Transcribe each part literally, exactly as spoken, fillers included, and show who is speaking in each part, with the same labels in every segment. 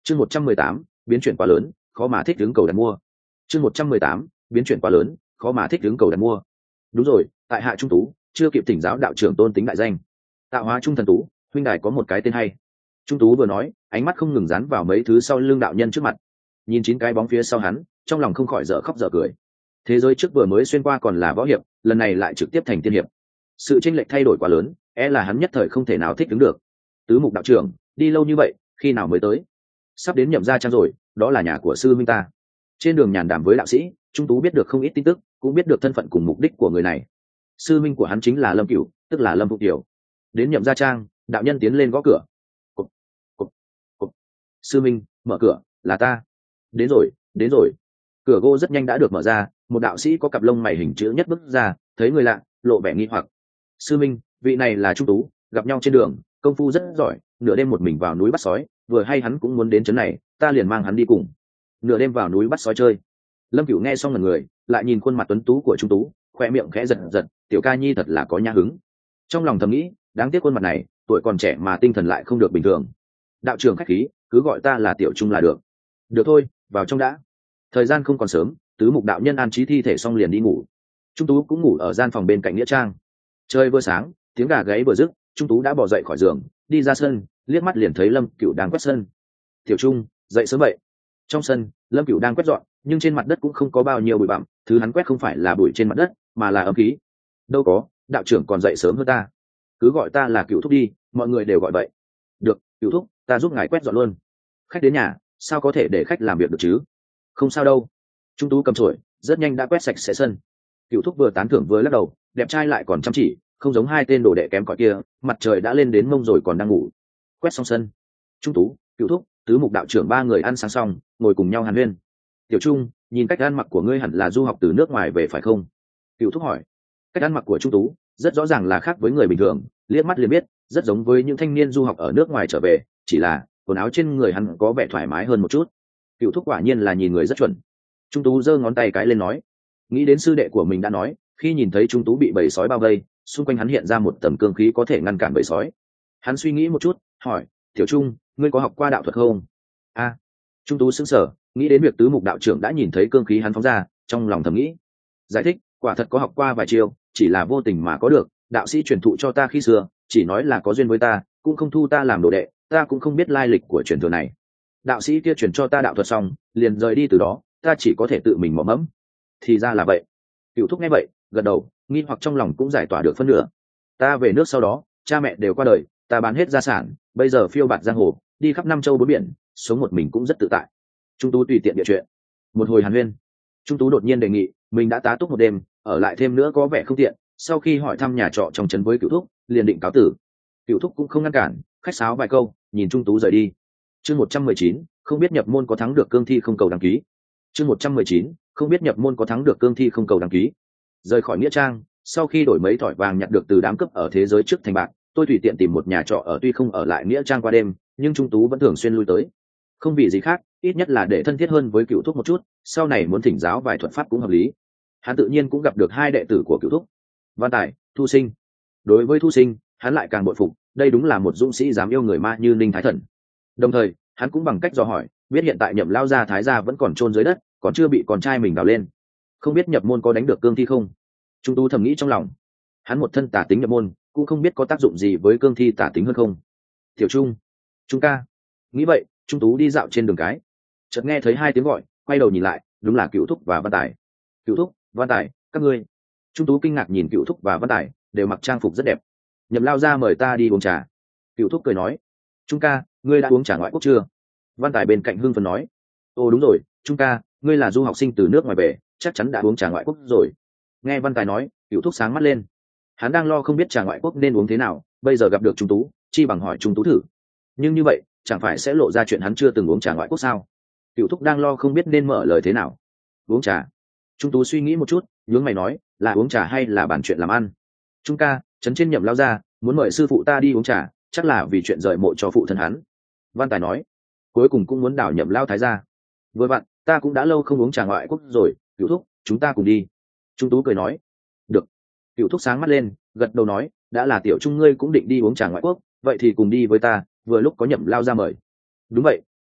Speaker 1: chương một trăm mười tám biến chuyển quá lớn, khó mà thích ứng cầu đặt mua. chương một trăm mười tám biến chuyển quá lớn, khó mà thích ứng cầu đặt mua. Đúng rồi, tại hạ Trung Tú, chưa kịp thỉnh giáo đạo trưởng tôn tính đại danh. Tạo hóa Trung Thần Tú, huynh đài có một cái tên hay. Trung Tú vừa nói, ánh mắt không ngừng dán vào mấy thứ sau lưng đạo nhân trước mặt. Nhìn chín cái bóng phía sau hắn, trong lòng không khỏi dở khóc dở cười. Thế giới trước vừa mới xuyên qua còn là võ hiệp, lần này lại trực tiếp thành tiên hiệp. Sự chênh lệch thay đổi quá lớn, e là hắn nhất thời không thể nào thích ứng được. Tứ Mục đạo trưởng, đi lâu như vậy, khi nào mới tới? Sắp đến Nhậm gia trang rồi, đó là nhà của sư minh ta. Trên đường nhàn đàm với đạo sĩ, Trung Tú biết được không ít tin tức, cũng biết được thân phận cùng mục đích của người này. Sư minh của hắn chính là Lâm Cửu, tức là Lâm Phụng Tiểu. Đến Nhậm gia trang, đạo nhân tiến lên gõ cửa. Cục, cục, cục. Sư minh, mở cửa, là ta. Đến rồi, đến rồi. Cửa gỗ rất nhanh đã được mở ra, một đạo sĩ có cặp lông mày hình chữ nhất bước ra, thấy người lạ, lộ vẻ nghi hoặc. Sư minh, vị này là Trung Tú, gặp nhau trên đường, công phu rất giỏi, nửa đêm một mình vào núi bắt sói, vừa hay hắn cũng muốn đến trấn này, ta liền mang hắn đi cùng. Nửa đêm vào núi bắt sói chơi. Lâm Cửu nghe xong ngẩn người, lại nhìn khuôn mặt tuấn tú của Trung Tú, khoe miệng khẽ giật giật, tiểu ca nhi thật là có nhã hứng. Trong lòng thầm nghĩ, đáng tiếc khuôn mặt này, tuổi còn trẻ mà tinh thần lại không được bình thường. Đạo trưởng khách khí, cứ gọi ta là tiểu Trung là được. Được thôi, vào trong đã. Thời gian không còn sớm, Tứ Mục đạo nhân an trí thi thể xong liền đi ngủ. Trung Tú cũng ngủ ở gian phòng bên cạnh nghĩa trang. Trời vừa sáng, tiếng gà gáy vừa dứt, Trung Tú đã bỏ dậy khỏi giường, đi ra sân, liếc mắt liền thấy Lâm Cửu đang quét sân. Tiểu Trung, dậy sớm vậy. Trong sân, Lâm Cửu đang quét dọn, nhưng trên mặt đất cũng không có bao nhiêu bụi bặm, thứ hắn quét không phải là bụi trên mặt đất, mà là âm khí. Đâu có, đạo trưởng còn dậy sớm hơn ta. Cứ gọi ta là Cửu thúc đi, mọi người đều gọi vậy. Được, Cửu thúc, ta giúp ngài quét dọn luôn. Khách đến nhà, sao có thể để khách làm việc được chứ? Không sao đâu. Trung Tú cầm chổi, rất nhanh đã quét sạch sẽ sân. Cửu thúc vừa tán thưởng vừa lắc đầu, đẹp trai lại còn chăm chỉ, không giống hai tên đồ đệ kém cỏi kia, mặt trời đã lên đến mông rồi còn đang ngủ. Quét xong sân, Trung Tú, Cửu thúc, Tứ Mục đạo trưởng ba người ăn sáng xong, ngồi cùng nhau hàn huyên. Tiểu Trung, nhìn cách ăn mặc của ngươi hẳn là du học từ nước ngoài về phải không? Cửu thúc hỏi. Cách ăn mặc của Trung Tú rất rõ ràng là khác với người bình thường, liếc mắt liền biết, rất giống với những thanh niên du học ở nước ngoài trở về, chỉ là quần áo trên người hắn có vẻ thoải mái hơn một chút. Cửu thúc quả nhiên là nhìn người rất chuẩn. Trung Tú giơ ngón tay cái lên nói. Nghĩ đến sư đệ của mình đã nói, khi nhìn thấy Trung Tú bị bầy sói bao vây, xung quanh hắn hiện ra một tầm cương khí có thể ngăn cản bầy sói. Hắn suy nghĩ một chút, hỏi, Tiểu Trung, ngươi có học qua đạo thuật không? A. À, Trung Tú sững sờ, nghĩ đến việc Tứ Mục đạo trưởng đã nhìn thấy cương khí hắn phóng ra, trong lòng thầm nghĩ. Giải thích, quả thật có học qua vài chiêu, chỉ là vô tình mà có được, đạo sĩ truyền thụ cho ta khi xưa, chỉ nói là có duyên với ta, cũng không thu ta làm đồ đệ, ta cũng không biết lai lịch của truyền thừa này. Đạo sĩ kia truyền cho ta đạo thuật xong, liền rời đi từ đó, ta chỉ có thể tự mình mò mẫm. Thì ra là vậy. Cửu thúc nghe vậy, gật đầu, nghi hoặc trong lòng cũng giải tỏa được phân nửa. Ta về nước sau đó, cha mẹ đều qua đời, ta bán hết gia sản, bây giờ phiêu bạt giang hồ, đi khắp năm châu bốn biển, sống một mình cũng rất tự tại. Trung Tú tùy tiện địa chuyện. Một hồi hàn huyên, Trung Tú đột nhiên đề nghị, mình đã tá túc một đêm, ở lại thêm nữa có vẻ không tiện. Sau khi hỏi thăm nhà trọ trong trấn với Cửu thúc, liền định cáo tử. Cửu thúc cũng không ngăn cản, khách sáo vài câu, nhìn Trung Tú rời đi. Chương một trăm mười chín, không biết nhập môn có thắng được cương thi không cầu đăng ký. Chương một trăm mười chín, không biết nhập môn có thắng được cương thi không cầu đăng ký. Rời khỏi nghĩa trang, sau khi đổi mấy thỏi vàng nhặt được từ đám cướp ở thế giới trước thành bạc, tôi tùy tiện tìm một nhà trọ ở, tuy không ở lại nghĩa trang qua đêm, nhưng Trung Tú vẫn thường xuyên lui tới. Không vì gì khác, ít nhất là để thân thiết hơn với Cửu thúc một chút, sau này muốn thỉnh giáo vài thuật pháp cũng hợp lý. Hắn tự nhiên cũng gặp được hai đệ tử của Cửu thúc, Văn Tài, Thu Sinh. Đối với Thu Sinh, hắn lại càng bội phục, đây đúng là một dũng sĩ dám yêu người ma như Ninh Thái Thần. Đồng thời, hắn cũng bằng cách dò hỏi, biết hiện tại Nhậm lao gia thái gia vẫn còn chôn dưới đất, còn chưa bị con trai mình đào lên, không biết nhập môn có đánh được cương thi không. Trung Tú thầm nghĩ trong lòng, hắn một thân tả tính nhập môn, cũng không biết có tác dụng gì với cương thi tả tính hơn không. Tiểu Trung, Trung ca. Nghĩ vậy, Trung Tú đi dạo trên đường cái, chợt nghe thấy hai tiếng gọi, quay đầu nhìn lại, đúng là Cửu thúc và Văn Tài. Cửu thúc, Văn Tài, các ngươi. Trung Tú kinh ngạc nhìn Cửu thúc và Văn Tài, đều mặc trang phục rất đẹp. Nhậm lao gia mời ta đi uống trà. Cửu thúc cười nói. Trung ca, ngươi đã uống trà ngoại quốc chưa? Văn Tài bên cạnh hưng phấn nói. Ồ đúng rồi, Trung ca, ngươi là du học sinh từ nước ngoài về, chắc chắn đã uống trà ngoại quốc rồi. Nghe Văn Tài nói, Cửu thúc sáng mắt lên. Hắn đang lo không biết trà ngoại quốc nên uống thế nào, bây giờ gặp được Trung Tú, chi bằng hỏi Trung Tú thử. Nhưng như vậy, chẳng phải sẽ lộ ra chuyện hắn chưa từng uống trà ngoại quốc sao? Cửu thúc đang lo không biết nên mở lời thế nào. Uống trà. Trung Tú suy nghĩ một chút, nhướng mày nói, là uống trà hay là bàn chuyện làm ăn? Trung ca, trấn trên Nhậm lao ra, muốn mời sư phụ ta đi uống trà, chắc là vì chuyện rời mộ cho phụ thân hắn. Văn Tài nói, cuối cùng cũng muốn đảo Nhậm lao thái gia. Vừa vặn, ta cũng đã lâu không uống trà ngoại quốc rồi, Cửu thúc, chúng ta cùng đi. Trung Tú cười nói, được. Cửu thúc sáng mắt lên, gật đầu nói, đã là Tiểu Trung ngươi cũng định đi uống trà ngoại quốc, vậy thì cùng đi với ta, vừa lúc có Nhậm lao ra mời. Đúng vậy, Trung ca,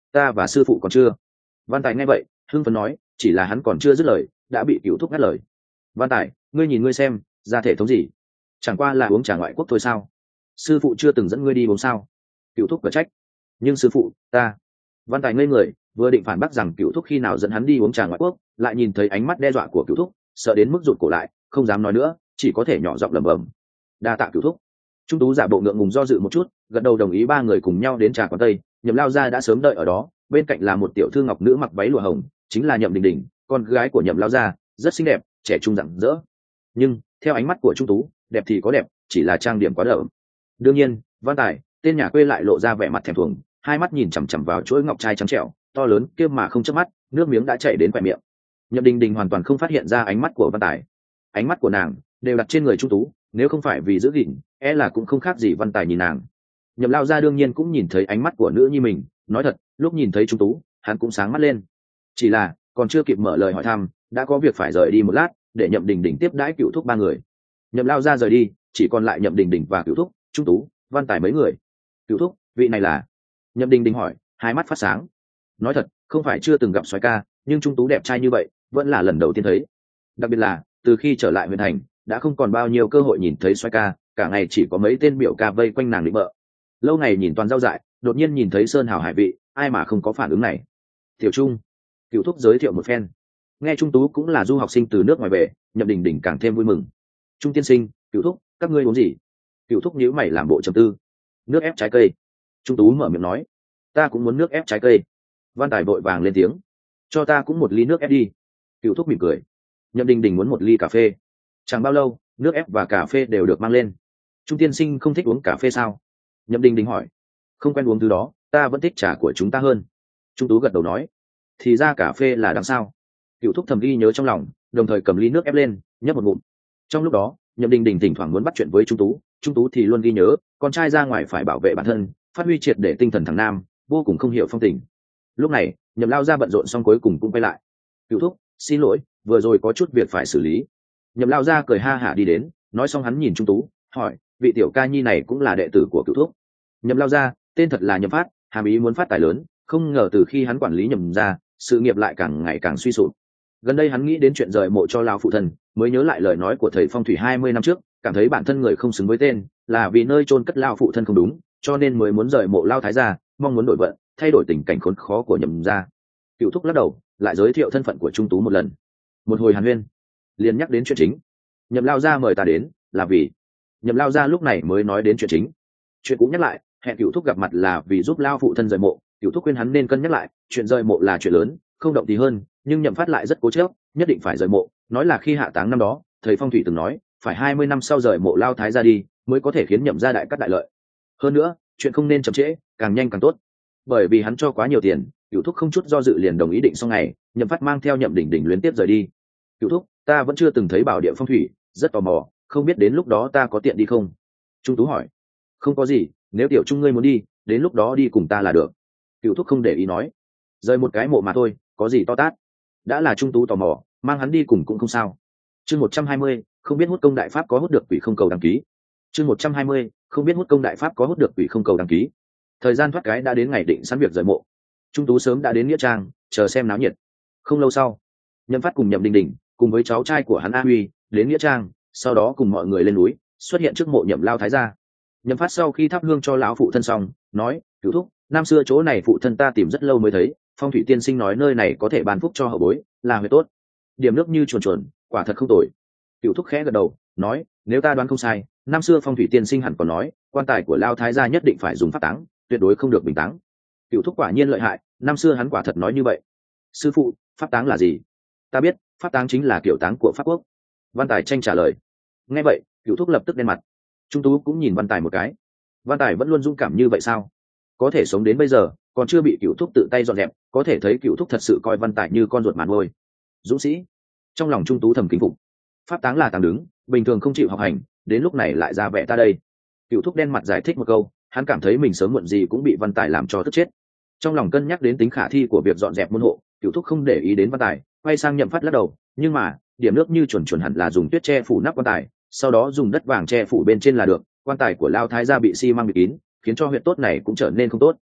Speaker 1: ta và sư phụ còn chưa. Văn Tài nghe vậy hưng phấn nói, chỉ là hắn còn chưa dứt lời đã bị Cửu Thúc ngắt lời. Văn Tài, ngươi nhìn ngươi xem, ra thể thống gì, chẳng qua là uống trà ngoại quốc thôi sao? Sư phụ chưa từng dẫn ngươi đi uống sao? Cửu Thúc cở trách. Nhưng sư phụ, ta. Văn Tài ngây người, vừa định phản bác rằng Cửu Thúc khi nào dẫn hắn đi uống trà ngoại quốc, lại nhìn thấy ánh mắt đe dọa của Cửu Thúc, sợ đến mức rụt cổ lại, không dám nói nữa, chỉ có thể nhỏ giọng lẩm bẩm. Đa tạ Cửu Thúc. Trung Tú giả bộ ngượng ngùng do dự một chút, gật đầu đồng ý. Ba người cùng nhau đến trà quán tây, Nhậm Lao gia đã sớm đợi ở đó, bên cạnh là một tiểu thư ngọc nữ mặc váy lụa hồng, chính là Nhậm Đình Đình, con gái của Nhậm Lao gia, rất xinh đẹp, trẻ trung rạng rỡ. Nhưng theo ánh mắt của Trung Tú, đẹp thì có đẹp, chỉ là trang điểm quá đậm. Đương nhiên, Văn Tài, tên nhà quê lại lộ ra vẻ mặt thèm thuồng, hai mắt nhìn chằm chằm vào chuỗi ngọc trai trắng trẻo, to lớn kia mà không chớp mắt, nước miếng đã chảy đến khóe miệng. Nhậm Đình Đình hoàn toàn không phát hiện ra ánh mắt của Văn Tài, ánh mắt của nàng đều đặt trên người Trung Tú, nếu không phải vì giữ gìn, e là cũng không khác gì Văn Tài nhìn nàng. Nhậm Lao gia đương nhiên cũng nhìn thấy ánh mắt của nữ nhi mình, nói thật, lúc nhìn thấy Trung Tú, hắn cũng sáng mắt lên. Chỉ là còn chưa kịp mở lời hỏi thăm, đã có việc phải rời đi một lát, để Nhậm Đình Đình tiếp đãi Cửu Thúc ba người. Nhậm Lao gia rời đi, chỉ còn lại Nhậm Đình Đình và Cửu Thúc, Trung Tú, Văn Tài mấy người. Cửu Thúc, vị này là? Nhậm Đình Đình hỏi, hai mắt phát sáng. Nói thật, không phải chưa từng gặp soái ca, nhưng Trung Tú đẹp trai như vậy, vẫn là lần đầu tiên thấy. Đặc biệt là từ khi trở lại huyện thành, đã không còn bao nhiêu cơ hội nhìn thấy soái ca, cả ngày chỉ có mấy tên biểu ca vây quanh nàng định bợ. Lâu ngày nhìn toàn rau dại, đột nhiên nhìn thấy sơn hào hải vị, ai mà không có phản ứng này. Tiểu Trung, Cửu Thúc giới thiệu một phen. Nghe Trung Tú cũng là du học sinh từ nước ngoài về, Nhậm Đình Đình càng thêm vui mừng. Trung tiên sinh, Cửu Thúc, các ngươi uống gì? Cửu Thúc nhíu mày làm bộ trầm tư. Nước ép trái cây. Trung Tú mở miệng nói, ta cũng muốn nước ép trái cây. Văn Tài vội vàng lên tiếng, cho ta cũng một ly nước ép đi. Cửu Thúc mỉm cười. Nhậm Đình Đình muốn một ly cà phê. Chẳng bao lâu, nước ép và cà phê đều được mang lên. Trung tiên sinh không thích uống cà phê sao? Nhậm Đình Đình hỏi. Không quen uống thứ đó, ta vẫn thích trà của chúng ta hơn. Trung Tú gật đầu nói. Thì ra cà phê là đằng sao? Cửu Thúc thầm ghi nhớ trong lòng, đồng thời cầm ly nước ép lên, nhấp một ngụm. Trong lúc đó, Nhậm Đình Đình thỉnh thoảng muốn bắt chuyện với Trung Tú, Trung Tú thì luôn ghi nhớ, con trai ra ngoài phải bảo vệ bản thân, phát huy triệt để tinh thần thằng nam, vô cùng không hiểu phong tình. Lúc này, Nhậm Lao gia bận rộn xong cuối cùng cũng quay lại. Cửu Thúc, xin lỗi, vừa rồi có chút việc phải xử lý. Nhậm Lao gia cười ha hả đi đến, nói xong hắn nhìn Trung Tú, hỏi, vị tiểu ca nhi này cũng là đệ tử của Cửu Thúc? Nhậm Lao gia, tên thật là Nhậm Phát, hàm ý muốn phát tài lớn, không ngờ từ khi hắn quản lý Nhậm gia, sự nghiệp lại càng ngày càng suy sụp. Gần đây hắn nghĩ đến chuyện rời mộ cho Lao phụ thân, mới nhớ lại lời nói của thầy phong thủy hai mươi năm trước, cảm thấy bản thân người không xứng với tên, là vì nơi chôn cất Lao phụ thân không đúng, cho nên mới muốn rời mộ Lao thái gia, mong muốn đổi vận, thay đổi tình cảnh khốn khó của Nhậm gia. Cửu Thúc lắc đầu, lại giới thiệu thân phận của Trung Tú một lần. Một hồi hàn huyên, liền nhắc đến chuyện chính. Nhậm Lao gia mời ta đến, là vì... Nhậm Lao gia lúc này mới nói đến chuyện chính. Chuyện cũng nhắc lại, hẹn Cửu Thúc gặp mặt là vì giúp Lao phụ thân rời mộ. Cửu Thúc khuyên hắn nên cân nhắc lại, chuyện rời mộ là chuyện lớn, không động thì hơn, nhưng Nhậm Phát lại rất cố chấp, nhất định phải rời mộ, nói là khi hạ táng năm đó, thầy phong thủy từng nói, phải hai mươi năm sau rời mộ Lao thái gia đi, mới có thể khiến Nhậm gia đại cắt đại lợi. Hơn nữa, chuyện không nên chậm trễ, càng nhanh càng tốt. Bởi vì hắn cho quá nhiều tiền, Cửu Thúc không chút do dự liền đồng ý định xong ngày, Nhậm Phát mang theo Nhậm Đình Đình luyến tiếp rời đi. Cửu Thúc, ta vẫn chưa từng thấy bảo địa phong thủy, rất tò mò, không biết đến lúc đó ta có tiện đi không? Trung Tú hỏi. Không có gì, nếu tiểu Trung ngươi muốn đi, đến lúc đó đi cùng ta là được. Cửu Thúc không để ý nói. Rời một cái mộ mà thôi, có gì to tát. Đã là Trung Tú tò mò, mang hắn đi cùng cũng không sao. Chương một trăm hai mươi, không biết hút công đại pháp có hút được quỷ không cầu đăng ký. Chương một trăm hai mươi, không biết hút công đại pháp có hút được quỷ không cầu đăng ký. Thời gian thoát cái đã đến ngày định sẵn việc rời mộ. Trung Tú sớm đã đến nghĩa trang, chờ xem náo nhiệt. Không lâu sau, Nhậm Phát cùng Nhậm Đình Đình cùng với cháu trai của hắn A Huy đến nghĩa trang, sau đó cùng mọi người lên núi, xuất hiện trước mộ Nhậm Lao thái gia. Nhậm Phát sau khi thắp hương cho lão phụ thân xong, nói, Cửu Thúc, năm xưa chỗ này phụ thân ta tìm rất lâu mới thấy, phong thủy tiên sinh nói nơi này có thể ban phúc cho hậu bối, là huyệt tốt. Điểm nước như chuồn chuồn, quả thật không tồi. Cửu Thúc khẽ gật đầu, nói, nếu ta đoán không sai, năm xưa phong thủy tiên sinh hẳn còn nói, quan tài của Lao thái gia nhất định phải dùng pháp táng, tuyệt đối không được bình táng. Cửu Thúc quả nhiên lợi hại, năm xưa hắn quả thật nói như vậy. Sư phụ, pháp táng là gì? Ta biết, pháp táng chính là kiểu táng của Pháp Quốc. Văn Tài tranh trả lời. Nghe vậy, Cửu Thúc lập tức đen mặt. Trung Tú cũng nhìn Văn Tài một cái. Văn Tài vẫn luôn dũng cảm như vậy sao? Có thể sống đến bây giờ, còn chưa bị Cửu Thúc tự tay dọn dẹp, có thể thấy Cửu Thúc thật sự coi Văn Tài như con ruột mà nuôi. Dũng sĩ. Trong lòng Trung Tú thầm kính phục. Pháp táng là táng đứng, bình thường không chịu học hành, đến lúc này lại ra vẻ ta đây. Cửu Thúc đen mặt giải thích một câu, hắn cảm thấy mình sớm muộn gì cũng bị Văn Tài làm cho tức chết. Trong lòng cân nhắc đến tính khả thi của việc dọn dẹp môn hộ, Cửu Thúc không để ý đến Văn Tài, quay sang Nhậm Phát lắc đầu, nhưng mà điểm nước như chuẩn chuẩn hẳn là dùng tuyết che phủ nắp quan tài, sau đó dùng đất vàng che phủ bên trên là được. Quan tài của Lao thái gia bị xi măng bịt kín, khiến cho huyệt tốt này cũng trở nên không tốt.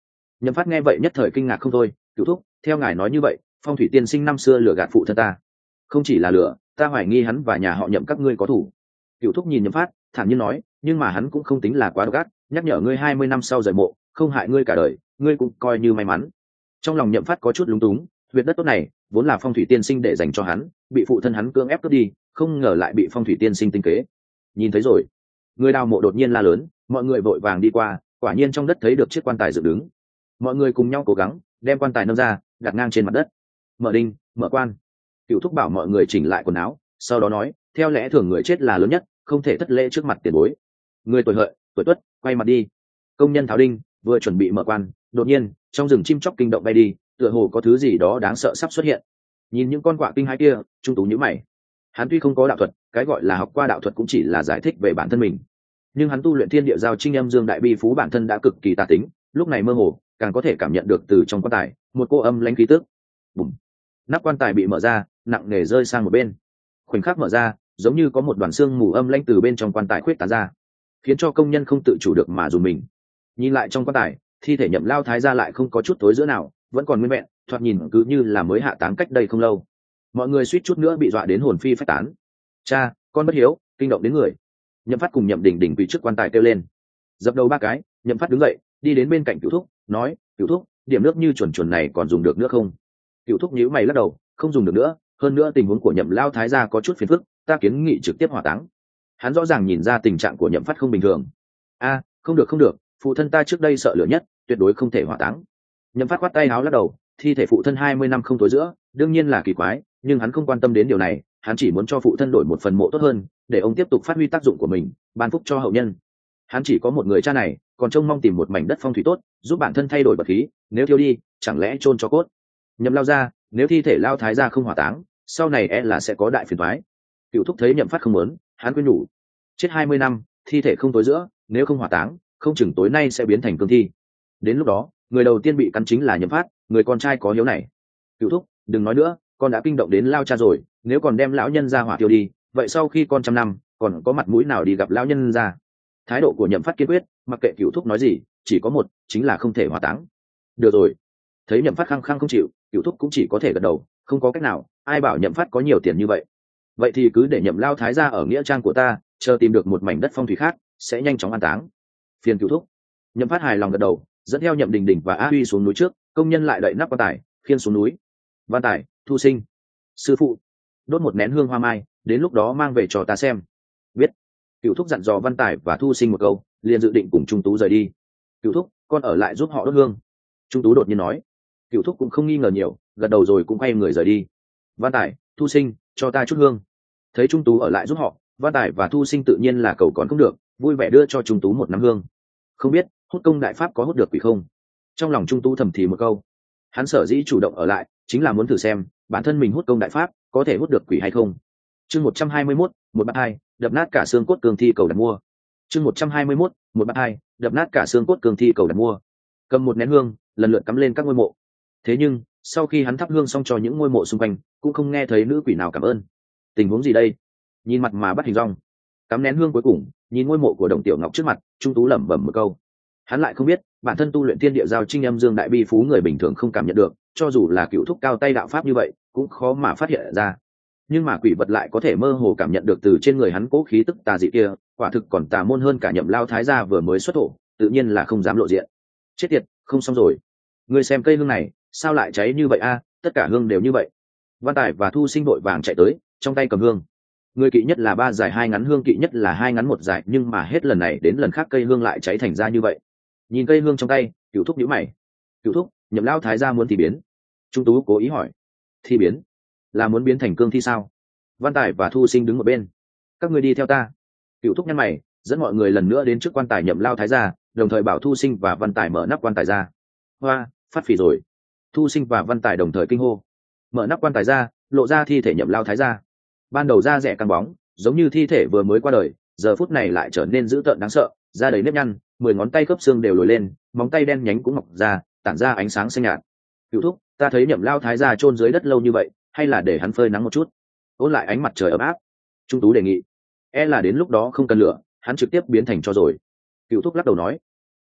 Speaker 1: Nhậm Phát nghe vậy nhất thời kinh ngạc không thôi. Cửu thúc, theo ngài nói như vậy, Phong thủy tiên sinh năm xưa lừa gạt phụ thân ta? Không chỉ là lừa, ta hoài nghi hắn và nhà họ Nhậm các ngươi có thủ. Cửu thúc nhìn Nhậm Phát thản nhiên nói, nhưng mà hắn cũng không tính là quá độc ác, nhắc nhở ngươi hai mươi năm sau rời mộ, không hại ngươi cả đời, ngươi cũng coi như may mắn. Trong lòng Nhậm Phát có chút lúng túng, huyệt đất tốt này vốn là Phong thủy tiên sinh để dành cho hắn, bị phụ thân hắn cưỡng ép cướp đi, không ngờ lại bị Phong thủy tiên sinh tinh kế. Nhìn thấy rồi, người đào mộ đột nhiên la lớn, mọi người vội vàng đi qua, quả nhiên trong đất thấy được chiếc quan tài dựng đứng. Mọi người cùng nhau cố gắng đem quan tài nâng ra, đặt ngang trên mặt đất. Mở đinh, mở quan. Cửu thúc bảo mọi người chỉnh lại quần áo, sau đó nói, theo lẽ thường người chết là lớn nhất, không thể thất lễ trước mặt tiền bối. Người tuổi hợi, tuổi tuất, quay mặt đi. Công nhân tháo đinh, vừa chuẩn bị mở quan, đột nhiên trong rừng chim chóc kinh động bay đi, tựa hồ có thứ gì đó đáng sợ sắp xuất hiện. Nhìn những con quạ kinh hãi kia, Trung Tú nhíu mày. Hắn tuy không có đạo thuật, cái gọi là học qua đạo thuật cũng chỉ là giải thích về bản thân mình, nhưng hắn tu luyện thiên địa giao trinh âm dương đại bi phú bản thân đã cực kỳ tà tính, lúc này mơ hồ càng có thể cảm nhận được từ trong quan tài một cô âm lãnh khí tức. Bùm. Nắp quan tài bị mở ra, nặng nề rơi sang một bên. Khoảnh khắc mở ra, giống như có một đoàn xương mù âm lãnh từ bên trong quan tài khuyết tán ra, khiến cho công nhân không tự chủ được mà dùng mình. Nhìn lại trong quan tài, thi thể Nhậm Lao thái gia lại không có chút tối giữa nào, vẫn còn nguyên vẹn, thoạt nhìn cứ như là mới hạ táng cách đây không lâu. Mọi người suýt chút nữa bị dọa đến hồn phi phách tán. Cha, con bất hiếu, kinh động đến người. Nhậm Phát cùng Nhậm Đình Đình quỳ trước quan tài kêu lên. Dập đầu ba cái, Nhậm Phát đứng dậy, đi đến bên cạnh Cửu thúc, nói, Cửu thúc, điểm nước như chuẩn chuẩn này còn dùng được nữa không? Cửu thúc nhíu mày lắc đầu, không dùng được nữa, hơn nữa tình huống của Nhậm Lao thái gia có chút phiền phức, ta kiến nghị trực tiếp hỏa táng. Hắn rõ ràng nhìn ra tình trạng của Nhậm Phát không bình thường. A, không được không được, phụ thân ta trước đây sợ lửa nhất, tuyệt đối không thể hỏa táng. Nhậm Phát quát tay áo lắc đầu, thi thể phụ thân hai mươi năm không tối giữa, đương nhiên là kỳ quái, nhưng hắn không quan tâm đến điều này, hắn chỉ muốn cho phụ thân đổi một phần mộ tốt hơn, để ông tiếp tục phát huy tác dụng của mình, ban phúc cho hậu nhân. Hắn chỉ có một người cha này, còn trông mong tìm một mảnh đất phong thủy tốt, giúp bản thân thay đổi bậc khí, nếu thiếu đi, chẳng lẽ chôn cho cốt. Nhậm Lao ra, nếu thi thể Lao thái gia không hỏa táng, sau này e là sẽ có đại phiền toái. Cửu thúc thấy Nhậm Phát không muốn, hắn khuyên nhủ, chết hai mươi năm, thi thể không tối giữa, nếu không hỏa táng, không chừng tối nay sẽ biến thành cương thi. Đến lúc đó, người đầu tiên bị cắn chính là Nhậm Phát, người con trai có hiếu này. Cửu thúc, đừng nói nữa, con đã kinh động đến Lao cha rồi, nếu còn đem lão nhân ra hỏa tiêu đi, vậy sau khi con trăm năm, còn có mặt mũi nào đi gặp lão nhân ra? Thái độ của Nhậm Phát kiên quyết, mặc kệ Cửu thúc nói gì, chỉ có một, chính là không thể hỏa táng. Được rồi. Thấy Nhậm Phát khăng khăng không chịu, Cửu thúc cũng chỉ có thể gật đầu, không có cách nào, ai bảo Nhậm Phát có nhiều tiền như vậy. Vậy thì cứ để Nhậm Lao thái gia ở nghĩa trang của ta, chờ tìm được một mảnh đất phong thủy khác, sẽ nhanh chóng an táng. Phiền Cửu thúc. Nhậm Phát hài lòng gật đầu, dẫn theo Nhậm Đình Đình và A Huy xuống núi trước, công nhân lại đậy nắp quan tài, khiêng xuống núi. Văn Tài, Thu Sinh, sư phụ, đốt một nén hương hoa mai, đến lúc đó mang về cho ta xem. Biết. Cửu thúc dặn dò Văn Tài và Thu Sinh một câu, liền dự định cùng Trung Tú rời đi. Cửu thúc, con ở lại giúp họ đốt hương. Trung Tú đột nhiên nói. Cửu thúc cũng không nghi ngờ nhiều, gật đầu rồi cũng quay người rời đi. Văn Tài, Thu Sinh, cho ta chút hương. Thấy Trung Tú ở lại giúp họ, Văn Tài và Thu Sinh tự nhiên là cầu còn không được, vui vẻ đưa cho Trung Tú một nắm hương. Không biết hút công đại pháp có hút được quỷ không? Trong lòng Trung Tú thầm thì một câu. Hắn sở dĩ chủ động ở lại, chính là muốn thử xem bản thân mình hút công đại pháp có thể hút được quỷ hay không. Chương một trăm hai mươi mốt, một bát hai, đập nát cả xương cốt cương thi cầu đặt mua. Chương một trăm hai mươi mốt, một bát hai, đập nát cả xương cốt cương thi cầu đặt mua. Cầm một nén hương, lần lượt cắm lên các ngôi mộ. Thế nhưng, sau khi hắn thắp hương xong cho những ngôi mộ xung quanh, cũng không nghe thấy nữ quỷ nào cảm ơn. Tình huống gì đây? Nhìn mặt mà bắt hình dong. Cắm nén hương cuối cùng, nhìn ngôi mộ của Đồng Tiểu Ngọc trước mặt, Trung Tú lẩm bẩm một câu. Hắn lại không biết, bản thân tu luyện thiên địa giao trinh âm dương đại bi phú người bình thường không cảm nhận được, cho dù là Cửu thúc cao tay đạo pháp như vậy, cũng khó mà phát hiện ra. Nhưng mà quỷ vật lại có thể mơ hồ cảm nhận được từ trên người hắn cố khí tức tà dị kia, quả thực còn tà môn hơn cả Nhậm Lao thái gia vừa mới xuất thổ, tự nhiên là không dám lộ diện. Chết tiệt, không xong rồi. Ngươi xem cây hương này, sao lại cháy như vậy a? Tất cả hương đều như vậy. Văn Tài và Thu Sinh vội vàng chạy tới, trong tay cầm hương. Người kỵ nhất là ba dài hai ngắn, hương kỵ nhất là hai ngắn một dài, nhưng mà hết lần này đến lần khác cây hương lại cháy thành ra như vậy. Nhìn cây hương trong tay, Cửu thúc nhíu mày. Cửu thúc, Nhậm Lao thái gia muốn thì biến. Trung Tú cố ý hỏi. Thi biến? Là muốn biến thành cương thi sao? Văn Tài và Thu Sinh đứng một bên. Các ngươi đi theo ta. Cửu thúc nhăn mày, dẫn mọi người lần nữa đến trước quan tài Nhậm Lao thái gia, đồng thời bảo Thu Sinh và Văn Tài mở nắp quan tài ra. Hoa, phát phỉ rồi. Thu Sinh và Văn Tài đồng thời kinh hô. Mở nắp quan tài ra, lộ ra thi thể Nhậm Lao thái gia. Ban đầu da rẻ căng bóng, giống như thi thể vừa mới qua đời, giờ phút này lại trở nên dữ tợn đáng sợ, da đầy nếp nhăn, mười ngón tay khớp xương đều lồi lên, móng tay đen nhánh cũng mọc ra, tản ra ánh sáng xanh nhạt. Cửu thúc, ta thấy Nhậm Lao thái gia chôn dưới đất lâu như vậy, hay là để hắn phơi nắng một chút, ôn lại ánh mặt trời ấm áp. Trung Tú đề nghị. E là đến lúc đó không cần lửa, hắn trực tiếp biến thành cho rồi. Cửu thúc lắc đầu nói.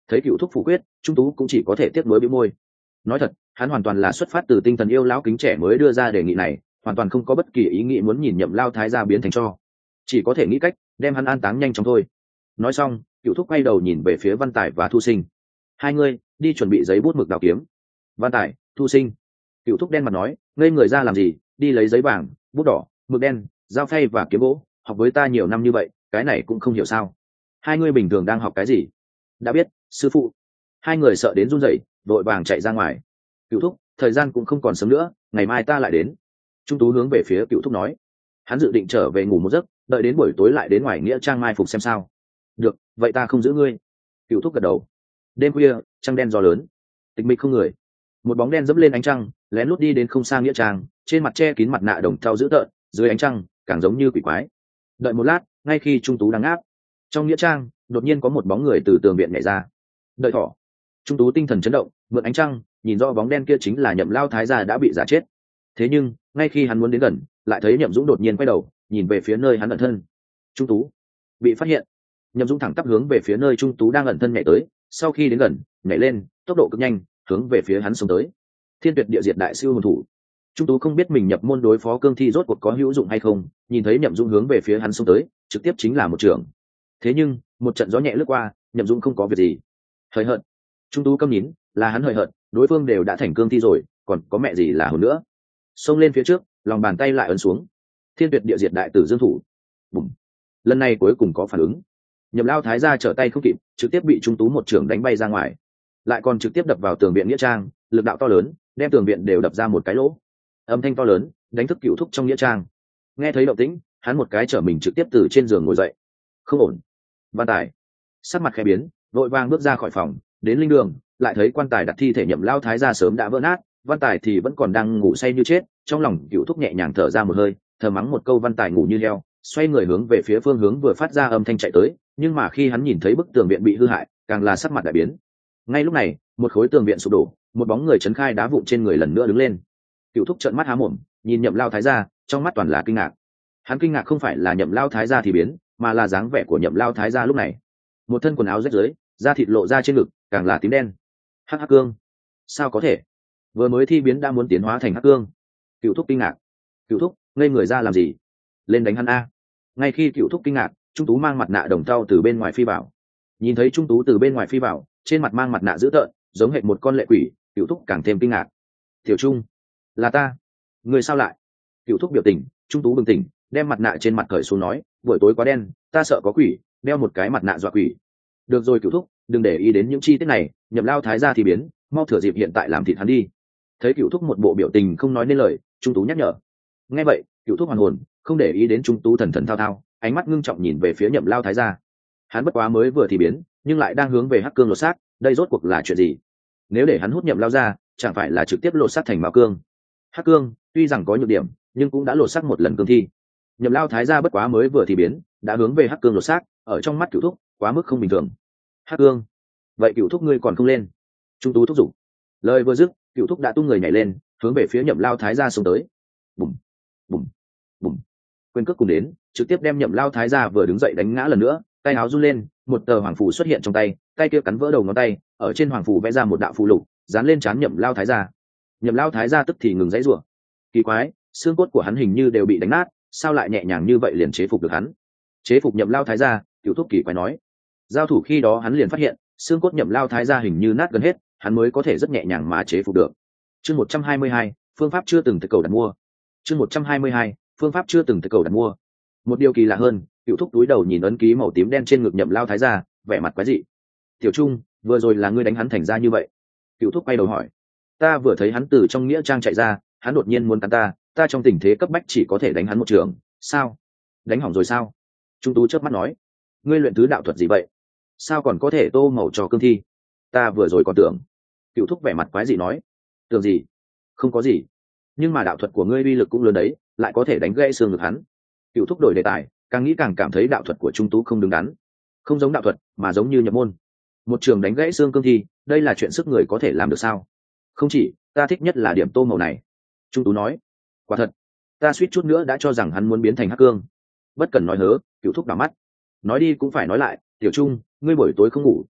Speaker 1: Thấy cựu thúc phủ quyết, trung tú cũng chỉ có thể tiếc nuối bĩu môi. Nói thật, hắn hoàn toàn là xuất phát từ tinh thần yêu lão kính trẻ mới đưa ra đề nghị này, hoàn toàn không có bất kỳ ý nghĩ muốn nhìn Nhậm Lao thái gia biến thành tro, chỉ có thể nghĩ cách đem hắn an táng nhanh chóng thôi. Nói xong, cựu thúc quay đầu nhìn về phía Văn Tài và Thu Sinh. Hai ngươi đi chuẩn bị giấy bút mực đào kiếm. Văn Tài, Thu Sinh. Cựu thúc đen mặt nói, ngây người ra làm gì, đi lấy giấy vàng, bút đỏ, mực đen, dao phay và kiếm gỗ, học với ta nhiều năm như vậy, cái này cũng không hiểu sao. Hai ngươi bình thường đang học cái gì? Đã biết, sư phụ. Hai người sợ đến run rẩy, vội vàng chạy ra ngoài. Cựu thúc, thời gian cũng không còn sớm nữa, ngày mai ta lại đến. Trung tú hướng về phía cựu thúc nói. Hắn dự định trở về ngủ một giấc, đợi đến buổi tối lại đến ngoài nghĩa trang mai phục xem sao. Được, vậy ta không giữ ngươi. Cựu thúc gật đầu. Đêm khuya, trăng đen gió lớn, tịch mịch không người. Một bóng đen dẫm lên ánh trăng, lén lút đi đến không xa nghĩa trang, trên mặt che kín mặt nạ đồng thau dữ tợn, dưới ánh trăng càng giống như quỷ quái. Đợi một lát, ngay khi Trung tú đang áp trong nghĩa trang, đột nhiên có một bóng người từ tường viện nhảy ra. Đợi thỏ. Trung tú tinh thần chấn động, mượn ánh trăng nhìn rõ bóng đen kia chính là Nhậm Lao thái gia đã bị giả chết. Thế nhưng ngay khi hắn muốn đến gần, lại thấy Nhậm Dũng đột nhiên quay đầu nhìn về phía nơi hắn ẩn thân. Trung tú bị phát hiện. Nhậm Dũng thẳng tắp hướng về phía nơi Trung tú đang ẩn thân nhảy tới, sau khi đến gần, nhảy lên tốc độ cực nhanh, hướng về phía hắn xông tới. Thiên tuyệt địa diệt đại siêu hồn thủ. Trung tú không biết mình nhập môn đối phó cương thi rốt cuộc có hữu dụng hay không, nhìn thấy Nhậm Dũng hướng về phía hắn xông tới, trực tiếp chính là một trường. Thế nhưng một trận gió nhẹ lướt qua, Nhậm Dũng không có việc gì. Hời hợt. Trung tú câm nín, là hắn hời hợt, đối phương đều đã thành cương thi rồi, còn có mẹ gì là hồn nữa. Xông lên phía trước, lòng bàn tay lại ấn xuống. Thiên tuyệt địa diệt đại tử dương thủ. Bùm. Lần này cuối cùng có phản ứng. Nhậm Lao thái gia trở tay không kịp, trực tiếp bị Trung tú một trường đánh bay ra ngoài, lại còn trực tiếp đập vào tường viện nghĩa trang, lực đạo to lớn, đem tường viện đều đập ra một cái lỗ. Âm thanh to lớn đánh thức cựu thúc trong nghĩa trang. Nghe thấy động tĩnh, hắn một cái trở mình trực tiếp từ trên giường ngồi dậy. Không ổn. Văn Tài sắc mặt khẽ biến, vội vàng bước ra khỏi phòng, đến linh đường, lại thấy quan tài đặt thi thể Nhậm Lao thái gia sớm đã vỡ nát, Văn Tài thì vẫn còn đang ngủ say như chết. Trong lòng cựu thúc nhẹ nhàng thở ra một hơi, thở mắng một câu Văn Tài ngủ như heo, xoay người hướng về phía phương hướng vừa phát ra âm thanh chạy tới. Nhưng mà khi hắn nhìn thấy bức tường viện bị hư hại, càng là sắc mặt đại biến. Ngay lúc này, một khối tường viện sụp đổ, một bóng người chấn khai đá vụn trên người lần nữa đứng lên. Cựu thúc trợn mắt há mồm, nhìn Nhậm Lao thái gia, trong mắt toàn là kinh ngạc. Hắn kinh ngạc không phải là Nhậm Lao thái gia thì biến, mà là dáng vẻ của Nhậm Lao thái gia lúc này. Một thân quần áo rách rưới, da thịt lộ ra trên ngực, càng là tím đen. Hắc Hắc cương, sao có thể? Vừa mới thi biến đã muốn tiến hóa thành hắc cương. Cựu thúc kinh ngạc. Cựu thúc, ngây người ra làm gì? Lên đánh hắn a! Ngay khi cựu thúc kinh ngạc, Trung tú mang mặt nạ đồng thau từ bên ngoài phi vào. Nhìn thấy Trung tú từ bên ngoài phi vào, trên mặt mang mặt nạ dữ tợn, giống hệt một con lệ quỷ, cựu thúc càng thêm kinh ngạc. Tiểu Trung, là ta. Người sao lại? Cựu thúc biểu tình. Trung tú bừng tỉnh, đem mặt nạ trên mặt cởi xuống nói, buổi tối quá đen, ta sợ có quỷ, đeo một cái mặt nạ dọa quỷ. Được rồi cựu thúc, đừng để ý đến những chi tiết này, Nhậm Lao thái gia thì biến, mau thừa dịp hiện tại làm thịt hắn đi. Thấy cựu thúc một bộ biểu tình không nói nên lời, Trung tú nhắc nhở. Nghe vậy, cựu thúc hoàn hồn, không để ý đến Trung tú thần thần thao thao, ánh mắt ngưng trọng nhìn về phía Nhậm Lao thái gia. Hắn bất quá mới vừa thì biến, nhưng lại đang hướng về hắc cương lột xác, đây rốt cuộc là chuyện gì? Nếu để hắn hút Nhậm Lao ra, chẳng phải là trực tiếp lột xác thành mao cương? Hắc cương tuy rằng có nhược điểm, nhưng cũng đã lột xác một lần cương thi. Nhậm Lao thái gia bất quá mới vừa thì biến, đã hướng về hắc cương lột xác, ở trong mắt cựu thúc quá mức không bình thường. Hắc cương, vậy cựu thúc ngươi còn không lên? Trung tú thúc giục. Lời vừa dứt, cựu thúc đã tung người nhảy lên, hướng về phía Nhậm Lao thái gia xông tới. Bùm, bùm, bùm. Quyền cước cùng đến, trực tiếp đem Nhậm Lao thái gia vừa đứng dậy đánh ngã lần nữa, tay áo run lên, một tờ hoàng phù xuất hiện trong tay, tay kia cắn vỡ đầu ngón tay, ở trên hoàng phù vẽ ra một đạo phù lục, dán lên trán Nhậm Lao thái gia. Nhậm Lao thái gia tức thì ngừng dãy rủa. Kỳ quái, xương cốt của hắn hình như đều bị đánh nát, sao lại nhẹ nhàng như vậy liền chế phục được hắn? Chế phục Nhậm Lao thái gia, cựu thúc kỳ quái nói. Giao thủ khi đó hắn liền phát hiện, xương cốt Nhậm Lao thái gia hình như nát gần hết, hắn mới có thể rất nhẹ nhàng mà chế phục được. Chương một trăm hai mươi hai, phương pháp chưa từng thực cầu đặt mua. Chương một trăm hai mươi hai, phương pháp chưa từng thực cầu đặt mua. Một điều kỳ lạ hơn, cựu thúc túi đầu nhìn ấn ký màu tím đen trên ngực Nhậm Lao thái gia, vẻ mặt quái dị. Tiểu Trung, vừa rồi là ngươi đánh hắn thành ra như vậy? Cựu thúc quay đầu hỏi. Ta vừa thấy hắn từ trong nghĩa trang chạy ra, hắn đột nhiên muốn cắn ta, ta trong tình thế cấp bách chỉ có thể đánh hắn một trường. Sao? Đánh hỏng rồi sao? Trung tú chớp mắt nói. Ngươi luyện thứ đạo thuật gì vậy? Sao còn có thể tô màu cho cương thi? Ta vừa rồi còn tưởng. Cựu thúc vẻ mặt quái dị nói. Tưởng gì? Không có gì. Nhưng mà đạo thuật của ngươi uy lực cũng lớn đấy, lại có thể đánh gãy xương ngực hắn. Cựu thúc đổi đề tài, càng nghĩ càng cảm thấy đạo thuật của Trung tú không đứng đắn, không giống đạo thuật mà giống như nhập môn. Một trường đánh gãy xương cương thi, đây là chuyện sức người có thể làm được sao? Không chỉ, ta thích nhất là điểm tô màu này. Trung tú nói. Quả thật, ta suýt chút nữa đã cho rằng hắn muốn biến thành hắc cương. Bất cần nói hớ, cựu thúc đảo mắt. Nói đi cũng phải nói lại, Tiểu Trung, ngươi buổi tối không ngủ,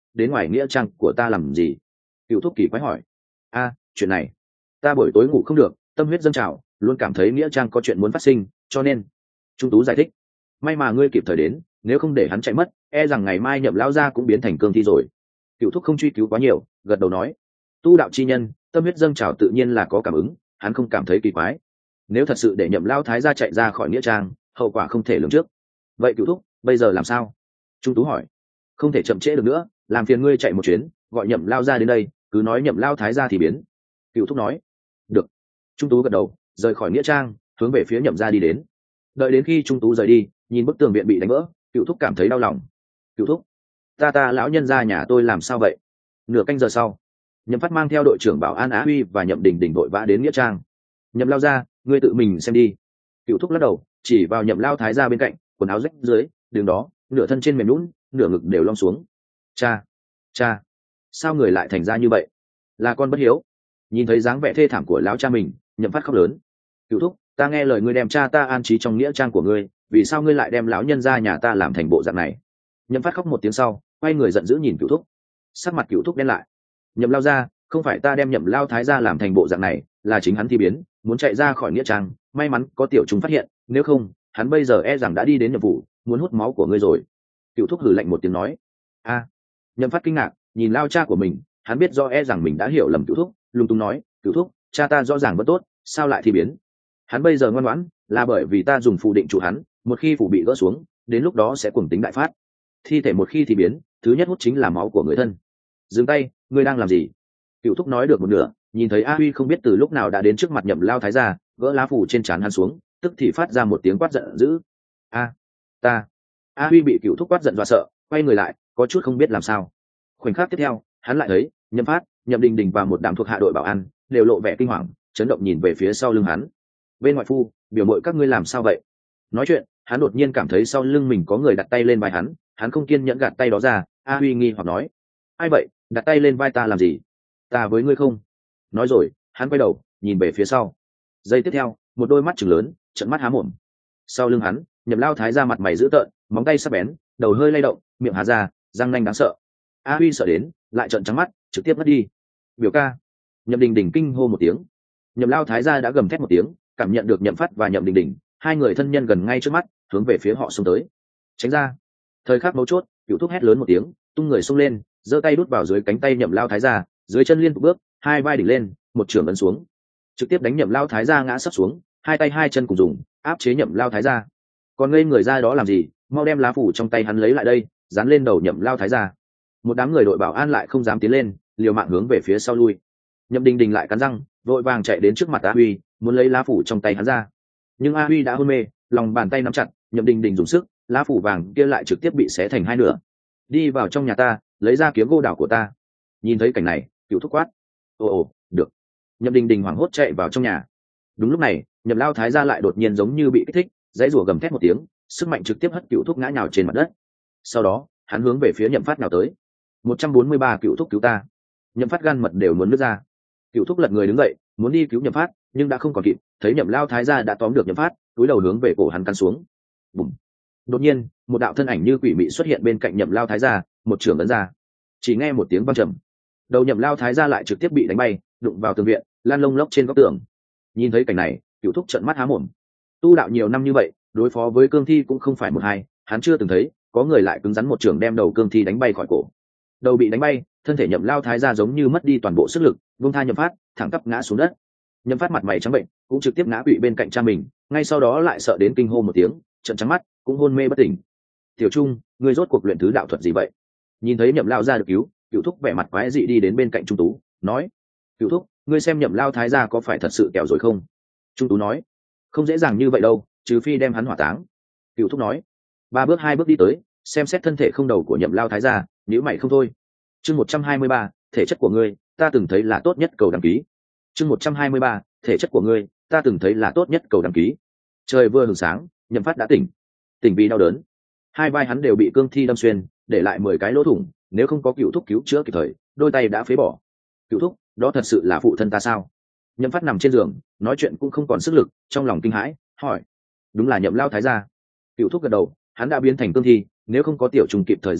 Speaker 1: đến ngoài nghĩa trang của ta làm gì? Cựu thúc kỳ quái hỏi. A, chuyện này, ta buổi tối ngủ không được, tâm huyết dâng trào, luôn cảm thấy nghĩa trang có chuyện muốn phát sinh, cho nên. Trung Tú giải thích. May mà ngươi kịp thời đến, nếu không để hắn chạy mất, e rằng ngày mai Nhậm lão gia cũng biến thành cương thi rồi. Cựu thúc không truy cứu quá nhiều, gật đầu nói. Tu đạo chi nhân, tâm huyết dâng trào tự nhiên là có cảm ứng, hắn không cảm thấy kỳ quái. Nếu thật sự để Nhậm lão thái gia chạy ra khỏi nghĩa trang, hậu quả không thể lường trước. Vậy Cựu thúc, bây giờ làm sao? Trung Tú hỏi. Không thể chậm trễ được nữa, làm phiền ngươi chạy một chuyến, gọi Nhậm lão gia đến đây, cứ nói Nhậm lão thái gia thì biến. Cựu thúc nói. Được. Trung Tú gật đầu, rời khỏi nghĩa trang, hướng về phía Nhậm gia đi đến. Đợi đến khi Trung Tú rời đi, nhìn bức tường viện bị đánh vỡ, Cựu thúc cảm thấy đau lòng. Cựu thúc, ta ta lão nhân gia nhà tôi làm sao vậy? Nửa canh giờ sau, Nhậm Phát mang theo đội trưởng bảo an Á Huy và Nhậm Đình Đình đội vã đến nghĩa trang. Nhậm lao ra, ngươi tự mình xem đi. Cựu thúc lắc đầu, chỉ vào Nhậm lao thái gia bên cạnh, quần áo rách dưới, đường đó, nửa thân trên mềm nhũn, nửa ngực đều lom xuống. Cha, cha, sao người lại thành ra như vậy? Là con bất hiếu. Nhìn thấy dáng vẻ thê thảm của lão cha mình, Nhậm Phát khóc lớn. Cựu thúc, ta nghe lời ngươi đem cha ta an trí trong nghĩa trang của ngươi, vì sao ngươi lại đem lão nhân gia nhà ta làm thành bộ dạng này? Nhậm Phát khóc một tiếng sau, quay người giận dữ nhìn Cựu thúc. Sắc mặt Cựu thúc đen lại. Nhậm lao ra, không phải ta đem Nhậm lao thái gia làm thành bộ dạng này, là chính hắn thi biến, muốn chạy ra khỏi nghĩa trang, may mắn có tiểu chúng phát hiện, nếu không, hắn bây giờ e rằng đã đi đến nhiệm vụ, muốn hút máu của ngươi rồi. Cựu thúc hừ lạnh một tiếng nói. A. Nhậm Phát kinh ngạc, nhìn lao cha của mình, hắn biết do e rằng mình đã hiểu lầm Cựu thúc, lung tung nói, Cựu thúc, cha ta rõ ràng vẫn tốt, sao lại thi biến? Hắn bây giờ ngoan ngoãn, là bởi vì ta dùng phù định trụ hắn, một khi phù bị gỡ xuống, đến lúc đó sẽ cuồng tính đại phát. Thi thể một khi thi biến, thứ nhất hút chính là máu của người thân. Dừng tay, ngươi đang làm gì? Cựu thúc nói được một nửa, nhìn thấy A Huy không biết từ lúc nào đã đến trước mặt Nhậm lao thái gia, gỡ lá phủ trên trán hắn xuống, tức thì phát ra một tiếng quát giận dữ. A, ta. A Huy bị Cựu thúc quát giận dọa sợ, quay người lại, có chút không biết làm sao. Khoảnh khắc tiếp theo, hắn lại thấy Nhậm Phát, Nhậm Đình Đình và một đám thuộc hạ đội bảo an đều lộ vẻ kinh hoàng, chấn động nhìn về phía sau lưng hắn. Bên ngoại phu, biểu mội các ngươi làm sao vậy? Nói chuyện, hắn đột nhiên cảm thấy sau lưng mình có người đặt tay lên vai hắn, hắn không kiên nhẫn gạt tay đó ra. A Huy nghi hoặc nói. Ai vậy, đặt tay lên vai ta làm gì? Ta với ngươi không? Nói rồi, hắn quay đầu, nhìn về phía sau. Giây tiếp theo, một đôi mắt trừng lớn, trợn mắt há mồm. Sau lưng hắn, Nhậm lao thái ra mặt mày dữ tợn, móng tay sắc bén, đầu hơi lay động, miệng há ra, răng nanh đáng sợ. A Huy sợ đến, lại trợn trắng mắt, trực tiếp mất đi. Biểu ca. Nhậm Đình Đình kinh hô một tiếng. Nhậm lao thái gia đã gầm thét một tiếng, cảm nhận được Nhậm Phát và Nhậm Đình Đình, hai người thân nhân gần ngay trước mắt, hướng về phía họ xông tới. Tránh ra. Thời khắc mấu chốt, Cựu thúc hét lớn một tiếng, tung người xông lên, giơ tay đút vào dưới cánh tay Nhậm lao thái gia, dưới chân liên tục bước, hai vai đỉnh lên, một chưởng ấn xuống, trực tiếp đánh Nhậm lao thái gia ngã sấp xuống, hai tay hai chân cùng dùng, áp chế Nhậm lao thái gia. Còn ngây người ra đó làm gì, mau đem lá phủ trong tay hắn lấy lại đây, dán lên đầu Nhậm lao thái gia. Một đám người đội bảo an lại không dám tiến lên, liều mạng hướng về phía sau lui. Nhậm Đình Đình lại cắn răng, vội vàng chạy đến trước mặt A Huy, muốn lấy lá phủ trong tay hắn ra. Nhưng A Huy đã hôn mê, lòng bàn tay nắm chặt, Nhậm Đình Đình dùng sức, lá phủ vàng kia lại trực tiếp bị xé thành hai nửa. Đi vào trong nhà ta, lấy ra kiếm gỗ đào của ta. Nhìn thấy cảnh này, Cựu thúc quát. Ồ ồ, được. Nhậm Đình Đình hoảng hốt chạy vào trong nhà. Đúng lúc này, Nhậm lao thái gia lại đột nhiên giống như bị kích thích, dãy rủa gầm thét một tiếng, sức mạnh trực tiếp hất Cựu thúc ngã nhào trên mặt đất. Sau đó, hắn hướng về phía Nhậm Phát nào tới. một trăm bốn mươi ba Cựu thúc cứu ta. Nhậm Phát gan mật đều muốn nứt ra. Cựu thúc lật người đứng dậy, muốn đi cứu Nhậm Phát, nhưng đã không còn kịp, thấy Nhậm lao thái gia đã tóm được Nhậm Phát, cúi đầu hướng về cổ hắn căn xuống. Bùm. Đột nhiên, một đạo thân ảnh như quỷ mị xuất hiện bên cạnh Nhậm lao thái gia, một trường ấn ra. Chỉ nghe một tiếng vang trầm, đầu Nhậm lao thái gia lại trực tiếp bị đánh bay, đụng vào tường viện, lan lông lốc trên góc tường. Nhìn thấy cảnh này, Cựu thúc trợn mắt há mồm. Tu đạo nhiều năm như vậy, đối phó với cương thi cũng không phải một hai, hắn chưa từng thấy có người lại cứng rắn một trường đem đầu cương thi đánh bay khỏi cổ. Đầu bị đánh bay, thân thể Nhậm lao thái gia giống như mất đi toàn bộ sức lực, vung tha Nhậm Phát, thẳng tắp ngã xuống đất. Nhậm Phát mặt mày trắng bệnh, cũng trực tiếp ngã quỵ bên cạnh cha mình, ngay sau đó lại sợ đến kinh hô một tiếng, trợn trắng mắt, cũng hôn mê bất tỉnh. Tiểu Trung, ngươi rốt cuộc luyện thứ đạo thuật gì vậy? Nhìn thấy Nhậm lao gia được cứu, Cựu thúc vẻ mặt quái dị đi đến bên cạnh Trung Tú, nói: Cựu thúc, ngươi xem Nhậm lao thái gia có phải thật sự kẹo rồi không? Trung Tú nói: không dễ dàng như vậy đâu, trừ phi đem hắn hỏa táng. Cựu thúc nói: ba bước hai bước đi tới, xem xét thân thể không đầu của Nhậm lao thái gia, nhíu mày không thôi. Chương một trăm hai mươi ba, thể chất của ngươi, ta từng thấy là tốt nhất, cầu đăng ký. Chương một trăm hai mươi ba, thể chất của ngươi, ta từng thấy là tốt nhất, cầu đăng ký. Trời vừa hừng sáng, Nhậm Phát đã tỉnh. Tỉnh vì đau đớn, hai vai hắn đều bị cương thi đâm xuyên, để lại mười cái lỗ thủng, nếu không có Cựu thúc cứu chữa kịp thời, đôi tay đã phế bỏ. Cựu thúc, đó thật sự là phụ thân ta sao? Nhậm Phát nằm trên giường, nói chuyện cũng không còn sức lực, trong lòng kinh hãi, hỏi: đúng là Nhậm lao thái gia. Cựu thúc gật đầu, hắn đã biến thành cương thi, nếu không có Tiểu Trung kịp thời ra tay,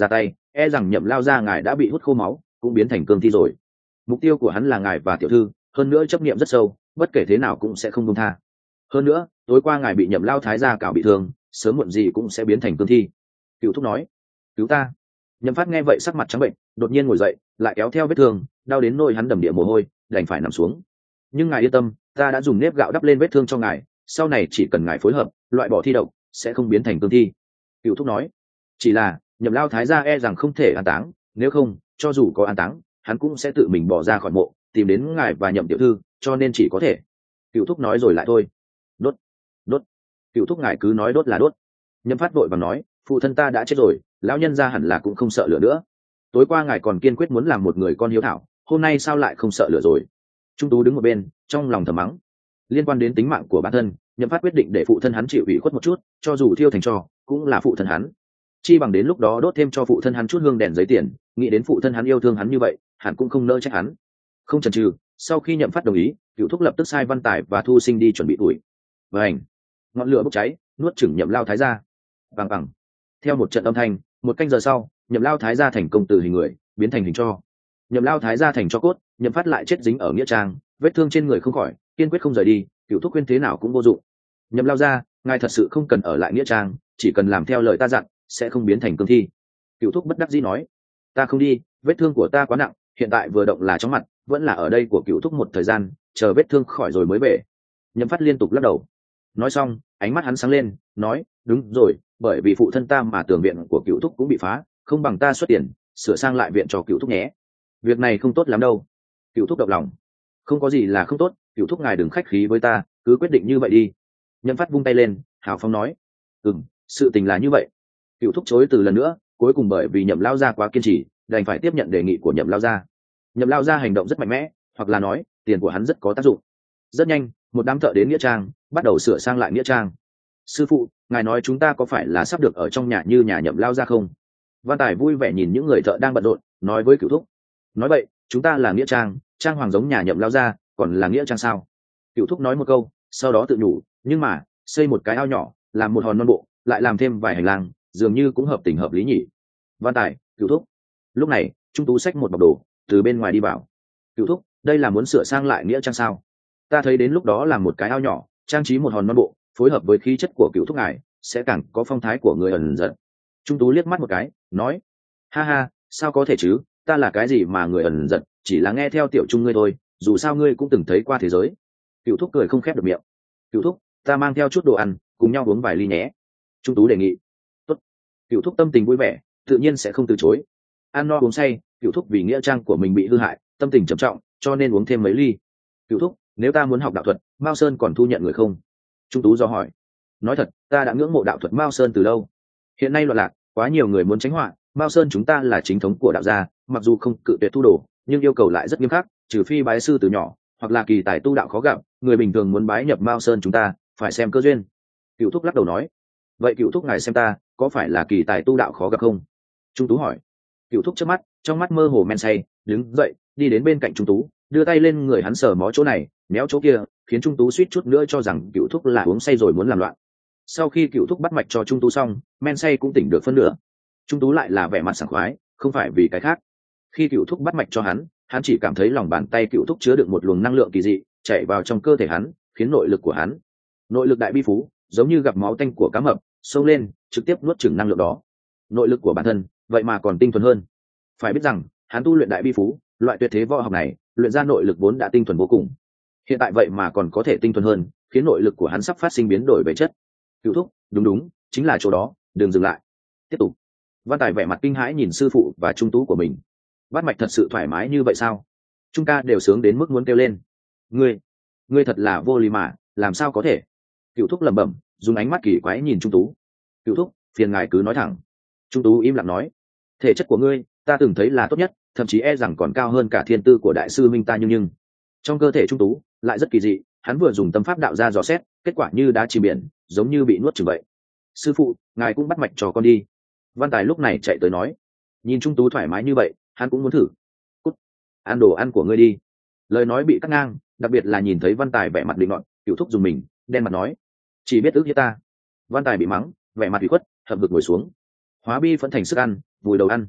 Speaker 1: e rằng Nhậm lao gia ngài đã bị hút khô máu, cũng biến thành cương thi rồi. Mục tiêu của hắn là ngài và tiểu thư, hơn nữa chấp niệm rất sâu, bất kể thế nào cũng sẽ không buông tha. Hơn nữa tối qua ngài bị Nhậm lao thái gia cào bị thương, sớm muộn gì cũng sẽ biến thành cương thi. Cựu thúc nói. Cứu ta. Nhậm Phát nghe vậy sắc mặt trắng bệnh, đột nhiên ngồi dậy, lại kéo theo vết thương, đau đến nỗi hắn đầm địa mồ hôi, đành phải nằm xuống. Nhưng ngài yên tâm, ta đã dùng nếp gạo đắp lên vết thương cho ngài, sau này chỉ cần ngài phối hợp, loại bỏ thi độc, sẽ không biến thành cương thi. Cựu thúc nói. Chỉ là Nhậm lao thái gia e rằng không thể an táng, nếu không, cho dù có an táng, hắn cũng sẽ tự mình bỏ ra khỏi mộ, tìm đến ngài và Nhậm tiểu thư, cho nên chỉ có thể. Cựu thúc nói rồi lại thôi. Đốt, đốt. Cựu thúc ngài cứ nói đốt là đốt. Nhậm Phát vội vàng nói, phụ thân ta đã chết rồi, lão nhân gia hẳn là cũng không sợ lửa nữa. Tối qua ngài còn kiên quyết muốn làm một người con hiếu thảo, hôm nay sao lại không sợ lửa rồi? Trung Tú đứng một bên, trong lòng thầm mắng. Liên quan đến tính mạng của bản thân, Nhậm Phát quyết định để phụ thân hắn chịu ủy khuất một chút, cho dù thiêu thành tro, cũng là phụ thân hắn. Chi bằng đến lúc đó đốt thêm cho phụ thân hắn chút hương đèn giấy tiền, nghĩ đến phụ thân hắn yêu thương hắn như vậy, hắn cũng không nỡ trách hắn. Không chần chừ, sau khi Nhậm Phát đồng ý, Cựu thúc lập tức sai Văn Tài và Thu Sinh đi chuẩn bị tuổi. Vành, ngọn lửa bốc cháy, nuốt chửng Nhậm lao thái gia. Bằng bằng. Theo một trận âm thanh, một canh giờ sau, Nhậm lao thái gia thành công từ hình người biến thành hình tro. Nhậm lao thái gia thành tro cốt, Nhậm Phát lại chết dính ở nghĩa trang, vết thương trên người không khỏi, kiên quyết không rời đi. Cựu thúc khuyên thế nào cũng vô dụng. Nhậm lao gia, ngài thật sự không cần ở lại nghĩa trang, chỉ cần làm theo lời ta dặn, sẽ không biến thành cương thi. Cựu thúc bất đắc dĩ nói. Ta không đi, vết thương của ta quá nặng, hiện tại vừa động là chóng mặt, vẫn là ở đây của Cựu thúc một thời gian, chờ vết thương khỏi rồi mới về. Nhậm Phát liên tục lắc đầu. Nói xong, ánh mắt hắn sáng lên, nói, đúng rồi, bởi vì phụ thân ta mà tường viện của Cựu thúc cũng bị phá, không bằng ta xuất tiền sửa sang lại viện cho Cựu thúc nhé. Việc này không tốt lắm đâu. Cựu thúc động lòng. Không có gì là không tốt, Cựu thúc ngài đừng khách khí với ta, cứ quyết định như vậy đi. Nhậm Phát vung tay lên, hào phóng nói. Ừm, sự tình là như vậy. Cựu thúc chối từ lần nữa, cuối cùng bởi vì Nhậm lao gia quá kiên trì, đành phải tiếp nhận đề nghị của Nhậm lao gia. Nhậm lao gia hành động rất mạnh mẽ, hoặc là nói tiền của hắn rất có tác dụng. Rất nhanh, một đám thợ đến nghĩa trang, bắt đầu sửa sang lại nghĩa trang. Sư phụ, ngài nói chúng ta có phải là sắp được ở trong nhà như nhà Nhậm lao gia không? Văn Tài vui vẻ nhìn những người thợ đang bận rộn, nói với Cựu thúc. Nói vậy, chúng ta là nghĩa trang, trang hoàng giống nhà Nhậm lao gia, còn là nghĩa trang sao? Cựu thúc nói một câu, sau đó tự nhủ, nhưng mà xây một cái ao nhỏ, làm một hòn non bộ, lại làm thêm vài hành lang, dường như cũng hợp tình hợp lý nhỉ. Văn Tài, Cựu thúc. Lúc này, Trung Tú xách một bọc đồ từ bên ngoài đi vào. Cựu thúc, đây là muốn sửa sang lại nghĩa trang sao? Ta thấy đến lúc đó làm một cái ao nhỏ, trang trí một hòn non bộ, phối hợp với khí chất của Cựu thúc ngài, sẽ càng có phong thái của người ẩn giận. Trung Tú liếc mắt một cái, nói, ha ha, sao có thể chứ, ta là cái gì mà người ẩn giận, chỉ là nghe theo tiểu Trung ngươi thôi, dù sao ngươi cũng từng thấy qua thế giới. Cựu thúc cười không khép được miệng. Cựu thúc, ta mang theo chút đồ ăn, cùng nhau uống vài ly nhé. Trung Tú đề nghị. Tốt. Cựu thúc tâm tình vui vẻ, tự nhiên sẽ không từ chối. Ăn no uống say, Cựu thúc vì nghĩa trang của mình bị hư hại, tâm tình trầm trọng, cho nên uống thêm mấy ly. Cựu thúc, nếu ta muốn học đạo thuật, Mao Sơn còn thu nhận người không? Trung Tú do hỏi. Nói thật, ta đã ngưỡng mộ đạo thuật Mao Sơn từ lâu. Hiện nay loạn lạc, quá nhiều người muốn tránh họa, Mao Sơn chúng ta là chính thống của đạo gia, mặc dù không cự tuyệt thu đồ, nhưng yêu cầu lại rất nghiêm khắc, trừ phi bái sư từ nhỏ, hoặc là kỳ tài tu đạo khó gặp, người bình thường muốn bái nhập Mao Sơn chúng ta, phải xem cơ duyên. Cựu thúc lắc đầu nói. Vậy Cựu thúc ngài xem ta, có phải là kỳ tài tu đạo khó gặp không? Trung Tú hỏi. Cựu thúc chớp mắt, trong mắt mơ hồ men say, đứng dậy, đi đến bên cạnh Trung Tú, đưa tay lên người hắn sờ mó chỗ này, méo chỗ kia, khiến Trung Tú suýt chút nữa cho rằng Cựu thúc là uống say rồi muốn làm loạn. Sau khi Cựu thúc bắt mạch cho Trung Tú xong, men say cũng tỉnh được phân nửa. Trung Tú lại là vẻ mặt sảng khoái, không phải vì cái khác. Khi Cựu thúc bắt mạch cho hắn, hắn chỉ cảm thấy lòng bàn tay Cựu thúc chứa đựng một luồng năng lượng kỳ dị, chạy vào trong cơ thể hắn, khiến nội lực của hắn, nội lực đại bi phú, giống như gặp máu tanh của cá mập, xông lên, trực tiếp nuốt chửng năng lượng đó. Nội lực của bản thân, vậy mà còn tinh thuần hơn. Phải biết rằng, hắn tu luyện đại bi phú, loại tuyệt thế võ học này, luyện ra nội lực vốn đã tinh thuần vô cùng. Hiện tại vậy mà còn có thể tinh thuần hơn, khiến nội lực của hắn sắp phát sinh biến đổi về chất. Cựu thúc, đúng đúng, chính là chỗ đó, đừng dừng lại. Tiếp tục. Văn Tài vẻ mặt kinh hãi nhìn sư phụ và Trung Tú của mình. Bắt mạch thật sự thoải mái như vậy sao? Trung ca đều sướng đến mức muốn kêu lên. Ngươi, ngươi thật là vô lý mà, làm sao có thể? Cựu thúc lẩm bẩm, dùng ánh mắt kỳ quái nhìn Trung Tú. Cựu thúc, phiền ngài cứ nói thẳng. Trung Tú im lặng nói. Thể chất của ngươi, ta từng thấy là tốt nhất, thậm chí e rằng còn cao hơn cả thiên tư của đại sư minh ta, nhưng nhưng trong cơ thể Trung Tú lại rất kỳ dị. Hắn vừa dùng tâm pháp đạo ra dò xét, kết quả như đá chìm biển, giống như bị nuốt chửng vậy. Sư phụ, ngài cũng bắt mạch cho con đi. Văn Tài lúc này chạy tới nói. Nhìn Trung Tú thoải mái như vậy, hắn cũng muốn thử. Cút, ăn đồ ăn của ngươi đi. Lời nói bị cắt ngang, đặc biệt là nhìn thấy Văn Tài vẻ mặt định ngọn, Cựu thúc dùng mình, đen mặt nói. Chỉ biết ức hiếp ta. Văn Tài bị mắng, vẻ mặt ủy khuất, hậm hực ngồi xuống. Hóa bi vẫn thành sức ăn, vùi đầu ăn.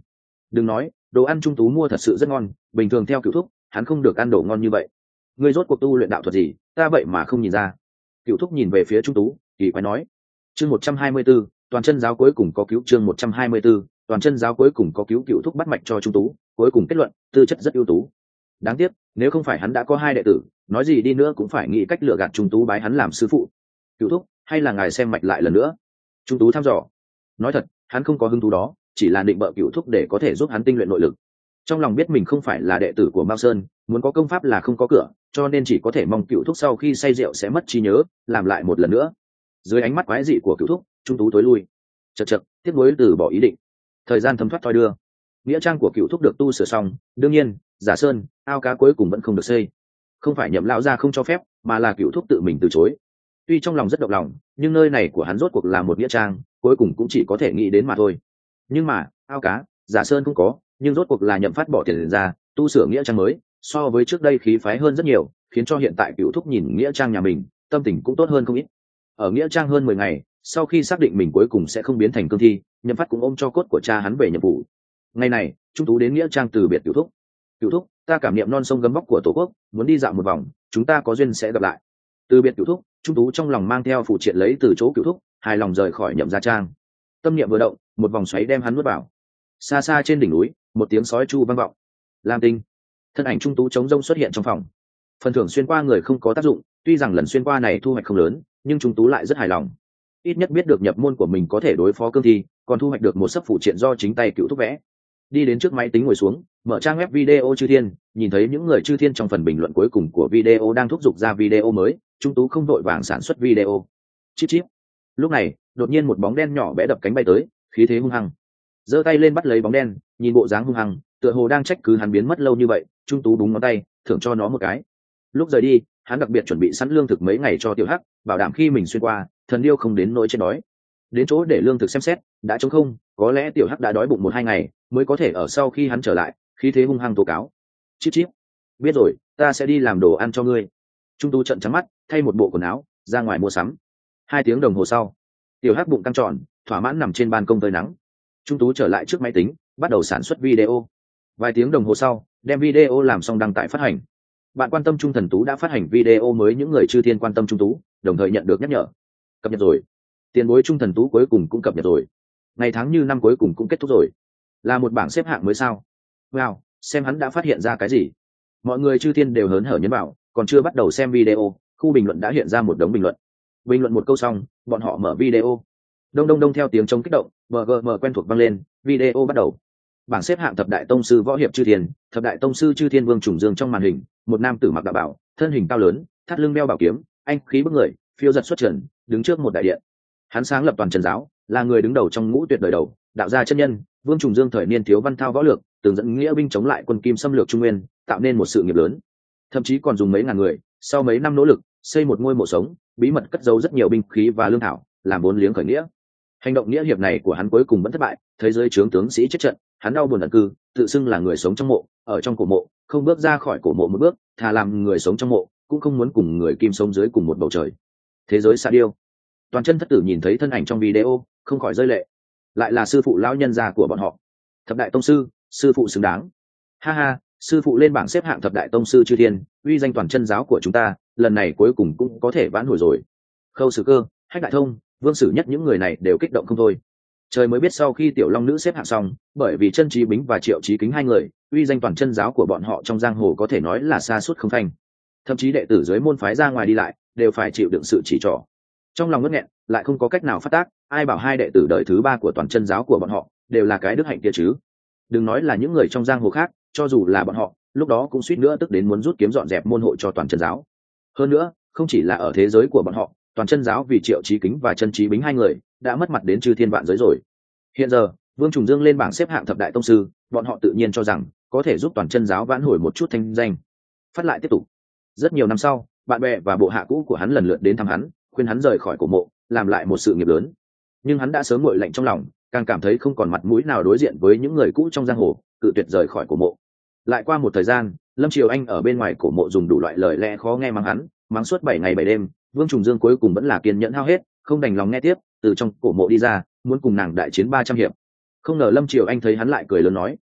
Speaker 1: đừng nói đồ ăn Trung Tú mua thật sự rất ngon, bình thường theo Cựu Thúc hắn không được ăn đồ ngon như vậy. Ngươi rốt cuộc tu luyện đạo thuật gì, ta vậy mà không nhìn ra. Cựu Thúc nhìn về phía Trung Tú kỳ quái nói. Chương một trăm hai mươi 124, toàn chân giáo cuối cùng có cứu. Chương một trăm hai mươi 124, toàn chân giáo cuối cùng có cứu. Cựu Thúc bắt mạch cho Trung Tú, cuối cùng kết luận tư chất rất ưu tú. Đáng tiếc nếu không phải hắn đã có hai đệ tử, nói gì đi nữa cũng phải nghĩ cách lựa gạt Trung Tú bái hắn làm sư phụ. Cựu Thúc, hay là ngài xem mạch lại lần nữa? Trung Tú thăm dò. Nói thật hắn không có hứng thú đó, chỉ là định bợ Cựu Thúc để có thể giúp hắn tinh luyện nội lực. Trong lòng biết mình không phải là đệ tử của Mao Sơn, muốn có công pháp là không có cửa, cho nên chỉ có thể mong Cựu Thúc sau khi say rượu sẽ mất trí nhớ, làm lại một lần nữa. Dưới ánh mắt quái dị của Cựu Thúc, Trung Tú tối lui. Chật chật, tiếc nuối từ bỏ ý định. Thời gian thấm thoát thoi đưa, nghĩa trang của Cựu Thúc được tu sửa xong, đương nhiên Giả Sơn ao cá cuối cùng vẫn không được xây. Không phải Nhậm lão gia không cho phép, mà là Cựu Thúc tự mình từ chối. Tuy trong lòng rất động lòng, nhưng nơi này của hắn rốt cuộc là một nghĩa trang, cuối cùng cũng chỉ có thể nghĩ đến mà thôi. Nhưng mà ao cá, Giả Sơn cũng có, nhưng rốt cuộc là Nhậm phát bỏ tiền ra tu sửa nghĩa trang mới, so với trước đây khí phái hơn rất nhiều, khiến cho hiện tại Cựu Thúc nhìn nghĩa trang nhà mình tâm tình cũng tốt hơn không ít. Ở nghĩa trang hơn mười ngày, sau khi xác định mình cuối cùng sẽ không biến thành cương thi, Nhậm phát cũng ôm cho cốt của cha hắn về nhiệm vụ. Ngày này Trung Tú đến nghĩa trang từ biệt Cựu Thúc. Cựu Thúc, ta cảm niệm non sông gấm vóc của Tổ quốc, muốn đi dạo một vòng, chúng ta có duyên sẽ gặp lại. Từ biệt Cựu Thúc, Trung Tú trong lòng mang theo phụ triện lấy từ chỗ Cựu Thúc, hài lòng rời khỏi Nhậm gia trang. Tâm niệm vừa động, một vòng xoáy đem hắn nuốt vào. Xa xa trên đỉnh núi, một tiếng sói chu vang vọng. Lam Tinh, thân ảnh Trung Tú chống rông xuất hiện trong phòng. Phần thưởng xuyên qua người không có tác dụng, tuy rằng lần xuyên qua này thu hoạch không lớn, nhưng Trung Tú lại rất hài lòng. Ít nhất biết được nhập môn của mình có thể đối phó cương thi, còn thu hoạch được một sấp phụ triện do chính tay Cựu Thúc vẽ. Đi đến trước máy tính ngồi xuống, mở trang web video Chư Thiên, nhìn thấy những người Chư Thiên trong phần bình luận cuối cùng của video đang thúc giục ra video mới, Trung Tú không đội vàng sản xuất video. Chip chip. Lúc này đột nhiên một bóng đen nhỏ bé đập cánh bay tới, khí thế hung hăng. Giơ tay lên bắt lấy bóng đen, nhìn bộ dáng hung hăng, tựa hồ đang trách cứ hắn biến mất lâu như vậy. Trung Tú búng ngón tay thưởng cho nó một cái. Lúc rời đi hắn đặc biệt chuẩn bị sẵn lương thực mấy ngày cho Tiểu Hắc, bảo đảm khi mình xuyên qua thần điêu không đến nỗi chết đói. Đến chỗ để lương thực xem xét đã trống không, có lẽ Tiểu Hắc đã đói bụng một hai ngày mới có thể ở sau khi hắn trở lại, khí thế hung hăng tố cáo. Chíp chíp, biết rồi, ta sẽ đi làm đồ ăn cho ngươi. Trung Tú trợn trắng mắt, thay một bộ quần áo ra ngoài mua sắm. Hai tiếng đồng hồ sau, Tiểu Hắc bụng căng tròn thỏa mãn nằm trên ban công phơi nắng. Trung Tú trở lại trước máy tính, bắt đầu sản xuất video. Vài tiếng đồng hồ sau, đem video làm xong đăng tải phát hành. Bạn quan tâm Trung Thần Tú đã phát hành video mới, những người Chư Thiên quan tâm Trung Tú đồng thời nhận được nhắc nhở. Cập nhật rồi. Tiền bối Trung Thần Tú cuối cùng cũng cập nhật rồi. Ngày tháng như năm cuối cùng cũng kết thúc rồi. Là một bảng xếp hạng mới sao? Wow, xem hắn đã phát hiện ra cái gì. Mọi người Chư Thiên đều hớn hở nhấn vào, còn chưa bắt đầu xem video, khu bình luận đã hiện ra một đống bình luận. Bình luận một câu xong, bọn họ mở video. Đông đông đông theo tiếng trống kích động, bờ gờ mờ quen thuộc vang lên, video bắt đầu. Bảng xếp hạng thập đại tông sư võ hiệp Chư Thiên, thập đại tông sư Chư Thiên Vương Trùng Dương trong màn hình, một nam tử mặc đạo bảo, thân hình cao lớn, thắt lưng đeo bảo kiếm, anh khí bức người, phiêu giật xuất trần, đứng trước một đại điện. Hắn sáng lập toàn chân giáo, là người đứng đầu trong ngũ tuyệt đời đầu, đạo gia chân nhân. Vương Trùng Dương thời niên thiếu văn thao võ lược, từng dẫn nghĩa binh chống lại quân Kim xâm lược Trung Nguyên, tạo nên một sự nghiệp lớn. Thậm chí còn dùng mấy ngàn người, sau mấy năm nỗ lực, xây một ngôi mộ sống, bí mật cất giấu rất nhiều binh khí và lương thảo, làm vốn liếng khởi nghĩa. Hành động nghĩa hiệp này của hắn cuối cùng vẫn thất bại, thấy giới trướng tướng sĩ chết trận, hắn đau buồn ẩn cư, tự xưng là người sống trong mộ, ở trong cổ mộ, không bước ra khỏi cổ mộ một bước, thà làm người sống trong mộ, cũng không muốn cùng người Kim sống dưới cùng một bầu trời. Thế giới xa điêu. Toàn chân thất tử nhìn thấy thân ảnh trong video, không khỏi rơi lệ. Lại là sư phụ lão nhân gia của bọn họ, thập đại tông sư, sư phụ xứng đáng. Ha ha, sư phụ lên bảng xếp hạng thập đại tông sư Chư Thiên, uy danh toàn chân giáo của chúng ta, lần này cuối cùng cũng có thể vãn hồi rồi. Khâu Sử Cơ, Hách Đại Thông, Vương Sử Nhất những người này đều kích động không thôi. Trời mới biết sau khi Tiểu Long Nữ xếp hạng xong, bởi vì Chân Chí Bính và Triệu Chí Kính hai người, uy danh toàn chân giáo của bọn họ trong giang hồ có thể nói là xa suốt không phanh. Thậm chí đệ tử dưới môn phái ra ngoài đi lại, đều phải chịu đựng sự chỉ trỏ. Trong lòng ngất nghẹn, lại không có cách nào phát tác, ai bảo hai đệ tử đời thứ ba của toàn chân giáo của bọn họ đều là cái đức hạnh kia chứ. Đừng nói là những người trong giang hồ khác, cho dù là bọn họ, lúc đó cũng suýt nữa tức đến muốn rút kiếm dọn dẹp môn hộ cho toàn chân giáo. Hơn nữa, không chỉ là ở thế giới của bọn họ, toàn chân giáo vì Triệu Chí Kính và Chân Chí Bính hai người đã mất mặt đến chư thiên vạn giới rồi. Hiện giờ Vương Trùng Dương lên bảng xếp hạng thập đại tông sư, bọn họ tự nhiên cho rằng có thể giúp toàn chân giáo vãn hồi một chút thanh danh. Phát lại tiếp tục. Rất nhiều năm sau, bạn bè và bộ hạ cũ của hắn lần lượt đến thăm hắn, khuyên hắn rời khỏi cổ mộ, làm lại một sự nghiệp lớn. Nhưng hắn đã sớm nguội lạnh trong lòng, càng cảm thấy không còn mặt mũi nào đối diện với những người cũ trong giang hồ, cự tuyệt rời khỏi cổ mộ. Lại qua một thời gian, Lâm Triều Anh ở bên ngoài cổ mộ dùng đủ loại lời lẽ khó nghe mắng hắn, mắng suốt bảy ngày bảy đêm. Vương Trùng Dương cuối cùng vẫn là kiên nhẫn hao hết, không đành lòng nghe tiếp, từ trong cổ mộ đi ra, muốn cùng nàng đại chiến ba trăm hiệp. Không ngờ Lâm Triều Anh thấy hắn lại cười lớn nói,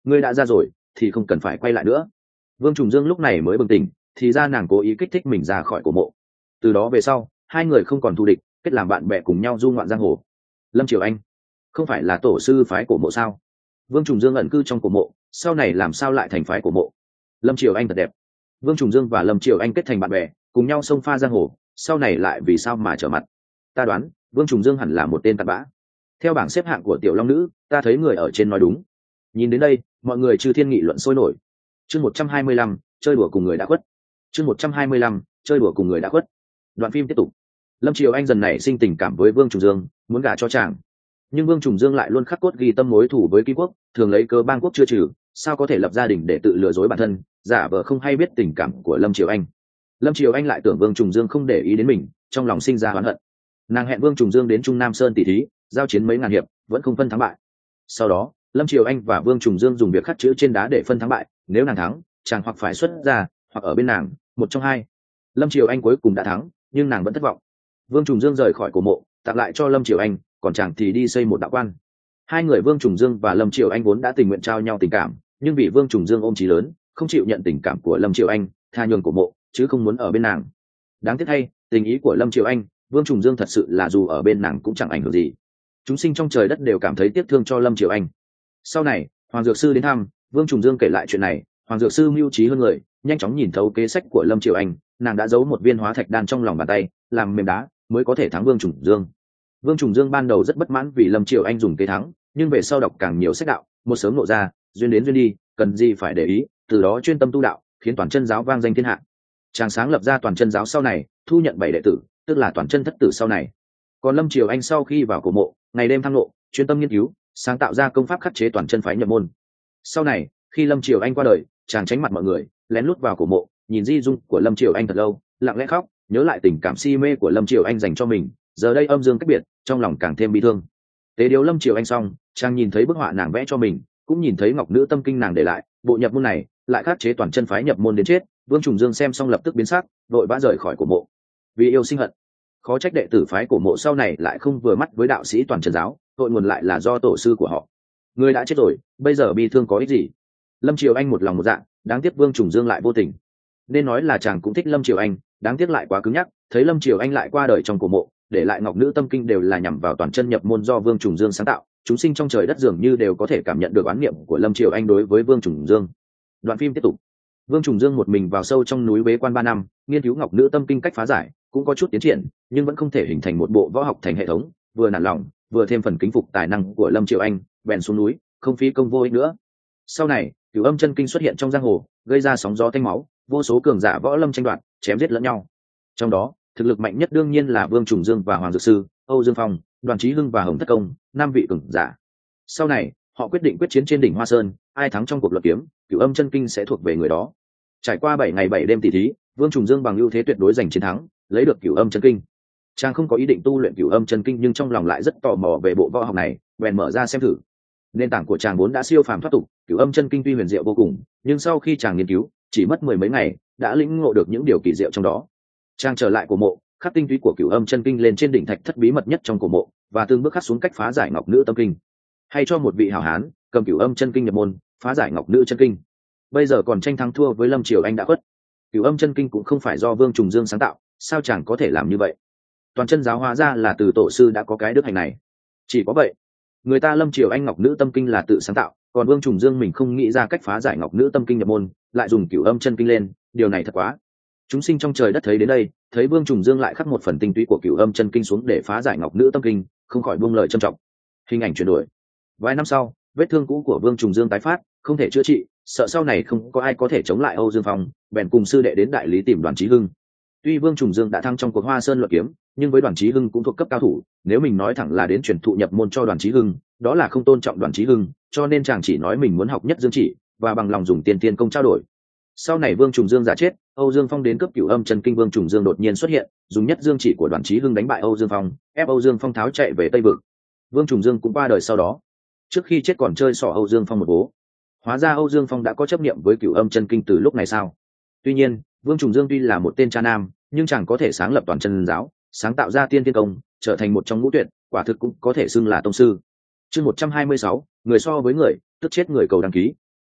Speaker 1: ngươi đã ra rồi thì không cần phải quay lại nữa. Vương Trùng Dương lúc này mới bừng tỉnh, thì ra nàng cố ý kích thích mình ra khỏi cổ mộ. Từ đó về sau hai người không còn thù địch, kết làm bạn bè cùng nhau du ngoạn giang hồ. Lâm Triều Anh không phải là tổ sư phái cổ mộ sao? Vương Trùng Dương ẩn cư trong cổ mộ, sau này làm sao lại thành phái cổ mộ? Lâm Triều Anh thật đẹp. Vương Trùng Dương và Lâm Triều Anh kết thành bạn bè, cùng nhau xông pha giang hồ, sau này lại vì sao mà trở mặt? Ta đoán Vương Trùng Dương hẳn là một tên tạt bã. Theo bảng xếp hạng của tiểu long nữ, ta thấy người ở trên nói đúng. Nhìn đến đây mọi người chư thiên nghị luận sôi nổi. Chương một trăm hai mươi lăm, chơi đùa cùng người đã khuất. Chương một trăm hai mươi lăm, chơi đùa cùng người đã khuất. Đoạn phim tiếp tục. Lâm Triều Anh dần nảy sinh tình cảm với Vương Trùng Dương, muốn gả cho chàng, nhưng Vương Trùng Dương lại luôn khắc cốt ghi tâm mối thù với Kim Quốc, thường lấy cớ bang quốc chưa trừ, sao có thể lập gia đình để tự lừa dối bản thân, giả vờ không hay biết tình cảm của Lâm Triều Anh. Lâm Triều Anh lại tưởng Vương Trùng Dương không để ý đến mình, trong lòng sinh ra oán hận. Nàng hẹn Vương Trùng Dương đến Trung Nam Sơn tỷ thí, giao chiến mấy ngàn hiệp, vẫn không phân thắng bại. Sau đó Lâm Triều Anh và Vương Trùng Dương dùng việc khắc chữ trên đá để phân thắng bại, nếu nàng thắng chàng hoặc phải xuất ra, hoặc ở bên nàng, một trong hai. Lâm Triều Anh cuối cùng đã thắng, nhưng nàng vẫn thất vọng. Vương Trùng Dương rời khỏi cổ mộ, tặng lại cho Lâm Triều Anh, còn chàng thì đi xây một đạo quan. Hai người Vương Trùng Dương và Lâm Triều Anh vốn đã tình nguyện trao nhau tình cảm, nhưng vì Vương Trùng Dương ôm chí lớn, không chịu nhận tình cảm của Lâm Triều Anh, tha nhường cổ mộ, chứ không muốn ở bên nàng. Đáng tiếc thay, tình ý của Lâm Triều Anh, Vương Trùng Dương thật sự là dù ở bên nàng cũng chẳng ảnh hưởng gì. Chúng sinh trong trời đất đều cảm thấy tiếc thương cho Lâm Triều Anh. Sau này Hoàng Dược Sư đến thăm, Vương Trùng Dương kể lại chuyện này. Hoàng Dược Sư mưu trí hơn người, nhanh chóng nhìn thấu kế sách của Lâm Triều Anh, nàng đã giấu một viên hóa thạch đan trong lòng bàn tay, làm mềm đá mới có thể thắng Vương Trùng Dương. Vương Trùng Dương ban đầu rất bất mãn vì Lâm Triều Anh dùng kế thắng, nhưng về sau đọc càng nhiều sách đạo, một sớm nộ ra, duyên đến duyên đi, cần gì phải để ý, từ đó chuyên tâm tu đạo, khiến Toàn Chân giáo vang danh thiên hạ. Chàng sáng lập ra Toàn Chân giáo sau này, thu nhận bảy đệ tử, tức là Toàn Chân thất tử sau này. Còn Lâm Triều Anh sau khi vào cổ mộ, ngày đêm thăng lộ, chuyên tâm nghiên cứu, sáng tạo ra công pháp khắc chế Toàn Chân phái nhập môn. Sau này, khi Lâm Triều Anh qua đời, chàng tránh mặt mọi người, lén lút vào cổ mộ, nhìn di dung của Lâm Triều Anh thật lâu, lặng lẽ khóc, nhớ lại tình cảm si mê của Lâm Triều Anh dành cho mình, giờ đây âm dương cách biệt, trong lòng càng thêm bi thương. Tế điếu Lâm Triều Anh xong, chàng nhìn thấy bức họa nàng vẽ cho mình, cũng nhìn thấy ngọc nữ tâm kinh nàng để lại, bộ nhập môn này lại khắc chế Toàn Chân phái nhập môn đến chết. Vương Trùng Dương xem xong lập tức biến sắc, vội vã rời khỏi cổ mộ. Vì yêu sinh hận, khó trách đệ tử phái cổ mộ sau này lại không vừa mắt với đạo sĩ Toàn Chân giáo, tội nguồn lại là do tổ sư của họ. Người đã chết rồi, bây giờ bi thương có ích gì? Lâm Triều Anh một lòng một dạ, đáng tiếc Vương Trùng Dương lại vô tình. Nên nói là chàng cũng thích Lâm Triều Anh, đáng tiếc lại quá cứng nhắc, thấy Lâm Triều Anh lại qua đời trong cổ mộ, để lại ngọc nữ tâm kinh đều là nhằm vào Toàn Chân nhập môn do Vương Trùng Dương sáng tạo, chúng sinh trong trời đất dường như đều có thể cảm nhận được oán niệm của Lâm Triều Anh đối với Vương Trùng Dương. Đoạn phim tiếp tục. Vương Trùng Dương một mình vào sâu trong núi bế quan ba năm, nghiên cứu ngọc nữ tâm kinh cách phá giải, cũng có chút tiến triển, nhưng vẫn không thể hình thành một bộ võ học thành hệ thống, vừa nản lòng, vừa thêm phần kính phục tài năng của Lâm Triều Anh, bèn xuống núi, không phí công vô ích nữa. Sau này, Cửu Âm chân kinh xuất hiện trong giang hồ, gây ra sóng gió tanh máu, vô số cường giả võ lâm tranh đoạt, chém giết lẫn nhau. Trong đó, thực lực mạnh nhất đương nhiên là Vương Trùng Dương và Hoàng Dược Sư, Âu Dương Phong, Đoàn Chí Hưng và Hồng Thất Công, năm vị cường giả. Sau này, họ quyết định quyết chiến trên đỉnh Hoa Sơn, ai thắng trong cuộc luận kiếm, Cửu Âm chân kinh sẽ thuộc về người đó. Trải qua bảy ngày bảy đêm tỷ thí, Vương Trùng Dương bằng ưu thế tuyệt đối giành chiến thắng, lấy được Cửu Âm chân kinh. Chàng không có ý định tu luyện Cửu Âm chân kinh nhưng trong lòng lại rất tò mò về bộ võ học này, bèn mở ra xem thử. Nền tảng của chàng vốn đã siêu phàm thoát tục, Cửu Âm chân kinh tuy huyền diệu vô cùng, nhưng sau khi chàng nghiên cứu, chỉ mất mười mấy ngày, đã lĩnh ngộ được những điều kỳ diệu trong đó. Chàng trở lại cổ mộ, khắc tinh túy của Cửu Âm chân kinh lên trên đỉnh thạch thất bí mật nhất trong cổ mộ, và từng bước khắc xuống cách phá giải ngọc nữ tâm kinh. Hay cho một vị hảo hán cầm Cửu Âm chân kinh nhập môn, phá giải ngọc nữ chân kinh. Bây giờ còn tranh thắng thua với Lâm Triều Anh đã khuất. Cửu Âm chân kinh cũng không phải do Vương Trùng Dương sáng tạo, sao chàng có thể làm như vậy? Toàn Chân giáo hóa ra là từ tổ sư đã có cái đức hạnh này. Chỉ có vậy, người ta Lâm Triều Anh ngọc nữ tâm kinh là tự sáng tạo, còn Vương Trùng Dương mình không nghĩ ra cách phá giải ngọc nữ tâm kinh nhập môn, lại dùng Cửu Âm chân kinh lên, điều này thật quá. Chúng sinh trong trời đất thấy đến đây, thấy Vương Trùng Dương lại khắc một phần tinh túy của Cửu Âm chân kinh xuống để phá giải ngọc nữ tâm kinh, không khỏi buông lời trân trọng. Hình ảnh chuyển đổi. Vài năm sau, vết thương cũ của Vương Trùng Dương tái phát, không thể chữa trị, sợ sau này không có ai có thể chống lại Âu Dương Phong, bèn cùng sư đệ đến đại lý tìm Đoàn Chí Hưng. Tuy Vương Trùng Dương đã thắng trong cuộc Hoa Sơn luận kiếm, nhưng với Đoàn Chí Hưng cũng thuộc cấp cao thủ, nếu mình nói thẳng là đến truyền thụ nhập môn cho Đoàn Chí Hưng, đó là không tôn trọng Đoàn Chí Hưng, cho nên chàng chỉ nói mình muốn học nhất dương chỉ, và bằng lòng dùng tiền tiền công trao đổi. Sau này Vương Trùng Dương giả chết, Âu Dương Phong đến cấp Cửu Âm chân kinh, Vương Trùng Dương đột nhiên xuất hiện, dùng nhất dương chỉ của Đoàn Chí Hưng đánh bại Âu Dương Phong, ép Âu Dương Phong tháo chạy về Tây vực. Vương Trùng Dương cũng qua đời sau đó. Trước khi chết còn chơi xỏ Âu Dương Phong một bố. Hóa ra Âu Dương Phong đã có chấp niệm với Cửu Âm chân kinh từ lúc này sao? Tuy nhiên, Vương Trùng Dương tuy là một tên cha nam, nhưng chẳng có thể sáng lập Toàn Chân giáo, sáng tạo ra tiên tiên công, trở thành một trong ngũ tuyệt, quả thực cũng có thể xưng là tông sư. Chương một trăm hai mươi sáu, người so với người, tức chết người cầu đăng ký.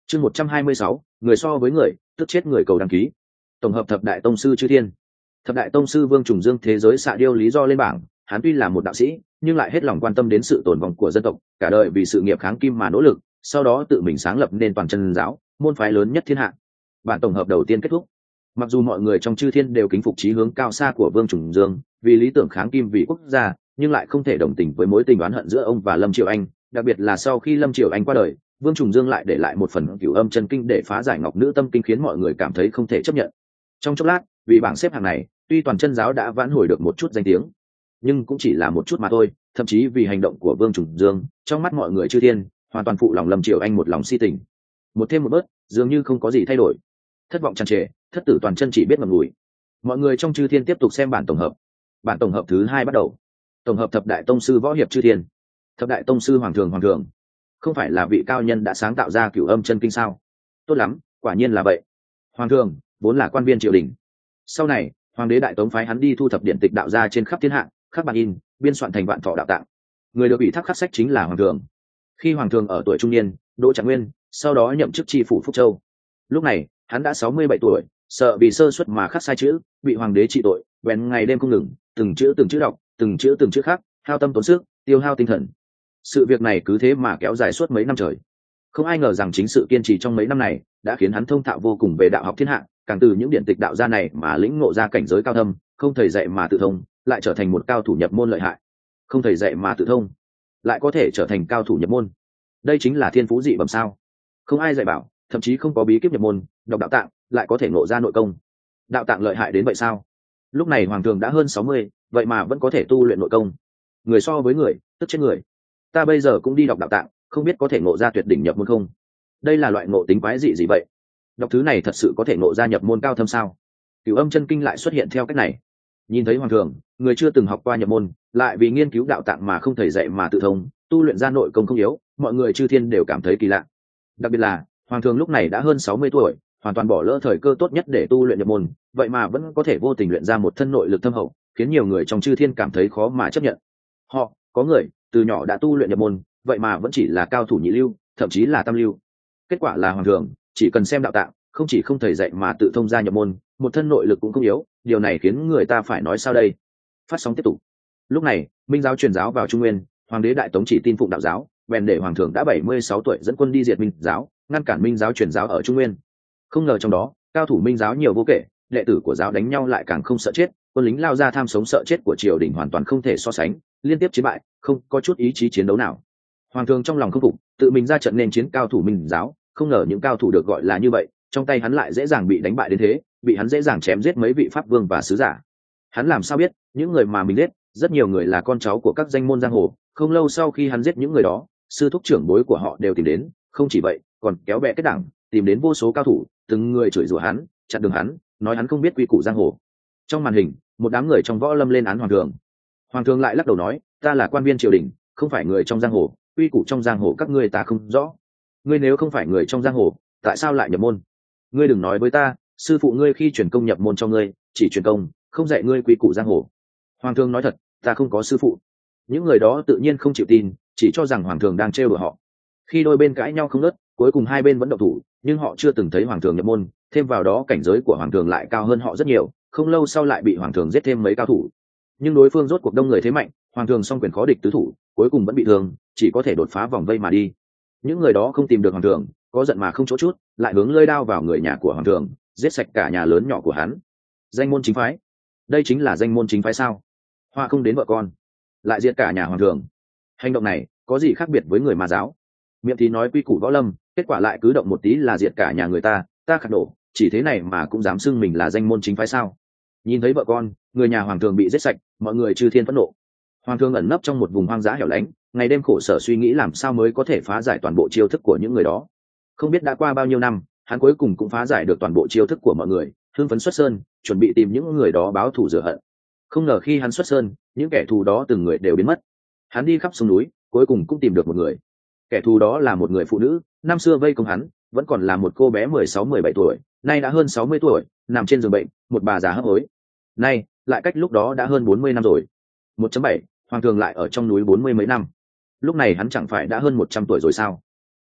Speaker 1: chương một trăm hai mươi sáu, người so với người, tức chết người cầu đăng ký. Tổng hợp thập đại tông sư chư thiên. Thập đại tông sư Vương Trùng Dương thế giới xạ điêu lý do lên bảng, hắn tuy là một đạo sĩ nhưng lại hết lòng quan tâm đến sự tồn vong của dân tộc, cả đời vì sự nghiệp kháng kim mà nỗ lực, sau đó tự mình sáng lập nên toàn chân giáo, môn phái lớn nhất thiên hạ. Bản tổng hợp đầu tiên kết thúc. Mặc dù mọi người trong chư thiên đều kính phục chí hướng cao xa của Vương Trùng Dương, vì lý tưởng kháng kim vì quốc gia, nhưng lại không thể đồng tình với mối tình oán hận giữa ông và Lâm Triều Anh, đặc biệt là sau khi Lâm Triều Anh qua đời, Vương Trùng Dương lại để lại một phần Cửu Âm chân kinh để phá giải Ngọc Nữ tâm kinh, khiến mọi người cảm thấy không thể chấp nhận. Trong chốc lát, vì bảng xếp hạng này, tuy toàn chân giáo đã vãn hồi được một chút danh tiếng, nhưng cũng chỉ là một chút mà thôi. Thậm chí vì hành động của Vương Trùng Dương, trong mắt mọi người chư thiên hoàn toàn phụ lòng Lâm Triều Anh một lòng si tình. Một thêm một bớt, dường như không có gì thay đổi. Thất vọng tràn trề, thất tử toàn chân chỉ biết ngậm ngùi. Mọi người trong chư thiên tiếp tục xem bản tổng hợp. Bản tổng hợp thứ hai bắt đầu. Tổng hợp thập đại tông sư võ hiệp chư thiên. Thập đại tông sư Hoàng Thường Hoàng Thường, không phải là vị cao nhân đã sáng tạo ra Cửu Âm chân kinh sao? Tốt lắm, quả nhiên là vậy. Hoàng Thường vốn là quan viên triều đình, sau này hoàng đế đại tống phái hắn đi thu thập điện tịch đạo gia trên khắp thiên hạ, khắc bản in, biên soạn thành Vạn Thọ đạo tạng. Người được ủy thác khắc sách chính là Hoàng Thường. Khi Hoàng Thường ở tuổi trung niên, đỗ trạng nguyên, sau đó nhậm chức tri phủ Phúc Châu. Lúc này hắn đã sáu mươi bảy tuổi, sợ vì sơ suất mà khắc sai chữ, bị hoàng đế trị tội, bèn ngày đêm không ngừng, từng chữ từng chữ đọc, từng chữ từng chữ khắc, hao tâm tốn sức, tiêu hao tinh thần. Sự việc này cứ thế mà kéo dài suốt mấy năm trời. Không ai ngờ rằng chính sự kiên trì trong mấy năm này đã khiến hắn thông thạo vô cùng về đạo học thiên hạ, càng từ những điển tịch đạo gia này mà lĩnh ngộ ra cảnh giới cao thâm, không thầy dạy mà tự thông, lại trở thành một cao thủ nhập môn lợi hại. Không thầy dạy mà tự thông, lại có thể trở thành cao thủ nhập môn. Đây chính là thiên phú dị bẩm sao? Không ai dạy bảo, thậm chí không có bí kíp nhập môn, đọc đạo tạng lại có thể ngộ ra nội công. Đạo tạng lợi hại đến vậy sao? Lúc này Hoàng Thường đã hơn sáu mươi, vậy mà vẫn có thể tu luyện nội công. Người so với người, tức chết người. Ta bây giờ cũng đi đọc đạo tạng, không biết có thể ngộ ra tuyệt đỉnh nhập môn không? Đây là loại ngộ tính quái dị gì vậy? Đọc thứ này thật sự có thể ngộ ra nhập môn cao thâm sao? Cửu Âm chân kinh lại xuất hiện theo cách này. Nhìn thấy Hoàng Thường, người chưa từng học qua nhập môn, lại vì nghiên cứu đạo tạng mà không thầy dạy mà tự thông, tu luyện ra nội công không yếu, mọi người chư thiên đều cảm thấy kỳ lạ. Đặc biệt là Hoàng Thường lúc này đã hơn sáu mươi tuổi, hoàn toàn bỏ lỡ thời cơ tốt nhất để tu luyện nhập môn, vậy mà vẫn có thể vô tình luyện ra một thân nội lực thâm hậu, khiến nhiều người trong chư thiên cảm thấy khó mà chấp nhận. Họ có người từ nhỏ đã tu luyện nhập môn, vậy mà vẫn chỉ là cao thủ nhị lưu, thậm chí là tam lưu. Kết quả là Hoàng Thường chỉ cần xem đạo tạng, không chỉ không thầy dạy mà tự thông ra nhập môn, một thân nội lực cũng không yếu. Điều này khiến người ta phải nói sao đây? Phát sóng tiếp tục. Lúc này Minh giáo truyền giáo vào Trung Nguyên, hoàng đế đại tống chỉ tin phụng đạo giáo, bèn để Hoàng Thường đã bảy mươi sáu tuổi dẫn quân đi diệt Minh giáo, ngăn cản Minh giáo truyền giáo ở Trung Nguyên. Không ngờ trong đó cao thủ Minh giáo nhiều vô kể, đệ tử của giáo đánh nhau lại càng không sợ chết, quân lính lao ra tham sống sợ chết của triều đình hoàn toàn không thể so sánh, liên tiếp chiến bại, không có chút ý chí chiến đấu nào. Hoàng Thường trong lòng không phục, tự mình ra trận nên chiến cao thủ Minh giáo, không ngờ những cao thủ được gọi là như vậy, trong tay hắn lại dễ dàng bị đánh bại đến thế, bị hắn dễ dàng chém giết mấy vị pháp vương và sứ giả. Hắn làm sao biết, những người mà mình giết, rất nhiều người là con cháu của các danh môn giang hồ. Không lâu sau khi hắn giết những người đó, sư thúc trưởng bối của họ đều tìm đến, không chỉ vậy, còn kéo bè kết đảng, tìm đến vô số cao thủ, từng người chửi rủa hắn, chặn đường hắn, nói hắn không biết quy củ giang hồ. Trong màn hình, một đám người trong võ lâm lên án Hoàng Thường. Hoàng Thường lại lắc đầu nói, ta là quan viên triều đình, không phải người trong giang hồ, quy củ trong giang hồ các ngươi ta không rõ. Ngươi nếu không phải người trong giang hồ, tại sao lại nhập môn? Ngươi đừng nói với ta, sư phụ ngươi khi truyền công nhập môn cho ngươi, chỉ truyền công, không dạy ngươi quy củ giang hồ. Hoàng Thường nói thật, ta không có sư phụ. Những người đó tự nhiên không chịu tin, chỉ cho rằng Hoàng Thường đang trêu đùa họ. Khi đôi bên cãi nhau không ngớt, cuối cùng hai bên vẫn động thủ, nhưng họ chưa từng thấy Hoàng Thường nhập môn, thêm vào đó cảnh giới của Hoàng Thường lại cao hơn họ rất nhiều, không lâu sau lại bị Hoàng Thường giết thêm mấy cao thủ. Nhưng đối phương rốt cuộc đông người thế mạnh, Hoàng Thường song quyền khó địch tứ thủ, cuối cùng vẫn bị thương, chỉ có thể đột phá vòng vây mà đi. Những người đó không tìm được Hoàng Thường, có giận mà không chỗ chút, lại hướng lưỡi đao vào người nhà của Hoàng Thường, giết sạch cả nhà lớn nhỏ của hắn. Danh môn chính phái, đây chính là danh môn chính phái sao? Hoa không đến vợ con, lại diệt cả nhà Hoàng Thường. Hành động này có gì khác biệt với người Ma giáo? Miệng thì nói quy củ võ lâm, kết quả lại cứ động một tí là diệt cả nhà người ta, ta khạc đổ, chỉ thế này mà cũng dám xưng mình là danh môn chính phái sao? Nhìn thấy vợ con, người nhà Hoàng Thường bị giết sạch, mọi người chư thiên phẫn nộ. Hoàng Thường ẩn nấp trong một vùng hoang dã hẻo lánh, ngày đêm khổ sở suy nghĩ làm sao mới có thể phá giải toàn bộ chiêu thức của những người đó. Không biết đã qua bao nhiêu năm, hắn cuối cùng cũng phá giải được toàn bộ chiêu thức của mọi người, hưng phấn xuất sơn, chuẩn bị tìm những người đó báo thù rửa hận. Không ngờ khi hắn xuất sơn, những kẻ thù đó từng người đều biến mất. Hắn đi khắp sông núi, cuối cùng cũng tìm được một người. Kẻ thù đó là một người phụ nữ, năm xưa vây công hắn, vẫn còn là một cô bé mười sáu mười bảy tuổi, nay đã hơn sáu mươi tuổi, nằm trên giường bệnh, một bà già hấp hối. Nay, lại cách lúc đó đã hơn bốn mươi năm rồi. một chấm bảy, Hoàng Thường lại ở trong núi bốn mươi mấy năm. Lúc này hắn chẳng phải đã hơn một trăm tuổi rồi sao?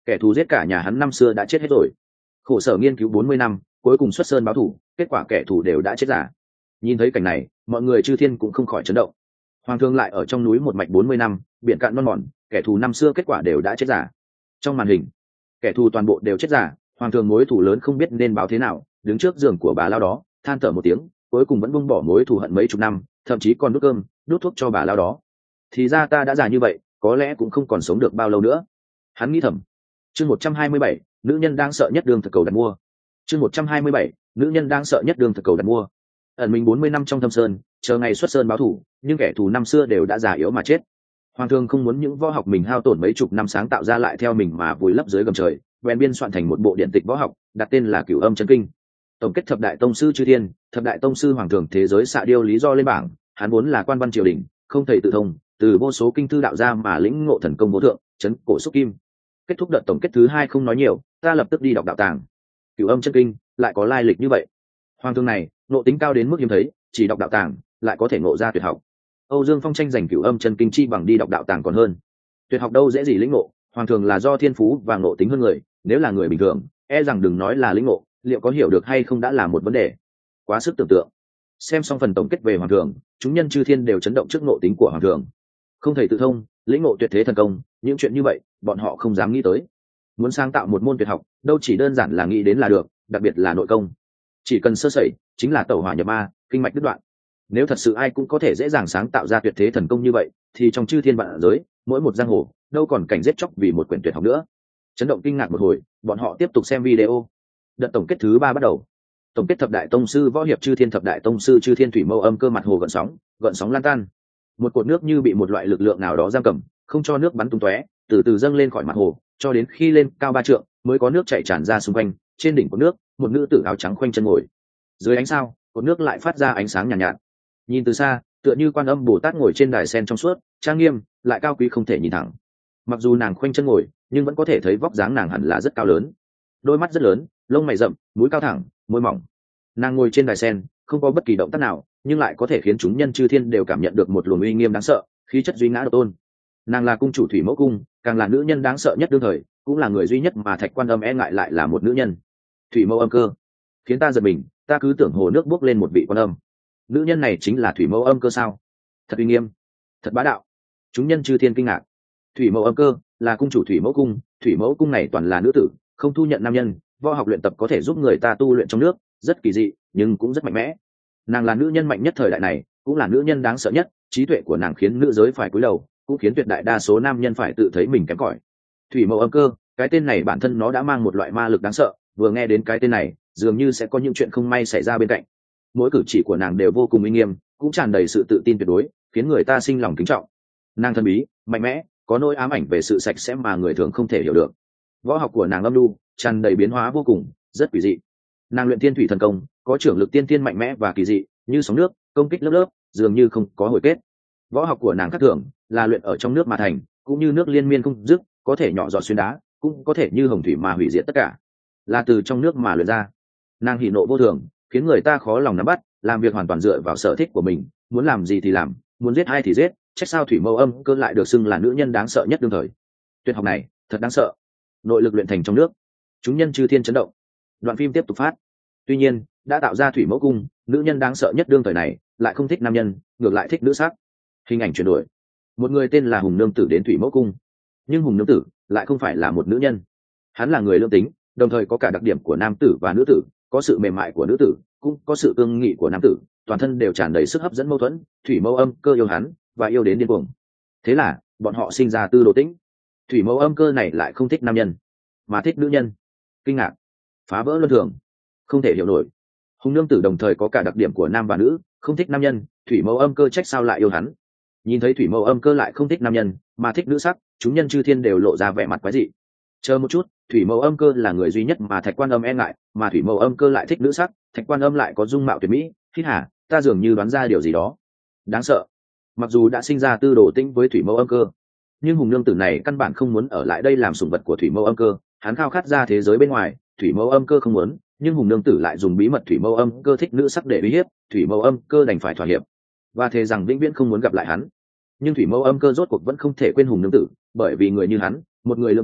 Speaker 1: kẻ thù giết cả nhà hắn năm xưa đã chết hết rồi. Khổ sở nghiên cứu bốn mươi năm, cuối cùng xuất sơn báo thù, kết quả kẻ thù đều đã chết giả. Nhìn thấy cảnh này, mọi người chư thiên cũng không khỏi chấn động. Hoàng thương lại ở trong núi một mạch bốn mươi năm, biển cạn non mòn, kẻ thù năm xưa kết quả đều đã chết giả. Trong màn hình, kẻ thù toàn bộ đều chết giả, Hoàng thương mối thù lớn không biết nên báo thế nào, đứng trước giường của bà lao đó, than thở một tiếng, cuối cùng vẫn buông bỏ mối thù hận mấy chục năm, thậm chí còn đút cơm, đút thuốc cho bà lao đó. Thì ra ta đã già như vậy, có lẽ cũng không còn sống được bao lâu nữa. Hắn nghĩ thầm. Chương một trăm hai mươi bảy, nữ nhân đang sợ nhất đường thực cầu đặt mua. Chương một trăm hai mươi bảy, nữ nhân đang sợ nhất đường thực cầu đặt mua. Ẩn mình bốn mươi năm trong thâm sơn, chờ ngày xuất sơn báo thù, nhưng kẻ thù năm xưa đều đã già yếu mà chết. Hoàng thương không muốn những võ học mình hao tổn mấy chục năm sáng tạo ra lại theo mình mà vùi lấp dưới gầm trời, bèn biên soạn thành một bộ điện tịch võ học, đặt tên là Cửu Âm Chân Kinh. Tổng kết thập đại tông sư chư thiên, thập đại tông sư hoàng thường thế giới xạ điêu lý do lên bảng, hắn vốn là quan văn triều đình, không thầy tự thông, từ vô số kinh thư đạo ra mà lĩnh ngộ thần công vô thượng, chấn cổ xúc kim. Kết thúc đợt tổng kết thứ hai không nói nhiều, ta lập tức đi đọc đạo tàng. Cửu Âm Chân Kinh lại có lai lịch như vậy. Hoàng thương này nộ tính cao đến mức hiếm thấy, chỉ đọc đạo tàng lại có thể ngộ ra tuyệt học. Âu Dương Phong tranh giành Cửu Âm Chân Kinh chi bằng đi đọc đạo tàng còn hơn. Tuyệt học đâu dễ gì lĩnh ngộ, hoàng thường là do thiên phú và ngộ tính hơn người, nếu là người bình thường, e rằng đừng nói là lĩnh ngộ, liệu có hiểu được hay không đã là một vấn đề. Quá sức tưởng tượng. Xem xong phần tổng kết về hoàng thường, chúng nhân chư thiên đều chấn động trước ngộ tính của hoàng thường. Không thể tự thông, lĩnh ngộ tuyệt thế thần công, những chuyện như vậy, bọn họ không dám nghĩ tới. Muốn sáng tạo một môn tuyệt học, đâu chỉ đơn giản là nghĩ đến là được, đặc biệt là nội công. Chỉ cần sơ sẩy, chính là tẩu hỏa nhập ma, kinh mạch đứt đoạn. Nếu thật sự ai cũng có thể dễ dàng sáng tạo ra tuyệt thế thần công như vậy, thì trong chư thiên vạn giới, mỗi một giang hồ, đâu còn cảnh giết chóc vì một quyển tuyệt học nữa. Chấn động kinh ngạc một hồi, bọn họ tiếp tục xem video. Đợt tổng kết thứ ba bắt đầu. Tổng kết thập đại tông sư võ hiệp chư thiên thập đại tông sư chư thiên thủy mâu âm cơ mặt hồ gợn sóng, gợn sóng lan tan. Một cột nước như bị một loại lực lượng nào đó giam cầm, không cho nước bắn tung tóe, từ từ dâng lên khỏi mặt hồ, cho đến khi lên cao ba trượng, mới có nước chảy tràn ra xung quanh. Trên đỉnh của nước, một nữ tử áo trắng khoanh chân ngồi. Dưới ánh sao, cột nước lại phát ra ánh sáng nhàn nhạt, nhạt. Nhìn từ xa, tựa như Quan Âm Bồ Tát ngồi trên đài sen trong suốt, trang nghiêm, lại cao quý không thể nhìn thẳng. Mặc dù nàng khoanh chân ngồi, nhưng vẫn có thể thấy vóc dáng nàng hẳn là rất cao lớn. Đôi mắt rất lớn, lông mày rậm, mũi cao thẳng, môi mỏng. Nàng ngồi trên đài sen, không có bất kỳ động tác nào, nhưng lại có thể khiến chúng nhân chư thiên đều cảm nhận được một luồng uy nghiêm đáng sợ, khí chất duy ngã độc tôn. Nàng là cung chủ Thủy Mẫu cung, càng là nữ nhân đáng sợ nhất đương thời, cũng là người duy nhất mà Thạch Quan Âm e ngại lại là một nữ nhân. Thủy Mẫu Âm Cơ, khiến ta giật mình, ta cứ tưởng hồ nước bốc lên một vị quan âm. Nữ nhân này chính là Thủy Mẫu Âm Cơ sao? Thật uy nghiêm, thật bá đạo. Chúng nhân chư thiên kinh ngạc. Thủy Mẫu Âm Cơ là cung chủ Thủy Mẫu cung, Thủy Mẫu cung này toàn là nữ tử, không thu nhận nam nhân, võ học luyện tập có thể giúp người ta tu luyện trong nước, rất kỳ dị, nhưng cũng rất mạnh mẽ. Nàng là nữ nhân mạnh nhất thời đại này, cũng là nữ nhân đáng sợ nhất, trí tuệ của nàng khiến nữ giới phải cúi đầu, cũng khiến tuyệt đại đa số nam nhân phải tự thấy mình kém cỏi. Thủy Mẫu Âm Cơ, cái tên này bản thân nó đã mang một loại ma lực đáng sợ, vừa nghe đến cái tên này, dường như sẽ có những chuyện không may xảy ra bên cạnh. Mỗi cử chỉ của nàng đều vô cùng uy nghiêm, cũng tràn đầy sự tự tin tuyệt đối, khiến người ta sinh lòng kính trọng. Nàng thần bí, mạnh mẽ, có nỗi ám ảnh về sự sạch sẽ mà người thường không thể hiểu được. Võ học của nàng âm lưu, tràn đầy biến hóa vô cùng, rất quỷ dị. Nàng luyện thiên thủy thần công, có trưởng lực tiên tiên mạnh mẽ và kỳ dị, như sóng nước, công kích lớp lớp, dường như không có hồi kết. Võ học của nàng khác thường, là luyện ở trong nước mà thành, cũng như nước liên miên không dứt, có thể nhỏ giọt xuyên đá, cũng có thể như hồng thủy mà hủy diệt tất cả, là từ trong nước mà luyện ra. Nàng hỉ nộ vô thường, khiến người ta khó lòng nắm bắt, làm việc hoàn toàn dựa vào sở thích của mình, muốn làm gì thì làm, muốn giết ai thì giết. Trách sao Thủy Mẫu Âm Cơ lại được xưng là nữ nhân đáng sợ nhất đương thời. Tuyệt học này thật đáng sợ, nội lực luyện thành trong nước. Chúng nhân chư thiên chấn động. Đoạn phim tiếp tục phát. Tuy nhiên, đã tạo ra Thủy Mẫu cung, nữ nhân đáng sợ nhất đương thời này lại không thích nam nhân, ngược lại thích nữ sắc. Hình ảnh chuyển đổi, một người tên là Hùng Nương Tử đến Thủy Mẫu cung, nhưng Hùng Nương Tử lại không phải là một nữ nhân. Hắn là người lương tính, đồng thời có cả đặc điểm của nam tử và nữ tử, có sự mềm mại của nữ tử, cũng có sự cương nghị của nam tử, toàn thân đều tràn đầy sức hấp dẫn mâu thuẫn. Thủy Mẫu Âm Cơ yêu hắn và yêu đến điên cuồng. Thế là bọn họ sinh ra tư đồ tĩnh. Thủy Mẫu Âm Cơ này lại không thích nam nhân, mà thích nữ nhân. Kinh ngạc, phá vỡ luân thường, không thể hiểu nổi. Hùng Nương Tử đồng thời có cả đặc điểm của nam và nữ, không thích nam nhân, Thủy Mẫu Âm Cơ trách sao lại yêu hắn. Nhìn thấy Thủy Mẫu Âm Cơ lại không thích nam nhân mà thích nữ sắc, chúng nhân chư thiên đều lộ ra vẻ mặt quái dị. Chờ một chút, Thủy Mẫu Âm Cơ là người duy nhất mà Thạch Quan Âm e ngại, mà Thủy Mẫu Âm Cơ lại thích nữ sắc, Thạch Quan Âm lại có dung mạo tuyệt mỹ. Hít hả, ta dường như đoán ra điều gì đó đáng sợ. Mặc dù đã sinh ra tư đồ tĩnh với Thủy Mẫu Âm Cơ, nhưng Hùng Nương Tử này căn bản không muốn ở lại đây làm sủng vật của Thủy Mẫu Âm Cơ, hắn khao khát ra thế giới bên ngoài. Thủy Mẫu Âm Cơ không muốn, nhưng Hùng Nương Tử lại dùng bí mật Thủy Mẫu Âm Cơ thích nữ sắc để uy hiếp. Thủy Mẫu Âm Cơ đành phải thỏa hiệp và thề rằng vĩnh viễn không muốn gặp lại hắn. Nhưng Thủy Mẫu Âm Cơ rốt cuộc vẫn không thể quên Hùng Nương Tử, bởi vì người như hắn, một người lương tính,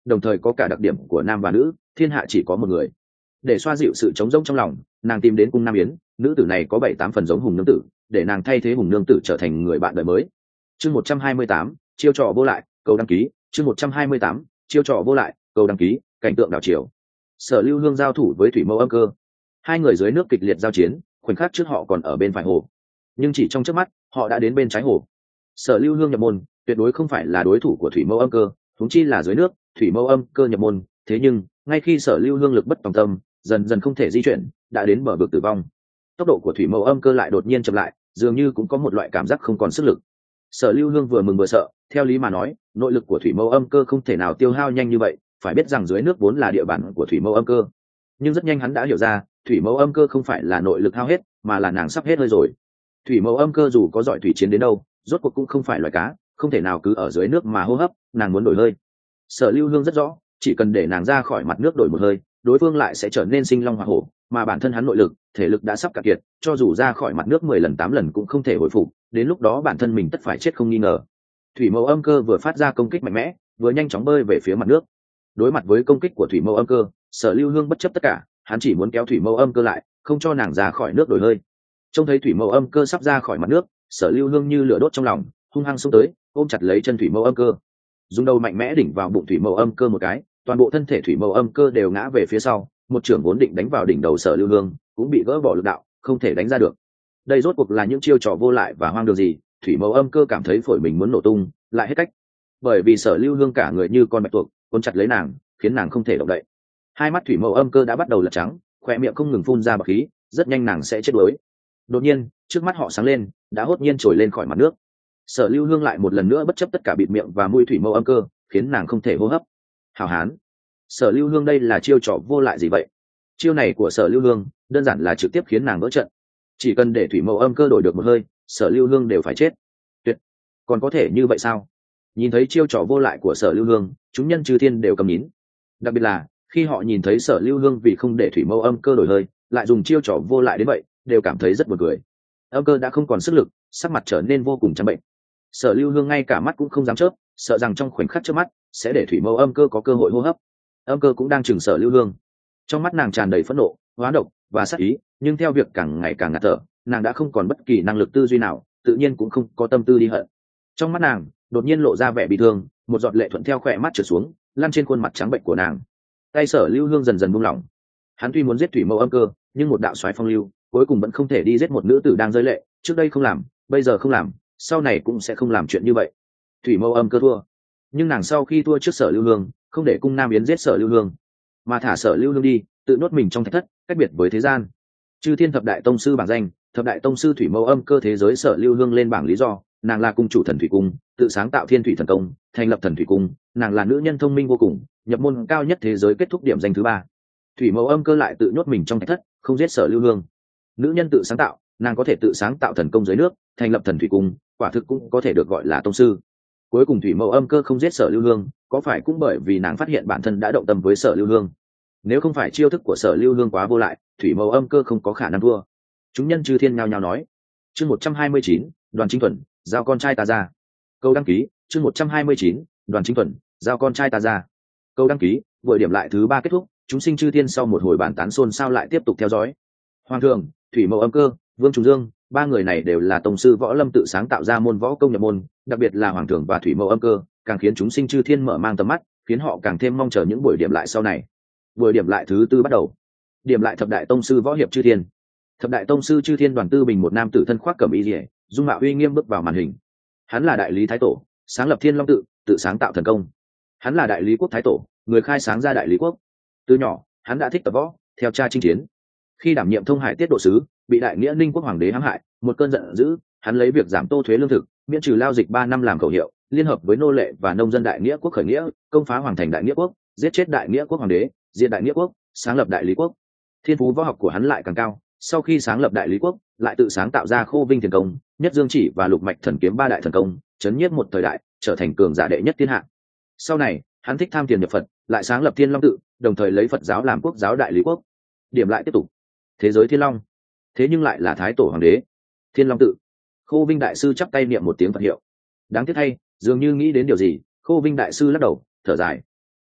Speaker 1: đồng thời có cả đặc điểm của nam và nữ, thiên hạ chỉ có một người. Để xoa dịu sự trống rỗng trong lòng, nàng tìm đến cung Nam Yến, nữ tử này có bảy tám phần giống Hùng nương tử, để nàng thay thế Hùng nương tử trở thành người bạn đời mới. Chương một trăm hai mươi tám, chiêu trò vô lại, cầu đăng ký. Chương một trăm hai mươi tám, chiêu trò vô lại, cầu đăng ký. Cảnh tượng đảo chiều. Sở Lưu Hương giao thủ với Thủy Mâu Âm Cơ. Hai người dưới nước kịch liệt giao chiến, khoảnh khắc trước họ còn ở bên phải hồ, nhưng chỉ trong chớp mắt, họ đã đến bên trái hồ. Sở Lưu Hương nhập môn, tuyệt đối không phải là đối thủ của Thủy Mâu Âm Cơ, huống chi là dưới nước, Thủy Mâu Âm Cơ nhập môn, thế nhưng, ngay khi Sở Lưu Hương lực bất tòng tâm, dần dần không thể di chuyển, đã đến bờ vực tử vong. Tốc độ của Thủy Mâu Âm Cơ lại đột nhiên chậm lại, dường như cũng có một loại cảm giác không còn sức lực. Sở Lưu Hương vừa mừng vừa sợ, theo lý mà nói, nội lực của Thủy Mâu Âm Cơ không thể nào tiêu hao nhanh như vậy, phải biết rằng dưới nước vốn là địa bàn của Thủy Mâu Âm Cơ. Nhưng rất nhanh hắn đã hiểu ra, Thủy Mâu Âm Cơ không phải là nội lực hao hết, mà là nàng sắp hết hơi rồi. Thủy Mâu Âm Cơ dù có giỏi thủy chiến đến đâu, rốt cuộc cũng không phải loài cá, không thể nào cứ ở dưới nước mà hô hấp, nàng muốn đổi hơi. Sở Lưu Hương rất rõ, chỉ cần để nàng ra khỏi mặt nước đổi một hơi, đối phương lại sẽ trở nên sinh long hỏa hổ, mà bản thân hắn nội lực, thể lực đã sắp cạn kiệt, cho dù ra khỏi mặt nước mười lần tám lần cũng không thể hồi phục, đến lúc đó bản thân mình tất phải chết không nghi ngờ. Thủy Mâu Âm Cơ vừa phát ra công kích mạnh mẽ, vừa nhanh chóng bơi về phía mặt nước. Đối mặt với công kích của Thủy Mâu Âm Cơ, Sở Lưu Hương bất chấp tất cả, hắn chỉ muốn kéo Thủy Mâu Âm Cơ lại, không cho nàng ra khỏi nước đổi hơi. Trông thấy Thủy Mâu Âm Cơ sắp ra khỏi mặt nước, Sở Lưu Hương như lửa đốt trong lòng, hung hăng xông tới, ôm chặt lấy chân Thủy Mâu Âm Cơ, dùng đầu mạnh mẽ đỉnh vào bụng Thủy Mâu Âm Cơ một cái, toàn bộ thân thể Thủy Mâu Âm Cơ đều ngã về phía sau, một trưởng vốn định đánh vào đỉnh đầu Sở Lưu Hương, cũng bị gỡ bỏ lực đạo, không thể đánh ra được. Đây rốt cuộc là những chiêu trò vô lại và hoang đường gì? Thủy Mâu Âm Cơ cảm thấy phổi mình muốn nổ tung, lại hết cách. Bởi vì Sở Lưu Hương cả người như con bạch tuộc, cuốn chặt lấy nàng, khiến nàng không thể động đậy. Hai mắt Thủy Mâu Âm Cơ đã bắt đầu lật trắng, khóe miệng không ngừng phun ra bọt khí, rất nhanh nàng sẽ chết đuối. Đột nhiên, trước mắt họ sáng lên, đã hốt nhiên trồi lên khỏi mặt nước. Sở Lưu Hương lại một lần nữa bất chấp tất cả bịt miệng và mũi Thủy Mâu Âm Cơ, khiến nàng không thể hô hấp. Hảo hán, Sở Lưu Hương đây là chiêu trò vô lại gì vậy? Chiêu này của Sở Lưu Hương đơn giản là trực tiếp khiến nàng vỡ trận. Chỉ cần để Thủy Mâu Âm Cơ đổi được một hơi, Sở Lưu Hương đều phải chết. Tuyệt, còn có thể như vậy sao? Nhìn thấy chiêu trò vô lại của Sở Lưu Hương, chúng nhân chư thiên đều cầm nín. Đặc biệt là khi họ nhìn thấy Sở Lưu Hương vì không để Thủy Mâu Âm Cơ đổi hơi, lại dùng chiêu trò vô lại đến vậy, đều cảm thấy rất buồn cười. Âm Cơ đã không còn sức lực, sắc mặt trở nên vô cùng trắng bệnh. Sở Lưu Hương ngay cả mắt cũng không dám chớp, sợ rằng trong khoảnh khắc trước mắt sẽ để Thủy Mâu Âm Cơ có cơ hội hô hấp. Âm Cơ cũng đang chừng Sở Lưu Hương, trong mắt nàng tràn đầy phẫn nộ, hóa độc và sát ý, nhưng theo việc càng ngày càng ngạt thở, nàng đã không còn bất kỳ năng lực tư duy nào, tự nhiên cũng không có tâm tư đi hận. Trong mắt nàng đột nhiên lộ ra vẻ bị thương, một giọt lệ thuận theo khỏe mắt trượt xuống, lăn trên khuôn mặt trắng bệnh của nàng. Tay Sở Lưu Hương dần dần buông lỏng. Hắn tuy muốn giết Thủy Mâu Âm Cơ, nhưng một đạo xoáy phong lưu, cuối cùng vẫn không thể đi giết một nữ tử đang rơi lệ, trước đây không làm, bây giờ không làm, sau này cũng sẽ không làm chuyện như vậy. Thủy Mâu Âm Cơ thua, nhưng nàng sau khi thua trước Sở Lưu Hương, không để cung Nam Yến giết Sở Lưu Hương, mà thả Sở Lưu Hương đi, tự nuốt mình trong thạch thất, cách biệt với thế gian. Chư Thiên thập đại tông sư bảng danh, thập đại tông sư Thủy Mâu Âm Cơ thế giới Sở Lưu Hương lên bảng lý do, nàng là cung chủ Thần Thủy Cung, tự sáng tạo Thiên Thủy Thần Công, thành lập Thần Thủy Cung, nàng là nữ nhân thông minh vô cùng, nhập môn cao nhất thế giới, kết thúc điểm danh thứ ba. Thủy Mâu Âm Cơ lại tự nhốt mình trong thạch thất, không giết Sở Lưu Hương. Nữ nhân tự sáng tạo, nàng có thể tự sáng tạo thần công dưới nước, thành lập Thần Thủy Cung, quả thực cũng có thể được gọi là tông sư. Cuối cùng Thủy Mâu Âm Cơ không giết Sở Lưu Hương, có phải cũng bởi vì nàng phát hiện bản thân đã động tâm với Sở Lưu Hương. Nếu không phải chiêu thức của Sở Lưu Hương quá vô lại, Thủy Mâu Âm Cơ không có khả năng thua. Chúng nhân chư thiên nhao nhao nói. Chương một trăm hai mươi chín, Đoàn Chính Thuần, giao con trai ta ra. Câu đăng ký. Chương một trăm hai mươi chín, Đoàn Chính Thuần, giao con trai ta ra. Câu đăng ký. Buổi điểm lại thứ ba kết thúc, chúng sinh chư thiên sau một hồi bàn tán xôn xao lại tiếp tục theo dõi. Hoàng thượng, Thủy Mâu Âm Cơ, Vương Trùng Dương, ba người này đều là tông sư võ lâm tự sáng tạo ra môn võ công nhập môn, đặc biệt là Hoàng thượng và Thủy Mâu Âm Cơ, càng khiến chúng sinh chư thiên mở mang tầm mắt, khiến họ càng thêm mong chờ những buổi điểm lại sau này. Buổi điểm lại thứ tư bắt đầu. Điểm lại thập đại tông sư võ hiệp chư thiên. Thập đại tông sư chư thiên Đoàn Tư Bình, một nam tử thân khoác cẩm y liễu, dung mạo uy nghiêm bước vào màn hình. Hắn là đại lý thái tổ, sáng lập Thiên Long tự, tự sáng tạo thần công. Hắn là đại lý quốc thái tổ, người khai sáng ra đại lý quốc. Từ nhỏ, hắn đã thích tập võ, theo cha chinh chiến. Khi đảm nhiệm thông hải tiết độ sứ, bị đại nghĩa Ninh quốc hoàng đế hãm hại, một cơn giận dữ, hắn lấy việc giảm tô thuế lương thực, miễn trừ lao dịch ba năm làm khẩu hiệu, liên hợp với nô lệ và nông dân đại nghĩa quốc khởi nghĩa, công phá hoàng thành đại nghĩa quốc, giết chết đại nghĩa quốc hoàng đế, diệt đại nghĩa quốc, sáng lập đại lý quốc. Thiên phú võ học của hắn lại càng cao, sau khi sáng lập đại lý quốc, lại tự sáng tạo ra Khô Vinh Thần Công, Nhất Dương Chỉ và Lục Mạch Thần Kiếm ba đại thần công, chấn nhiếp một thời đại, trở thành cường giả đệ nhất thiên hạ. Sau này, hắn thích tham tiền nhập Phật, lại sáng lập Thiên Long tự, đồng thời lấy Phật giáo làm quốc giáo đại lý quốc. Điểm lại tiếp tục. Thế giới Thiên Long, thế nhưng lại là thái tổ hoàng đế. Thiên Long tự. Khô Vinh đại sư chắp tay niệm một tiếng Phật hiệu. Đáng tiếc thay, dường như nghĩ đến điều gì, Khô Vinh đại sư lắc đầu, thở dài.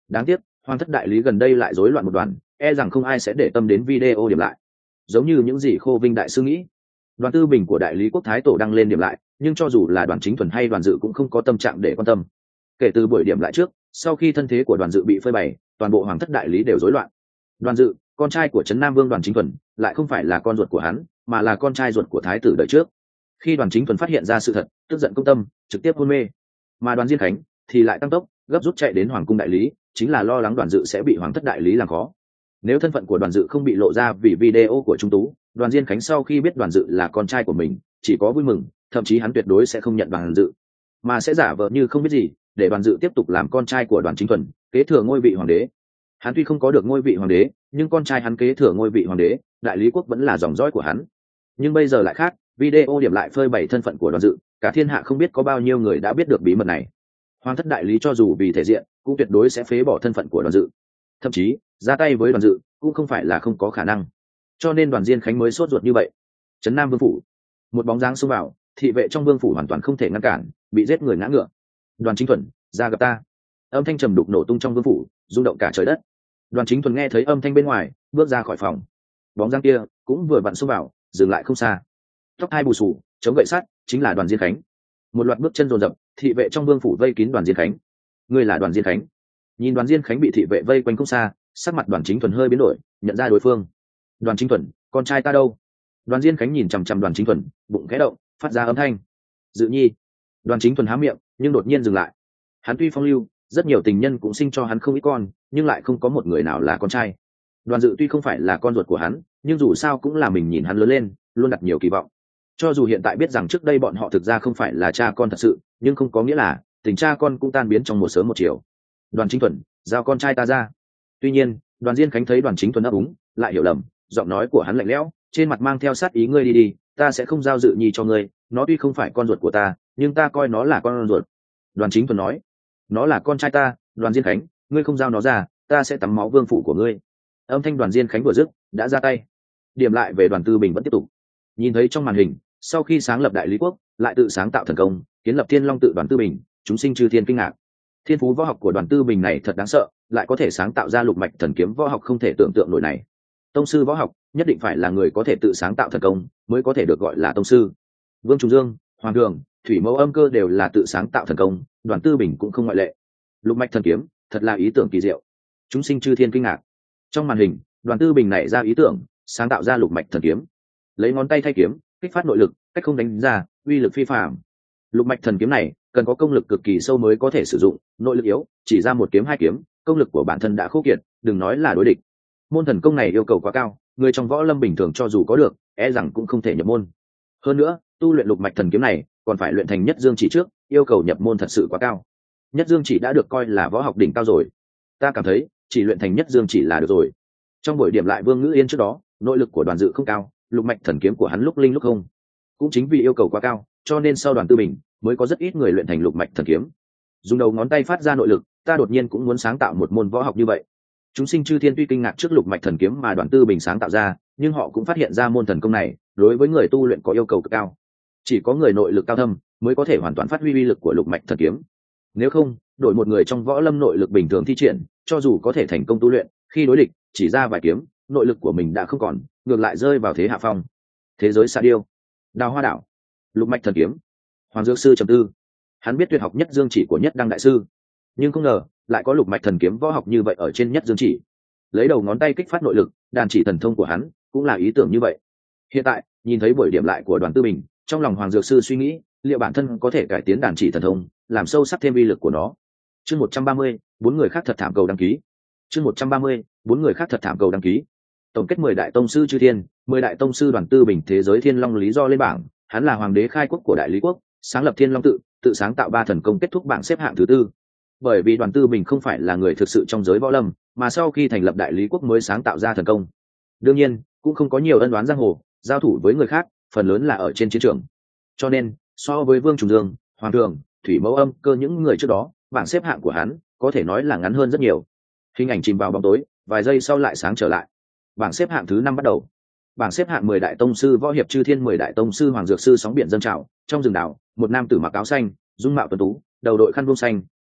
Speaker 1: Đáng tiếc hoàng thất đại lý gần đây lại rối loạn một đoàn, e rằng không ai sẽ để tâm đến video điểm lại, giống như những gì Khô Vinh đại sư nghĩ. Đoàn tư bình của đại lý quốc thái tổ đăng lên điểm lại, nhưng cho dù là Đoàn Chính Thuần hay Đoàn Dự cũng không có tâm trạng để quan tâm. Kể từ buổi điểm lại trước, sau khi thân thế của Đoàn Dự bị phơi bày, toàn bộ hoàng thất đại lý đều rối loạn. Đoàn Dự, con trai của Trấn Nam Vương Đoàn Chính Thuần, lại không phải là con ruột của hắn, mà là con trai ruột của thái tử đời trước. Khi Đoàn Chính Thuần phát hiện ra sự thật, tức giận công tâm, trực tiếp hôn mê. Mà Đoàn Diên Khánh thì lại tăng tốc, gấp rút chạy đến hoàng cung đại lý, chính là lo lắng Đoàn Dự sẽ bị hoàng thất đại lý làm khó. Nếu thân phận của Đoàn Dự không bị lộ ra vì video của Trung Tú, Đoàn Diên Khánh sau khi biết Đoàn Dự là con trai của mình, chỉ có vui mừng, thậm chí hắn tuyệt đối sẽ không nhận Đoàn Dự, mà sẽ giả vờ như không biết gì, để Đoàn Dự tiếp tục làm con trai của Đoàn Chính Thuần, kế thừa ngôi vị hoàng đế. Hắn tuy không có được ngôi vị hoàng đế, nhưng con trai hắn kế thừa ngôi vị hoàng đế, đại lý quốc vẫn là dòng dõi của hắn. Nhưng bây giờ lại khác, video điểm lại phơi bày thân phận của Đoàn Dự, cả thiên hạ không biết có bao nhiêu người đã biết được bí mật này. Hoàng thất đại lý cho dù vì thể diện, cũng tuyệt đối sẽ phế bỏ thân phận của Đoàn Dự, thậm chí ra tay với Đoàn Dự cũng không phải là không có khả năng. Cho nên Đoàn Diên Khánh mới sốt ruột như vậy. Trấn Nam Vương phủ, một bóng dáng xông vào, thị vệ trong vương phủ hoàn toàn không thể ngăn cản, bị giết người ngã ngựa. Đoàn Chính Thuần, ra gặp ta. Âm thanh trầm đục nổ tung trong vương phủ, rung động cả trời đất. Đoàn Chính Thuần nghe thấy âm thanh bên ngoài, bước ra khỏi phòng. Bóng dáng kia cũng vừa vặn xông vào, dừng lại không xa. Tóc hai bù xù, chống gậy sắt, chính là Đoàn Diên Khánh. Một loạt bước chân dồn dập, thị vệ trong vương phủ vây kín Đoàn Diên Khánh. Ngươi là Đoàn Diên Khánh? Nhìn Đoàn Diên Khánh bị thị vệ vây quanh không xa, sắc mặt Đoàn Chính Thuần hơi biến đổi, nhận ra đối phương. Đoàn Chính Thuần, con trai ta đâu? Đoàn Diên Khánh nhìn chằm chằm Đoàn Chính Thuần, bụng khẽ động, phát ra âm thanh. Dự nhi. Đoàn Chính Thuần há miệng, nhưng đột nhiên dừng lại. Hắn tuy phong lưu, rất nhiều tình nhân cũng sinh cho hắn không ít con, nhưng lại không có một người nào là con trai. Đoàn Dự tuy không phải là con ruột của hắn, nhưng dù sao cũng là mình nhìn hắn lớn lên, luôn đặt nhiều kỳ vọng. Cho dù hiện tại biết rằng trước đây bọn họ thực ra không phải là cha con thật sự, nhưng không có nghĩa là tình cha con cũng tan biến trong một sớm một chiều. Đoàn Chính Thuần, giao con trai ta ra. Tuy nhiên, Đoàn Diên Khánh thấy Đoàn Chính Thuần ấp úng, lại hiểu lầm, giọng nói của hắn lạnh lẽo, trên mặt mang theo sát ý. Ngươi đi đi, ta sẽ không giao Dự nhi cho ngươi, nó tuy không phải con ruột của ta, nhưng ta coi nó là con ruột. Đoàn Chính Thuần nói, nó là con trai ta. Đoàn Diên Khánh, ngươi không giao nó ra, ta sẽ tắm máu vương phủ của ngươi. Âm thanh Đoàn Diên Khánh vừa dứt, đã ra tay. Điểm lại về Đoàn Tư Bình vẫn tiếp tục. Nhìn thấy trong màn hình, sau khi sáng lập đại lý quốc, lại tự sáng tạo thần công, kiến lập Thiên Long tự Đoàn Tư Bình, chúng sinh chư thiên kinh ngạc. Thiên phú võ học của Đoàn Tư Bình này thật đáng sợ, lại có thể sáng tạo ra lục mạch thần kiếm võ học không thể tưởng tượng nổi này. Tông sư võ học nhất định phải là người có thể tự sáng tạo thần công mới có thể được gọi là tông sư. Vương Trùng Dương, Hoàng Đường, Thủy Mẫu Âm Cơ đều là tự sáng tạo thần công, Đoàn Tư Bình cũng không ngoại lệ. Lục mạch thần kiếm thật là ý tưởng kỳ diệu, chúng sinh chư thiên kinh ngạc. Trong màn hình, Đoàn Tư Bình nảy ra ý tưởng sáng tạo ra lục mạch thần kiếm, lấy ngón tay thay kiếm, kích phát nội lực, cách không đánh ra, uy lực phi phàm. Lục mạch thần kiếm này cần có công lực cực kỳ sâu mới có thể sử dụng, nội lực yếu, chỉ ra một kiếm hai kiếm, công lực của bản thân đã khô kiệt, đừng nói là đối địch. Môn thần công này yêu cầu quá cao, người trong võ lâm bình thường cho dù có được, e rằng cũng không thể nhập môn. Hơn nữa, tu luyện lục mạch thần kiếm này còn phải luyện thành nhất dương chỉ trước, yêu cầu nhập môn thật sự quá cao. Nhất dương chỉ đã được coi là võ học đỉnh cao rồi, ta cảm thấy chỉ luyện thành nhất dương chỉ là được rồi. Trong buổi điểm lại Vương Ngữ Yên trước đó, nội lực của Đoàn Dự không cao, lục mạch thần kiếm của hắn lúc linh lúc không. Cũng chính vì yêu cầu quá cao, cho nên sau Đoàn Tư Bình mới có rất ít người luyện thành lục mạch thần kiếm. Dùng đầu ngón tay phát ra nội lực, ta đột nhiên cũng muốn sáng tạo một môn võ học như vậy. Chúng sinh chư thiên tuy kinh ngạc trước lục mạch thần kiếm mà Đoàn Tư Bình sáng tạo ra, nhưng họ cũng phát hiện ra môn thần công này đối với người tu luyện có yêu cầu cực cao. Chỉ có người nội lực cao thâm mới có thể hoàn toàn phát huy uy lực của lục mạch thần kiếm. Nếu không, đổi một người trong võ lâm nội lực bình thường thi triển, cho dù có thể thành công tu luyện, khi đối địch chỉ ra vài kiếm, nội lực của mình đã không còn, ngược lại rơi vào thế hạ phong. Thế giới xa điêu, Đào Hoa đảo, lục mạch thần kiếm. Hoàng Dược Sư trầm tư, hắn biết tuyệt học nhất dương chỉ của Nhất Đăng đại sư, nhưng không ngờ lại có lục mạch thần kiếm võ học như vậy ở trên nhất dương chỉ. Lấy đầu ngón tay kích phát nội lực, đàn chỉ thần thông của hắn cũng là ý tưởng như vậy. Hiện tại nhìn thấy buổi điểm lại của Đoàn Tư Bình, trong lòng Hoàng Dược Sư suy nghĩ, liệu bản thân có thể cải tiến đàn chỉ thần thông, làm sâu sắc thêm uy lực của nó. Chương một trăm ba mươi, bốn người khác thật thảm cầu đăng ký. Chương một trăm ba mươi, bốn người khác thật thảm cầu đăng ký. Tổng kết mười đại tông sư chư thiên, mười đại tông sư Đoàn Tư Bình thế giới Thiên Long lý do lên bảng, hắn là hoàng đế khai quốc của đại lý quốc, sáng lập Thiên Long tự, tự sáng tạo ba thần công, kết thúc bảng xếp hạng thứ tư. Bởi vì Đoàn Tư Bình không phải là người thực sự trong giới võ lâm, mà sau khi thành lập đại lý quốc mới sáng tạo ra thần công. Đương nhiên, cũng không có nhiều ân oán giang hồ, giao thủ với người khác, phần lớn là ở trên chiến trường. Cho nên, so với Vương Trùng Dương, Hoàng Thường, Thủy Mẫu Âm Cơ những người trước đó, bảng xếp hạng của hắn có thể nói là ngắn hơn rất nhiều. Hình ảnh chìm vào bóng tối, vài giây sau lại sáng trở lại. Bảng xếp hạng thứ năm bắt đầu. Bảng xếp hạng mười đại tông sư võ hiệp chư thiên, mười đại tông sư Hoàng Dược Sư sóng biển dâng trào, trong rừng đảo, một nam tử mặc áo xanh, dung mạo tuấn tú, đầu đội khăn vuông xanh,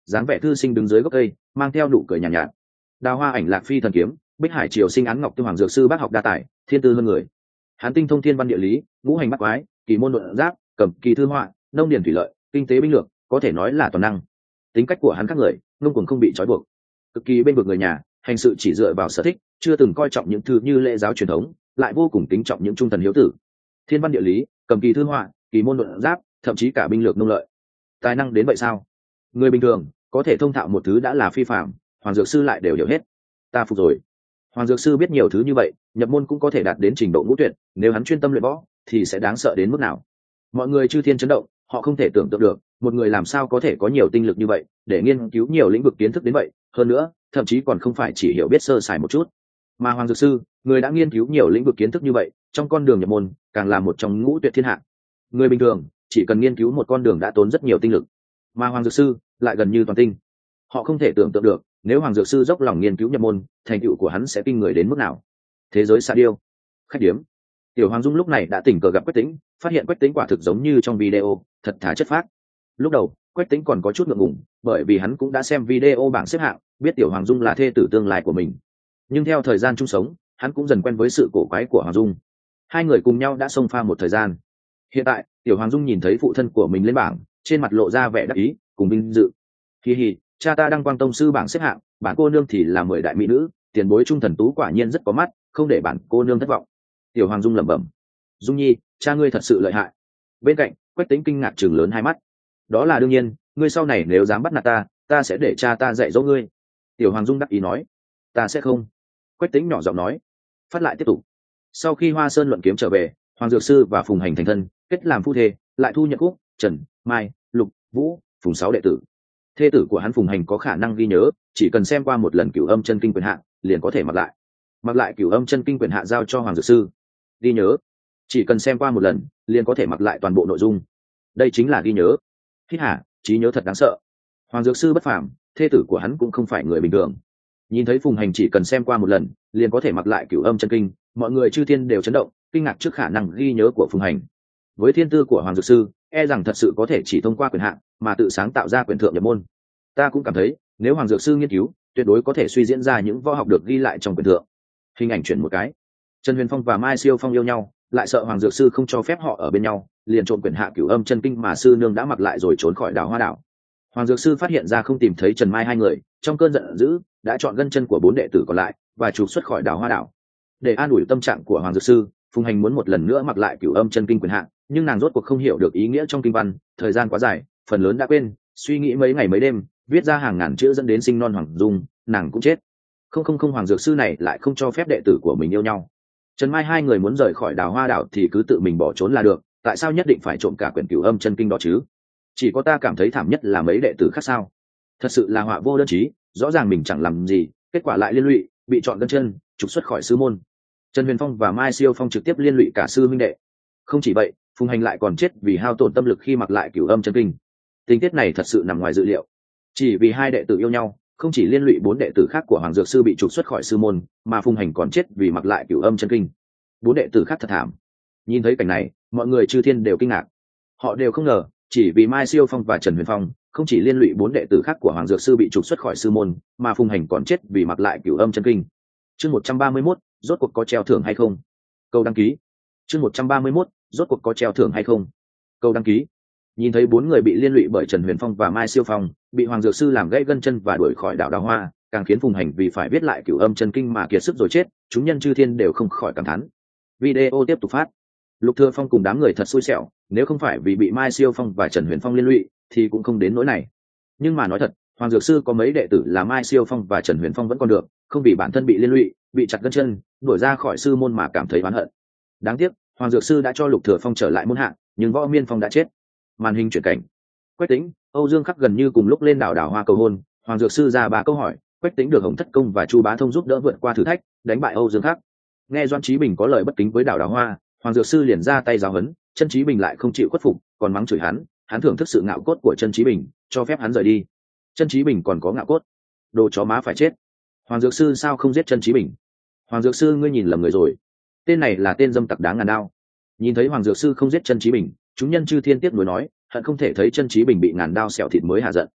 Speaker 1: dáng vẻ thư sinh đứng dưới gốc cây mang theo nụ cười nhàn nhạt, nhạt đào hoa ảnh lạc phi thần kiếm, bích hải triều sinh án ngọc tiêu hoàng dược sư bác học đa tài, thiên tư hơn người. Hắn tinh thông thiên văn địa lý, ngũ hành bắt quái, kỳ môn luận giáp, cầm kỳ thư họa, nông điền thủy lợi, kinh tế binh lược, có thể nói là toàn năng. Tính cách của hắn khác người, ngông cuồng không bị trói buộc, cực kỳ bên vực người nhà, hành sự chỉ dựa vào sở thích, chưa từng coi trọng những thứ như lễ giáo truyền thống, lại vô cùng kính trọng những trung thần hiếu tử. Thiên văn địa lý, cầm kỳ thư họa, kỳ môn luận giáp, thậm chí cả binh lược nông lợi. Tài năng đến vậy sao? Người bình thường có thể thông thạo một thứ đã là phi phạm, hoàng dược sư lại đều hiểu hết. Ta phục rồi. Hoàng dược sư biết nhiều thứ như vậy, nhập môn cũng có thể đạt đến trình độ ngũ tuyệt, nếu hắn chuyên tâm luyện võ thì sẽ đáng sợ đến mức nào. Mọi người chư thiên chấn động, họ không thể tưởng tượng được một người làm sao có thể có nhiều tinh lực như vậy để nghiên cứu nhiều lĩnh vực kiến thức đến vậy, hơn nữa thậm chí còn không phải chỉ hiểu biết sơ sài một chút, mà hoàng dược sư người đã nghiên cứu nhiều lĩnh vực kiến thức như vậy, trong con đường nhập môn càng là một trong ngũ tuyệt thiên hạ. Người bình thường chỉ cần nghiên cứu một con đường đã tốn rất nhiều tinh lực, mà hoàng dược sư lại gần như toàn tinh. Họ không thể tưởng tượng được nếu hoàng dược sư dốc lòng nghiên cứu nhập môn, thành tựu của hắn sẽ kinh người đến mức nào. Thế giới xa điêu, khách điếm. Tiểu Hoàng Dung lúc này đã tình cờ gặp Quách Tĩnh, phát hiện Quách Tĩnh quả thực giống như trong video, thật thà chất phác. Lúc đầu Quách Tĩnh còn có chút ngượng ngùng, bởi vì hắn cũng đã xem video bảng xếp hạng, biết Tiểu Hoàng Dung là thê tử tương lai của mình. Nhưng theo thời gian chung sống, hắn cũng dần quen với sự cổ quái của Hoàng Dung. Hai người cùng nhau đã xông pha một thời gian. Hiện tại Tiểu Hoàng Dung nhìn thấy phụ thân của mình lên bảng, trên mặt lộ ra vẻ đắc ý cùng vinh dự. Hi hi, cha ta đăng quang tông sư bảng xếp hạng, bản cô nương thì là mười đại mỹ nữ, tiền bối trung thần tú quả nhiên rất có mắt, không để bản cô nương thất vọng. Tiểu Hoàng Dung lẩm bẩm. Dung nhi, cha ngươi thật sự lợi hại. Bên cạnh Quách Tĩnh kinh ngạc trừng lớn hai mắt. Đó là đương nhiên, ngươi sau này nếu dám bắt nạt ta, ta sẽ để cha ta dạy dỗ ngươi. Tiểu Hoàng Dung đắc ý nói. Ta sẽ không. Quách Tĩnh nhỏ giọng nói. Phát lại tiếp tục. Sau khi Hoa Sơn luận kiếm trở về, Hoàng Dược Sư và Phùng Hành thành thân, kết làm phu thê, lại thu nhận Cúc, Trần, Mai, Lục, Vũ, Phùng sáu đệ tử. Thê tử của hắn Phùng Hành có khả năng ghi nhớ, chỉ cần xem qua một lần Cửu Âm Chân Kinh quyền hạ, liền có thể mặc lại. Mặc lại Cửu Âm Chân Kinh quyền hạ giao cho Hoàng Dược Sư. Ghi nhớ, chỉ cần xem qua một lần, liền có thể mặc lại toàn bộ nội dung. Đây chính là ghi nhớ. Hít hả, trí nhớ thật đáng sợ. Hoàng Dược Sư bất phàm, thê tử của hắn cũng không phải người bình thường. Nhìn thấy Phùng Hành chỉ cần xem qua một lần, liền có thể mặc lại Cửu Âm Chân Kinh, mọi người chư thiên đều chấn động, kinh ngạc trước khả năng ghi nhớ của Phùng Hành. Với thiên tư của Hoàng Dược Sư, e rằng thật sự có thể chỉ thông qua quyền hạn mà tự sáng tạo ra quyền thượng nhập môn. Ta cũng cảm thấy, nếu Hoàng Dược Sư nghiên cứu, tuyệt đối có thể suy diễn ra những võ học được ghi lại trong quyền thượng. Hình ảnh chuyển một cái, Trần Huyền Phong và Mai Siêu Phong yêu nhau, lại sợ Hoàng Dược Sư không cho phép họ ở bên nhau, liền trộm quyền hạ Cửu Âm Chân Kinh mà sư nương đã mặc lại rồi trốn khỏi đảo Hoa đảo. Hoàng Dược Sư phát hiện ra không tìm thấy Trần Mai hai người, trong cơn giận dữ đã chọn gân chân của bốn đệ tử còn lại và trục xuất khỏi đảo Hoa đảo. Để an ủi tâm trạng của Hoàng Dược Sư, Phùng Hành muốn một lần nữa mặc lại Cửu Âm Chân Kinh quyền hạ, nhưng nàng rốt cuộc không hiểu được ý nghĩa trong kinh văn, thời gian quá dài, phần lớn đã quên, suy nghĩ mấy ngày mấy đêm, viết ra hàng ngàn chữ dẫn đến sinh non Hoàng Dung, nàng cũng chết. Không không không, Hoàng Dược Sư này lại không cho phép đệ tử của mình yêu nhau. Trần Mai hai người muốn rời khỏi đảo Hoa đảo thì cứ tự mình bỏ trốn là được, tại sao nhất định phải trộm cả quyển Cửu Âm Chân Kinh đó chứ? Chỉ có ta cảm thấy thảm nhất là mấy đệ tử khác sao? Thật sự là họa vô đơn chí, rõ ràng mình chẳng làm gì, kết quả lại liên lụy, bị chọn gân chân, trục xuất khỏi sư môn. Trần Huyền Phong và Mai Siêu Phong trực tiếp liên lụy cả sư huynh đệ. Không chỉ vậy, Phùng Hành lại còn chết vì hao tổn tâm lực khi mặc lại Cửu Âm Chân Kinh. Tình tiết này thật sự nằm ngoài dự liệu. Chỉ vì hai đệ tử yêu nhau, không chỉ liên lụy bốn đệ tử khác của Hoàng Dược Sư bị trục xuất khỏi sư môn, mà Phùng Hành còn chết vì mặc lại Cửu Âm Chân Kinh. Bốn đệ tử khác thật thảm. Nhìn thấy cảnh này, mọi người chư thiên đều kinh ngạc. Họ đều không ngờ, chỉ vì Mai Siêu Phong và Trần Huyền Phong không chỉ liên lụy bốn đệ tử khác của Hoàng Dược Sư bị trục xuất khỏi sư môn, mà Phùng Hành còn chết vì mặc lại Cửu Âm Chân Kinh. Chương một trăm ba mươi mốt, rốt cuộc có treo thưởng hay không? Câu đăng ký. Chương một trăm ba mươi mốt, rốt cuộc có treo thưởng hay không? Câu đăng ký. Nhìn thấy bốn người bị liên lụy bởi Trần Huyền Phong và Mai Siêu Phong, bị Hoàng Dược Sư làm gãy gân chân và đuổi khỏi đảo Đào Hoa, càng khiến Phùng Hành vì phải viết lại Cửu Âm Chân Kinh mà kiệt sức rồi chết, chúng nhân chư thiên đều không khỏi cảm thán. Video tiếp tục phát. Lục Thừa Phong cùng đám người thật xui xẻo, nếu không phải vì bị Mai Siêu Phong và Trần Huyền Phong liên lụy, thì cũng không đến nỗi này. Nhưng mà nói thật, Hoàng Dược Sư có mấy đệ tử là Mai Siêu Phong và Trần Huyền Phong vẫn còn được, không vì bản thân bị liên lụy, bị chặt gân chân, đuổi ra khỏi sư môn mà cảm thấy oán hận. Đáng tiếc, Hoàng Dược Sư đã cho Lục Thừa Phong trở lại môn hạ, nhưng Võ Miên Phong đã chết. Màn hình chuyển cảnh. Quách Tĩnh, Âu Dương Khắc gần như cùng lúc lên đảo Đào Hoa cầu hôn, Hoàng Dược Sư ra ba câu hỏi, Quách Tĩnh được Hồng Thất Công và Chu Bá Thông giúp đỡ vượt qua thử thách, đánh bại Âu Dương Khắc. Nghe Doãn Chí Bình có lời bất kính với đảo Đào Hoa, Hoàng Dược Sư liền ra tay giáo huấn, Chân Chí Bình lại không chịu khuất phục, còn mắng chửi hắn, hắn thưởng thức sự ngạo cốt của Chân Chí Bình, cho phép hắn rời đi. Chân Chí Bình còn có ngạo cốt, đồ chó má phải chết. Hoàng Dược Sư sao không giết Chân Chí Bình? Hoàng Dược Sư ngươi nhìn lầm người rồi, tên này là tên dâm tặc đáng ngàn đao. Nhìn thấy Hoàng Dược Sư không giết Chân Chí Bình, chúng nhân chư thiên tiếc nuối nói, hận không thể thấy Chân Chí Bình bị ngàn đao xẻo thịt mới hạ giận.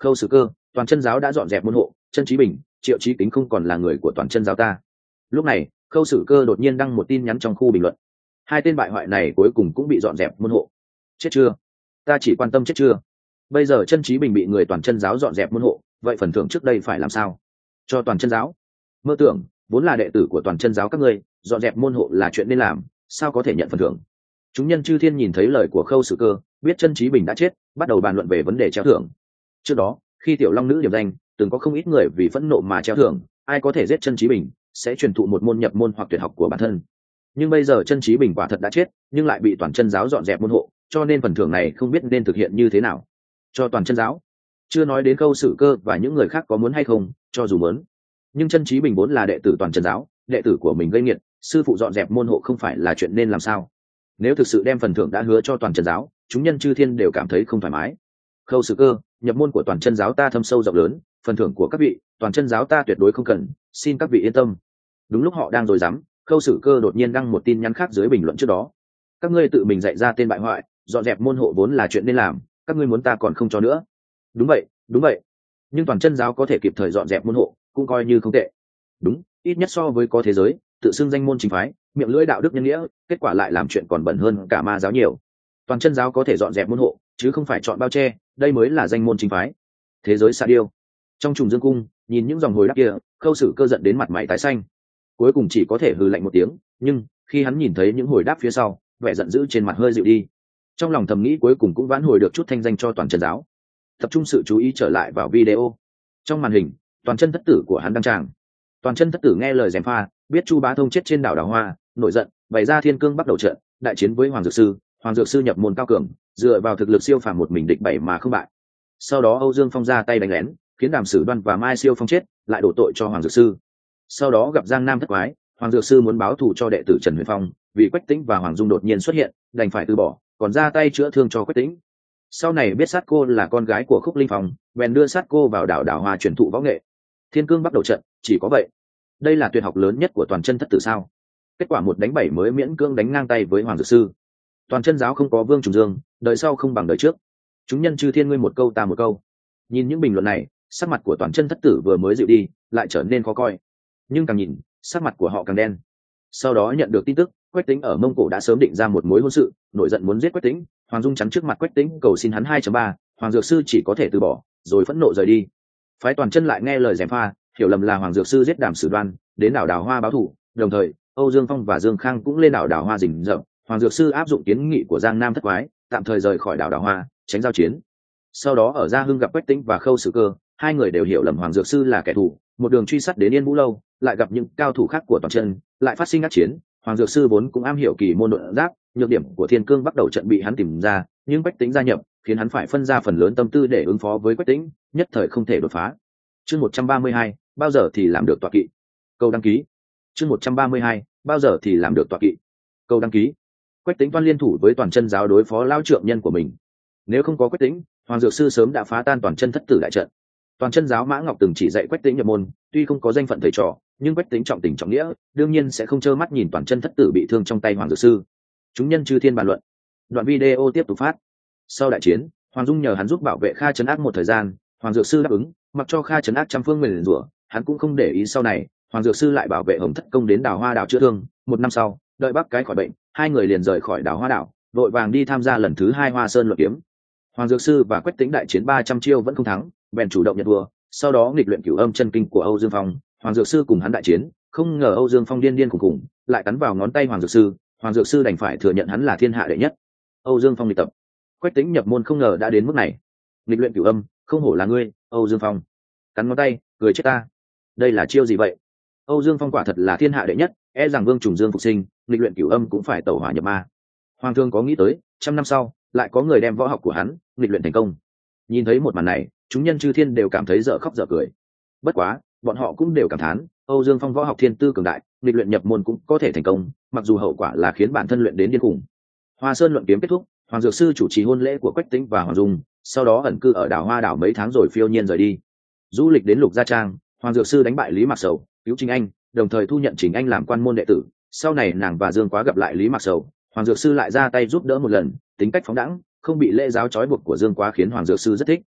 Speaker 1: Khâu Sử Cơ, Toàn Chân giáo đã dọn dẹp môn hộ, Chân Chí Bình, Triệu Chí Kính không còn là người của Toàn Chân giáo ta. Lúc này, Khâu Sử Cơ đột nhiên đăng một tin nhắn trong khu bình luận. Hai tên bại hoại này cuối cùng cũng bị dọn dẹp môn hộ. Chết chưa? Ta chỉ quan tâm chết chưa. Bây giờ Chân Chí Bình bị người Toàn Chân giáo dọn dẹp môn hộ, vậy phần thưởng trước đây phải làm sao? Cho Toàn Chân giáo? Mơ tưởng, vốn là đệ tử của Toàn Chân giáo các ngươi, dọn dẹp môn hộ là chuyện nên làm, sao có thể nhận phần thưởng? Chúng nhân chư thiên nhìn thấy lời của Khâu Sử Cơ, biết Chân Chí Bình đã chết, bắt đầu bàn luận về vấn đề treo thưởng. Trước đó, khi tiểu long nữ điểm danh, từng có không ít người vì phẫn nộ mà treo thưởng, ai có thể giết Chân Chí Bình sẽ truyền thụ một môn nhập môn hoặc tuyệt học của bản thân. Nhưng bây giờ Chân Chí Bình quả thật đã chết, nhưng lại bị Toàn Chân giáo dọn dẹp môn hộ, cho nên phần thưởng này không biết nên thực hiện như thế nào. Cho Toàn Chân giáo? Chưa nói đến Khâu Sử Cơ và những người khác có muốn hay không, cho dù muốn. Nhưng Chân Chí Bình vốn là đệ tử Toàn Chân giáo, đệ tử của mình gây nghiệt, sư phụ dọn dẹp môn hộ không phải là chuyện nên làm sao? Nếu thực sự đem phần thưởng đã hứa cho Toàn Chân giáo, chúng nhân chư thiên đều cảm thấy không thoải mái. Khâu Sử Cơ, nhập môn của Toàn Chân giáo ta thâm sâu rộng lớn, phần thưởng của các vị, Toàn Chân giáo ta tuyệt đối không cần, xin các vị yên tâm. Đúng lúc họ đang rồi dám, Khâu Sử Cơ đột nhiên đăng một tin nhắn khác dưới bình luận trước đó. Các ngươi tự mình dạy ra tên bại hoại, dọn dẹp môn hộ vốn là chuyện nên làm, các ngươi muốn ta còn không cho nữa. Đúng vậy, đúng vậy. Nhưng Toàn Chân giáo có thể kịp thời dọn dẹp môn hộ, cũng coi như không tệ. Đúng, ít nhất so với có thế giới, tự xưng danh môn chính phái, miệng lưỡi đạo đức nhân nghĩa, kết quả lại làm chuyện còn bẩn hơn cả ma giáo nhiều. Toàn Chân giáo có thể dọn dẹp môn hộ, chứ không phải chọn bao che, đây mới là danh môn chính phái. Thế giới xa điêu. Trong trùng dương cung, nhìn những dòng hồi đáp kia, Khâu Sử Cơ giận đến mặt mày tái xanh. Cuối cùng chỉ có thể hừ lạnh một tiếng, nhưng khi hắn nhìn thấy những hồi đáp phía sau, vẻ giận dữ trên mặt hơi dịu đi. Trong lòng thầm nghĩ cuối cùng cũng vãn hồi được chút thanh danh cho Toàn Chân giáo. Tập trung sự chú ý trở lại vào video. Trong màn hình, Toàn Chân thất tử của hắn đăng tràng. Toàn Chân thất tử nghe lời gièm pha, biết Chu Bá Thông chết trên đảo Đào Hoa, nổi giận, bày ra Thiên Cương bắt đầu trận, đại chiến với Hoàng Dược Sư. Hoàng Dược Sư nhập môn cao cường, dựa vào thực lực siêu phàm một mình địch bảy mà không bại. Sau đó Âu Dương Phong ra tay đánh lén, khiến Đàm Sử Đoan và Mai Siêu Phong chết, lại đổ tội cho Hoàng Dược Sư. Sau đó gặp Giang Nam thất quái, Hoàng Dược Sư muốn báo thù cho đệ tử Trần Huyền Phong, vì Quách Tĩnh và Hoàng Dung đột nhiên xuất hiện, đành phải từ bỏ, còn ra tay chữa thương cho Quách Tĩnh. Sau này biết Sát Cô là con gái của Khúc Linh Phong, bèn đưa Sát Cô vào đảo Đào Hoa truyền thụ võ nghệ. Thiên Cương bắt đầu trận, chỉ có vậy. Đây là tuyệt học lớn nhất của Toàn Chân thất tử sao? Kết quả một đánh bảy mới miễn cưỡng đánh ngang tay với Hoàng Dược Sư. Toàn Chân giáo không có Vương Trùng Dương, đời sau không bằng đời trước. Chúng nhân chư thiên ngươi một câu ta một câu. Nhìn những bình luận này, sắc mặt của Toàn Chân thất tử vừa mới dịu đi, lại trở nên khó coi. Nhưng càng nhìn, sắc mặt của họ càng đen. Sau đó nhận được tin tức, Quách Tĩnh ở Mông Cổ đã sớm định ra một mối hôn sự, nổi giận muốn giết Quách Tĩnh. Hoàng Dung chắn trước mặt Quách Tĩnh cầu xin hắn hai chấm ba, Hoàng Dược Sư chỉ có thể từ bỏ, rồi phẫn nộ rời đi. Phái Toàn Chân lại nghe lời gièm pha, hiểu lầm là Hoàng Dược Sư giết Đàm Sử Đoan, đến đảo Đào Hoa báo thù. Đồng thời, Âu Dương Phong và Dương Khang cũng lên đảo Đào Hoa rình rập. Hoàng Dược Sư áp dụng kiến nghị của Giang Nam thất quái, tạm thời rời khỏi đảo Đào Hoa, tránh giao chiến. Sau đó ở Gia Hưng gặp Quách Tĩnh và Khâu Sử Cơ, hai người đều hiểu lầm Hoàng Dược Sư là kẻ thù, một đường truy sát đến Yên Vũ Lâu, lại gặp những cao thủ khác của Toàn Chân, lại phát sinh ác chiến. Hoàng Dược Sư vốn cũng am hiểu kỳ môn độn giáp, nhược điểm của Thiên Cương bắt đầu trận bị hắn tìm ra, nhưng Quách Tĩnh gia nhập, khiến hắn phải phân ra phần lớn tâm tư để ứng phó với Quách Tĩnh, nhất thời không thể đột phá. Chương một trăm ba mươi hai, bao giờ thì làm được tọa kỵ? Câu đăng ký. Chương một trăm ba mươi hai, bao giờ thì làm được tọa kỵ? Câu đăng ký. Quách Tĩnh toan liên thủ với Toàn Chân giáo đối phó lão trượng nhân của mình. Nếu không có Quách Tĩnh, Hoàng Dược Sư sớm đã phá tan Toàn Chân thất tử đại trận. Toàn Chân giáo Mã Ngọc từng chỉ dạy Quách Tĩnh nhập môn, tuy không có danh phận thầy trò, nhưng Quách Tĩnh trọng tình trọng nghĩa, đương nhiên sẽ không trơ mắt nhìn Toàn Chân thất tử bị thương trong tay Hoàng Dược Sư. Chúng nhân chư thiên bàn luận. Đoạn video tiếp tục phát. Sau đại chiến, Hoàng Dung nhờ hắn giúp bảo vệ Kha trấn ác một thời gian, Hoàng Dược Sư đáp ứng, mặc cho Kha trấn ác trăm phương nguyền rủa, hắn cũng không để ý. Sau này, Hoàng Dược Sư lại bảo vệ Hồng Thất Công đến đảo Hoa đảo chữa thương. Một năm sau, đợi bác cái khỏi bệnh, hai người liền rời khỏi đảo Hoa đảo, vội vàng đi tham gia lần thứ hai Hoa Sơn luận kiếm. Hoàng Dược Sư và Quách Tĩnh đại chiến ba trăm chiêu vẫn không thắng, bèn chủ động nhận thua. Sau đó nghịch luyện Cửu Âm chân kinh của Âu Dương Phong, Hoàng Dược Sư cùng hắn đại chiến, không ngờ Âu Dương Phong điên điên khủng khủng, lại cắn vào ngón tay Hoàng Dược Sư. Hoàng Dược Sư đành phải thừa nhận hắn là thiên hạ đệ nhất. Âu Dương Phong nghịch tập, Quách Tĩnh nhập môn không ngờ đã đến mức này. Nghịch luyện Cửu Âm, không hổ là ngươi, Âu Dương Phong. Cắn ngón tay, cười chết ta. Đây là chiêu gì vậy? Âu Dương Phong quả thật là thiên hạ đệ nhất, e rằng Vương Trùng Dương phục sinh, nghịch luyện Cửu Âm cũng phải tẩu hỏa nhập ma. Hoàng thương có nghĩ tới, trăm năm sau lại có người đem võ học của hắn nghịch luyện thành công. Nhìn thấy một màn này, chúng nhân chư thiên đều cảm thấy dở khóc dở cười. Bất quá, bọn họ cũng đều cảm thán, Âu Dương Phong võ học thiên tư cường đại, nghịch luyện nhập môn cũng có thể thành công, mặc dù hậu quả là khiến bản thân luyện đến điên khủng. Hoa Sơn luận kiếm kết thúc, Hoàng Dược Sư chủ trì hôn lễ của Quách Tĩnh và Hoàng Dung, sau đó ẩn cư ở đảo Hoa đảo mấy tháng rồi phiêu nhiên rời đi. Du lịch đến Lục Gia Trang, Hoàng Dược Sư đánh bại Lý Mạc Sầu, cứu Trình Anh, đồng thời thu nhận Trình Anh làm quan môn đệ tử. Sau này nàng và Dương Quá gặp lại Lý Mạc Sầu, Hoàng Dược Sư lại ra tay giúp đỡ một lần, tính cách phóng đẳng, không bị lễ giáo trói buộc của Dương Quá khiến Hoàng Dược Sư rất thích.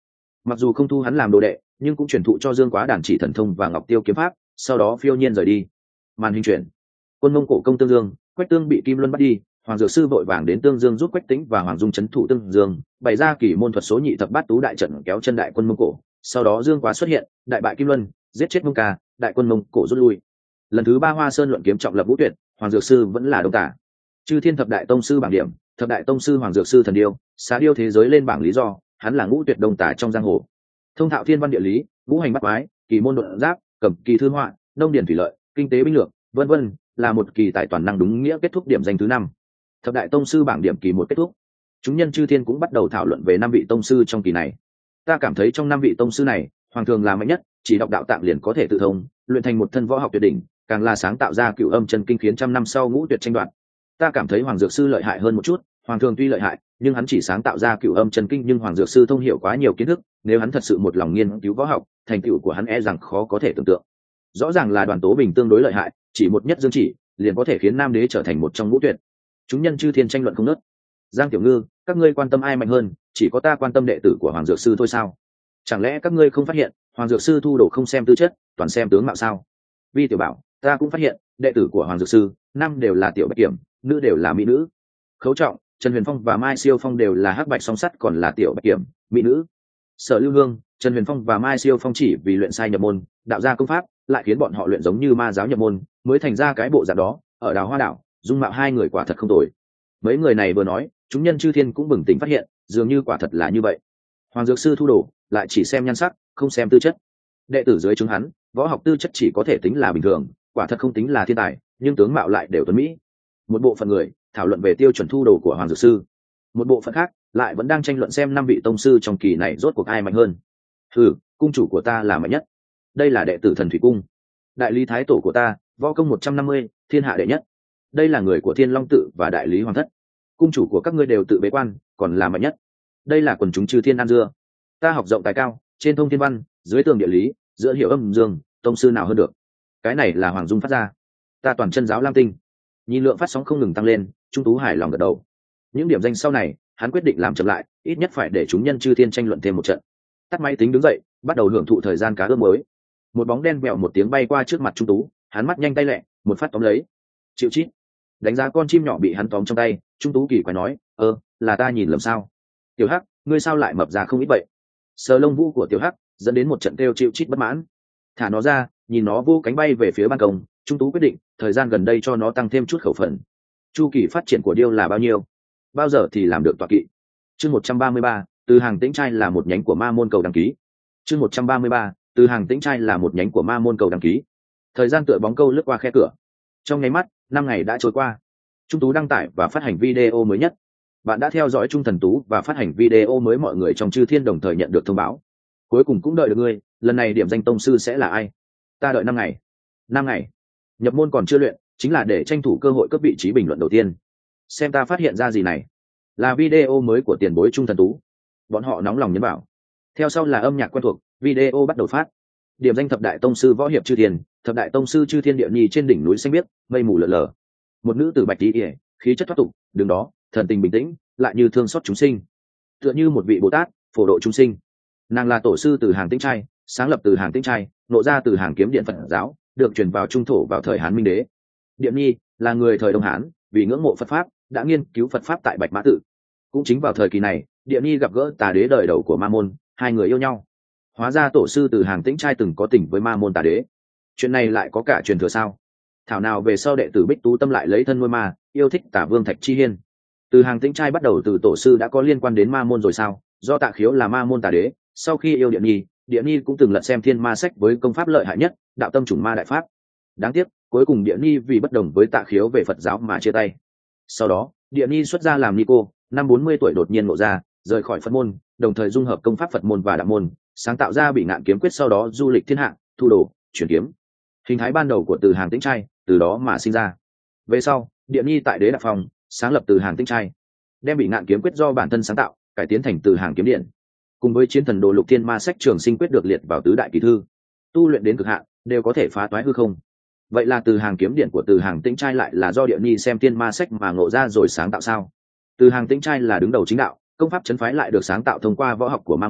Speaker 1: mặc dù không thu hắn làm đồ đệ, nhưng cũng truyền thụ cho Dương Quá đàn chỉ thần thông và Ngọc Tiêu kiếm pháp, sau đó phiêu nhiên rời đi. Màn hình chuyển, quân Mông Cổ công Tương Dương, Quách Tương bị Kim Luân bắt đi, Hoàng Dược Sư vội vàng đến Tương Dương giúp Quách Tĩnh và Hoàng Dung trấn thủ Tương Dương, bày ra kỳ môn thuật số nhị thập bát tú đại trận kéo chân đại quân Mông Cổ. Sau đó Dương Quá xuất hiện, đại bại Kim Luân, giết chết Mông Ca, đại quân Mông Cổ rút lui. Lần thứ ba Hoa Sơn luận kiếm trọng lập Vũ Tuyệt, Hoàng Dược Sư vẫn là đông tả. Chư Thiên thập đại tông sư bảng điểm, thập đại tông sư Hoàng Dược Sư thần điêu, xá điêu thế giới lên bảng lý do, hắn là ngũ tuyệt đông tả trong giang hồ. Thông thạo thiên văn địa lý, ngũ hành bắt quái, kỳ môn độn giáp, cầm kỳ thư họa, nông điển thủy lợi, kinh tế binh lược, vân vân, là một kỳ tài toàn năng đúng nghĩa kết thúc điểm danh thứ năm. Thập đại tông sư bảng điểm kỳ một kết thúc. Chúng nhân chư thiên cũng bắt đầu thảo luận về năm vị tông sư trong kỳ này. Ta cảm thấy trong năm vị tông sư này, Hoàng thường là mạnh nhất, chỉ đọc đạo tạng liền có thể tự thông, luyện thành một thân võ học tuyệt đỉnh, càng là sáng tạo ra cửu âm chân kinh khiến trăm năm sau ngũ tuyệt tranh đoạt. Ta cảm thấy Hoàng Dược Sư lợi hại hơn một chút, Hoàng thường tuy lợi hại, nhưng hắn chỉ sáng tạo ra cửu âm chân kinh, nhưng Hoàng Dược Sư thông hiểu quá nhiều kiến thức, nếu hắn thật sự một lòng nghiên cứu võ học, thành tựu của hắn e rằng khó có thể tưởng tượng. Rõ ràng là Đoàn Tố Bình tương đối lợi hại, chỉ một nhất dương chỉ, liền có thể khiến Nam Đế trở thành một trong ngũ tuyệt. Chúng nhân chư thiên tranh luận không ngớt. Giang Tiểu Ngư, các ngươi quan tâm ai mạnh hơn, chỉ có ta quan tâm đệ tử của Hoàng Dược Sư thôi sao? Chẳng lẽ các ngươi không phát hiện, Hoàng Dược Sư thu đồ không xem tư chất, toàn xem tướng mạo sao? Vi Tiểu Bảo, ta cũng phát hiện, đệ tử của Hoàng Dược Sư, nam đều là tiểu bạch kiểm, nữ đều là mỹ nữ. Khấu Trọng, Trần Huyền Phong và Mai Siêu Phong đều là hắc bạch song sắt, còn là tiểu bạch kiểm, mỹ nữ. Sở Lưu Hương, Trần Huyền Phong và Mai Siêu Phong chỉ vì luyện sai nhập môn, đạo ra công pháp, lại khiến bọn họ luyện giống như ma giáo nhập môn, mới thành ra cái bộ dạng đó. Ở Đào Hoa đảo, dung mạo hai người quả thật không tồi. Mấy người này vừa nói, chúng nhân chư thiên cũng bừng tỉnh phát hiện, dường như quả thật là như vậy. Hoàng Dược Sư thu đồ, lại chỉ xem nhan sắc, không xem tư chất. Đệ tử dưới chúng hắn, võ học tư chất chỉ có thể tính là bình thường, quả thật không tính là thiên tài, nhưng tướng mạo lại đều tuấn mỹ. Một bộ phận người thảo luận về tiêu chuẩn thu đồ của Hoàng Dược Sư, một bộ phận khác lại vẫn đang tranh luận xem năm vị tông sư trong kỳ này rốt cuộc ai mạnh hơn. Ừ, cung chủ của ta là mạnh nhất. Đây là đệ tử Thần Thủy Cung. Đại lý thái tổ của ta, võ công một trăm năm mươi, thiên hạ đệ nhất. Đây là người của Thiên Long Tự và đại lý Hoàng Thất. Cung chủ của các ngươi đều tự bế quan, còn là mạnh nhất. Đây là quần chúng chư thiên ăn dưa. Ta học rộng tài cao, trên thông thiên văn, dưới tường địa lý, giữa hiểu âm dương, tông sư nào hơn được. Cái này là Hoàng Dung phát ra. Ta toàn chân giáo Lam Tinh. Nhìn lượng phát sóng không ngừng tăng lên, Trung Tú hài lòng gật đầu. Những điểm danh sau này, hắn quyết định làm chậm lại, ít nhất phải để chúng nhân chư thiên tranh luận thêm một trận. Tắt máy tính đứng dậy, bắt đầu hưởng thụ thời gian cá ướp mới. Một bóng đen vẹo một tiếng bay qua trước mặt Trung Tú, hắn mắt nhanh tay lẹ, một phát tóm lấy. Chịu chít. Đánh giá con chim nhỏ bị hắn tóm trong tay, Trung Tú kỳ quái nói, ơ, là ta nhìn lầm sao? Tiểu Hắc, ngươi sao lại mập ra không ít vậy? Sờ lông vũ của Tiểu Hắc dẫn đến một trận kêu chịu chít bất mãn. Thả nó ra, nhìn nó vô cánh bay về phía ban công. Trung Tú quyết định thời gian gần đây cho nó tăng thêm chút khẩu phần. Chu kỳ phát triển của điêu là bao nhiêu? Bao giờ thì làm được tọa kỵ? Chương một trăm ba mươi ba, từ hàng tĩnh trai là một nhánh của ma môn cầu đăng ký. Chương một trăm ba mươi ba, từ hàng tĩnh trai là một nhánh của ma môn cầu đăng ký. Thời gian tựa bóng câu lướt qua khe cửa. Trong nháy mắt, năm ngày đã trôi qua. Trung Tú đăng tải và phát hành video mới nhất. Bạn đã theo dõi Trung Thần Tú và phát hành video mới, mọi người trong chư thiên đồng thời nhận được thông báo. Cuối cùng cũng đợi được ngươi, lần này điểm danh tông sư sẽ là ai? Ta đợi năm ngày. Năm ngày. Nhập môn còn chưa luyện, chính là để tranh thủ cơ hội cấp vị trí bình luận đầu tiên. Xem ta phát hiện ra gì này. Là video mới của tiền bối Trung Thần Tú. Bọn họ nóng lòng nhấn bảo. Theo sau là âm nhạc quen thuộc, video bắt đầu phát. Điểm danh thập đại tông sư võ hiệp chư thiên, thập đại tông sư chư thiên địa nhi trên đỉnh núi xanh biếc, mây mù lờ lờ. Một nữ tử bạch tí ỉa, khí chất thoát tục, đứng đó, thần tình bình tĩnh, lại như thương xót chúng sinh. Tựa như một vị Bồ Tát, phổ độ chúng sinh. Nàng là tổ sư từ hàng tĩnh trai, sáng lập từ hàng tĩnh trai, nộ ra từ hàng kiếm điện Phật giáo, được truyền vào trung thổ vào thời Hán Minh Đế. Điện nhi là người thời Đông Hán, vì ngưỡng mộ Phật pháp, đã nghiên cứu Phật pháp tại Bạch Mã Tự. Cũng chính vào thời kỳ này, Điện nhi gặp gỡ Tà Đế đời đầu của Ma Môn, hai người yêu nhau. Hóa ra tổ sư từ hàng tĩnh trai từng có tình với Ma Môn Tà Đế. Chuyện này lại có cả truyền thừa sao? Thảo nào về sau đệ tử Bích Tú Tâm lại lấy thân nuôi ma, yêu thích Tả Vương Thạch Chi Hiên. Từ hàng tĩnh trai bắt đầu từ tổ sư đã có liên quan đến Ma Môn rồi sao? Do Tạ Khiếu là Ma Môn Tà Đế, sau khi yêu Điện nhi, Điện nhi cũng từng lật xem Thiên Ma sách với công pháp lợi hại nhất, Đạo Tâm Chủng Ma Đại Pháp. Đáng tiếc, cuối cùng Điện nhi vì bất đồng với Tạ Khiếu về Phật giáo mà chia tay. Sau đó, Điện nhi xuất gia làm ni cô, năm bốn mươi tuổi đột nhiên ngộ ra, rời khỏi Phật môn, đồng thời dung hợp công pháp Phật môn và Đạo môn, sáng tạo ra Bị Ngạn kiếm quyết, sau đó du lịch thiên hạ, thu đồ, chuyển kiếm. Hình thái ban đầu của từ hàng tĩnh trai từ đó mà sinh ra. Về sau, Điện nhi tại Đế Đạp Phong sáng lập từ hàng tĩnh trai, đem Bị Ngạn kiếm quyết do bản thân sáng tạo cải tiến thành từ hàng kiếm điện, cùng với chiến thần đồ lục thiên ma sách trường sinh quyết được liệt vào tứ đại kỳ thư, tu luyện đến cực hạn đều có thể phá toái hư không. Vậy là từ hàng kiếm điện của từ hàng tĩnh trai lại là do Điện nhi xem thiên ma sách mà ngộ ra rồi sáng tạo sao? Từ hàng tĩnh trai là đứng đầu chính đạo, công pháp chấn phái lại được sáng tạo thông qua võ học của Ma Môn,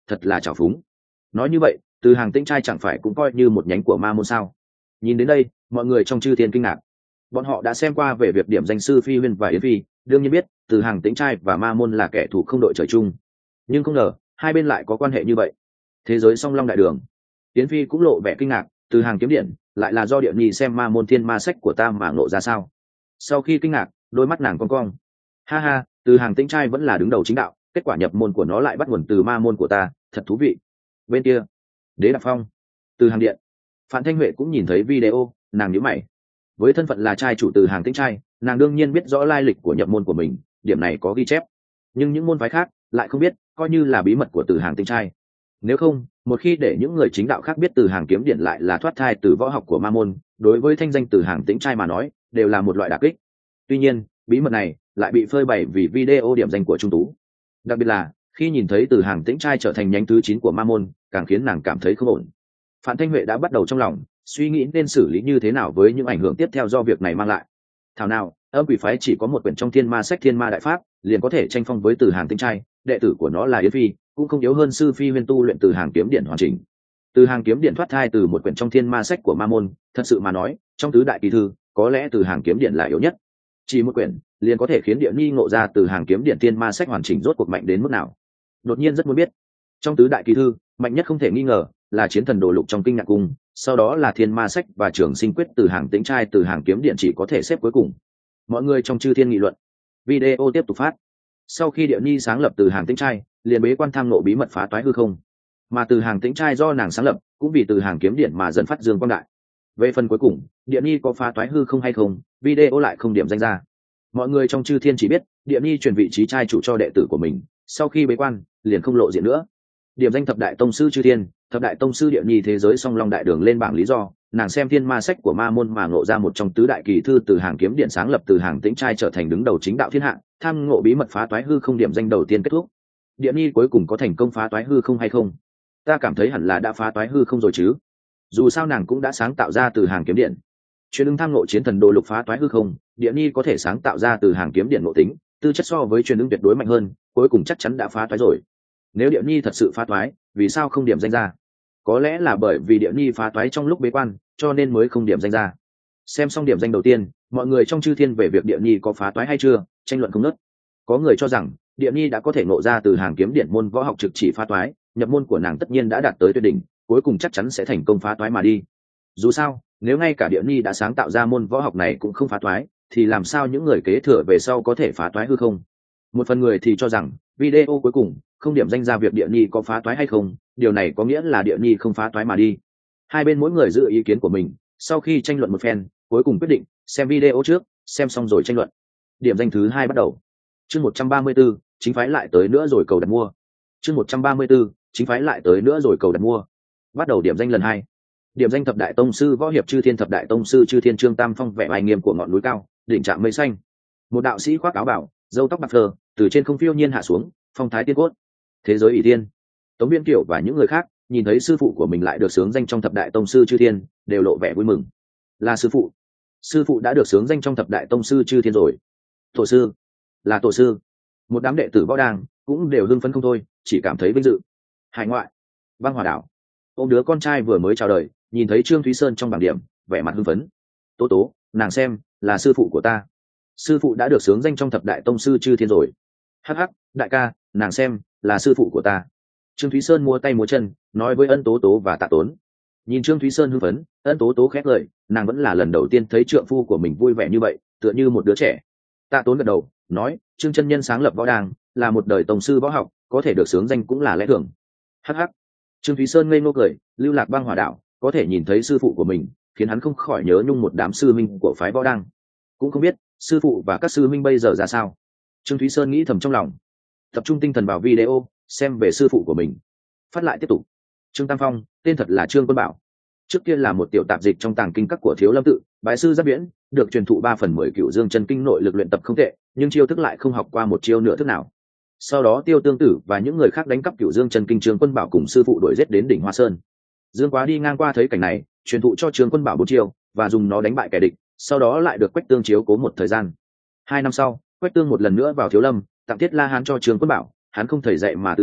Speaker 1: thật là trào phúng. Nói như vậy từ hàng tĩnh trai chẳng phải cũng coi như một nhánh của ma môn sao? Nhìn đến đây mọi người trong chư thiên kinh ngạc. Bọn họ đã xem qua về việc điểm danh sư Phi Huyên và Yến Phi, đương nhiên biết từ hàng tĩnh trai và ma môn là kẻ thù không đội trời chung, nhưng không ngờ hai bên lại có quan hệ như vậy. Thế giới song long đại đường, Yến Phi cũng lộ vẻ kinh ngạc, từ hàng kiếm điện lại là do Địa Nhi xem ma môn thiên ma sách của ta mà ngộ ra sao? Sau khi kinh ngạc đôi mắt nàng cong cong, ha ha, từ hàng tĩnh trai vẫn là đứng đầu chính đạo, kết quả nhập môn của nó lại bắt nguồn từ ma môn của ta, thật thú vị. Bên kia Đế Đạp Phong, từ hàng điện, Phạm Thanh Huệ cũng nhìn thấy video, nàng nhíu mày. Với thân phận là trai chủ từ hàng tĩnh trai, nàng đương nhiên biết rõ lai lịch của nhập môn của mình, điểm này có ghi chép, nhưng những môn phái khác lại không biết, coi như là bí mật của từ hàng tĩnh trai. Nếu không, một khi để những người chính đạo khác biết từ hàng kiếm điện lại là thoát thai từ võ học của ma môn, đối với thanh danh từ hàng tĩnh trai mà nói đều là một loại đả kích. Tuy nhiên bí mật này lại bị phơi bày vì video điểm danh của Trung Tú, đặc biệt là khi nhìn thấy từ hàng tĩnh trai trở thành nhánh thứ chín của ma môn, càng khiến nàng cảm thấy không ổn. Phạm Thanh Huệ đã bắt đầu trong lòng suy nghĩ nên xử lý như thế nào với những ảnh hưởng tiếp theo do việc này mang lại. Thảo nào âm quỷ phái chỉ có một quyển trong thiên ma sách thiên ma đại pháp liền có thể tranh phong với từ hàng tĩnh trai, đệ tử của nó là Yến Phi cũng không yếu hơn sư Phi Huyên tu luyện từ hàng kiếm điện hoàn chỉnh. Từ hàng kiếm điện thoát thai từ một quyển trong thiên ma sách của ma môn, thật sự mà nói trong tứ đại kỳ thư có lẽ từ hàng kiếm điện là yếu nhất, chỉ một quyển liền có thể khiến Địa Nhi ngộ ra từ hàng kiếm điện thiên ma sách hoàn chỉnh rốt cuộc mạnh đến mức nào. Đột nhiên rất muốn biết, trong tứ đại kỳ thư mạnh nhất không thể nghi ngờ là chiến thần đồ lục trong kinh ngạc cung, sau đó là thiên ma sách và trường sinh quyết từ hàng tĩnh trai, từ hàng kiếm điện chỉ có thể xếp cuối cùng. Mọi người trong chư thiên nghị luận. Video tiếp tục phát. Sau khi Địa Nhi sáng lập từ hàng tĩnh trai, liền bế quan tham ngộ bí mật phá toái hư không, mà từ hàng tĩnh trai do nàng sáng lập cũng vì từ hàng kiếm điện mà dần phát dương quang đại. Về phần cuối cùng Địa Nhi có phá toái hư không hay không, video lại không điểm danh ra. Mọi người trong chư thiên chỉ biết Địa Nhi truyền vị trí trai chủ cho đệ tử của mình, sau khi bế quan liền không lộ diện nữa. Điểm danh thập đại tông sư chư thiên, thập đại tông sư Địa Nhi thế giới song long đại đường lên bảng lý do, nàng xem thiên ma sách của ma môn mà ngộ ra một trong tứ đại kỳ thư từ hàng kiếm điện sáng lập từ hàng tĩnh trai trở thành đứng đầu chính đạo thiên hạ, tham ngộ bí mật phá toái hư không điểm danh đầu tiên kết thúc. Địa Nhi cuối cùng có thành công phá toái hư không hay không? Ta cảm thấy hẳn là đã phá toái hư không rồi chứ, dù sao nàng cũng đã sáng tạo ra từ hàng kiếm điện. Truyền ứng tham ngộ chiến thần đồ lục phá toái hư không, Địa Nhi có thể sáng tạo ra từ hàng kiếm điện ngộ tính, tư chất so với truyền ứng tuyệt đối mạnh hơn, cuối cùng chắc chắn đã phá toái rồi. Nếu Địa Nhi thật sự phá toái, vì sao không điểm danh ra? Có lẽ là bởi vì Địa Nhi phá toái trong lúc bế quan, cho nên mới không điểm danh ra. Xem xong điểm danh đầu tiên, mọi người trong chư thiên về việc Địa Nhi có phá toái hay chưa tranh luận không ngớt. Có người cho rằng Địa Nhi đã có thể ngộ ra từ hàng kiếm điện môn võ học trực chỉ phá toái, nhập môn của nàng tất nhiên đã đạt tới tuyệt đỉnh, cuối cùng chắc chắn sẽ thành công phá toái mà đi. Dù sao nếu ngay cả Địa Nhi đã sáng tạo ra môn võ học này cũng không phá toái, thì làm sao những người kế thừa về sau có thể phá toái hư không? Một phần người thì cho rằng video cuối cùng không điểm danh ra việc Địa Nhi có phá toái hay không, điều này có nghĩa là Địa Nhi không phá toái mà đi. Hai bên mỗi người giữ ý kiến của mình, sau khi tranh luận một phen cuối cùng quyết định xem video trước, xem xong rồi tranh luận. Điểm danh thứ hai bắt đầu. Chương một trăm ba mươi 134, chính phái lại tới nữa rồi cầu đặt mua. Chương một trăm ba mươi 134, chính phái lại tới nữa rồi cầu đặt mua. Bắt đầu điểm danh lần hai. Điểm danh thập đại tông sư võ hiệp chư thiên, thập đại tông sư chư thiên Trương Tam Phong vẻ oai nghiêm của ngọn núi cao, đỉnh trạm mây xanh. Một đạo sĩ khoác áo bảo, râu tóc bạc phơ, từ trên không phiêu nhiên hạ xuống, phong thái tiên cốt. Thế giới ỷ tiên, Tống Viễn Kiều và những người khác nhìn thấy sư phụ của mình lại được xướng danh trong thập đại tông sư chư thiên, đều lộ vẻ vui mừng. Là sư phụ, sư phụ đã được xướng danh trong thập đại tông sư chư thiên rồi. Tổ sư, là tổ sư. Một đám đệ tử võ đàng cũng đều hưng phấn không thôi, chỉ cảm thấy vinh dự. Hải ngoại, Băng Hòa đảo, ông đứa con trai vừa mới chào đời, nhìn thấy Trương Thúy Sơn trong bảng điểm, vẻ mặt hưng phấn. Tố tố, nàng xem, là sư phụ của ta. Sư phụ đã được xướng danh trong thập đại tông sư chư thiên rồi. Hắc hắc, đại ca, nàng xem, là sư phụ của ta. Trương Thúy Sơn mua tay múa chân, nói với Ân Tố Tố và Tạ Tốn. Nhìn Trương Thúy Sơn hưng phấn, Ân Tố Tố khét lời, nàng vẫn là lần đầu tiên thấy trượng phu của mình vui vẻ như vậy, tựa như một đứa trẻ. Tạ Tốn gật đầu, nói, Trương chân nhân sáng lập võ đàng, là một đời tông sư võ học, có thể được xướng danh cũng là lẽ thường. Hắc hắc. Trương Thúy Sơn ngây ngô cười, lưu lạc Băng Hỏa đảo, có thể nhìn thấy sư phụ của mình, khiến hắn không khỏi nhớ nhung một đám sư minh của phái võ đàng. Cũng không biết sư phụ và các sư minh bây giờ ra sao. Trương Thúy Sơn nghĩ thầm trong lòng, tập trung tinh thần vào video, xem về sư phụ của mình. Phát lại tiếp tục. Trương Tam Phong, tên thật là Trương Quân Bảo. Trước kia là một tiểu tạp dịch trong tàng kinh các của Thiếu Lâm tự, bái sư Giáp Viễn, được truyền thụ ba phần mười Cửu Dương chân kinh nội lực luyện tập không tệ, nhưng chiêu thức lại không học qua một chiêu nửa thức nào. Sau đó Tiêu Tương Tử và những người khác đánh cắp Cửu Dương chân kinh, Trương Quân Bảo cùng sư phụ đuổi giết đến đỉnh Hoa Sơn. Dương Quá đi ngang qua thấy cảnh này, truyền thụ cho Trương Quân Bảo bốn chiêu và dùng nó đánh bại kẻ địch, sau đó lại được Quách Tương chiếu cố một thời gian. Hai năm sau, Quách Tương một lần nữa vào Thiếu Lâm, tặng Thiết La Hán cho Trương Quân Bảo, hắn không thầy dạy mà tự thông,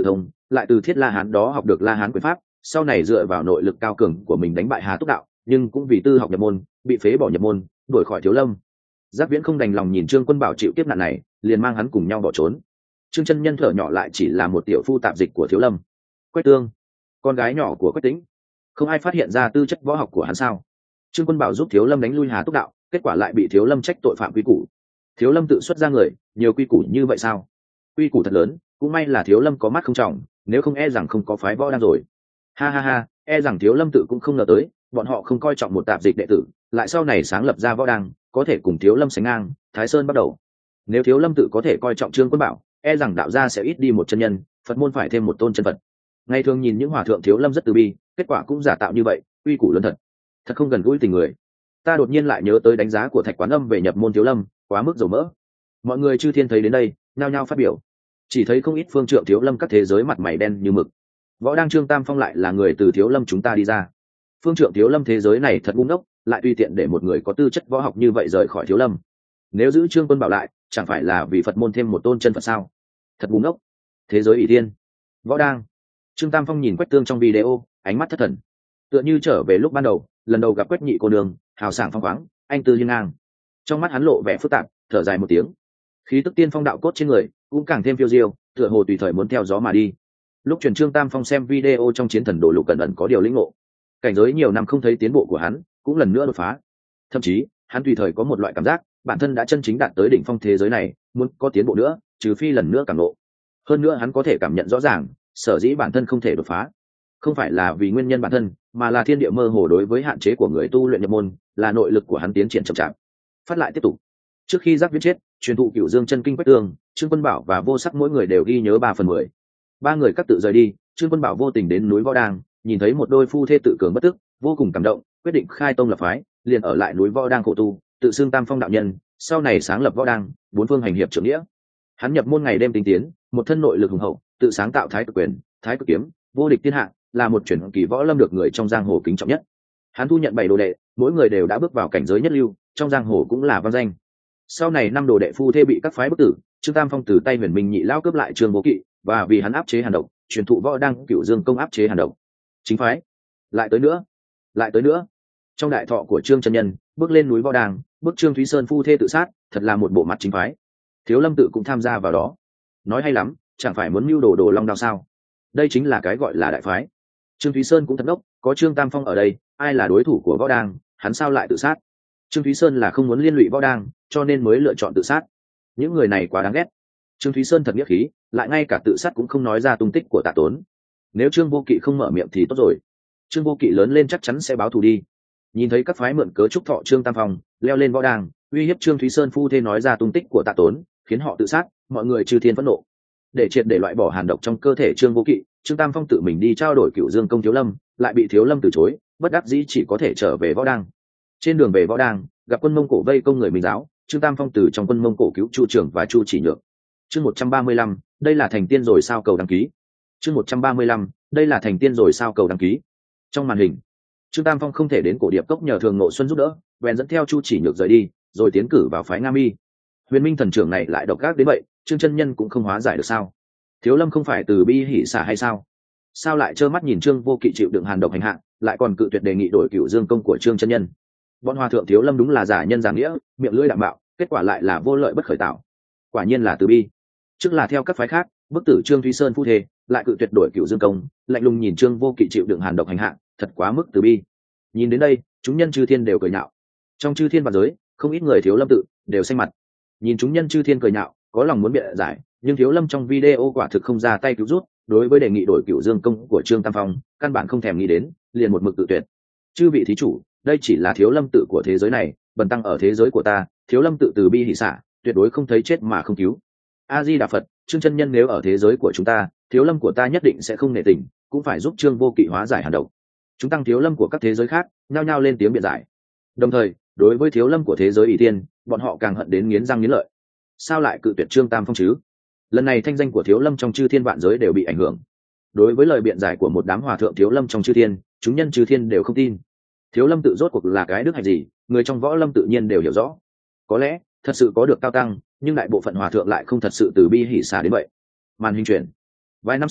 Speaker 1: lại từ Thiết La Hán đó học được La Hán quyền pháp, sau này dựa vào nội lực cao cường của mình đánh bại Hà Túc đạo, nhưng cũng vì tư học nhập môn, bị phế bỏ nhập môn, đuổi khỏi Thiếu Lâm. Giác Viễn không đành lòng nhìn Trương Quân Bảo chịu kiếp nạn này, liền mang hắn cùng nhau bỏ trốn. Trương chân nhân thở nhỏ lại chỉ là một tiểu phu tạp dịch của Thiếu Lâm. Quách Tương, con gái nhỏ của Quách Tĩnh, không ai phát hiện ra tư chất võ học của hắn sao? Trương Quân Bảo giúp Thiếu Lâm đánh lui Hà Túc đạo, kết quả lại bị Thiếu Lâm trách tội phạm quy củ. Thiếu Lâm tự xuất ra người, nhiều quy củ như vậy sao? Quy củ thật lớn, cũng may là Thiếu Lâm có mắt không trọng, nếu không e rằng không có phái võ đang rồi. Ha ha ha, e rằng Thiếu Lâm tự cũng không ngờ tới, bọn họ không coi trọng một tạp dịch đệ tử, lại sau này sáng lập ra võ đang, có thể cùng Thiếu Lâm sánh ngang. Thái Sơn bắt đầu. Nếu Thiếu Lâm tự có thể coi trọng Trương Quân Bảo, e rằng đạo gia sẽ ít đi một chân nhân, Phật môn phải thêm một tôn chân Phật. Ngày thường nhìn những hòa thượng Thiếu Lâm rất từ bi, kết quả cũng giả tạo như vậy, uy củ lớn thật, thật không gần gũi tình người. Ta đột nhiên lại nhớ tới đánh giá của Thạch Quán Âm về nhập môn Thiếu Lâm, quá mức dầu mỡ. Mọi người chư thiên thấy đến đây, nhao nhao phát biểu. Chỉ thấy không ít phương trượng Thiếu Lâm các thế giới mặt mày đen như mực. Võ đang Trương Tam Phong lại là người từ Thiếu Lâm chúng ta đi ra. Phương trượng Thiếu Lâm thế giới này thật ngu ngốc, lại tùy tiện để một người có tư chất võ học như vậy rời khỏi Thiếu Lâm. Nếu giữ Trương Quân Bảo lại, chẳng phải là vì Phật môn thêm một tôn chân Phật sao? Thật ngu ngốc. Thế giới ỷ thiên, võ đang. Trương Tam Phong nhìn Quách Tương trong video, ánh mắt thất thần, tựa như trở về lúc ban đầu, lần đầu gặp Quách nhị cô đường, hào sảng phong khoáng, anh tư hiên ngang. Trong mắt hắn lộ vẻ phức tạp, thở dài một tiếng. Khí tức tiên phong đạo cốt trên người cũng càng thêm phiêu diêu, tựa hồ tùy thời muốn theo gió mà đi. Lúc truyền Trương Tam Phong xem video trong chiến thần đồ lục cẩn ẩn có điều lĩnh ngộ, cảnh giới nhiều năm không thấy tiến bộ của hắn, cũng lần nữa đột phá. Thậm chí, hắn tùy thời có một loại cảm giác, bản thân đã chân chính đạt tới đỉnh phong thế giới này, muốn có tiến bộ nữa, trừ phi lần nữa cảm ngộ. Hơn nữa hắn có thể cảm nhận rõ ràng, sở dĩ bản thân không thể đột phá, không phải là vì nguyên nhân bản thân, mà là thiên địa mơ hồ đối với hạn chế của người tu luyện nhập môn, là nội lực của hắn tiến triển chậm chạp. Phát lại tiếp tục. Trước khi Giác Viễn chết, truyền thụ Cửu Dương chân kinh Quách Tương, Trương Quân Bảo và Vô Sắc mỗi người đều ghi nhớ ba phần mười. Ba người các tự rời đi, Trương Quân Bảo vô tình đến núi Võ Đang, nhìn thấy một đôi phu thê tự cường bất tức, vô cùng cảm động, quyết định khai tông lập phái, liền ở lại núi Võ Đang khổ tu, tự xưng Tam Phong đạo nhân, sau này sáng lập Võ Đang, bốn phương hành hiệp trưởng nghĩa. Hắn nhập môn ngày đêm tinh tiến, một thân nội lực hùng hậu, tự sáng tạo Thái Cực Quyền, Thái Cực Kiếm, vô địch thiên hạ, là một truyền kỳ võ lâm được người trong giang hồ kính trọng nhất. Hắn thu nhận bảy đồ đệ, mỗi người đều đã bước vào cảnh giới nhất lưu, trong giang hồ cũng là vang danh. Sau này năm đồ đệ phu thê bị các phái bức tử, Trương Tam Phong từ tay Huyền Minh Nhị lao cướp lại Trương Vô Kỵ, và vì hắn áp chế hàn độc, truyền thụ Võ Đang Cửu Dương công áp chế hàn độc. Chính phái, lại tới nữa, lại tới nữa. Trong đại thọ của Trương chân nhân, bước lên núi Võ Đang, bước Trương Thúy Sơn phu thê tự sát, thật là một bộ mặt chính phái. Thiếu Lâm tự cũng tham gia vào đó. Nói hay lắm, chẳng phải muốn mưu đồ đồ long đao sao? Đây chính là cái gọi là đại phái. Trương Thúy Sơn cũng thật đốc, có Trương Tam Phong ở đây, ai là đối thủ của Võ Đang, hắn sao lại tự sát? Trương Thúy Sơn là không muốn liên lụy Võ Đang, cho nên mới lựa chọn tự sát. Những người này quá đáng ghét. Trương Thúy Sơn thật nghĩa khí, lại ngay cả tự sát cũng không nói ra tung tích của Tạ Tốn. Nếu Trương Vô Kỵ không mở miệng thì tốt rồi. Trương Vô Kỵ lớn lên chắc chắn sẽ báo thù đi. Nhìn thấy các phái mượn cớ chúc thọ Trương Tam Phong, leo lên Võ Đang, uy hiếp Trương Thúy Sơn phu thê nói ra tung tích của Tạ Tốn, khiến họ tự sát, mọi người chư thiên phẫn nộ. Để triệt để loại bỏ hàn độc trong cơ thể Trương Vô Kỵ, Trương Tam Phong tự mình đi trao đổi Cửu Dương công Thiếu Lâm, lại bị Thiếu Lâm từ chối, bất đắc dĩ chỉ có thể trở về Võ Đang. Trên đường về Võ Đang, gặp quân Mông Cổ vây công người Minh giáo, Trương Tam Phong từ trong quân Mông Cổ cứu Chu Trưởng và Chu Chỉ Nhược. Chương một trăm ba mươi lăm, đây là thành tiên rồi sao cầu đăng ký. Chương một trăm ba mươi lăm, đây là thành tiên rồi sao cầu đăng ký. Trong màn hình, Trương Tam Phong không thể đến Cổ Điệp Cốc nhờ Thường Ngộ Xuân giúp đỡ, bèn dẫn theo Chu Chỉ Nhược rời đi, rồi tiến cử vào phái Nga Mi. Huyền Minh thần trưởng này lại độc ác đến vậy, Trương chân nhân cũng không hóa giải được sao? Thiếu Lâm không phải từ bi hỷ xả hay sao? Sao lại trơ mắt nhìn Trương Vô Kỵ chịu đựng hàn độc hành hạ, lại còn cự tuyệt đề nghị đổi Cửu Dương công của Trương chân nhân? Bọn hòa thượng Thiếu Lâm đúng là giả nhân giả nghĩa, miệng lưỡi đạm bạo, kết quả lại là vô lợi bất khởi tạo. Quả nhiên là từ bi. Trước là theo các phái khác, bức tử Trương Thúy Sơn phu thê, lại cự tuyệt đổi Cửu Dương công, lạnh lùng nhìn Trương Vô Kỵ chịu đựng hàn độc hành hạ, thật quá mức từ bi. Nhìn đến đây, chúng nhân chư thiên đều cười nhạo. Trong chư thiên và giới, không ít người Thiếu Lâm tự đều xanh mặt. Nhìn chúng nhân chư thiên cười nhạo, có lòng muốn biện giải, nhưng Thiếu Lâm trong video quả thực không ra tay cứu rút, đối với đề nghị đổi Cửu Dương công của Trương Tam Phong, căn bản không thèm nghĩ đến, liền một mực tự tuyệt. Chư vị thí chủ, đây chỉ là Thiếu Lâm tự của thế giới này, bần tăng ở thế giới của ta, Thiếu Lâm tự từ bi hỷ xả, tuyệt đối không thấy chết mà không cứu. A Di Đà Phật, Trương chân nhân nếu ở thế giới của chúng ta, Thiếu Lâm của ta nhất định sẽ không nể tình, cũng phải giúp Trương Vô Kỵ hóa giải hàn độc. Chúng tăng Thiếu Lâm của các thế giới khác, nhao nhao lên tiếng biện giải. Đồng thời, đối với Thiếu Lâm của thế giới ỷ tiên, bọn họ càng hận đến nghiến răng nghiến lợi. Sao lại cự tuyệt Trương Tam Phong chứ? Lần này thanh danh của Thiếu Lâm trong chư thiên vạn giới đều bị ảnh hưởng. Đối với lời biện giải của một đám hòa thượng Thiếu Lâm trong chư thiên, chúng nhân chư thiên đều không tin. Thiếu Lâm tự rốt cuộc là cái đức hạnh gì, người trong võ lâm tự nhiên đều hiểu rõ. Có lẽ thật sự có được cao tăng, nhưng đại bộ phận hòa thượng lại không thật sự từ bi hỷ xả đến vậy. Màn hình chuyển. Vài năm sau,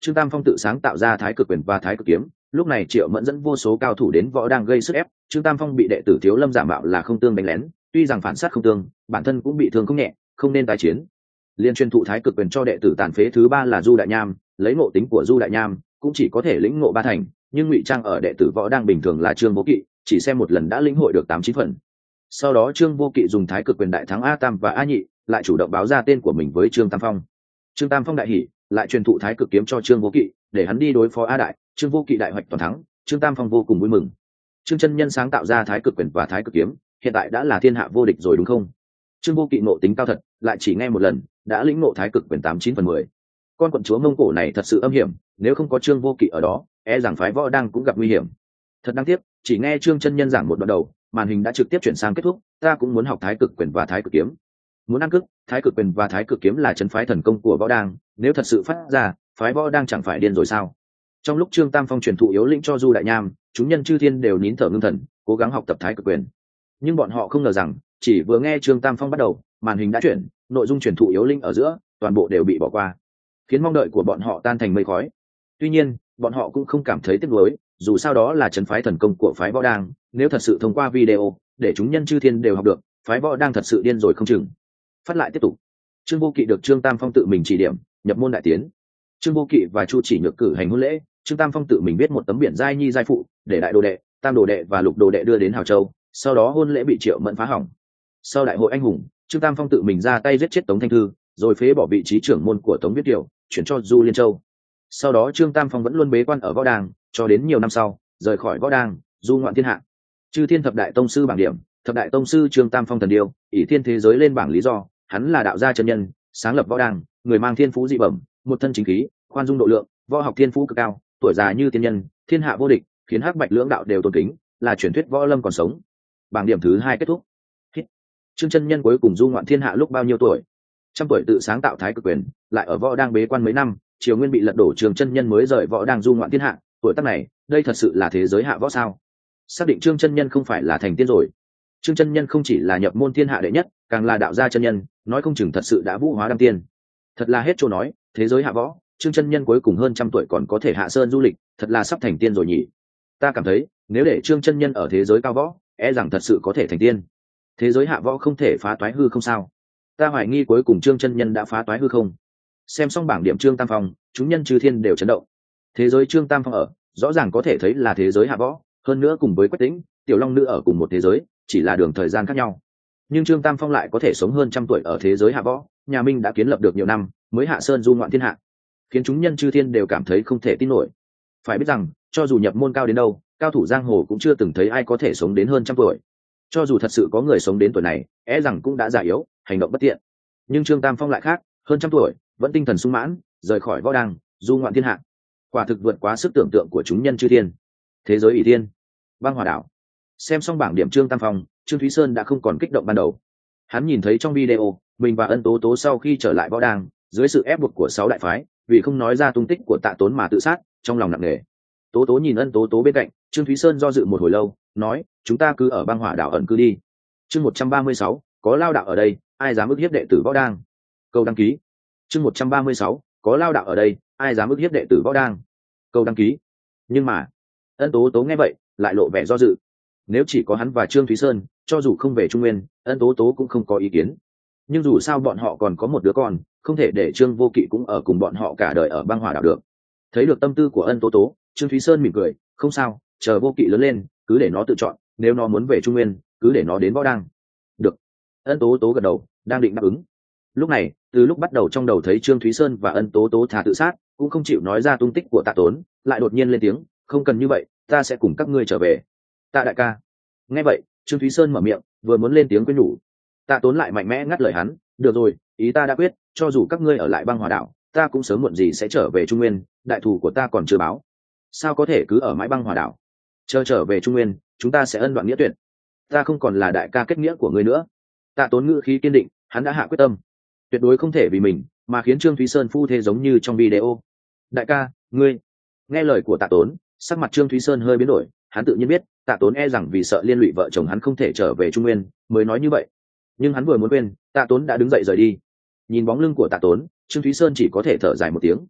Speaker 1: Trương Tam Phong tự sáng tạo ra thái cực quyền và thái cực kiếm, lúc này Triệu Mẫn dẫn vô số cao thủ đến võ đang gây sức ép, Trương Tam Phong bị đệ tử Thiếu Lâm giả mạo là không tương đánh lén, tuy rằng phản sát không tương, bản thân cũng bị thương không nhẹ, không nên tái chiến. Liên truyền thụ thái cực quyền cho đệ tử tàn phế thứ ba là Du Đại Nham, lấy ngộ tính của Du Đại Nham, cũng chỉ có thể lĩnh ngộ ba thành, nhưng ngụy trang ở đệ tử võ đang bình thường là Trương Vô Kỵ, chỉ xem một lần đã lĩnh hội được tám chín phần. Sau đó Trương Vô Kỵ dùng thái cực quyền đại thắng A Tam và A Nhị, lại chủ động báo ra tên của mình với Trương Tam Phong. Trương Tam Phong đại hỉ, lại truyền thụ thái cực kiếm cho Trương Vô Kỵ, để hắn đi đối phó A Đại. Trương Vô Kỵ đại hoạch toàn thắng, Trương Tam Phong vô cùng vui mừng. Trương chân nhân sáng tạo ra thái cực quyền và thái cực kiếm, hiện tại đã là thiên hạ vô địch rồi đúng không? Trương Vô Kỵ ngộ tính cao thật, lại chỉ nghe một lần đã lĩnh ngộ thái cực quyền tám chín phần mười. Con quận chúa Mông Cổ này thật sự âm hiểm, nếu không có Trương Vô Kỵ ở đó, e rằng phái võ đang cũng gặp nguy hiểm. Thật đáng tiếc, chỉ nghe Trương chân nhân giảng một đoạn đầu, màn hình đã trực tiếp chuyển sang kết thúc. Ta cũng muốn học thái cực quyền và thái cực kiếm. Muốn ăn cức, thái cực quyền và thái cực kiếm là chân phái thần công của võ đang, nếu thật sự phát ra, phái võ đang chẳng phải điên rồi sao? Trong lúc Trương Tam Phong truyền thụ yếu lĩnh cho Du Đại Nham, chúng nhân chư thiên đều nín thở ngưng thần, cố gắng học tập thái cực quyền. Nhưng bọn họ không ngờ rằng, chỉ vừa nghe Trương Tam Phong bắt đầu, màn hình đã chuyển, nội dung truyền thụ yếu lĩnh ở giữa, toàn bộ đều bị bỏ qua, khiến mong đợi của bọn họ tan thành mây khói. Tuy nhiên, bọn họ cũng không cảm thấy tiếc nuối, dù sao đó là chân phái thần công của phái võ đang, nếu thật sự thông qua video, để chúng nhân chư thiên đều học được, phái võ đang thật sự điên rồi không chừng. Phát lại tiếp tục. Trương Vô Kỵ được Trương Tam Phong tự mình chỉ điểm, nhập môn đại tiến. Trương Vô Kỵ và Chu Chỉ Nhược cử hành hôn lễ, Trương Tam Phong tự mình viết một tấm biển giai nhi giai phụ, để đại đồ đệ, tam đồ đệ và lục đồ đệ đưa đến Hào Châu, sau đó hôn lễ bị Triệu Mẫn phá hỏng. Sau đại hội anh hùng, Trương Tam Phong tự mình ra tay giết chết Tống Thanh Thư, rồi phế bỏ vị trí trưởng môn của Tống Viết Kiều, chuyển cho Du Liên Châu. Sau đó Trương Tam Phong vẫn luôn bế quan ở võ đàng, cho đến nhiều năm sau, rời khỏi võ đàng, du ngoạn thiên hạ. Chư thiên thập đại tông sư bảng điểm, thập đại tông sư Trương Tam Phong thần điêu, ỷ thiên thế giới lên bảng lý do, hắn là đạo gia chân nhân, sáng lập võ đàng, người mang thiên phú dị bẩm, một thân chính khí, khoan dung độ lượng, võ học thiên phú cực cao, tuổi già như tiên nhân, thiên hạ vô địch, khiến hắc bạch lưỡng đạo đều tôn kính, là truyền thuyết võ lâm còn sống. Bảng điểm thứ hai kết thúc. Trương chân nhân cuối cùng du ngoạn thiên hạ lúc bao nhiêu tuổi? Trăm tuổi tự sáng tạo thái cực quyền, lại ở võ đang bế quan mấy năm, triều nguyên bị lật đổ, Trương chân nhân mới rời võ đang du ngoạn thiên hạ. Tuổi tác này, đây thật sự là thế giới hạ võ sao? Xác định Trương chân nhân không phải là thành tiên rồi. Trương chân nhân không chỉ là nhập môn thiên hạ đệ nhất, càng là đạo gia chân nhân, nói không chừng thật sự đã vũ hóa đăng tiên. Thật là hết chỗ nói, thế giới hạ võ, Trương chân nhân cuối cùng hơn trăm tuổi còn có thể hạ sơn du lịch, thật là sắp thành tiên rồi nhỉ. Ta cảm thấy, nếu để Trương chân nhân ở thế giới cao võ, e rằng thật sự có thể thành tiên. Thế giới hạ võ không thể phá toái hư không sao? Ta hoài nghi cuối cùng Trương chân nhân đã phá toái hư không. Xem xong bảng điểm Trương Tam Phong, chúng nhân chư thiên đều chấn động. Thế giới Trương Tam Phong ở, rõ ràng có thể thấy là thế giới hạ võ, hơn nữa cùng với Quách Tĩnh, Tiểu Long Nữ ở cùng một thế giới, chỉ là đường thời gian khác nhau. Nhưng Trương Tam Phong lại có thể sống hơn trăm tuổi ở thế giới hạ võ, nhà Minh đã kiến lập được nhiều năm, mới hạ sơn du ngoạn thiên hạ, khiến chúng nhân chư thiên đều cảm thấy không thể tin nổi. Phải biết rằng, cho dù nhập môn cao đến đâu, cao thủ giang hồ cũng chưa từng thấy ai có thể sống đến hơn trăm tuổi. Cho dù thật sự có người sống đến tuổi này, e rằng cũng đã già yếu, hành động bất tiện. Nhưng Trương Tam Phong lại khác, hơn trăm tuổi, vẫn tinh thần sung mãn, rời khỏi võ đàng, du ngoạn thiên hạ. Quả thực vượt quá sức tưởng tượng của chúng nhân chư thiên. Thế giới ỷ thiên, băng hỏa đảo. Xem xong bảng điểm Trương Tam Phong, Trương Thúy Sơn đã không còn kích động ban đầu. Hắn nhìn thấy trong video, mình và Ân Tố Tố sau khi trở lại võ đàng, dưới sự ép buộc của sáu đại phái, vì không nói ra tung tích của Tạ Tốn mà tự sát, trong lòng nặng nề. Tố Tố nhìn Ân Tố Tố bên cạnh, Trương Thúy Sơn do dự một hồi lâu, nói: chúng ta cứ ở băng hỏa đảo ẩn cư đi. Chương một trăm ba mươi sáu, có lao đạo ở đây, ai dám ức hiếp đệ tử võ đàng? Câu đăng ký. Chương một trăm ba mươi sáu, có lao đạo ở đây, ai dám ức hiếp đệ tử võ đàng? Câu đăng ký. Nhưng mà, Ân Tố Tố nghe vậy, lại lộ vẻ do dự. Nếu chỉ có hắn và Trương Thúy Sơn, cho dù không về Trung Nguyên, Ân Tố Tố cũng không có ý kiến. Nhưng dù sao bọn họ còn có một đứa con, không thể để Trương Vô Kỵ cũng ở cùng bọn họ cả đời ở băng hỏa đảo được. Thấy được tâm tư của Ân Tố Tố, Trương Thúy Sơn mỉm cười: không sao, chờ Vô Kỵ lớn lên, cứ để nó tự chọn, nếu nó muốn về Trung Nguyên, cứ để nó đến võ đàng. Được. Ân Tố Tố gật đầu, đang định đáp ứng. Lúc này, từ lúc bắt đầu trong đầu thấy Trương Thúy Sơn và Ân Tố Tố thà tự sát, cũng không chịu nói ra tung tích của Tạ Tốn, lại đột nhiên lên tiếng: không cần như vậy, ta sẽ cùng các ngươi trở về. Tạ đại ca. Nghe vậy, Trương Thúy Sơn mở miệng, vừa muốn lên tiếng khuyên nhủ, Tạ Tốn lại mạnh mẽ ngắt lời hắn: được rồi, ý ta đã quyết, cho dù các ngươi ở lại băng hỏa đảo, ta cũng sớm muộn gì sẽ trở về Trung Nguyên, đại thù của ta còn chưa báo. Sao có thể cứ ở mãi băng hỏa đảo? Chờ trở về Trung Nguyên, chúng ta sẽ ân đoạn nghĩa tuyệt. Ta không còn là đại ca kết nghĩa của ngươi nữa. Tạ Tốn ngữ khí kiên định, hắn đã hạ quyết tâm, tuyệt đối không thể vì mình mà khiến Trương Thúy Sơn phu thê giống như trong video. Đại ca, ngươi. Nghe lời của Tạ Tốn, sắc mặt Trương Thúy Sơn hơi biến đổi, hắn tự nhiên biết Tạ Tốn e rằng vì sợ liên lụy vợ chồng hắn không thể trở về Trung Nguyên, mới nói như vậy. Nhưng hắn vừa muốn quên, Tạ Tốn đã đứng dậy rời đi. Nhìn bóng lưng của Tạ Tốn, Trương Thúy Sơn chỉ có thể thở dài một tiếng.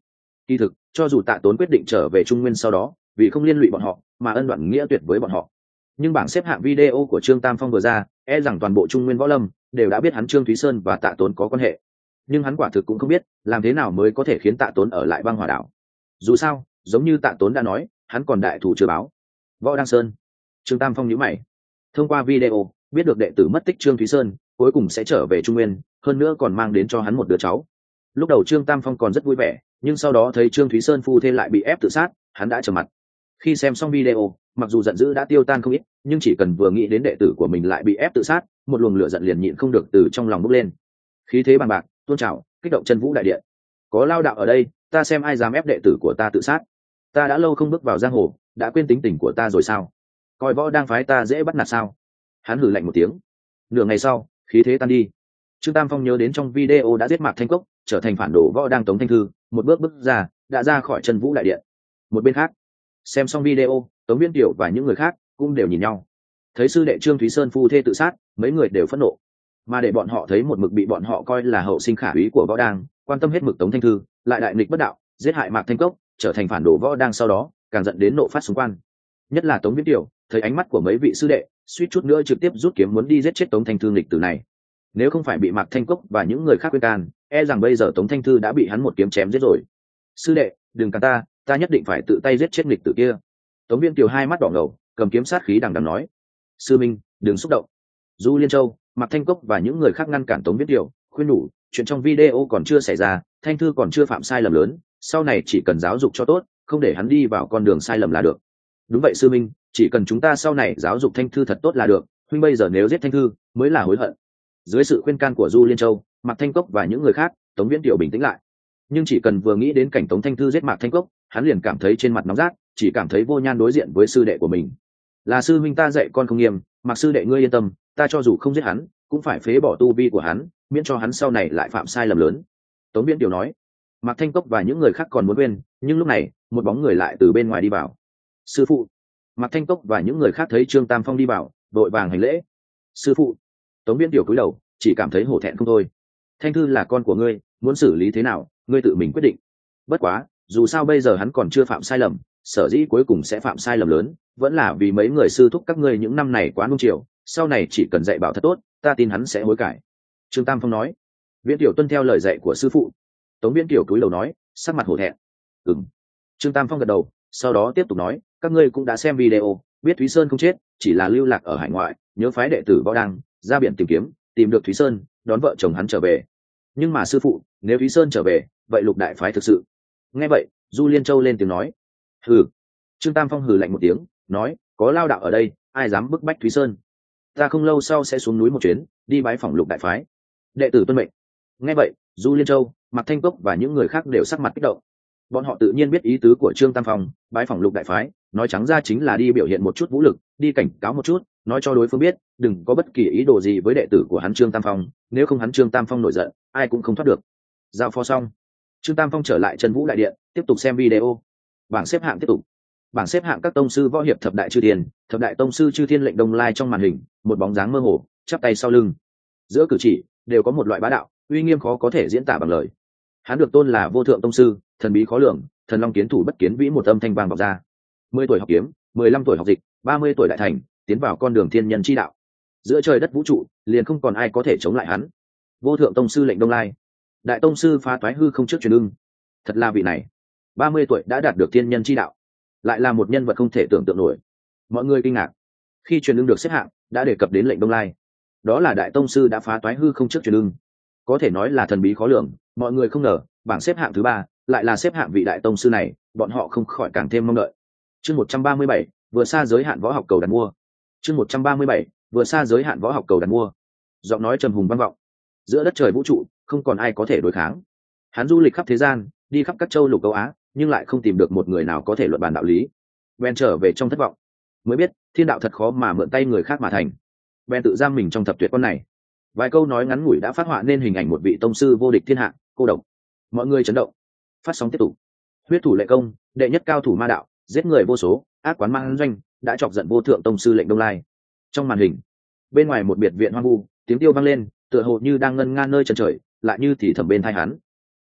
Speaker 1: Kỳ thực cho dù Tạ Tốn quyết định trở về Trung Nguyên sau đó vì không liên lụy bọn họ mà ân đoạn nghĩa tuyệt với bọn họ, nhưng bảng xếp hạng video của Trương Tam Phong vừa ra, e rằng toàn bộ Trung Nguyên võ lâm đều đã biết hắn Trương Thúy Sơn và Tạ Tốn có quan hệ. Nhưng hắn quả thực cũng không biết làm thế nào mới có thể khiến Tạ Tốn ở lại băng hỏa đảo. Dù sao giống như Tạ Tốn đã nói, hắn còn đại thủ chưa báo. Võ Đăng Sơn. Trương Tam Phong nhíu mày. Thông qua video biết được đệ tử mất tích Trương Thúy Sơn cuối cùng sẽ trở về Trung Nguyên, hơn nữa còn mang đến cho hắn một đứa cháu. Lúc đầu Trương Tam Phong còn rất vui vẻ, nhưng sau đó thấy Trương Thúy Sơn phu thê lại bị ép tự sát, hắn đã trầm mặt. Khi xem xong video, mặc dù giận dữ đã tiêu tan không ít, nhưng chỉ cần vừa nghĩ đến đệ tử của mình lại bị ép tự sát, một luồng lửa giận liền nhịn không được từ trong lòng bốc lên. Khí thế bằng bạc tuôn trào, kích động chân vũ đại điện. Có lao đạo ở đây, ta xem ai dám ép đệ tử của ta tự sát. Ta đã lâu không bước vào giang hồ, đã quên tính tình của ta rồi sao? Coi võ đang phái ta dễ bắt nạt sao? Hắn hừ lạnh một tiếng. Nửa ngày sau, khí thế tan đi. Trương Tam Phong nhớ đến trong video đã giết Mạc Thanh Cốc, trở thành phản đồ võ đang Tống Thanh Thư, một bước bước ra, đã ra khỏi chân vũ đại điện. Một bên khác, xem xong video, Tống Viễn Tiểu và những người khác cũng đều nhìn nhau. Thấy sư đệ Trương Thúy Sơn phu thê tự sát, mấy người đều phẫn nộ. Mà để bọn họ thấy một mực bị bọn họ coi là hậu sinh khả úy của võ đang, quan tâm hết mực Tống Thanh Thư, lại đại nghịch bất đạo, giết hại Mạc Thanh Cốc, trở thành phản đồ võ đang sau đó, càng giận đến nộ phát xung quan. Nhất là Tống Viễn Tiểu, thấy ánh mắt của mấy vị sư đệ, suýt chút nữa trực tiếp rút kiếm muốn đi giết chết Tống Thanh Thư nghịch tử này. Nếu không phải bị Mạc Thanh Cốc và những người khác khuyên can, e rằng bây giờ Tống Thanh Thư đã bị hắn một kiếm chém giết rồi. Sư đệ, đừng cản ta, ta nhất định phải tự tay giết chết nghịch tử kia. Tống Viễn Kiều hai mắt đỏ ngầu, cầm kiếm sát khí đằng đằng nói. Sư minh, đừng xúc động. Du Liên Châu, Mạc Thanh Cốc và những người khác ngăn cản Tống Viễn Kiều, khuyên nhủ, chuyện trong video còn chưa xảy ra, Thanh Thư còn chưa phạm sai lầm lớn, sau này chỉ cần giáo dục cho tốt, không để hắn đi vào con đường sai lầm là được. Đúng vậy sư minh, chỉ cần chúng ta sau này giáo dục Thanh Thư thật tốt là được, huynh bây giờ nếu giết Thanh Thư mới là hối hận. Dưới sự khuyên can của Du Liên Châu, Mạc Thanh Cốc và những người khác, Tống Viễn Kiều bình tĩnh lại. Nhưng chỉ cần vừa nghĩ đến cảnh Tống Thanh Thư giết Mạc Thanh Cốc, hắn liền cảm thấy trên mặt nóng rát, chỉ cảm thấy vô nhan đối diện với sư đệ của mình. Là sư huynh ta dạy con không nghiêm, Mạc sư đệ ngươi yên tâm, ta cho dù không giết hắn, cũng phải phế bỏ tu vi của hắn, miễn cho hắn sau này lại phạm sai lầm lớn. Tống Viễn Kiều nói. Mạc Thanh Cốc và những người khác còn muốn quên, nhưng lúc này một bóng người lại từ bên ngoài đi vào. Sư phụ. Mạc Thanh Cốc và những người khác thấy Trương Tam Phong đi vào, đội vàng hành lễ. Sư phụ. Tống Viễn Kiều cúi đầu, chỉ cảm thấy hổ thẹn không thôi. Thanh Thư là con của ngươi, muốn xử lý thế nào, ngươi tự mình quyết định. Bất quá, dù sao bây giờ hắn còn chưa phạm sai lầm, sở dĩ cuối cùng sẽ phạm sai lầm lớn, vẫn là vì mấy người sư thúc các ngươi những năm này quá nung chiều, sau này chỉ cần dạy bảo thật tốt, ta tin hắn sẽ hối cải. Trương Tam Phong nói. Viễn Kiều tuân theo lời dạy của sư phụ. Tống Viễn Kiều cúi đầu nói, sắc mặt hổ thẹn. Ừm. Trương Tam Phong gật đầu, sau đó tiếp tục nói, các ngươi cũng đã xem video, biết Thúy Sơn không chết, chỉ là lưu lạc ở hải ngoại, nhớ phái đệ tử võ đăng ra biển tìm kiếm, tìm được Thúy Sơn, đón vợ chồng hắn trở về. Nhưng mà sư phụ, nếu Thúy Sơn trở về, vậy Lục đại phái thực sự. Nghe vậy, Du Liên Châu lên tiếng nói. Hừ. Trương Tam Phong hừ lạnh một tiếng, nói, có lao đạo ở đây, ai dám bức bách Thúy Sơn? Ta không lâu sau sẽ xuống núi một chuyến, đi bái phỏng Lục đại phái. Đệ tử tuân mệnh. Nghe vậy, Du Liên Châu, Mạc Thanh Cốc và những người khác đều sắc mặt kích động. Bọn họ tự nhiên biết ý tứ của Trương Tam Phong, bái phỏng Lục đại phái, nói trắng ra chính là đi biểu hiện một chút vũ lực, đi cảnh cáo một chút, nói cho đối phương biết, đừng có bất kỳ ý đồ gì với đệ tử của hắn Trương Tam Phong, nếu không hắn Trương Tam Phong nổi giận, ai cũng không thoát được. Giao phó xong, Trương Tam Phong trở lại Chân Vũ đại điện, tiếp tục xem video. Bảng xếp hạng tiếp tục. Bảng xếp hạng các tông sư võ hiệp thập đại chư thiên, thập đại tông sư chư thiên lệnh Đông Lai trong màn hình, một bóng dáng mơ hồ, chắp tay sau lưng. Giữa cử chỉ đều có một loại bá đạo, uy nghiêm khó có thể diễn tả bằng lời. Hắn được tôn là vô thượng tông sư, thần bí khó lường, thần long kiến thủ bất kiến vĩ, một âm thanh vang vọng ra. Mười tuổi học kiếm, mười lăm tuổi học dịch, ba mươi tuổi đại thành, tiến vào con đường thiên nhân chi đạo. Giữa trời đất vũ trụ, liền không còn ai có thể chống lại hắn. Vô thượng tông sư lệnh Đông Lai, đại tông sư phá toái hư không trước truyền ưng. Thật là vị này, ba mươi tuổi đã đạt được thiên nhân chi đạo, lại là một nhân vật không thể tưởng tượng nổi. Mọi người kinh ngạc. Khi truyền ưng được xếp hạng, đã đề cập đến lệnh Đông Lai. Đó là đại tông sư đã phá toái hư không trước truyền ưng, có thể nói là thần bí khó lường. Mọi người không ngờ, bảng xếp hạng thứ ba lại là xếp hạng vị đại tông sư này, bọn họ không khỏi càng thêm mong đợi. Chương một trăm ba mươi bảy, vừa xa giới hạn võ học cầu đặt mua. Chương một trăm ba mươi bảy, vừa xa giới hạn võ học cầu đặt mua. Giọng nói trầm hùng vang vọng. Giữa đất trời vũ trụ, không còn ai có thể đối kháng. Hắn du lịch khắp thế gian, đi khắp các châu lục châu Á, nhưng lại không tìm được một người nào có thể luận bàn đạo lý. Ben trở về trong thất vọng, mới biết thiên đạo thật khó mà mượn tay người khác mà thành. Ben tự giam mình trong thập tuyệt con này. Vài câu nói ngắn ngủi đã phát họa nên hình ảnh một vị tông sư vô địch thiên hạ, cô độc. Mọi người chấn động. Phát sóng tiếp tục. Huyết thủ lệ công, đệ nhất cao thủ ma đạo, giết người vô số, ác quán mang doanh, đã chọc giận vô thượng tông sư lệnh Đông Lai. Trong màn hình, bên ngoài một biệt viện hoang vu, tiếng tiêu vang lên, tựa hồ như đang ngân nga nơi chân trời, lại như thì thầm bên tai hắn.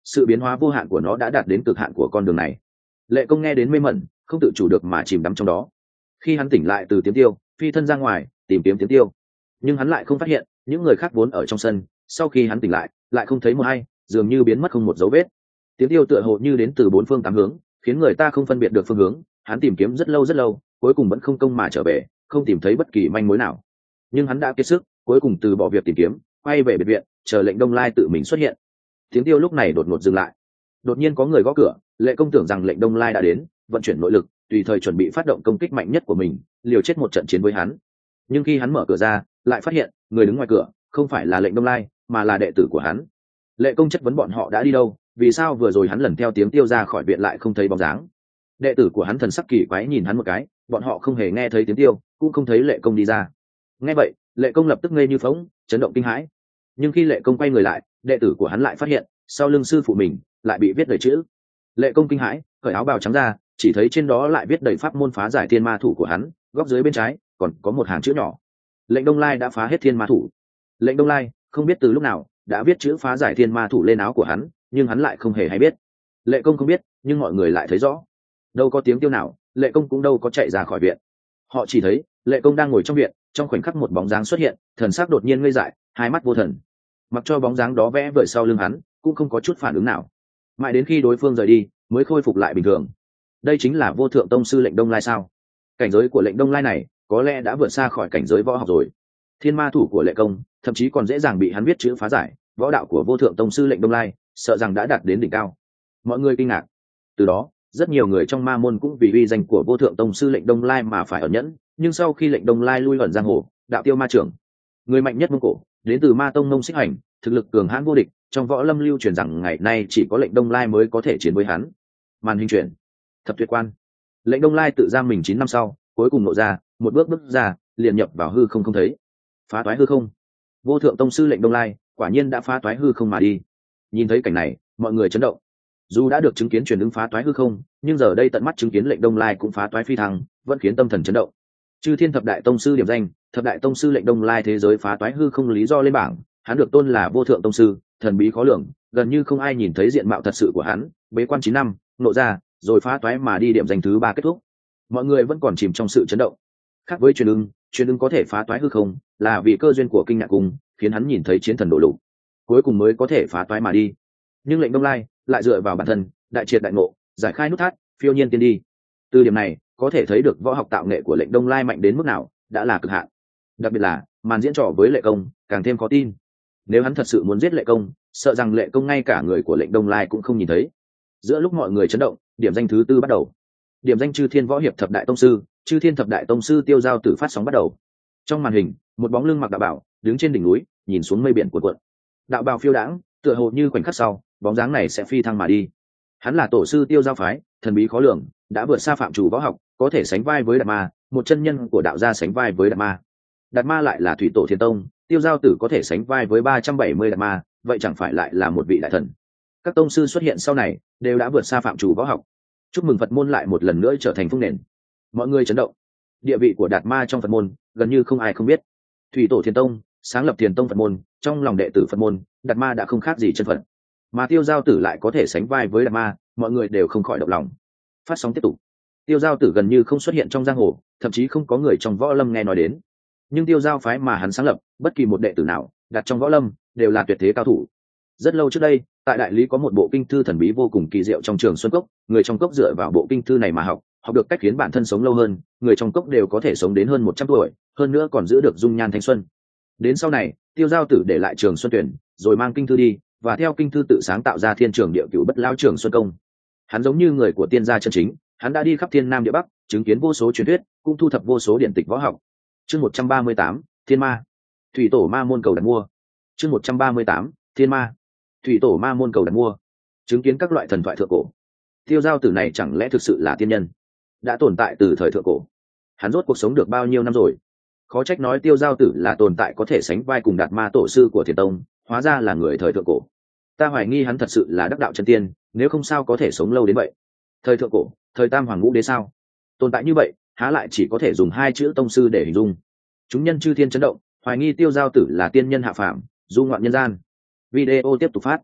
Speaker 1: sự biến hóa vô hạn của nó đã đạt đến cực hạn của con đường này. Lệ Công nghe đến mê mẩn, không tự chủ được mà chìm đắm trong đó. Khi hắn tỉnh lại từ tiếng tiêu, phi thân ra ngoài tìm kiếm tiếng tiêu, nhưng hắn lại không phát hiện những người khác vốn ở trong sân. Sau khi hắn tỉnh lại, lại không thấy một ai, dường như biến mất không một dấu vết. Tiếng tiêu tựa hồ như đến từ bốn phương tám hướng, khiến người ta không phân biệt được phương hướng. Hắn tìm kiếm rất lâu rất lâu, cuối cùng vẫn không công mà trở về, không tìm thấy bất kỳ manh mối nào. Nhưng hắn đã kiệt sức, cuối cùng từ bỏ việc tìm kiếm, quay về biệt viện, chờ lệnh Đông Lai tự mình xuất hiện. Tiếng tiêu lúc này đột ngột dừng lại. Đột nhiên có người gõ cửa. Lệ Công tưởng rằng lệnh Đông Lai đã đến, vận chuyển nội lực, tùy thời chuẩn bị phát động công kích mạnh nhất của mình, liều chết một trận chiến với hắn. Nhưng khi hắn mở cửa ra, lại phát hiện người đứng ngoài cửa không phải là lệnh Đông Lai, mà là đệ tử của hắn. Lệ Công chất vấn bọn họ đã đi đâu, vì sao vừa rồi hắn lần theo tiếng tiêu ra khỏi viện lại không thấy bóng dáng. Đệ tử của hắn thần sắc kỳ quái nhìn hắn một cái, bọn họ không hề nghe thấy tiếng tiêu, cũng không thấy Lệ Công đi ra. Nghe vậy, Lệ Công lập tức ngây như phỗng, chấn động kinh hãi. Nhưng khi Lệ Công quay người lại, đệ tử của hắn lại phát hiện sau lưng sư phụ mình lại bị viết đầy chữ. Lệ Công kinh hãi, cởi áo bào trắng ra, chỉ thấy trên đó lại viết đầy pháp môn phá giải thiên ma thủ của hắn, góc dưới bên trái còn có một hàng chữ nhỏ. Lệnh Đông Lai đã phá hết thiên ma thủ. Lệnh Đông Lai không biết từ lúc nào đã viết chữ phá giải thiên ma thủ lên áo của hắn, nhưng hắn lại không hề hay biết. Lệ Công không biết, nhưng mọi người lại thấy rõ. Đâu có tiếng tiêu nào, Lệ Công cũng đâu có chạy ra khỏi viện. Họ chỉ thấy Lệ Công đang ngồi trong viện, trong khoảnh khắc một bóng dáng xuất hiện, thần sắc đột nhiên ngây dại, hai mắt vô thần. Mặc cho bóng dáng đó vẽ vời sau lưng hắn, cũng không có chút phản ứng nào. Mãi đến khi đối phương rời đi, mới khôi phục lại bình thường. Đây chính là Vô Thượng Tông sư lệnh Đông Lai sao? Cảnh giới của lệnh Đông Lai này có lẽ đã vượt xa khỏi cảnh giới võ học rồi. Thiên ma thủ của Lệ Công thậm chí còn dễ dàng bị hắn viết chữ phá giải. Võ đạo của Vô Thượng Tông sư lệnh Đông Lai sợ rằng đã đạt đến đỉnh cao. Mọi người kinh ngạc. Từ đó, rất nhiều người trong ma môn cũng vì uy danh của Vô Thượng Tông sư lệnh Đông Lai mà phải ẩn nhẫn. Nhưng sau khi lệnh Đông Lai lui ẩn giang hồ, đạo tiêu ma trưởng, người mạnh nhất Mông Cổ, đến từ Ma Tông Mông Xích Hành, thực lực cường hãn vô địch, trong võ lâm lưu truyền rằng ngày nay chỉ có lệnh Đông Lai mới có thể chiến với hắn. Màn hình chuyển, thập tuyệt quan. Lệnh Đông Lai tự giam mình chín năm sau, cuối cùng nộ ra, một bước bước ra, liền nhập vào hư không không thấy. Phá toái hư không. Vô Thượng Tông sư lệnh Đông Lai quả nhiên đã phá toái hư không mà đi. Nhìn thấy cảnh này, mọi người chấn động. Dù đã được chứng kiến truyền ứng phá toái hư không, nhưng giờ đây tận mắt chứng kiến lệnh Đông Lai cũng phá toái phi thăng, vẫn khiến tâm thần chấn động. Chư Thiên thập đại tông sư điểm danh, thập đại tông sư lệnh Đông Lai thế giới phá toái hư không lý do lên bảng, hắn được tôn là Vô Thượng Tông sư, thần bí khó lường, gần như không ai nhìn thấy diện mạo thật sự của hắn. Bế quan chín năm, nộ ra, rồi phá toái mà đi điểm danh thứ ba kết thúc. Mọi người vẫn còn chìm trong sự chấn động. Khác với truyền ưng, truyền ưng có thể phá toái hư không, là vì cơ duyên của kinh ngạc cung, khiến hắn nhìn thấy chiến thần đổ lục, cuối cùng mới có thể phá toái mà đi. Nhưng lệnh Đông Lai lại dựa vào bản thân, đại triệt đại ngộ, giải khai nút thắt, phiêu nhiên tiên đi. Từ điểm này, có thể thấy được võ học tạo nghệ của lệnh Đông Lai mạnh đến mức nào, đã là cực hạn. Đặc biệt là màn diễn trò với Lệ Công, càng thêm khó tin. Nếu hắn thật sự muốn giết Lệ Công, sợ rằng Lệ Công ngay cả người của lệnh Đông Lai cũng không nhìn thấy. Giữa lúc mọi người chấn động, điểm danh thứ tư bắt đầu. Điểm danh Chư Thiên võ hiệp thập đại tông sư, Chư Thiên thập đại tông sư tiêu giao tử phát sóng bắt đầu. Trong màn hình, một bóng lưng mặc đạo bào, đứng trên đỉnh núi, nhìn xuống mây biển cuộn cuộn. Đạo bào phiêu đãng, tựa hồ như khoảnh khắc sau, bóng dáng này sẽ phi thăng mà đi. Hắn là tổ sư Tiêu Giao phái, thần bí khó lường, đã vượt xa phạm chủ võ học, có thể sánh vai với Đạt Ma, một chân nhân của đạo gia sánh vai với Đạt Ma. Đạt Ma lại là thủy tổ Thiên Tông, Tiêu Giao tử có thể sánh vai với ba trăm bảy mươi Đạt Ma, vậy chẳng phải lại là một vị đại thần. Các tông sư xuất hiện sau này đều đã vượt xa phạm chủ võ học. Chúc mừng Phật môn lại một lần nữa trở thành phương nền. Mọi người chấn động. Địa vị của Đạt Ma trong Phật môn gần như không ai không biết. Thủy tổ Thiên Tông sáng lập Thiền Tông Phật môn, trong lòng đệ tử Phật môn, Đạt Ma đã không khác gì chân Phật. Mà Tiêu Giao tử lại có thể sánh vai với Đạt Ma, mọi người đều không khỏi động lòng. Phát sóng tiếp tục. Tiêu Giao tử gần như không xuất hiện trong giang hồ, thậm chí không có người trong võ lâm nghe nói đến. Nhưng Tiêu Giao phái mà hắn sáng lập, bất kỳ một đệ tử nào đặt trong võ lâm đều là tuyệt thế cao thủ. Rất lâu trước đây, tại đại lý có một bộ kinh thư thần bí vô cùng kỳ diệu trong Trường Xuân Cốc, người trong cốc dựa vào bộ kinh thư này mà học, học được cách khiến bản thân sống lâu hơn, người trong cốc đều có thể sống đến hơn một trăm tuổi, hơn nữa còn giữ được dung nhan thanh xuân. Đến sau này, Tiêu Giao tử để lại Trường Xuân Tuyển, rồi mang kinh thư đi, và theo kinh thư tự sáng tạo ra Thiên Trường Địa Cửu Bất Lão Trường Xuân Công. Hắn giống như người của tiên gia chân chính, hắn đã đi khắp thiên nam địa bắc, chứng kiến vô số truyền thuyết, cũng thu thập vô số điển tịch võ học. Chương một trăm ba mươi tám, Thiên Ma. Thủy tổ ma môn cầu đặt mua. Chương một trăm ba mươi tám, Thiên Ma. Thủy tổ ma môn cầu đặt mua. Chứng kiến các loại thần thoại thượng cổ. Tiêu Giao tử này chẳng lẽ thực sự là tiên nhân, đã tồn tại từ thời thượng cổ. Hắn rốt cuộc sống được bao nhiêu năm rồi? Khó trách nói Tiêu Giao tử là tồn tại có thể sánh vai cùng Đạt Ma tổ sư của Thiền Tông, hóa ra là người thời thượng cổ. Ta hoài nghi hắn thật sự là đắc đạo chân tiên, nếu không sao có thể sống lâu đến vậy. Thời thượng cổ, thời Tam Hoàng Ngũ Đế sao? Tồn tại như vậy, há lại chỉ có thể dùng hai chữ tông sư để hình dung. Chúng nhân chư thiên chấn động, hoài nghi Tiêu Giao tử là tiên nhân hạ phàm, du ngoạn nhân gian. Video tiếp tục phát.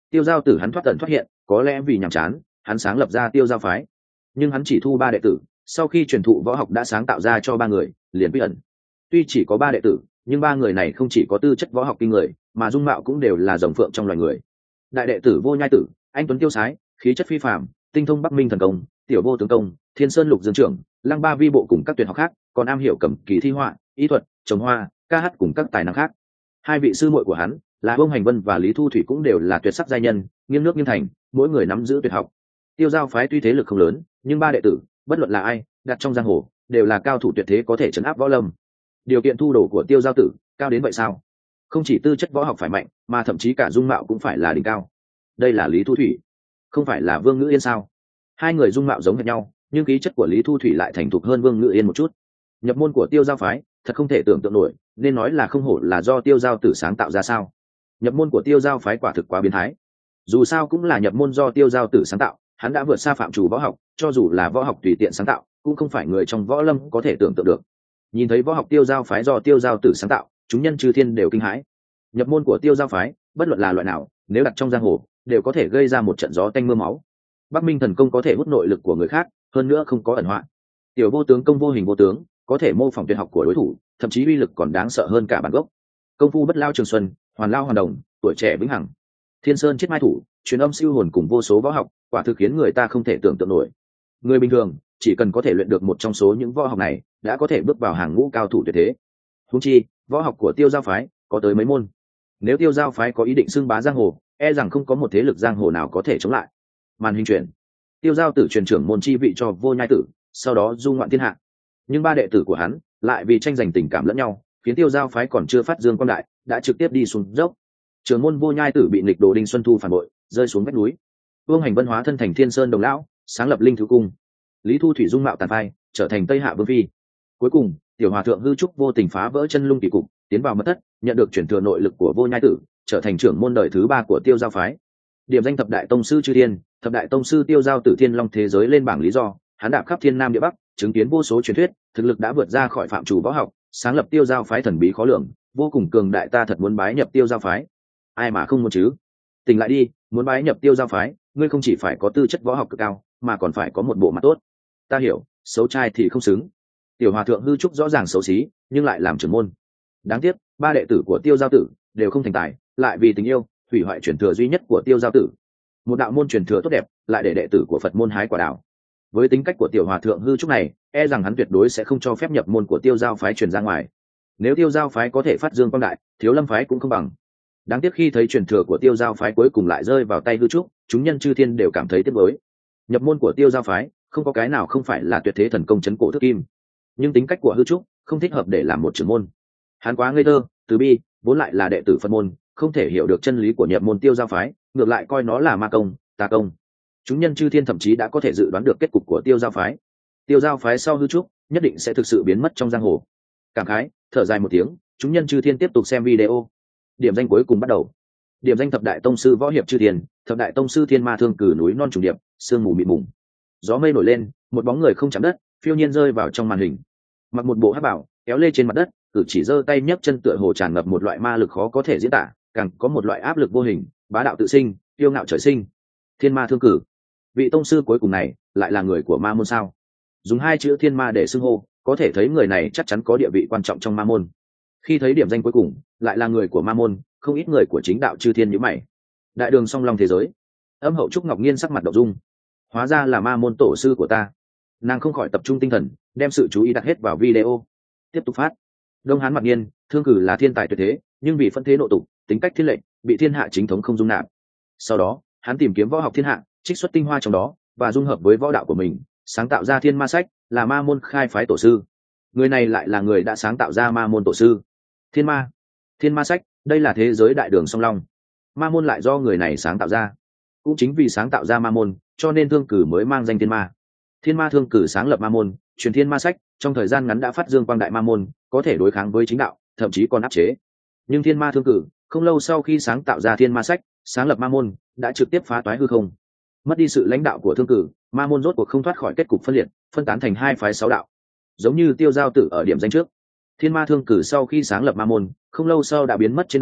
Speaker 1: Tiêu giao tử hắn thoát tận thoát hiện, có lẽ vì nhàm chán hắn sáng lập ra tiêu giao phái, nhưng hắn chỉ thu ba đệ tử, sau khi truyền thụ võ học đã sáng tạo ra cho ba người liền bí ẩn. Tuy chỉ có ba đệ tử nhưng ba người này không chỉ có tư chất võ học kinh người mà dung mạo cũng đều là rồng phượng trong loài người. Đại đệ tử Vô Nhai Tử, anh tuấn tiêu sái, khí chất phi phàm, tinh thông Bắc Minh thần công, tiểu vô tướng công, Thiên Sơn Lục Dương trưởng, Lăng Ba Vi bộ cùng các tuyệt học khác, còn am hiểu cầm kỳ thi họa, ý thuật, trồng hoa, ca hát cùng các tài năng khác. Hai vị sư muội của hắn là Vương Hành Vân và Lý Thu Thủy cũng đều là tuyệt sắc giai nhân, nghiêng nước nghiêng thành, mỗi người nắm giữ tuyệt học. Tiêu giao phái tuy thế lực không lớn nhưng ba đệ tử bất luận là ai đặt trong giang hồ đều là cao thủ tuyệt thế, có thể trấn áp võ lâm. Điều kiện thu đồ của tiêu giao tử cao đến vậy sao? Không chỉ tư chất võ học phải mạnh mà thậm chí cả dung mạo cũng phải là đỉnh cao. Đây là Lý Thu Thủy, không phải là Vương Ngữ Yên sao? Hai người dung mạo giống hệt nhau nhưng khí chất của Lý Thu Thủy lại thành thục hơn Vương Ngữ Yên một chút. Nhập môn của tiêu giao phái thật không thể tưởng tượng nổi, nên nói là không hổ là do tiêu giao tử sáng tạo ra sao. Nhập môn của tiêu giao phái quả thực quá biến thái. Dù sao cũng là nhập môn do tiêu giao tử sáng tạo, hắn đã vượt xa phạm trù võ học, cho dù là võ học tùy tiện sáng tạo cũng không phải người trong võ lâm có thể tưởng tượng được. Nhìn thấy võ học tiêu giao phái do tiêu giao tử sáng tạo, chúng nhân chư thiên đều kinh hãi. Nhập môn của tiêu giao phái bất luận là loại nào, nếu đặt trong giang hồ đều có thể gây ra một trận gió tanh mưa máu. Bắc Minh thần công có thể hút nội lực của người khác, hơn nữa không có ẩn họa. Tiểu vô tướng công vô hình vô tướng, có thể mô phỏng tuyệt học của đối thủ, thậm chí uy lực còn đáng sợ hơn cả bản gốc. Công phu bất lao trường xuân, hoàn lao hoàn đồng, tuổi trẻ vĩnh hằng. Thiên Sơn chết mai thủ, truyền âm siêu hồn cùng vô số võ học, quả thực khiến người ta không thể tưởng tượng nổi. Người bình thường chỉ cần có thể luyện được một trong số những võ học này đã có thể bước vào hàng ngũ cao thủ tuyệt thế. Huống chi võ học của tiêu giao phái có tới mấy môn. Nếu tiêu giao phái có ý định xưng bá giang hồ, e rằng không có một thế lực giang hồ nào có thể chống lại. Màn hình chuyển, tiêu giao tử truyền trưởng môn chi vị cho Vô Nhai Tử, sau đó du ngoạn thiên hạ. Nhưng ba đệ tử của hắn lại vì tranh giành tình cảm lẫn nhau, khiến tiêu giao phái còn chưa phát dương quang đại đã trực tiếp đi xuống dốc. Trưởng môn Vô Nhai Tử bị nghịch đồ Đinh Xuân Thu phản bội, rơi xuống vách núi. Vương Hành Vân hóa thân thành Thiên Sơn Đồng lão, sáng lập Linh Thứ Cung. Lý Thu Thủy dung mạo tàn phai, trở thành Tây Hạ Vương phi. Cuối cùng, tiểu hòa thượng Hư Trúc vô tình phá vỡ chân lung kỳ cục, tiến vào mật thất, nhận được chuyển thừa nội lực của Vô Nhai Tử, trở thành trưởng môn đời thứ ba của tiêu giao phái. Điểm danh thập đại tông sư chư thiên, thập đại tông sư tiêu giao tử thiên long thế giới lên bảng lý do, hắn đạp khắp thiên nam địa bắc, chứng kiến vô số truyền thuyết, thực lực đã vượt ra khỏi phạm chủ võ học, sáng lập tiêu giao phái thần bí khó lường, vô cùng cường đại, ta thật muốn bái nhập tiêu giao phái. Ai mà không muốn chứ? Tỉnh lại đi, muốn bái nhập tiêu giao phái, ngươi không chỉ phải có tư chất võ học cực cao mà còn phải có một bộ mặt tốt. Ta hiểu, xấu trai thì không xứng. Tiểu hòa thượng Hư Trúc rõ ràng xấu xí nhưng lại làm trưởng môn. Đáng tiếc ba đệ tử của tiêu giao tử đều không thành tài, lại vì tình yêu hủy hoại truyền thừa duy nhất của tiêu giao tử. Một đạo môn truyền thừa tốt đẹp lại để đệ tử của Phật môn hái quả đào. Với tính cách của tiểu hòa thượng Hư Trúc này, e rằng hắn tuyệt đối sẽ không cho phép nhập môn của tiêu giao phái truyền ra ngoài. Nếu tiêu giao phái có thể phát dương quang đại, thiếu lâm phái cũng không bằng. Đáng tiếc khi thấy truyền thừa của tiêu giao phái cuối cùng lại rơi vào tay Hư Trúc, chúng nhân chư thiên đều cảm thấy tiếc nuối. Nhập môn của tiêu giao phái không có cái nào không phải là tuyệt thế thần công chấn cổ thức kim, nhưng tính cách của Hư Trúc không thích hợp để làm một trưởng môn. Hắn quá ngây thơ, từ bi, vốn lại là đệ tử Phật môn, không thể hiểu được chân lý của nhập môn tiêu giao phái, ngược lại coi nó là ma công, tà công. Chúng nhân chư thiên thậm chí đã có thể dự đoán được kết cục của tiêu giao phái. Tiêu giao phái sau Hư Trúc nhất định sẽ thực sự biến mất trong giang hồ. Cảm khái, thở dài một tiếng, chúng nhân chư thiên tiếp tục xem video. Điểm danh cuối cùng bắt đầu. Điểm danh thập đại tông sư võ hiệp chư thiên, thập đại tông sư thiên ma thương cử núi non trùng điệp, sương mù mịt mùng. Gió mây nổi lên, một bóng người không chạm đất phiêu nhiên rơi vào trong màn hình. Mặc một bộ hắc bảo, kéo lê trên mặt đất, cử chỉ giơ tay nhấc chân tựa hồ tràn ngập một loại ma lực khó có thể diễn tả, càng có một loại áp lực vô hình, bá đạo tự sinh, kiêu ngạo trời sinh. Thiên ma thương cử, vị tông sư cuối cùng này lại là người của ma môn sao? Dùng hai chữ thiên ma để xưng hô, có thể thấy người này chắc chắn có địa vị quan trọng trong ma môn. Khi thấy điểm danh cuối cùng lại là người của ma môn, không ít người của chính đạo chư thiên nhíu mày. Đại đường song long thế giới, âm hậu Trúc Ngọc Nhiên sắc mặt động dung. Hóa ra là ma môn tổ sư của ta. Nàng không khỏi tập trung tinh thần, đem sự chú ý đặt hết vào video. Tiếp tục phát. Đông Hán Mặc Nhiên, thương cử là thiên tài tuyệt thế, nhưng vì phân thế nộ tục, tính cách thiên lệnh, bị thiên hạ chính thống không dung nạp. Sau đó, hắn tìm kiếm võ học thiên hạ, trích xuất tinh hoa trong đó và dung hợp với võ đạo của mình, sáng tạo ra Thiên Ma Sách, là ma môn khai phái tổ sư. Người này lại là người đã sáng tạo ra ma môn tổ sư. Thiên Ma, Thiên Ma Sách, đây là thế giới đại đường song long. Ma môn lại do người này sáng tạo ra. Cũng chính vì sáng tạo ra ma môn, cho nên thương cử mới mang danh Thiên Ma. Thiên Ma thương cử sáng lập ma môn, truyền Thiên Ma Sách, trong thời gian ngắn đã phát dương quang đại ma môn, có thể đối kháng với chính đạo, thậm chí còn áp chế. Nhưng Thiên Ma thương cử không lâu sau khi sáng tạo ra Thiên Ma Sách, sáng lập ma môn, đã trực tiếp phá toái hư không. Mất đi sự lãnh đạo của thương cử, ma môn rốt cuộc không thoát khỏi kết cục phân liệt, phân tán thành hai phái sáu đạo. Giống như tiêu giao tử ở điểm danh trước, Thiên Ma thương cử sau khi sáng lập ma môn, không lâu sau đã biến mất trên đời,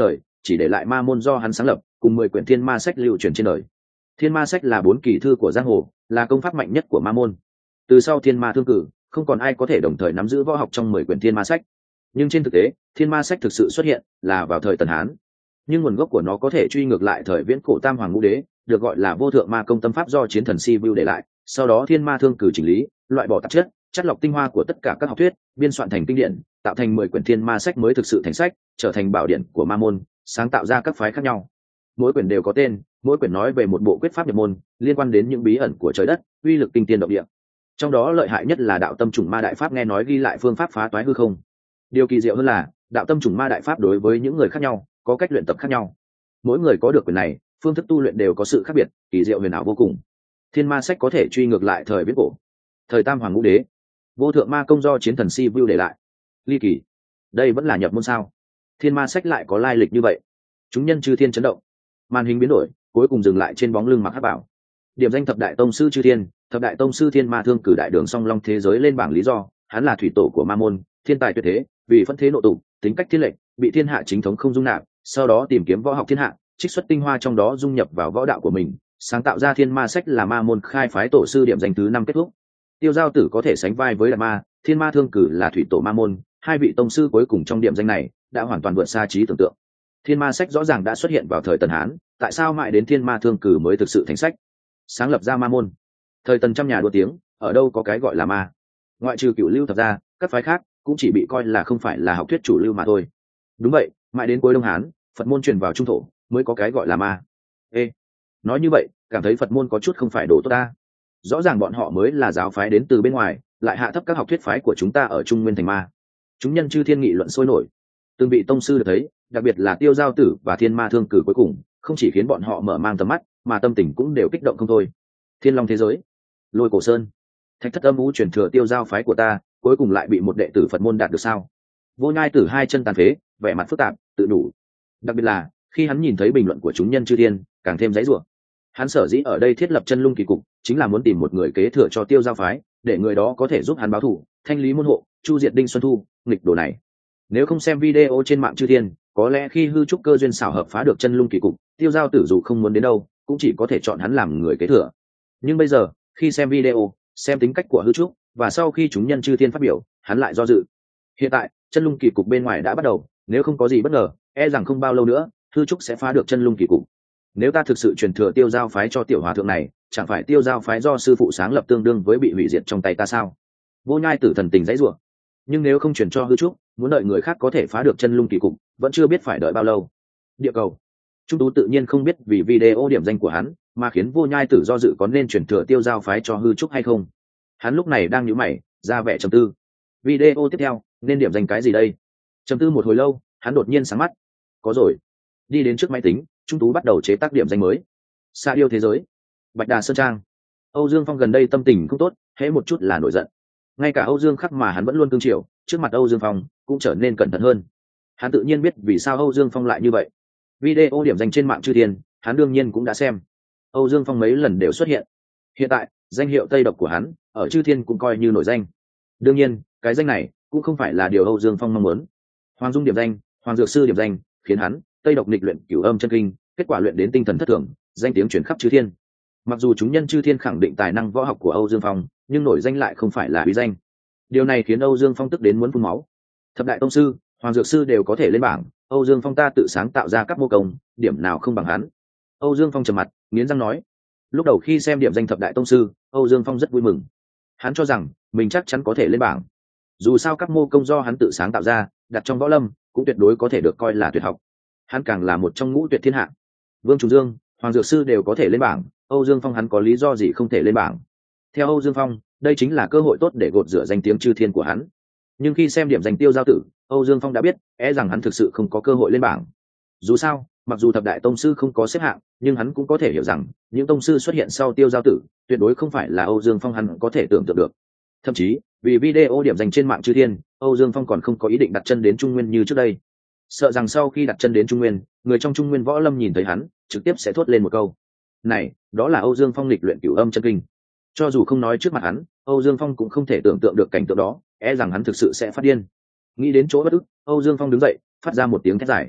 Speaker 1: chỉ để lại ma môn do hắn sáng lập cùng mười quyển thiên ma sách lưu truyền trên đời. Thiên ma sách là bốn kỳ thư của giang hồ, là công pháp mạnh nhất của ma môn. Từ sau thiên ma thương cử, không còn ai có thể đồng thời nắm giữ võ học trong mười quyển thiên ma sách. Nhưng trên thực tế, thiên ma sách thực sự xuất hiện là vào thời Tần Hán, nhưng nguồn gốc của nó có thể truy ngược lại thời viễn cổ tam hoàng ngũ đế, được gọi là vô thượng ma công tâm pháp do chiến thần Si Vu để lại. Sau đó thiên ma thương cử chỉnh lý, loại bỏ tạp chất, chất lọc tinh hoa của tất cả các học thuyết, biên soạn thành kinh điển, tạo thành mười quyển thiên ma sách mới thực sự thành sách, trở thành bảo điển của ma môn, sáng tạo ra các phái khác nhau. Mỗi quyển đều có tên, mỗi quyển nói về một bộ quyết pháp nhập môn, liên quan đến những bí ẩn của trời đất, uy lực kinh thiên động địa. Trong đó lợi hại nhất là đạo tâm trùng ma đại pháp, nghe nói ghi lại phương pháp phá toái hư không. Điều kỳ diệu hơn là đạo tâm trùng ma đại pháp đối với những người khác nhau có cách luyện tập khác nhau, mỗi người có được quyền này, phương thức tu luyện đều có sự khác biệt, kỳ diệu huyền ảo vô cùng. Thiên ma sách có thể truy ngược lại thời viễn cổ, thời tam hoàng ngũ đế, vô thượng ma công do chiến thần Si Vu để lại. Ly kỳ, đây vẫn là nhập môn sao? Thiên ma sách lại có lai lịch như vậy? Chúng nhân chư thiên chấn động, màn hình biến đổi, cuối cùng dừng lại trên bóng lưng mặc hắc bảo, điểm danh thập đại tông sư chư thiên. Thập đại tông sư thiên ma thương cử đại đường song long thế giới lên bảng lý do, hắn là thủy tổ của ma môn, thiên tài tuyệt thế, vì phân thế nộ tụ, tính cách thiên lệnh, bị thiên hạ chính thống không dung nạp, sau đó tìm kiếm võ học thiên hạ, trích xuất tinh hoa trong đó dung nhập vào võ đạo của mình, sáng tạo ra thiên ma sách, là ma môn khai phái tổ sư. Điểm danh thứ năm kết thúc. Tiêu Giao Tử có thể sánh vai với Đạt Ma, thiên ma thương cử là thủy tổ ma môn, hai vị tông sư cuối cùng trong điểm danh này đã hoàn toàn vượt xa trí tưởng tượng. Thiên ma sách rõ ràng đã xuất hiện vào thời Tần Hán, tại sao mãi đến thiên ma thương cử mới thực sự thành sách, sáng lập ra ma môn? Thời Tần trăm nhà đua tiếng, ở đâu có cái gọi là ma? Ngoại trừ Cửu Lưu thập gia, các phái khác cũng chỉ bị coi là không phải là học thuyết chủ lưu mà thôi. Đúng vậy, mãi đến cuối Đông Hán, Phật môn truyền vào trung thổ mới có cái gọi là ma. Ê, nói như vậy, cảm thấy Phật môn có chút không phải đồ tốt ta. Rõ ràng bọn họ mới là giáo phái đến từ bên ngoài, lại hạ thấp các học thuyết phái của chúng ta ở Trung Nguyên thành ma. Chúng nhân chư thiên nghị luận sôi nổi. Từng vị tông sư được thấy, đặc biệt là Tiêu Giao Tử và Thiên Ma thương cử cuối cùng, không chỉ khiến bọn họ mở mang tầm mắt, mà tâm tình cũng đều kích động không thôi. Thiên Long thế giới, Lôi Cổ Sơn, Thạch Thất Âm U truyền thừa Tiêu Giao phái của ta, cuối cùng lại bị một đệ tử Phật môn đạt được sao? Vô Nhai Tử hai chân tàn phế, vẻ mặt phức tạp, tự đủ. Đặc biệt là khi hắn nhìn thấy bình luận của chúng nhân chư thiên, càng thêm dãy rủa. Hắn sở dĩ ở đây thiết lập chân lung kỳ cục, chính là muốn tìm một người kế thừa cho Tiêu Giao phái, để người đó có thể giúp hắn báo thù, thanh lý môn hộ, chu diệt Đinh Xuân Thu, nghịch đồ này. Nếu không xem video trên mạng chư thiên, có lẽ khi hư trúc cơ duyên xảo hợp phá được chân lung kỳ cục, Tiêu Giao Tử dù không muốn đến đâu, cũng chỉ có thể chọn hắn làm người kế thừa. Nhưng bây giờ, khi xem video, xem tính cách của hư trúc, và sau khi chúng nhân chư thiên phát biểu, hắn lại do dự. Hiện tại, chân lung kỳ cục bên ngoài đã bắt đầu, nếu không có gì bất ngờ, e rằng không bao lâu nữa, hư trúc sẽ phá được chân lung kỳ cục. Nếu ta thực sự truyền thừa Tiêu Giao phái cho tiểu hòa thượng này, chẳng phải Tiêu Giao phái do sư phụ sáng lập tương đương với bị hủy diệt trong tay ta sao? Vô Nhai Tử thần tình dãy rủa. Nhưng nếu không truyền cho hư trúc, muốn đợi người khác có thể phá được chân lung kỳ cục, vẫn chưa biết phải đợi bao lâu. Địa cầu, Trung Tú tự nhiên không biết vì video điểm danh của hắn mà khiến Vô Nhai Tử do dự có nên truyền thừa Tiêu Giao phái cho hư trúc hay không. Hắn lúc này đang nhíu mày, ra vẻ trầm tư. Video tiếp theo nên điểm danh cái gì đây? Trầm tư một hồi lâu, hắn đột nhiên sáng mắt. Có rồi. Đi đến trước máy tính, Trung Tú bắt đầu chế tác điểm danh mới. Sa yêu thế giới, Bạch Đà Sơn Trang. Âu Dương Phong gần đây tâm tình không tốt, hễ một chút là nổi giận. Ngay cả Âu Dương Khắc mà hắn vẫn luôn cương triều, trước mặt Âu Dương Phong cũng trở nên cẩn thận hơn. Hắn tự nhiên biết vì sao Âu Dương Phong lại như vậy. Video điểm danh trên mạng chư thiên, hắn đương nhiên cũng đã xem. Âu Dương Phong mấy lần đều xuất hiện. Hiện tại, danh hiệu Tây Độc của hắn ở chư thiên cũng coi như nổi danh. Đương nhiên, cái danh này cũng không phải là điều Âu Dương Phong mong muốn. Hoàng Dung điểm danh, Hoàng Dược Sư điểm danh, khiến hắn Tây Độc nghịch luyện Cửu Âm chân kinh, kết quả luyện đến tinh thần thất thường, danh tiếng truyền khắp chư thiên. Mặc dù chúng nhân chư thiên khẳng định tài năng võ học của Âu Dương Phong, nhưng nổi danh lại không phải là uy danh. Điều này khiến Âu Dương Phong tức đến muốn phun máu. Thập đại tông sư, Hoàng Dược Sư đều có thể lên bảng, Âu Dương Phong ta tự sáng tạo ra các mô công, điểm nào không bằng hắn. Âu Dương Phong trầm mặt, nghiến răng nói. Lúc đầu khi xem điểm danh thập đại tông sư, Âu Dương Phong rất vui mừng. Hắn cho rằng mình chắc chắn có thể lên bảng. Dù sao các mô công do hắn tự sáng tạo ra, đặt trong võ lâm cũng tuyệt đối có thể được coi là tuyệt học. Hắn càng là một trong ngũ tuyệt thiên hạ. Vương Trùng Dương, Hoàng Dược Sư đều có thể lên bảng, Âu Dương Phong hắn có lý do gì không thể lên bảng? Theo Âu Dương Phong, đây chính là cơ hội tốt để gột rửa danh tiếng chư thiên của hắn. Nhưng khi xem điểm danh Tiêu Giao Tử, Âu Dương Phong đã biết, e rằng hắn thực sự không có cơ hội lên bảng. Dù sao, mặc dù thập đại tông sư không có xếp hạng, nhưng hắn cũng có thể hiểu rằng, những tông sư xuất hiện sau Tiêu Giao Tử, tuyệt đối không phải là Âu Dương Phong hắn có thể tưởng tượng được. Thậm chí, vì video điểm danh trên mạng chư thiên, Âu Dương Phong còn không có ý định đặt chân đến Trung Nguyên như trước đây. Sợ rằng sau khi đặt chân đến Trung Nguyên, người trong Trung Nguyên võ lâm nhìn thấy hắn, trực tiếp sẽ thốt lên một câu: "Này, đó là Âu Dương Phong lịch luyện Cửu Âm chân kinh." Cho dù không nói trước mặt hắn, Âu Dương Phong cũng không thể tưởng tượng được cảnh tượng đó, e rằng hắn thực sự sẽ phát điên. Nghĩ đến chỗ bất ức, Âu Dương Phong đứng dậy, phát ra một tiếng thét dài.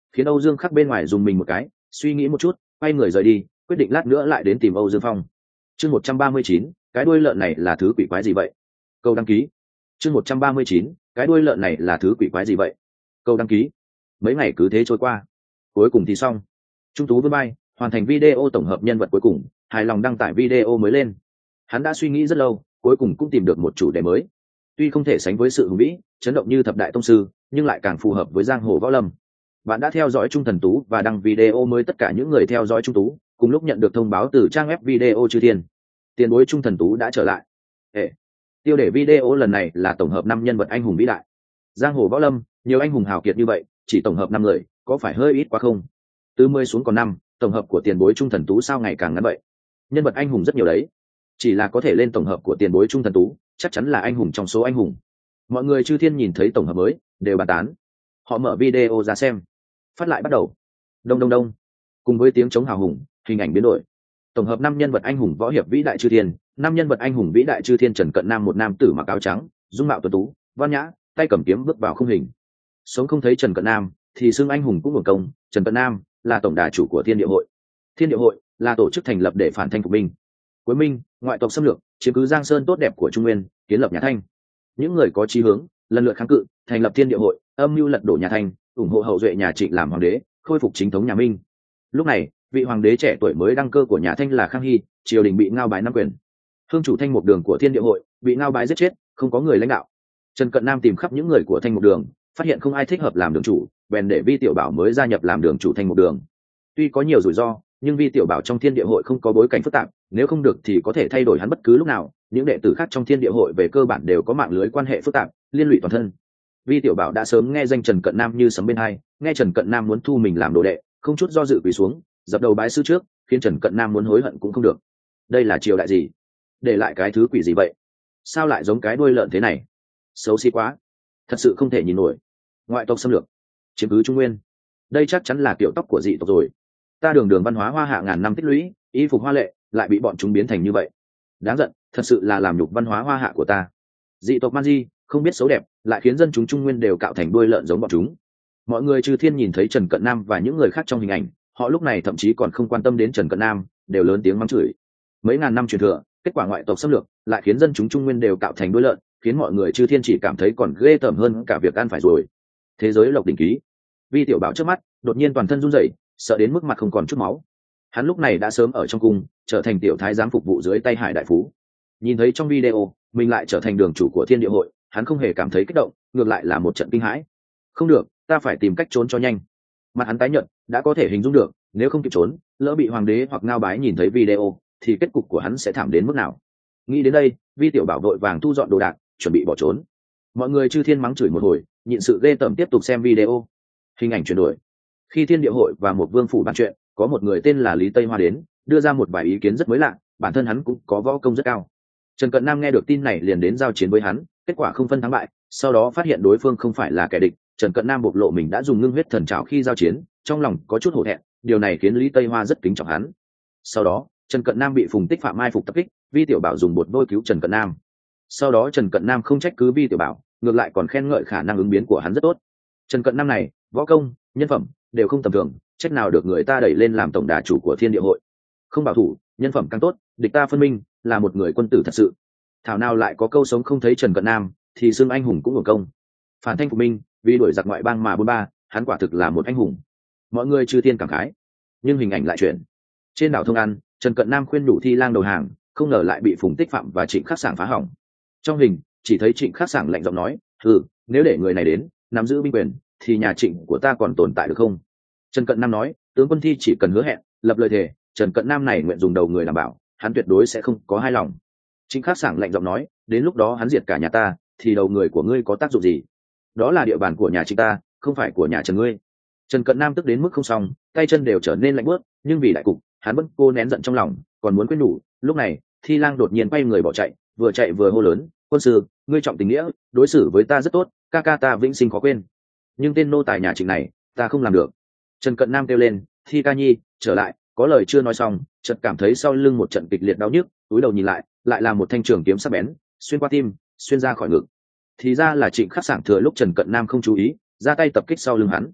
Speaker 1: khiến Âu Dương Khắc bên ngoài dùng mình một cái, suy nghĩ một chút, quay người rời đi, quyết định lát nữa lại đến tìm Âu Dương Phong. Chương một trăm ba mươi chín, cái đuôi lợn này là thứ quỷ quái gì vậy? Câu đăng ký. Chương một trăm ba mươi chín, cái đuôi lợn này là thứ quỷ quái gì vậy? Câu đăng ký. Mấy ngày cứ thế trôi qua, cuối cùng thì xong. Trung Tú Vươn Bay hoàn thành video tổng hợp nhân vật cuối cùng, hài lòng đăng tải video mới lên. Hắn đã suy nghĩ rất lâu, cuối cùng cũng tìm được một chủ đề mới. Tuy không thể sánh với sự hùng vĩ, chấn động như thập đại tông sư, nhưng lại càng phù hợp với giang hồ võ lâm. Bạn đã theo dõi Trung Thần Tú và đăng video mới, tất cả những người theo dõi Trung Tú cùng lúc nhận được thông báo từ trang web video Chư Thiên. Tiền bối Trung Thần Tú đã trở lại. Ê, tiêu đề video lần này là tổng hợp năm nhân vật anh hùng vĩ đại. Giang hồ võ lâm, nhiều anh hùng hào kiệt như vậy, chỉ tổng hợp năm người, có phải hơi ít quá không? Từ mười xuống còn năm, tổng hợp của tiền bối Trung Thần Tú sao ngày càng ngắn vậy? Nhân vật anh hùng rất nhiều đấy, chỉ là có thể lên tổng hợp của tiền bối Trung Thần Tú, chắc chắn là anh hùng trong số anh hùng. Mọi người Chư Thiên nhìn thấy tổng hợp mới, đều bàn tán. Họ mở video ra xem. Phát lại bắt đầu. Đông đông đông. Cùng với tiếng chống hào hùng, hình ảnh biến đổi. Tổng hợp năm nhân vật anh hùng võ hiệp vĩ đại Chư Thiên, năm nhân vật anh hùng vĩ đại Chư Thiên. Trần Cận Nam, một nam tử mặc áo trắng, dung mạo tuấn tú, văn nhã, tay cầm kiếm bước vào khung hình. Sống không thấy Trần Cận Nam thì xưng anh hùng cũng hưởng công. Trần Cận Nam là tổng đà chủ của Thiên Địa Hội. Thiên Địa Hội là tổ chức thành lập để phản thanh phục minh. Cuối minh, ngoại tộc xâm lược, chiếm cứ Giang Sơn tốt đẹp của Trung Nguyên, kiến lập nhà Thanh. Những người có chí hướng lần lượt kháng cự, thành lập Thiên Địa Hội, âm mưu lật đổ nhà Thanh, ủng hộ hậu duệ nhà Trịnh làm hoàng đế, khôi phục chính thống nhà Minh. Lúc này, vị hoàng đế trẻ tuổi mới đăng cơ của nhà Thanh là Khang Hy, triều đình bị ngao bái năm quyền. Hương chủ Thanh Mục Đường của Thiên Địa Hội bị ngao bái giết chết, không có người lãnh đạo. Trần Cận Nam tìm khắp những người của Thanh Mục Đường, phát hiện không ai thích hợp làm đường chủ, bèn để Vi Tiểu Bảo mới gia nhập làm đường chủ Thanh Mục Đường. Tuy có nhiều rủi ro, nhưng Vi Tiểu Bảo trong Thiên Địa Hội không có bối cảnh phức tạp, nếu không được thì có thể thay đổi hắn bất cứ lúc nào. Những đệ tử khác trong Thiên Địa Hội về cơ bản đều có mạng lưới quan hệ phức tạp, liên lụy toàn thân. Vi Tiểu Bảo đã sớm nghe danh Trần Cận Nam như sấm bên hai, nghe Trần Cận Nam muốn thu mình làm đồ đệ, không chút do dự quỳ xuống, dập đầu bái sư trước, khiến Trần Cận Nam muốn hối hận cũng không được. Đây là triều đại gì? Để lại cái thứ quỷ gì vậy? Sao lại giống cái đuôi lợn thế này? Xấu xí quá, thật sự không thể nhìn nổi. Ngoại tộc xâm lược, chiếm cứ Trung Nguyên, đây chắc chắn là kiểu tóc của dị tộc rồi. Ta đường đường văn hóa hoa hạ ngàn năm tích lũy, y phục hoa lệ, lại bị bọn chúng biến thành như vậy. Đáng giận, thật sự là làm nhục văn hóa hoa hạ của ta. Dị tộc man di, không biết xấu đẹp, lại khiến dân chúng Trung Nguyên đều cạo thành đuôi lợn giống bọn chúng. Mọi người Chư Thiên nhìn thấy Trần Cận Nam và những người khác trong hình ảnh, họ lúc này thậm chí còn không quan tâm đến Trần Cận Nam, đều lớn tiếng mắng chửi. Mấy ngàn năm truyền thừa, kết quả ngoại tộc xâm lược, lại khiến dân chúng Trung Nguyên đều cạo thành đuôi lợn, khiến mọi người Chư Thiên chỉ cảm thấy còn ghê tởm hơn cả việc ăn phải rồi. Thế giới lộc đỉnh ký. Vi Tiểu Bảo trước mắt đột nhiên toàn thân run rẩy, sợ đến mức mặt không còn chút máu. Hắn lúc này đã sớm ở trong cung, trở thành tiểu thái giám phục vụ dưới tay Hải đại phú. Nhìn thấy trong video mình lại trở thành đường chủ của Thiên Địa Hội, hắn không hề cảm thấy kích động, ngược lại là một trận kinh hãi. Không được, ta phải tìm cách trốn cho nhanh. Mặt hắn tái nhợt, đã có thể hình dung được, nếu không kịp trốn, lỡ bị hoàng đế hoặc ngao bái nhìn thấy video, thì kết cục của hắn sẽ thảm đến mức nào. Nghĩ đến đây, Vi Tiểu Bảo vội vàng thu dọn đồ đạc, chuẩn bị bỏ trốn. Mọi người Chư Thiên mắng chửi một hồi, nhịn sự ghê tởm tiếp tục xem video. Hình ảnh chuyển đổi. Khi Thiên Địa Hội và một vương phủ bàn chuyện, có một người tên là Lý Tây Hoa đến, đưa ra một vài ý kiến rất mới lạ, bản thân hắn cũng có võ công rất cao. Trần Cận Nam nghe được tin này liền đến giao chiến với hắn, kết quả không phân thắng bại, sau đó phát hiện đối phương không phải là kẻ địch, Trần Cận Nam bộc lộ mình đã dùng ngưng huyết thần trảo khi giao chiến, trong lòng có chút hổ thẹn, điều này khiến Lý Tây Hoa rất kính trọng hắn. Sau đó, Trần Cận Nam bị Phùng Tích Phạm mai phục tập kích, Vi Tiểu Bảo dùng bột vôi cứu Trần Cận Nam. Sau đó Trần Cận Nam không trách cứ Vi Tiểu Bảo, ngược lại còn khen ngợi khả năng ứng biến của hắn rất tốt. Trần Cận Nam này, võ công, nhân phẩm đều không tầm thường, trách nào được người ta đẩy lên làm tổng đà chủ của Thiên Địa Hội. Không bảo thủ, nhân phẩm càng tốt, địch ta phân minh, là một người quân tử thật sự. Thảo nào lại có câu sống không thấy Trần Cận Nam thì xưng anh hùng cũng hưởng công. Phản thanh phục minh, vì đuổi giặc ngoại bang mà bốn ba, hắn quả thực là một anh hùng. Mọi người Chư Thiên cảm khái. Nhưng hình ảnh lại chuyển. Trên đảo Thông An, Trần Cận Nam khuyên đủ Thi Lang đầu hàng, không ngờ lại bị Phùng Tích Phạm và Trịnh Khắc Sảng phá hỏng. Trong hình chỉ thấy Trịnh Khắc Sảng lạnh giọng nói, ừ, nếu để người này đến nắm giữ binh quyền thì nhà Trịnh của ta còn tồn tại được không? Trần Cận Nam nói, tướng quân Thi chỉ cần hứa hẹn, lập lời thề, Trần Cận Nam này nguyện dùng đầu người đảm bảo, hắn tuyệt đối sẽ không có hai lòng. Trịnh Khắc Sảng lạnh giọng nói, đến lúc đó hắn diệt cả nhà ta thì đầu người của ngươi có tác dụng gì? Đó là địa bàn của nhà Trịnh ta, không phải của nhà Trần ngươi. Trần Cận Nam tức đến mức không xong, tay chân đều trở nên lạnh buốt, nhưng vì đại cục, hắn vẫn cô nén giận trong lòng, còn muốn quên nhủ. Lúc này, Thi Lang đột nhiên quay người bỏ chạy, vừa chạy vừa hô lớn, quân sư, ngươi trọng tình nghĩa, đối xử với ta rất tốt, ca ca ta vĩnh sinh khó quên. Nhưng tên nô tài nhà Trịnh này, ta không làm được. Trần Cận Nam kêu lên, Thi ca nhi, trở lại. Có lời chưa nói xong, chợt cảm thấy sau lưng một trận kịch liệt đau nhức, túi đầu nhìn lại, lại là một thanh trường kiếm sắc bén, xuyên qua tim, xuyên ra khỏi ngực. Thì ra là Trịnh Khắc Sảng thừa lúc Trần Cận Nam không chú ý, ra tay tập kích sau lưng hắn.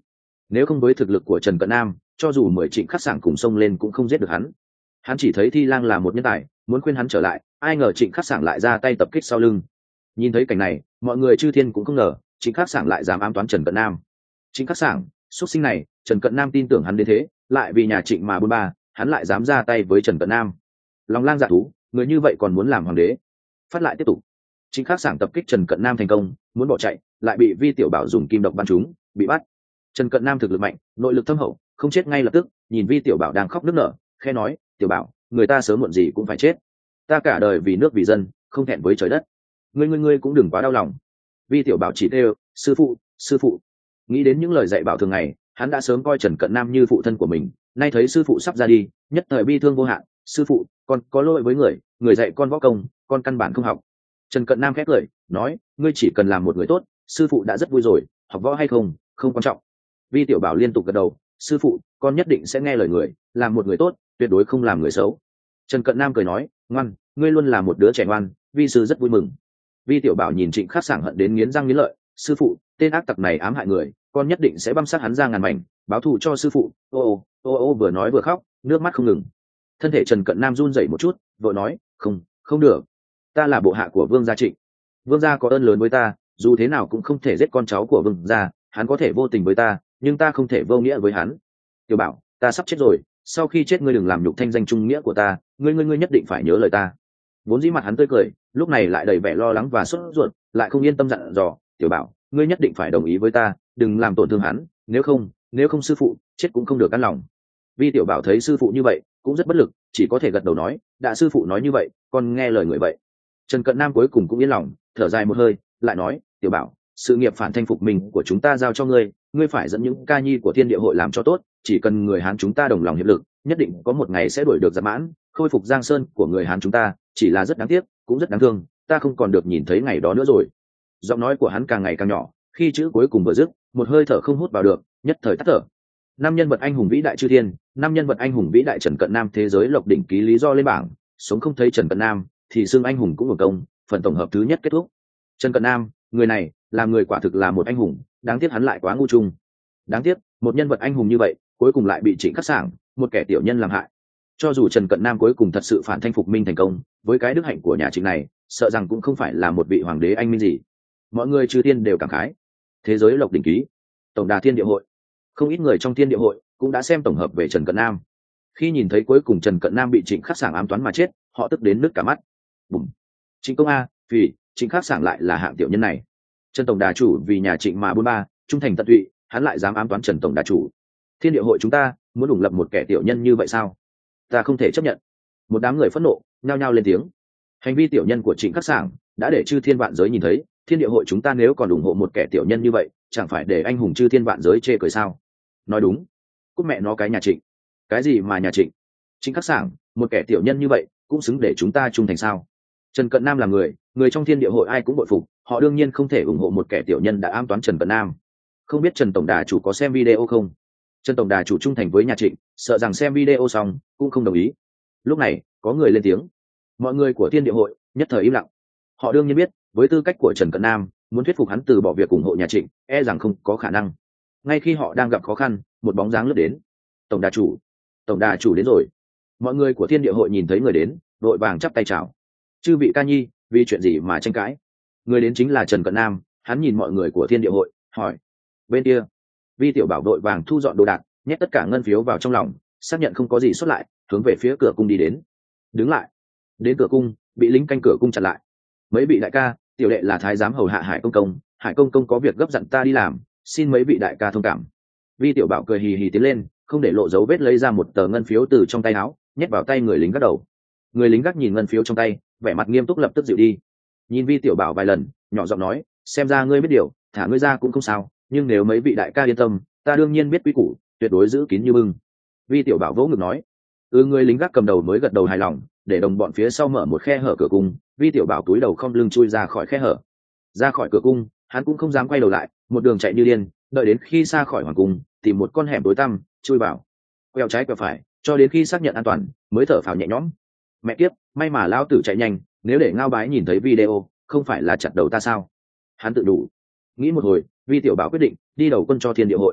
Speaker 1: nếu không với thực lực của Trần Cận Nam, cho dù mười Trịnh Khắc Sảng cùng xông lên cũng không giết được hắn. Hắn chỉ thấy Thi Lang là một nhân tài, muốn khuyên hắn trở lại, ai ngờ Trịnh Khắc Sảng lại ra tay tập kích sau lưng. Nhìn thấy cảnh này, mọi người chư thiên cũng không ngờ Trịnh Khắc Sảng lại dám ám toán Trần Cận Nam. Trịnh Khắc Sảng, xuất sinh này, Trần Cận Nam tin tưởng hắn đến thế, lại vì nhà Trịnh mà buôn ba, hắn lại dám ra tay với Trần Cận Nam. Lòng lang dạ thú, người như vậy còn muốn làm hoàng đế. Phát lại tiếp tục. Trịnh Khắc Sảng tập kích Trần Cận Nam thành công, muốn bỏ chạy, lại bị Vi Tiểu Bảo dùng kim độc bắn trúng, bị bắt. Trần Cận Nam thực lực mạnh, nội lực thâm hậu, không chết ngay lập tức, nhìn Vi Tiểu Bảo đang khóc nức nở, khẽ nói, "Tiểu Bảo, người ta sớm muộn gì cũng phải chết. Ta cả đời vì nước vì dân, không thẹn với trời đất. Ngươi ngươi ngươi cũng đừng quá đau lòng." Vi Tiểu Bảo chỉ kêu, "Sư phụ, sư phụ." Nghĩ đến những lời dạy bảo thường ngày, hắn đã sớm coi Trần Cận Nam như phụ thân của mình, nay thấy sư phụ sắp ra đi, nhất thời bi thương vô hạn, "Sư phụ, con có lỗi với người, người dạy con võ công, con căn bản không học." Trần Cận Nam khét lời, nói, "Ngươi chỉ cần làm một người tốt, sư phụ đã rất vui rồi, học võ hay không, không quan trọng." Vi Tiểu Bảo liên tục gật đầu, "Sư phụ, con nhất định sẽ nghe lời người, làm một người tốt, tuyệt đối không làm người xấu." Trần Cận Nam cười nói, "Ngoan, ngươi luôn là một đứa trẻ ngoan, vi sư rất vui mừng." Vi Tiểu Bảo nhìn Trịnh Khắc Sảng hận đến nghiến răng nghiến lợi, "Sư phụ, tên ác tặc này ám hại người, con nhất định sẽ băm sát hắn ra ngàn mảnh, báo thù cho sư phụ." Ô ô ô ô vừa nói vừa khóc, nước mắt không ngừng. Thân thể Trần Cận Nam run rẩy một chút, vội nói, "Không, không được, ta là bộ hạ của Vương gia Trịnh, Vương gia có ơn lớn với ta, dù thế nào cũng không thể giết con cháu của Vương gia, hắn có thể vô tình với ta, nhưng ta không thể vô nghĩa với hắn." Tiểu Bảo, ta sắp chết rồi, sau khi chết ngươi đừng làm nhục thanh danh trung nghĩa của ta, ngươi ngươi ngươi nhất định phải nhớ lời ta. Vốn dĩ mặt hắn tươi cười, lúc này lại đầy vẻ lo lắng và sốt ruột, lại không yên tâm dặn dò, "Tiểu Bảo, ngươi nhất định phải đồng ý với ta, đừng làm tổn thương hắn, nếu không, nếu không sư phụ chết cũng không được an lòng." Vi Tiểu Bảo thấy sư phụ như vậy, cũng rất bất lực, chỉ có thể gật đầu nói, "Đã sư phụ nói như vậy, con nghe lời người vậy." Trần Cận Nam cuối cùng cũng yên lòng, thở dài một hơi, lại nói, "Tiểu Bảo, sự nghiệp phản thanh phục mình của chúng ta giao cho ngươi, ngươi phải dẫn những ca nhi của Thiên Địa hội làm cho tốt, chỉ cần người Hán chúng ta đồng lòng hiệp lực, nhất định có một ngày sẽ đuổi được Giáp Mãn, khôi phục Giang Sơn của người Hán chúng ta, chỉ là rất đáng tiếc, cũng rất đáng thương, ta không còn được nhìn thấy ngày đó nữa rồi." Giọng nói của hắn càng ngày càng nhỏ, khi chữ cuối cùng vừa dứt, một hơi thở không hút vào được, nhất thời tắt thở. Năm nhân vật anh hùng vĩ đại chư thiên, năm nhân vật anh hùng vĩ đại Trần Cận Nam thế giới lộc đỉnh ký lý do lên bảng, sống không thấy Trần Cận Nam thì xưng anh hùng cũng một công, phần tổng hợp thứ nhất kết thúc. Trần Cận Nam, người này, làm người quả thực là một anh hùng, đáng tiếc hắn lại quá ngu trung. Đáng tiếc, một nhân vật anh hùng như vậy, cuối cùng lại bị Trịnh Khắc Sảng, một kẻ tiểu nhân làm hại. Cho dù Trần Cận Nam cuối cùng thật sự phản thanh phục minh thành công, với cái đức hạnh của nhà Trịnh này, sợ rằng cũng không phải là một vị hoàng đế anh minh gì. Mọi người chư thiên đều cảm khái. Thế giới lộc đỉnh ký, tổng đà Thiên Địa hội, không ít người trong Thiên Địa hội cũng đã xem tổng hợp về Trần Cận Nam. Khi nhìn thấy cuối cùng Trần Cận Nam bị Trịnh Khắc Sảng ám toán mà chết, họ tức đến nứt cả mắt. Bùm. Trịnh công a, vì Trịnh Khắc Sảng lại là hạng tiểu nhân này. Trần tổng đà chủ vì nhà Trịnh mà buôn ba, trung thành tận tụy, hắn lại dám ám toán Trần tổng đà chủ. Thiên Địa hội chúng ta muốn ủng lập một kẻ tiểu nhân như vậy sao? Ta không thể chấp nhận. Một đám người phẫn nộ, nhao nhao lên tiếng. Hành vi tiểu nhân của Trịnh Khắc Sảng đã để chư thiên vạn giới nhìn thấy, Thiên Địa hội chúng ta nếu còn ủng hộ một kẻ tiểu nhân như vậy, chẳng phải để anh hùng chư thiên vạn giới chê cười sao? Nói đúng. Cút mẹ nó cái nhà Trịnh. Cái gì mà nhà Trịnh? Trịnh Khắc Sảng, một kẻ tiểu nhân như vậy, cũng xứng để chúng ta trung thành sao? Trần Cận Nam là người, người trong Thiên Địa hội ai cũng bội phục, họ đương nhiên không thể ủng hộ một kẻ tiểu nhân đã ám toán Trần Cận Nam. Không biết Trần tổng đà chủ có xem video không? Trần tổng đà chủ trung thành với nhà Trịnh, sợ rằng xem video xong cũng không đồng ý. Lúc này, có người lên tiếng. Mọi người của Thiên Địa hội nhất thời im lặng. Họ đương nhiên biết, với tư cách của Trần Cận Nam, muốn thuyết phục hắn từ bỏ việc ủng hộ nhà Trịnh, e rằng không có khả năng. Ngay khi họ đang gặp khó khăn, một bóng dáng lướt đến. Tổng đà chủ, tổng đà chủ đến rồi. Mọi người của Thiên Địa hội nhìn thấy người đến, đội vàng chắp tay chào. Chư vị ca nhi, vì chuyện gì mà tranh cãi? Người đến chính là Trần Cận Nam, hắn nhìn mọi người của Thiên Địa hội, hỏi. Bên kia, Vi Tiểu Bảo đội vàng thu dọn đồ đạc, nhét tất cả ngân phiếu vào trong lòng, xác nhận không có gì xuất lại, hướng về phía cửa cung đi đến. Đứng lại. Đến cửa cung, bị lính canh cửa cung chặn lại. Mấy vị đại ca, tiểu đệ là thái giám hầu hạ Hải công công, Hải công công có việc gấp dặn ta đi làm, xin mấy vị đại ca thông cảm. Vi Tiểu Bảo cười hì hì tiến lên, không để lộ dấu vết lấy ra một tờ ngân phiếu từ trong tay áo, nhét vào tay người lính gác đầu. Người lính gác nhìn ngân phiếu trong tay, vẻ mặt nghiêm túc lập tức dịu đi. Nhìn Vi Tiểu Bảo vài lần, nhỏ giọng nói, xem ra ngươi biết điều, thả ngươi ra cũng không sao, nhưng nếu mấy vị đại ca yên tâm, ta đương nhiên biết quy củ, tuyệt đối giữ kín như bưng. Vi Tiểu Bảo vỗ ngực nói. Ừ, người lính gác cầm đầu mới gật đầu hài lòng, để đồng bọn phía sau mở một khe hở cửa cung. Vi Tiểu Bảo túi đầu không lưng chui ra khỏi khe hở. Ra khỏi cửa cung, hắn cũng không dám quay đầu lại, một đường chạy như điên, đợi đến khi xa khỏi hoàng cung, tìm một con hẻm tối tăm, chui vào, quẹo trái quẹo phải, cho đến khi xác nhận an toàn, mới thở phào nhẹ nhõm. Mẹ kiếp, may mà lão tử chạy nhanh, nếu để Ngao Bái nhìn thấy video, không phải là chặt đầu ta sao? Hắn tự đủ. Nghĩ một hồi, Vi Tiểu Bảo quyết định đi đầu quân cho Thiên Địa hội.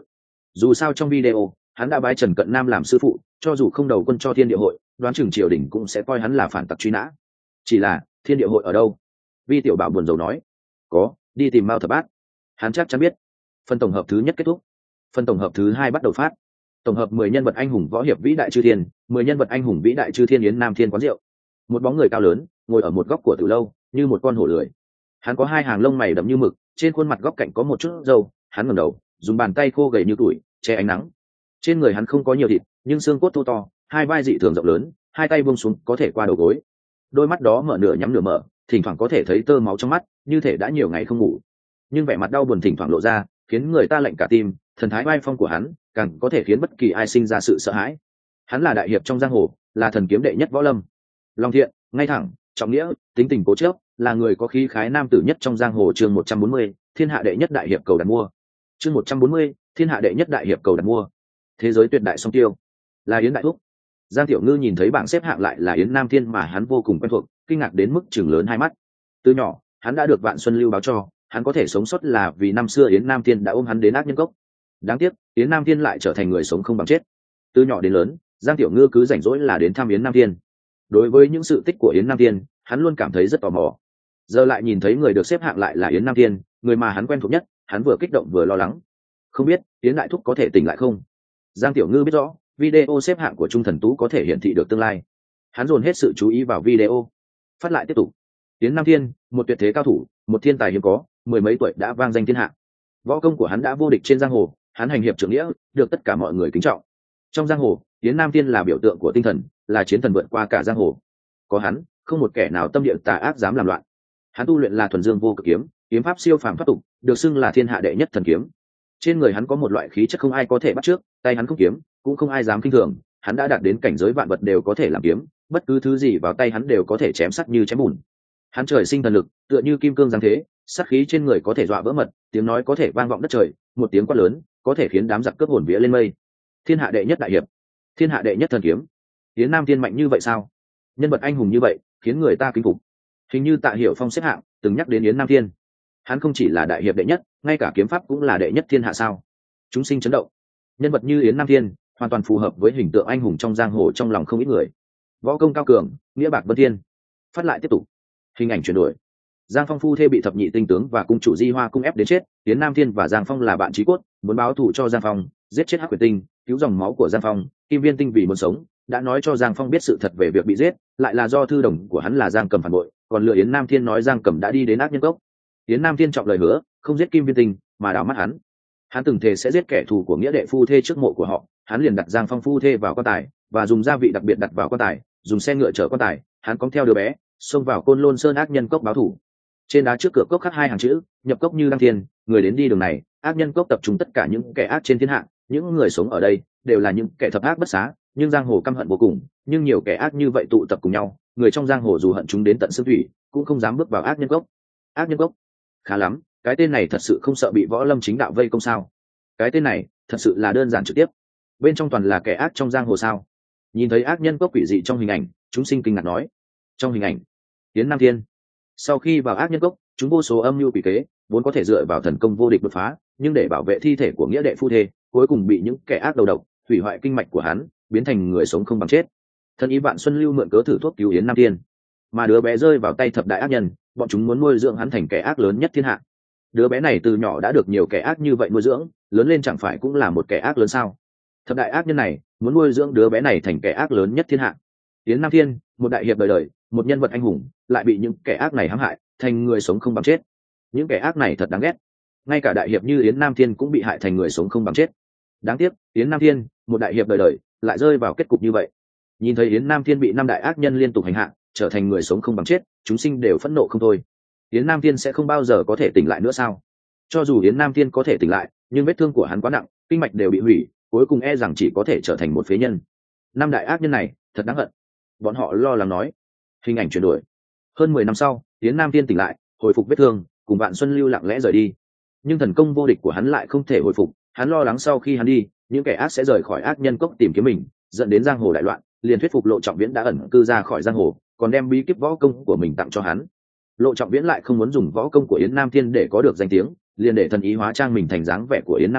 Speaker 1: Dù sao trong video hắn đã bái Trần Cận Nam làm sư phụ, cho dù không đầu quân cho thiên địa hội, đoán chừng triều đình cũng sẽ coi hắn là phản tặc truy nã. Chỉ là thiên địa hội ở đâu? Vi Tiểu Bảo buồn rầu nói. Có, đi tìm Mao Thập Bát. Hắn chắc chắn biết. Phần tổng hợp thứ nhất kết thúc, phần tổng hợp thứ hai bắt đầu phát. Tổng hợp mười nhân vật anh hùng võ hiệp vĩ đại chư thiên, mười nhân vật anh hùng vĩ đại chư thiên Yến Nam Thiên quán rượu. Một bóng người cao lớn ngồi ở một góc của từ lâu, như một con hổ lười. Hắn có hai hàng lông mày đậm như mực, trên khuôn mặt góc cạnh có một chút râu. Hắn ngẩng đầu, dùng bàn tay khô gầy như tuổi che ánh nắng. Trên người hắn không có nhiều thịt, nhưng xương cốt thô to, hai vai dị thường rộng lớn, hai tay buông xuống có thể qua đầu gối. Đôi mắt đó mở nửa nhắm nửa mở, thỉnh thoảng có thể thấy tơ máu trong mắt, như thể đã nhiều ngày không ngủ. Nhưng vẻ mặt đau buồn thỉnh thoảng lộ ra, khiến người ta lạnh cả tim. Thần thái vai phong của hắn càng có thể khiến bất kỳ ai sinh ra sự sợ hãi. Hắn là đại hiệp trong giang hồ, là thần kiếm đệ nhất võ lâm. Long thiện, ngay thẳng, trọng nghĩa, tính tình cố chấp, là người có khí khái nam tử nhất trong giang hồ. Chương một trăm bốn mươi, thiên hạ đệ nhất đại hiệp cầu đặt mua. Chương một trăm bốn mươi, thiên hạ đệ nhất đại hiệp cầu đặt mua. Thế giới tuyệt đại song tiêu, là Yến Đại Thúc. Giang Tiểu Ngư nhìn thấy bảng xếp hạng lại là Yến Nam Thiên mà hắn vô cùng quen thuộc, kinh ngạc đến mức chừng lớn hai mắt. Từ nhỏ, hắn đã được Vạn Xuân Lưu báo cho, hắn có thể sống sót là vì năm xưa Yến Nam Thiên đã ôm hắn đến ác nhân cốc. Đáng tiếc, Yến Nam Thiên lại trở thành người sống không bằng chết. Từ nhỏ đến lớn, Giang Tiểu Ngư cứ rảnh rỗi là đến thăm Yến Nam Thiên. Đối với những sự tích của Yến Nam Thiên, hắn luôn cảm thấy rất tò mò. Giờ lại nhìn thấy người được xếp hạng lại là Yến Nam Thiên, người mà hắn quen thuộc nhất, hắn vừa kích động vừa lo lắng. Không biết Yến Đại Thúc có thể tỉnh lại không? Giang Tiểu Ngư biết rõ, video xếp hạng của Trung Thần Tú có thể hiển thị được tương lai. Hắn dồn hết sự chú ý vào video. Phát lại tiếp tục. Yến Nam Thiên, một tuyệt thế cao thủ, một thiên tài hiếm có, mười mấy tuổi đã vang danh thiên hạ. Võ công của hắn đã vô địch trên giang hồ, hắn hành hiệp trưởng nghĩa, được tất cả mọi người kính trọng. Trong giang hồ, Yến Nam Thiên là biểu tượng của tinh thần, là chiến thần vượt qua cả giang hồ. Có hắn, không một kẻ nào tâm địa tà ác dám làm loạn. Hắn tu luyện là thuần dương vô cực kiếm, kiếm pháp siêu phàm thoát tục, được xưng là thiên hạ đệ nhất thần kiếm. Trên người hắn có một loại khí chất không ai có thể bắt chước, tay hắn không kiếm, cũng không ai dám kinh thường. Hắn đã đạt đến cảnh giới vạn vật đều có thể làm kiếm, bất cứ thứ gì vào tay hắn đều có thể chém sắt như chém bùn. Hắn trời sinh thần lực, tựa như kim cương giáng thế, sát khí trên người có thể dọa vỡ mật, tiếng nói có thể vang vọng đất trời, một tiếng quát lớn có thể khiến đám giặc cướp hồn vía lên mây. Thiên hạ đệ nhất đại hiệp, thiên hạ đệ nhất thần kiếm. Yến Nam Thiên mạnh như vậy sao? Nhân vật anh hùng như vậy khiến người ta kính phục. Hình như Tạ Hiểu Phong xếp hạng từng nhắc đến Yến Nam Thiên. Hắn không chỉ là đại hiệp đệ nhất, ngay cả kiếm pháp cũng là đệ nhất thiên hạ sao? Chúng sinh chấn động. Nhân vật như Yến Nam Thiên hoàn toàn phù hợp với hình tượng anh hùng trong giang hồ trong lòng không ít người. Võ công cao cường, nghĩa bạc vân thiên. Phát lại tiếp tục. Hình ảnh chuyển đổi. Giang Phong phu thê bị thập nhị tinh tướng và cung chủ Di Hoa cung ép đến chết. Yến Nam Thiên và Giang Phong là bạn chí cốt, muốn báo thù cho Giang Phong, giết chết Hắc Quyền Tinh, cứu dòng máu của Giang Phong. Kim Viên Tinh vì muốn sống, đã nói cho Giang Phong biết sự thật về việc bị giết, lại là do thư đồng của hắn là Giang Cầm phản bội, còn lừa Yến Nam Thiên nói Giang Cầm đã đi đến ác nhân cốc. Yến Nam Thiên trọng lời hứa, không giết Kim Viên Tinh, mà đào mắt hắn. Hắn từng thề sẽ giết kẻ thù của nghĩa đệ phu thê trước mộ của họ. Hắn liền đặt Giang Phong phu thê vào quan tài, và dùng gia vị đặc biệt đặt vào quan tài, dùng xe ngựa chở quan tài. Hắn cõng theo đứa bé, xông vào Côn Lôn Sơn ác nhân cốc báo thù. Trên đá trước cửa cốc khắc hai hàng chữ: nhập cốc như đăng thiên. Người đến đi đường này, ác nhân cốc tập trung tất cả những kẻ ác trên thiên hạ. Những người sống ở đây đều là những kẻ thập ác bất xá, nhưng giang hồ căm hận vô cùng. Nhưng nhiều kẻ ác như vậy tụ tập cùng nhau, người trong giang hồ dù hận chúng đến tận xương thủy, cũng không dám bước vào ác nhân cốc. Ác nhân cốc, khá lắm, cái tên này thật sự không sợ bị võ lâm chính đạo vây công sao? Cái tên này thật sự là đơn giản trực tiếp. Bên trong toàn là kẻ ác trong giang hồ sao? Nhìn thấy ác nhân cốc quỷ dị trong hình ảnh, chúng sinh kinh ngạc nói. Trong hình ảnh, Yến Nam Thiên sau khi vào ác nhân cốc, chúng vô số âm mưu quỷ kế, vốn có thể dựa vào thần công vô địch đột phá, nhưng để bảo vệ thi thể của nghĩa đệ phu thê, cuối cùng bị những kẻ ác đầu độc, hủy hoại kinh mạch của hắn, biến thành người sống không bằng chết. Thân ý Vạn Xuân Lưu mượn cớ thử thuốc cứu Yến Nam Thiên, mà đứa bé rơi vào tay thập đại ác nhân, bọn chúng muốn nuôi dưỡng hắn thành kẻ ác lớn nhất thiên hạ. Đứa bé này từ nhỏ đã được nhiều kẻ ác như vậy nuôi dưỡng, lớn lên chẳng phải cũng là một kẻ ác lớn sao? Thập đại ác nhân này muốn nuôi dưỡng đứa bé này thành kẻ ác lớn nhất thiên hạ. Yến Nam Thiên, một đại hiệp đời đời, một nhân vật anh hùng, lại bị những kẻ ác này hãm hại, thành người sống không bằng chết. Những kẻ ác này thật đáng ghét. Ngay cả đại hiệp như Yến Nam Thiên cũng bị hại thành người sống không bằng chết. Đáng tiếc, Yến Nam Thiên, một đại hiệp đời đời, lại rơi vào kết cục như vậy. Nhìn thấy Yến Nam Thiên bị năm đại ác nhân liên tục hành hạ, trở thành người sống không bằng chết, chúng sinh đều phẫn nộ không thôi. Yến Nam Thiên sẽ không bao giờ có thể tỉnh lại nữa sao? Cho dù Yến Nam Thiên có thể tỉnh lại, nhưng vết thương của hắn quá nặng, kinh mạch đều bị hủy, cuối cùng e rằng chỉ có thể trở thành một phế nhân. Năm đại ác nhân này thật đáng hận. Bọn họ lo lắng nói. Hình ảnh chuyển đổi. Hơn mười năm sau, Yến Nam Thiên tỉnh lại, hồi phục vết thương, cùng Vạn Xuân Lưu lặng lẽ rời đi. Nhưng thần công vô địch của hắn lại không thể hồi phục. Hắn lo lắng sau khi hắn đi, những kẻ ác sẽ rời khỏi ác nhân cốc tìm kiếm mình, dẫn đến giang hồ đại loạn. Liền thuyết phục Lộ Trọng Viễn đã ẩn cư ra khỏi giang hồ, còn đem bí kíp võ công của mình tặng cho hắn. Lộ Trọng Viễn lại không muốn dùng võ công của Yến Nam Thiên để có được danh tiếng, liền để thần ý hóa trang mình thành dáng vẻ của Yến Nam Thiên,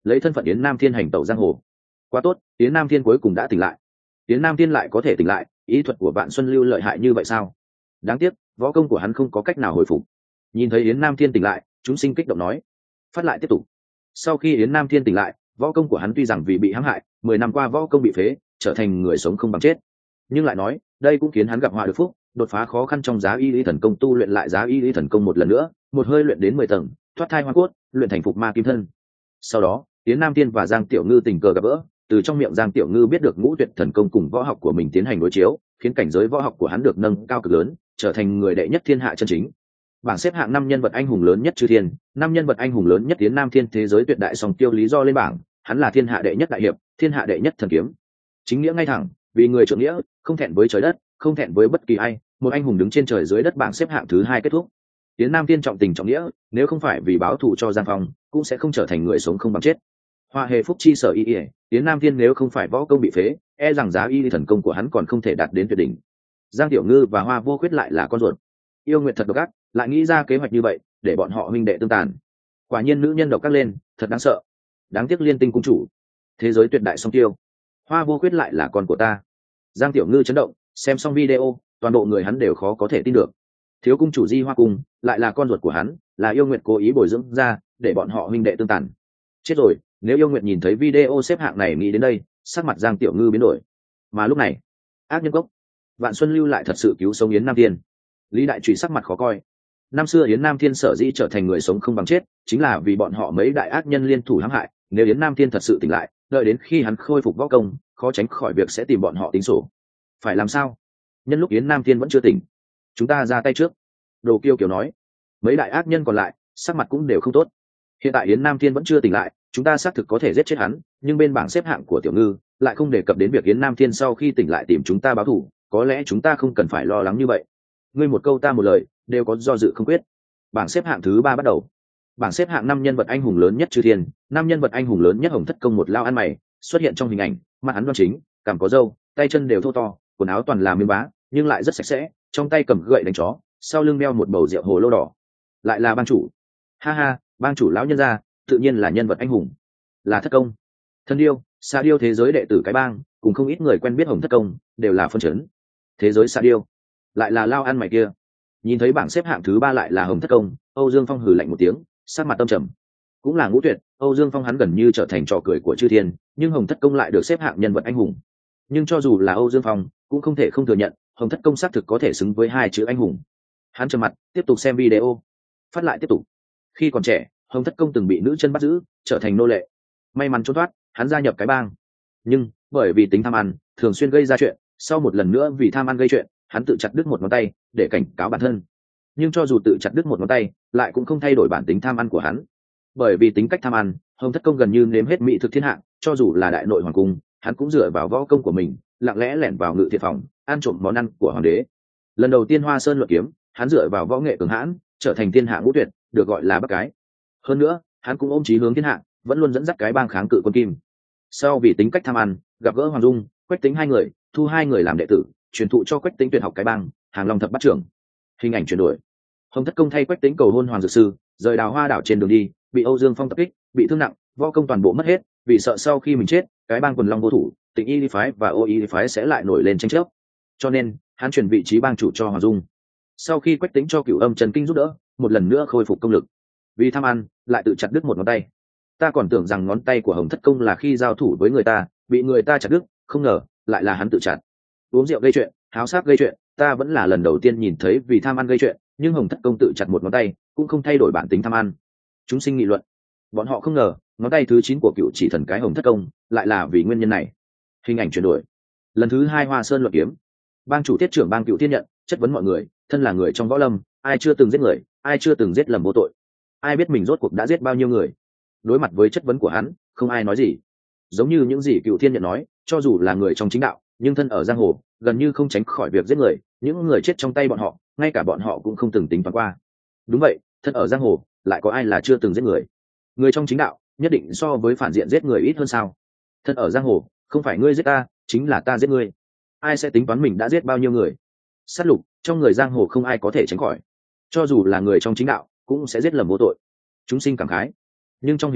Speaker 1: lấy thân phận yến nam thiên hành tẩu giang hồ. Quá tốt, yến nam thiên cuối cùng đã tỉnh lại. Yến nam thiên lại có thể tỉnh lại, ý thuật của Vạn Xuân Lưu lợi hại như vậy sao? Đáng tiếc võ công của hắn không có cách nào hồi phục. Nhìn thấy yến nam thiên tỉnh lại, chúng sinh kích động nói. Phát lại tiếp tục. Sau khi yến nam thiên tỉnh lại, võ công của hắn tuy rằng vì bị hãm hại, mười năm qua võ công bị phế, trở thành người sống không bằng chết, nhưng lại nói đây cũng khiến hắn gặp họa được phúc, đột phá khó khăn trong giá y lý thần công, tu luyện lại giá y lý thần công một lần nữa, một hơi luyện đến mười tầng, thoát thai hoa cốt, luyện thành phục ma kim thân. Sau đó yến nam thiên và Giang Tiểu Ngư tình cờ gặp gỡ, từ trong miệng Giang Tiểu Ngư biết được ngũ tuyệt thần công cùng võ học của mình tiến hành đối chiếu, khiến cảnh giới võ học của hắn được nâng cao cực lớn, trở thành người đệ nhất thiên hạ chân chính. Bảng xếp hạng năm nhân vật anh hùng lớn nhất chư thiên, năm nhân vật anh hùng lớn nhất yến nam thiên thế giới tuyệt đại song tiêu lý do lên bảng, hắn là thiên hạ đệ nhất đại hiệp, thiên hạ đệ nhất thần kiếm. Chính nghĩa ngay thẳng, vì người trượng nghĩa, không thẹn với trời đất, không thẹn với bất kỳ ai, một anh hùng đứng trên trời dưới đất. Bảng xếp hạng thứ hai kết thúc. Yến nam thiên trọng tình trọng nghĩa, nếu không phải vì báo thù cho Giang Phong, cũng sẽ không trở thành người sống không bằng chết. Hoa hề phúc chi sở y y, Yến nam thiên nếu không phải võ công bị phế, e rằng giá y thần công của hắn còn không thể đạt đến tuyệt đỉnh. Giang Tiểu Ngư và Hoa Vô Khuyết lại là con ruột. Yêu Nguyệt thật độc ác, lại nghĩ ra kế hoạch như vậy để bọn họ huynh đệ tương tàn. Quả nhiên nữ nhân độc ác lên, thật đáng sợ. Đáng tiếc Liên Tinh cung chủ, thế giới tuyệt đại song tiêu. Hoa Vô Khuyết lại là con của ta. Giang Tiểu Ngư chấn động, xem xong video, toàn bộ người hắn đều khó có thể tin được. Thiếu cung chủ Di Hoa cung lại là con ruột của hắn, là Yêu Nguyệt cố ý bồi dưỡng ra để bọn họ huynh đệ tương tàn. Chết rồi, nếu Yêu Nguyệt nhìn thấy video xếp hạng này nghĩ đến đây, sắc mặt Giang Tiểu Ngư biến đổi. Mà lúc này, ác nhân gốc, Vạn Xuân Lưu lại thật sự cứu sống Yến Nam Thiên. Lý Đại Trụy sắc mặt khó coi. Năm xưa Yến Nam Thiên sở dĩ trở thành người sống không bằng chết, chính là vì bọn họ mấy đại ác nhân liên thủ hãm hại. Nếu Yến Nam Thiên thật sự tỉnh lại, đợi đến khi hắn khôi phục võ công, khó tránh khỏi việc sẽ tìm bọn họ tính sổ. Phải làm sao? Nhân lúc Yến Nam Thiên vẫn chưa tỉnh, chúng ta ra tay trước. Đồ Kiêu Kiều nói. Mấy đại ác nhân còn lại sắc mặt cũng đều không tốt. Hiện tại Yến Nam Thiên vẫn chưa tỉnh lại, chúng ta xác thực có thể giết chết hắn, nhưng bên bảng xếp hạng của Tiểu Ngư lại không đề cập đến việc Yến Nam Thiên sau khi tỉnh lại tìm chúng ta báo thù. Có lẽ chúng ta không cần phải lo lắng như vậy. Ngươi một câu ta một lời, đều có do dự không quyết. Bảng xếp hạng thứ ba bắt đầu. Bảng xếp hạng năm nhân vật anh hùng lớn nhất chư thiên, năm nhân vật anh hùng lớn nhất Hồng Thất Công một lao ăn mày xuất hiện trong hình ảnh. Mặt hắn đoan chính, cằm có râu, tay chân đều thô to, quần áo toàn là miếng bá, nhưng lại rất sạch sẽ, trong tay cầm gậy đánh chó, sau lưng đeo một bầu rượu hồ lô đỏ. Lại là bang chủ. Ha ha, bang chủ lão nhân gia, tự nhiên là nhân vật anh hùng. Là Thất Công. Thân điêu, Sa điêu thế giới đệ tử cái bang, cùng không ít người quen biết Hồng Thất Công, đều là phân chấn. Thế giới Sa điêu, lại là lao ăn mày kia. Nhìn thấy bảng xếp hạng thứ ba lại là Hồng Thất Công, Âu Dương Phong hừ lạnh một tiếng, sắc mặt tâm trầm. Cũng là ngũ tuyệt, Âu Dương Phong hắn gần như trở thành trò cười của chư thiên, nhưng Hồng Thất Công lại được xếp hạng nhân vật anh hùng. Nhưng cho dù là Âu Dương Phong, cũng không thể không thừa nhận, Hồng Thất Công xác thực có thể xứng với hai chữ anh hùng. Hắn trầm mặt, tiếp tục xem video. Phát lại tiếp tục. Khi còn trẻ, Hồng Thất Công từng bị nữ chân bắt giữ, trở thành nô lệ. May mắn trốn thoát, hắn gia nhập cái bang. Nhưng bởi vì tính tham ăn, thường xuyên gây ra chuyện, sau một lần nữa vì tham ăn gây chuyện, hắn tự chặt đứt một ngón tay để cảnh cáo bản thân. Nhưng cho dù tự chặt đứt một ngón tay, lại cũng không thay đổi bản tính tham ăn của hắn. Bởi vì tính cách tham ăn, Hồng Thất Công gần như nếm hết mỹ thực thiên hạ, cho dù là đại nội hoàng cung, hắn cũng dựa vào võ công của mình, lặng lẽ lẻn vào ngự thiện phòng, ăn trộm món ăn của hoàng đế. Lần đầu tiên Hoa Sơn luận kiếm, hắn dựa vào võ nghệ cường hãn, trở thành thiên hạ ngũ tuyệt, được gọi là Bắc Cái. Hơn nữa, hắn cũng ôm chí hướng thiên hạ, vẫn luôn dẫn dắt cái bang kháng cự quân Kim. Sau vì tính cách tham ăn, gặp gỡ Hoàng Dung, Quách Tính hai người, thu hai người làm đệ tử, truyền thụ cho Quách Tính tuyệt học cái bang, Hàng Long thập bát trưởng. Hình ảnh chuyển đổi. Hồng Thất Công thay Quách Tính cầu hôn Hoàng Dược Sư, rời Đào Hoa đảo trên đường đi, bị Âu Dương Phong tập kích, bị thương nặng, võ công toàn bộ mất hết, vì sợ sau khi mình chết, cái bang quần long vô thủ, Tịnh Y phái và Ô Y phái sẽ lại nổi lên tranh chấp. Cho nên, hắn chuyển vị trí bang chủ cho Hoàng Dung. Sau khi Quách Tính cho Cửu Âm Trần Kinh giúp đỡ, một lần nữa khôi phục công lực. Vì tham ăn, lại tự chặt đứt một ngón tay. Ta còn tưởng rằng ngón tay của Hồng Thất Công là khi giao thủ với người ta, bị người ta chặt đứt, không ngờ lại là hắn tự chặt. Uống rượu gây chuyện, háo sắc gây chuyện, ta vẫn là lần đầu tiên nhìn thấy vì tham ăn gây chuyện, nhưng Hồng Thất Công tự chặt một ngón tay, cũng không thay đổi bản tính tham ăn. Chúng sinh nghị luận. Bọn họ không ngờ, ngón tay thứ chín của Cựu Chỉ Thần cái Hồng Thất Công, lại là vì nguyên nhân này. Hình ảnh chuyển đổi. Lần thứ hai Hoa Sơn luận kiếm. Bang chủ Tiết trưởng bang Cựu Thiên nhận, chất vấn mọi người, thân là người trong võ lâm, ai chưa từng giết người, ai chưa từng giết lầm vô tội, ai biết mình rốt cuộc đã giết bao nhiêu người. Đối mặt với chất vấn của hắn, không ai nói gì. Giống như những gì Cựu Thiên nhận nói, cho dù là người trong chính đạo, nhưng thân ở giang hồ, gần như không tránh khỏi việc giết người, những người chết trong tay bọn họ, ngay cả bọn họ cũng không từng tính toán qua. Đúng vậy, thân ở giang hồ, lại có ai là chưa từng giết người? Người trong chính đạo, nhất định so với phản diện giết người ít hơn sao? Thân ở giang hồ, không phải ngươi giết ta, chính là ta giết ngươi. Ai sẽ tính toán mình đã giết bao nhiêu người? Sát lục, trong người giang hồ không ai có thể tránh khỏi. Cho dù là người trong chính đạo, cũng sẽ giết lầm vô tội. Chúng sinh cảm khái. Nhưng trong hình ảnh,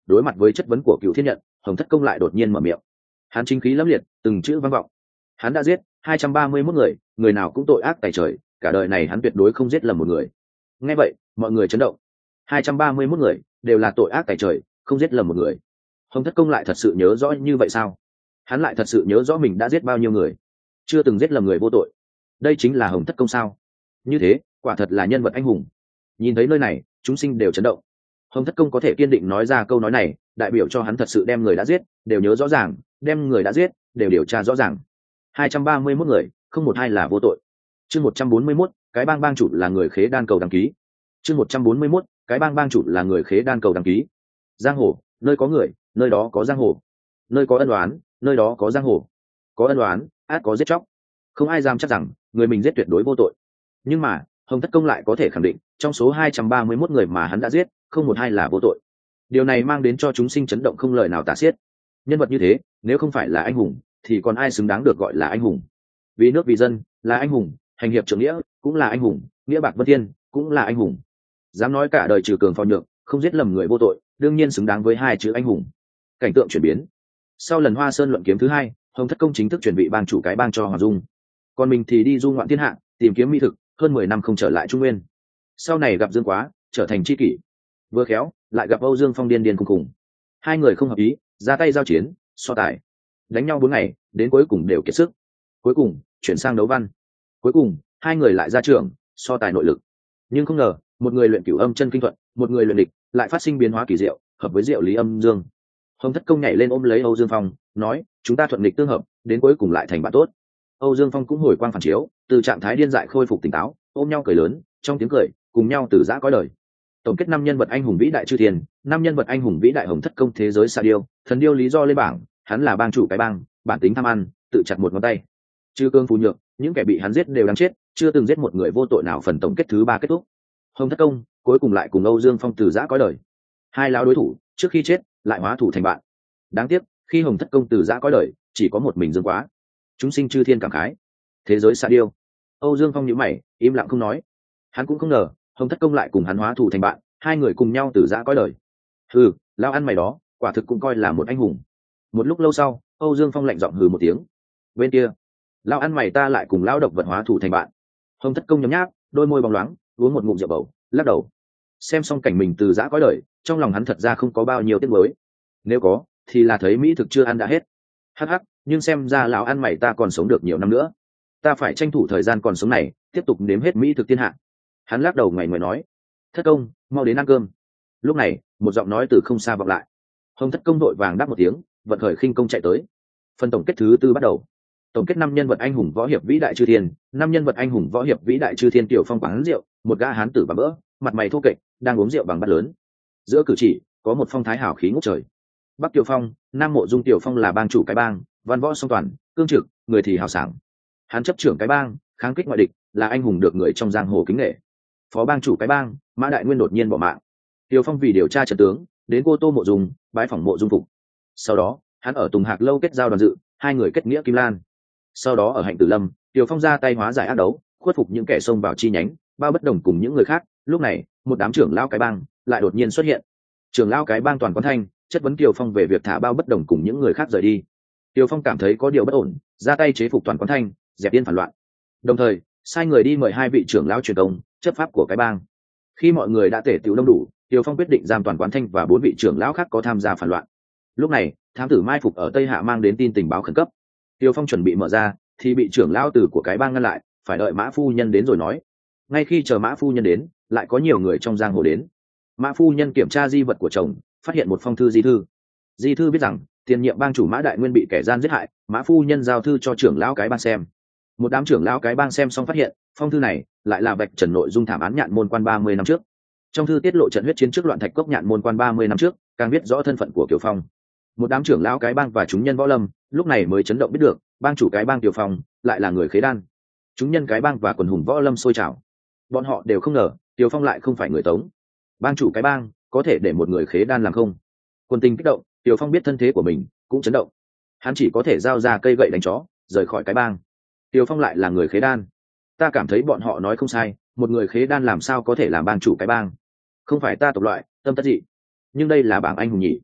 Speaker 1: đối mặt với chất vấn của Cựu Thiên Nhận, Hồng Thất Công lại đột nhiên mở miệng. Hắn chính khí lẫm liệt, từng chữ vang vọng. Hắn đã giết hai trăm ba mươi mốt người, người nào cũng tội ác tày trời, cả đời này hắn tuyệt đối không giết lầm một người. Nghe vậy, mọi người chấn động. hai trăm ba mươi mốt người đều là tội ác tày trời, không giết lầm một người. Hồng Thất Công lại thật sự nhớ rõ như vậy sao? Hắn lại thật sự nhớ rõ mình đã giết bao nhiêu người, chưa từng giết lầm người vô tội. Đây chính là Hồng Thất Công sao? Như thế, quả thật là nhân vật anh hùng. Nhìn thấy nơi này, chúng sinh đều chấn động. Hồng Thất Công có thể kiên định nói ra câu nói này, đại biểu cho hắn thật sự đem người đã giết đều nhớ rõ ràng, đem người đã giết đều điều tra rõ ràng. hai trăm ba mươi mốt người, không một hai là vô tội. Chương một trăm bốn mươi mốt, cái bang bang chủ là người khế đan cầu đăng ký. Chương một trăm bốn mươi mốt, cái bang bang chủ là người khế đan cầu đăng ký. Giang hồ, nơi có người, nơi đó có giang hồ. Nơi có ân oán, nơi đó có giang hồ. Có ân oán, ắt có giết chóc. Không ai dám chắc rằng người mình giết tuyệt đối vô tội. Nhưng mà, Hồng Thất Công lại có thể khẳng định, trong số hai trăm ba mươi mốt người mà hắn đã giết, không một hai là vô tội. Điều này mang đến cho chúng sinh chấn động không lời nào tả xiết. Nhân vật như thế, nếu không phải là anh hùng, thì còn ai xứng đáng được gọi là anh hùng? Vì nước vì dân, là anh hùng, hành hiệp trưởng nghĩa, cũng là anh hùng, nghĩa bạc vân thiên, cũng là anh hùng. Dám nói cả đời trừ cường phò nhượng, không giết lầm người vô tội, đương nhiên xứng đáng với hai chữ anh hùng. Cảnh tượng chuyển biến. Sau lần Hoa Sơn luận kiếm thứ hai, Hồng Thất Công chính thức chuẩn bị bang chủ cái bang cho Hoàng Dung. Còn mình thì đi du ngoạn thiên hạ, tìm kiếm mỹ thực, hơn mười năm không trở lại Trung Nguyên. Sau này gặp Dương Quá, trở thành tri kỷ. Vừa khéo, lại gặp Âu Dương Phong điên điên cùng cùng. Hai người không hợp ý, ra tay giao chiến, so tài. Đánh nhau bốn ngày, đến cuối cùng đều kiệt sức. Cuối cùng, chuyển sang đấu văn. Cuối cùng, hai người lại ra trường, so tài nội lực. Nhưng không ngờ, một người luyện cửu âm chân kinh thuận, một người luyện địch, lại phát sinh biến hóa kỳ diệu, hợp với diệu lý âm dương. Hồng Thất Công nhảy lên ôm lấy Âu Dương Phong, nói: chúng ta thuận địch tương hợp, đến cuối cùng lại thành bạn tốt. Âu Dương Phong cũng hồi quang phản chiếu, từ trạng thái điên dại khôi phục tỉnh táo, ôm nhau cười lớn, trong tiếng cười, cùng nhau từ giã cõi đời. Tổng kết năm nhân vật anh hùng vĩ đại chư thiên, năm nhân vật anh hùng vĩ đại Hồng Thất Công thế giới Sa Điêu, thần điêu lý do lên bảng, hắn là bang chủ cái bang, bản tính tham ăn, tự chặt một ngón tay. Chư cương phù nhược, những kẻ bị hắn giết đều đáng chết, chưa từng giết một người vô tội nào. Phần tổng kết thứ ba kết thúc. Hồng Thất Công cuối cùng lại cùng Âu Dương Phong từ giã cõi đời. Hai lão đối thủ, trước khi chết lại hóa thủ thành bạn. Đáng tiếc, khi Hồng Thất Công từ giã cõi đời, chỉ có một mình Dương Quá. Chúng sinh chư thiên cảm khái. Thế giới Sa Điêu. Âu Dương Phong nhíu mày, im lặng không nói. Hắn cũng không ngờ, Hồng Thất Công lại cùng hắn hóa thủ thành bạn, hai người cùng nhau từ giã cõi đời. Hừ, lao ăn mày đó, quả thực cũng coi là một anh hùng. Một lúc lâu sau, Âu Dương Phong lạnh giọng hừ một tiếng. Bên kia, lao ăn mày ta lại cùng lao độc vật hóa thủ thành bạn. Hồng Thất Công nhấm nháp, đôi môi bóng loáng, uống một ngụm rượu bầu, lắc đầu. Xem xong cảnh mình từ giã cõi đời, trong lòng hắn thật ra không có bao nhiêu tiếc nuối. Nếu có, thì là thấy mỹ thực chưa ăn đã hết. Hắc hắc, nhưng xem ra lão ăn mày ta còn sống được nhiều năm nữa. Ta phải tranh thủ thời gian còn sống này, tiếp tục nếm hết mỹ thực thiên hạ. Hắn lắc đầu ngoài ngoài nói: Thất Công, mau đến ăn cơm. Lúc này, một giọng nói từ không xa vọng lại. Hồng Thất Công đội vàng đáp một tiếng, vận khởi khinh công chạy tới. Phần tổng kết thứ tư bắt đầu. Tổng kết năm nhân vật anh hùng võ hiệp vĩ đại chư thiên, năm nhân vật anh hùng võ hiệp vĩ đại chư thiên. Tiểu Phong quán rượu, một gã hán tử bà bỡ, mặt mày thô kệch, đang uống rượu bằng bát lớn. Giữa cử chỉ có một phong thái hào khí ngút trời. Bắc Tiểu Phong, Nam Mộ Dung. Tiểu Phong là bang chủ cái bang, văn võ song toàn, cương trực, người thì hào sảng. Hắn chấp trưởng cái bang, kháng kích ngoại địch, là anh hùng được người trong giang hồ kính nể. Phó bang chủ cái bang, Mã Đại Nguyên đột nhiên bỏ mạng. Tiểu Phong vì điều tra trận tướng, đến Cô Tô Mộ Dung, bái phỏng Mộ Dung phục. Sau đó, hắn ở Tùng Hạc lâu kết giao đoàn dự, hai người kết nghĩa kim lan. Sau đó ở Hạnh Tử Lâm, Tiểu Phong ra tay hóa giải ác đấu, khuất phục những kẻ xông vào chi nhánh, bao bất đồng cùng những người khác. Lúc này, một đám trưởng lão cái bang lại đột nhiên xuất hiện. Trưởng lão cái bang toàn quán thanh chất vấn Tiểu Phong về việc thả bao bất đồng cùng những người khác rời đi. Tiểu Phong cảm thấy có điều bất ổn, ra tay chế phục toàn quán thanh, dẹp yên phản loạn. Đồng thời, sai người đi mời hai vị trưởng lão truyền công, chấp pháp của cái bang. Khi mọi người đã tề tựu đông đủ, Tiểu Phong quyết định giam toàn quán thanh và bốn vị trưởng lão khác có tham gia phản loạn. Lúc này, thám tử mai phục ở Tây Hạ mang đến tin tình báo khẩn cấp. Tiểu Phong chuẩn bị mở ra, thì bị trưởng lão tử của cái bang ngăn lại, phải đợi Mã phu nhân đến rồi nói. Ngay khi chờ Mã phu nhân đến, lại có nhiều người trong giang hồ đến. Mã phu nhân kiểm tra di vật của chồng, phát hiện một phong thư di thư. Di thư biết rằng tiền nhiệm bang chủ Mã Đại Nguyên bị kẻ gian giết hại, Mã phu nhân giao thư cho trưởng lão cái bang xem. Một đám trưởng lão cái bang xem xong phát hiện, phong thư này lại là vạch trần nội dung thảm án Nhạn Môn Quan ba mươi năm trước. Trong thư tiết lộ trận huyết chiến trước loạn thạch cốc Nhạn Môn Quan ba mươi năm trước, càng biết rõ thân phận của Kiều Phong. Một đám trưởng lão cái bang và chúng nhân võ lâm lúc này mới chấn động biết được, bang chủ cái bang Kiều Phong lại là người khế đan. Chúng nhân cái bang và quần hùng võ lâm sôi trào. Bọn họ đều không ngờ, Kiều Phong lại không phải người Tống. Bang chủ cái bang có thể để một người khế đan làm không? Quân tình kích động, Kiều Phong biết thân thế của mình, cũng chấn động. Hắn chỉ có thể giao ra cây gậy đánh chó, rời khỏi cái bang. Kiều Phong lại là người khế đan. Ta cảm thấy bọn họ nói không sai, một người khế đan làm sao có thể làm bang chủ cái bang? Không phải ta tộc loại, tâm tất dị. Nhưng đây là bảng anh hùng nhỉ?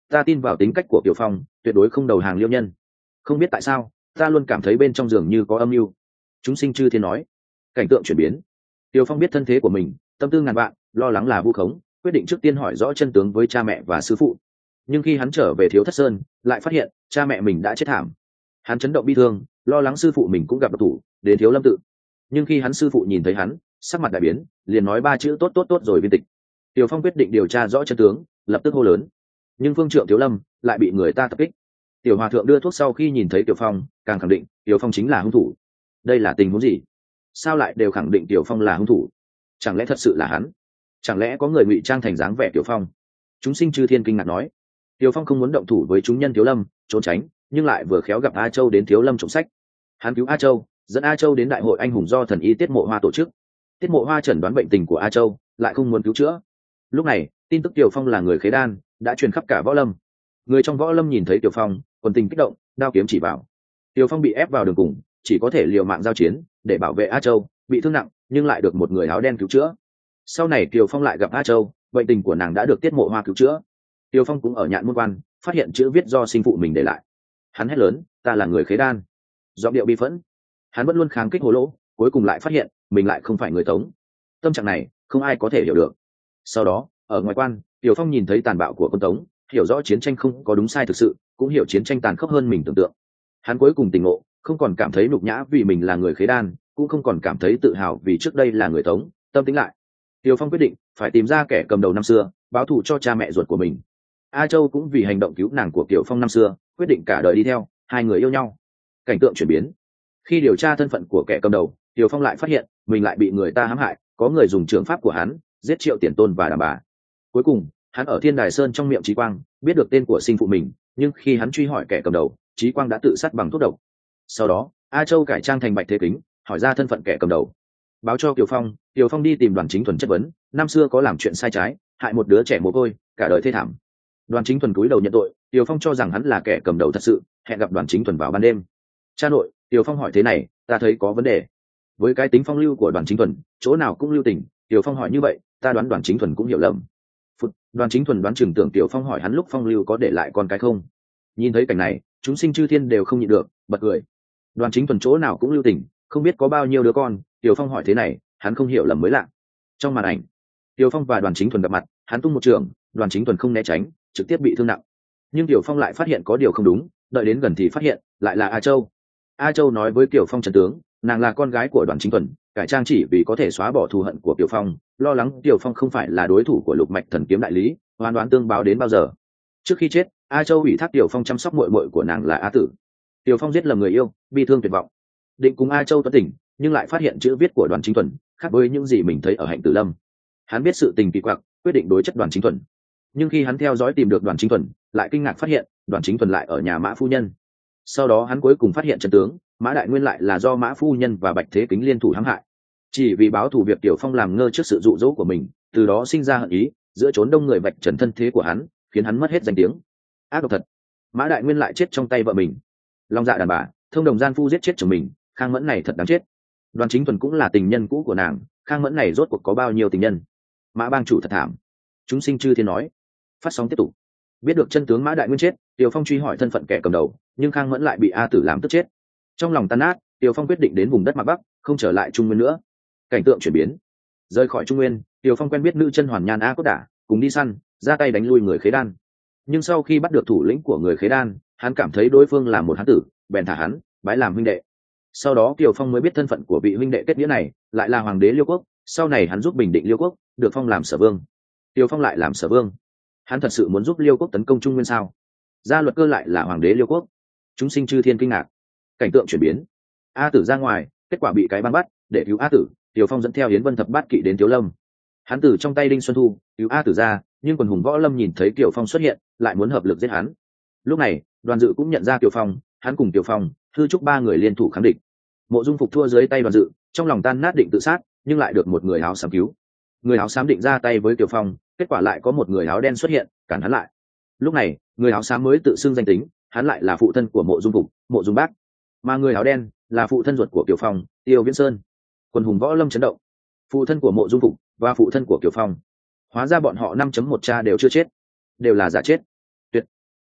Speaker 1: ta tin vào tính cách của Kiều Phong, tuyệt đối không đầu hàng Liêu Nhân. Không biết tại sao, ta luôn cảm thấy bên trong giường như có âm mưu. Chúng sinh chư thiên nói. Cảnh tượng chuyển biến. Kiều Phong biết thân thế của mình, tâm tư ngàn vạn, lo lắng là vu khống, quyết định trước tiên hỏi rõ chân tướng với cha mẹ và sư phụ. Nhưng khi hắn trở về Thiếu Thất Sơn, lại phát hiện cha mẹ mình đã chết thảm. Hắn chấn động bi thương, lo lắng sư phụ mình cũng gặp độc thủ, đến Thiếu Lâm tự. Nhưng khi hắn sư phụ nhìn thấy hắn, sắc mặt đại biến, liền nói ba chữ tốt tốt tốt rồi viên tịch. Tiểu Phong quyết định điều tra rõ chân tướng, lập tức hô lớn. Nhưng phương trượng Thiếu Lâm lại bị người ta tập kích. Tiểu hòa thượng đưa thuốc sau khi nhìn thấy Tiểu Phong, càng khẳng định Tiểu Phong chính là hung thủ. Đây là tình huống gì? Sao lại đều khẳng định Tiểu Phong là hung thủ? Chẳng lẽ thật sự là hắn? Chẳng lẽ có người ngụy trang thành dáng vẻ Tiểu Phong? Chúng sinh chư thiên kinh ngạc nói. Tiểu Phong không muốn động thủ với chúng nhân Thiếu Lâm, trốn tránh, nhưng lại vừa khéo gặp A Châu đến Thiếu Lâm trộm sách. Hắn cứu A Châu, dẫn A Châu đến đại hội anh hùng do thần y Tiết Mộ Hoa tổ chức. Tiết Mộ Hoa chẩn đoán bệnh tình của A Châu, lại không muốn cứu chữa. Lúc này, tin tức Tiểu Phong là người khế đan đã truyền khắp cả võ lâm. Người trong võ lâm nhìn thấy Tiểu Phong, quần tình kích động, đao kiếm chỉ vào. Tiểu Phong bị ép vào đường cùng, chỉ có thể liều mạng giao chiến để bảo vệ A Châu, bị thương nặng nhưng lại được một người áo đen cứu chữa. Sau này Tiểu Phong lại gặp A Châu, bệnh tình của nàng đã được Tiết Mộ Hoa cứu chữa. Tiểu Phong cũng ở Nhạn Môn Quan phát hiện chữ viết do sinh phụ mình để lại. Hắn hét lớn, ta là người khế đan. Giọng điệu bi phẫn. Hắn vẫn luôn kháng kích hồ lỗ, cuối cùng lại phát hiện mình lại không phải người Tống. Tâm trạng này không ai có thể hiểu được. Sau đó ở ngoài quan, Tiểu Phong nhìn thấy tàn bạo của quân Tống, hiểu rõ chiến tranh không có đúng sai thực sự, cũng hiểu chiến tranh tàn khốc hơn mình tưởng tượng. Hắn cuối cùng tỉnh ngộ, không còn cảm thấy nhục nhã vì mình là người khế đan, cũng không còn cảm thấy tự hào vì trước đây là người Tống. Tâm tính lại, Tiểu Phong quyết định phải tìm ra kẻ cầm đầu năm xưa, báo thù cho cha mẹ ruột của mình. A Châu cũng vì hành động cứu nàng của Tiểu Phong năm xưa, quyết định cả đời đi theo, hai người yêu nhau. Cảnh tượng chuyển biến. Khi điều tra thân phận của kẻ cầm đầu, Tiểu Phong lại phát hiện mình lại bị người ta hãm hại, có người dùng trường pháp của hắn giết Triệu Tiền Tôn và đàn bà. Cuối cùng, hắn ở Thiên Đài Sơn trong miệng Trí Quang biết được tên của sinh phụ mình, nhưng khi hắn truy hỏi kẻ cầm đầu, Trí Quang đã tự sát bằng thuốc độc. Sau đó, A Châu cải trang thành Bạch Thế Kính, hỏi ra thân phận kẻ cầm đầu, báo cho Tiểu Phong. Tiểu Phong đi tìm Đoàn Chính Thuần chất vấn, năm xưa có làm chuyện sai trái, hại một đứa trẻ mồ côi, cả đời thê thảm. Đoàn Chính Thuần cúi đầu nhận tội, Tiểu Phong cho rằng hắn là kẻ cầm đầu thật sự, hẹn gặp Đoàn Chính Thuần vào ban đêm. Cha nội, Tiểu Phong hỏi thế này, ta thấy có vấn đề. Với cái tính phong lưu của Đoàn Chính Thuần, chỗ nào cũng lưu tình, Tiểu Phong hỏi như vậy, ta đoán Đoàn Chính Thuần cũng hiểu lầm. Phụt, Đoàn Chính Thuần đoán chừng tưởng Tiểu Phong hỏi hắn lúc phong lưu có để lại con cái không. Nhìn thấy cảnh này, chúng sinh chư thiên đều không nhịn được, bật cười. Đoàn Chính Thuần chỗ nào cũng lưu tình, không biết có bao nhiêu đứa con, Tiểu Phong hỏi thế này, hắn không hiểu lầm mới lạ. Trong màn ảnh, Tiểu Phong và Đoàn Chính Thuần gặp mặt, hắn tung một trường, Đoàn Chính Thuần không né tránh, trực tiếp bị thương nặng. Nhưng Tiểu Phong lại phát hiện có điều không đúng, đợi đến gần thì phát hiện lại là A Châu. A Châu nói với Tiểu Phong trận tướng, nàng là con gái của Đoàn Chính Thuần, cải trang chỉ vì có thể xóa bỏ thù hận của Tiểu Phong, lo lắng Tiểu Phong không phải là đối thủ của Lục Mạch Thần Kiếm đại lý, hoàn đoán tương báo đến bao giờ. Trước khi chết, A Châu ủy thác Tiểu Phong chăm sóc muội muội của nàng là A Tử. Tiểu Phong giết lầm người yêu, bi thương tuyệt vọng, định cùng A Châu tuấn tình, nhưng lại phát hiện chữ viết của Đoàn Chính Thuần khác với những gì mình thấy ở Hạnh Tử Lâm. Hắn biết sự tình kỳ quặc, quyết định đối chất Đoàn Chính Thuần. Nhưng khi hắn theo dõi tìm được Đoàn Chính Thuần, lại kinh ngạc phát hiện Đoàn Chính Thuần lại ở nhà Mã phu nhân. Sau đó hắn cuối cùng phát hiện chân tướng, Mã Đại Nguyên lại là do Mã phu nhân và Bạch Thế Kính liên thủ hãm hại. Chỉ vì báo thù việc Tiểu Phong làm ngơ trước sự dụ dỗ của mình, từ đó sinh ra hận ý, giữa chốn đông người vạch trần thân thế của hắn, khiến hắn mất hết danh tiếng. Ác độc thật, Mã Đại Nguyên lại chết trong tay vợ mình. Long dạ đàn bà, thông đồng gian phu giết chết chồng mình, Khang Mẫn này thật đáng chết. Đoàn Chính Thuần cũng là tình nhân cũ của nàng, Khang Mẫn này rốt cuộc có bao nhiêu tình nhân? Mã bang chủ thật thảm. Chúng sinh chư thiên nói. Phát sóng tiếp tục. Biết được chân tướng Mã Đại Nguyên chết, Tiểu Phong truy hỏi thân phận kẻ cầm đầu, nhưng Khang Mẫn lại bị A Tử làm tức chết. Trong lòng tan nát, Tiểu Phong quyết định đến vùng đất Mạc Bắc, không trở lại Trung Nguyên nữa. Cảnh tượng chuyển biến. Rời khỏi Trung Nguyên, Tiểu Phong quen biết nữ chân hoàn nhan A Cốt Đả, cùng đi săn, ra tay đánh lui người khế đan. Nhưng sau khi bắt được thủ lĩnh của người khế đan, hắn cảm thấy đối phương là một hán tử, bèn thả hắn, bái làm huynh đệ. Sau đó Tiểu Phong mới biết thân phận của vị huynh đệ kết nghĩa này lại là hoàng đế Liêu Quốc, sau này hắn giúp bình định Liêu Quốc, được phong làm sở vương. Tiểu Phong lại làm sở vương. Hắn thật sự muốn giúp Liêu Quốc tấn công Trung Nguyên sao? Gia Luật Cơ lại là hoàng đế Liêu Quốc. Chúng sinh chư thiên kinh ngạc. Cảnh tượng chuyển biến. A Tử ra ngoài, kết quả bị cái băng bắt, để cứu A Tử, Tiểu Phong dẫn theo Yến Vân Thập Bát Kỵ đến Tiếu Lâm. Hắn từ trong tay Đinh Xuân Thu cứu A Tử ra, nhưng quần hùng võ lâm nhìn thấy Tiểu Phong xuất hiện, lại muốn hợp lực giết hắn. Lúc này, Đoàn Dự cũng nhận ra Tiểu Phong, hắn cùng Tiểu Phong, Thư Trúc ba người liên thủ kháng địch. Mộ Dung Phục thua dưới tay Đoàn Dự, trong lòng tan nát định tự sát, nhưng lại được một người áo xám cứu. Người áo xám định ra tay với Tiểu Phong, kết quả lại có một người áo đen xuất hiện, cản hắn lại. Lúc này, người áo xám mới tự xưng danh tính, hắn lại là phụ thân của Mộ Dung Phục, Mộ Dung Bác, mà người áo đen là phụ thân ruột của Tiểu Phong, Tiêu Viễn Sơn. Quần hùng võ lâm chấn động. Phụ thân của Mộ Dung Phục và phụ thân của Tiểu Phong, hóa ra bọn họ năm chấm một cha đều chưa chết, đều là giả chết. Tuyệt,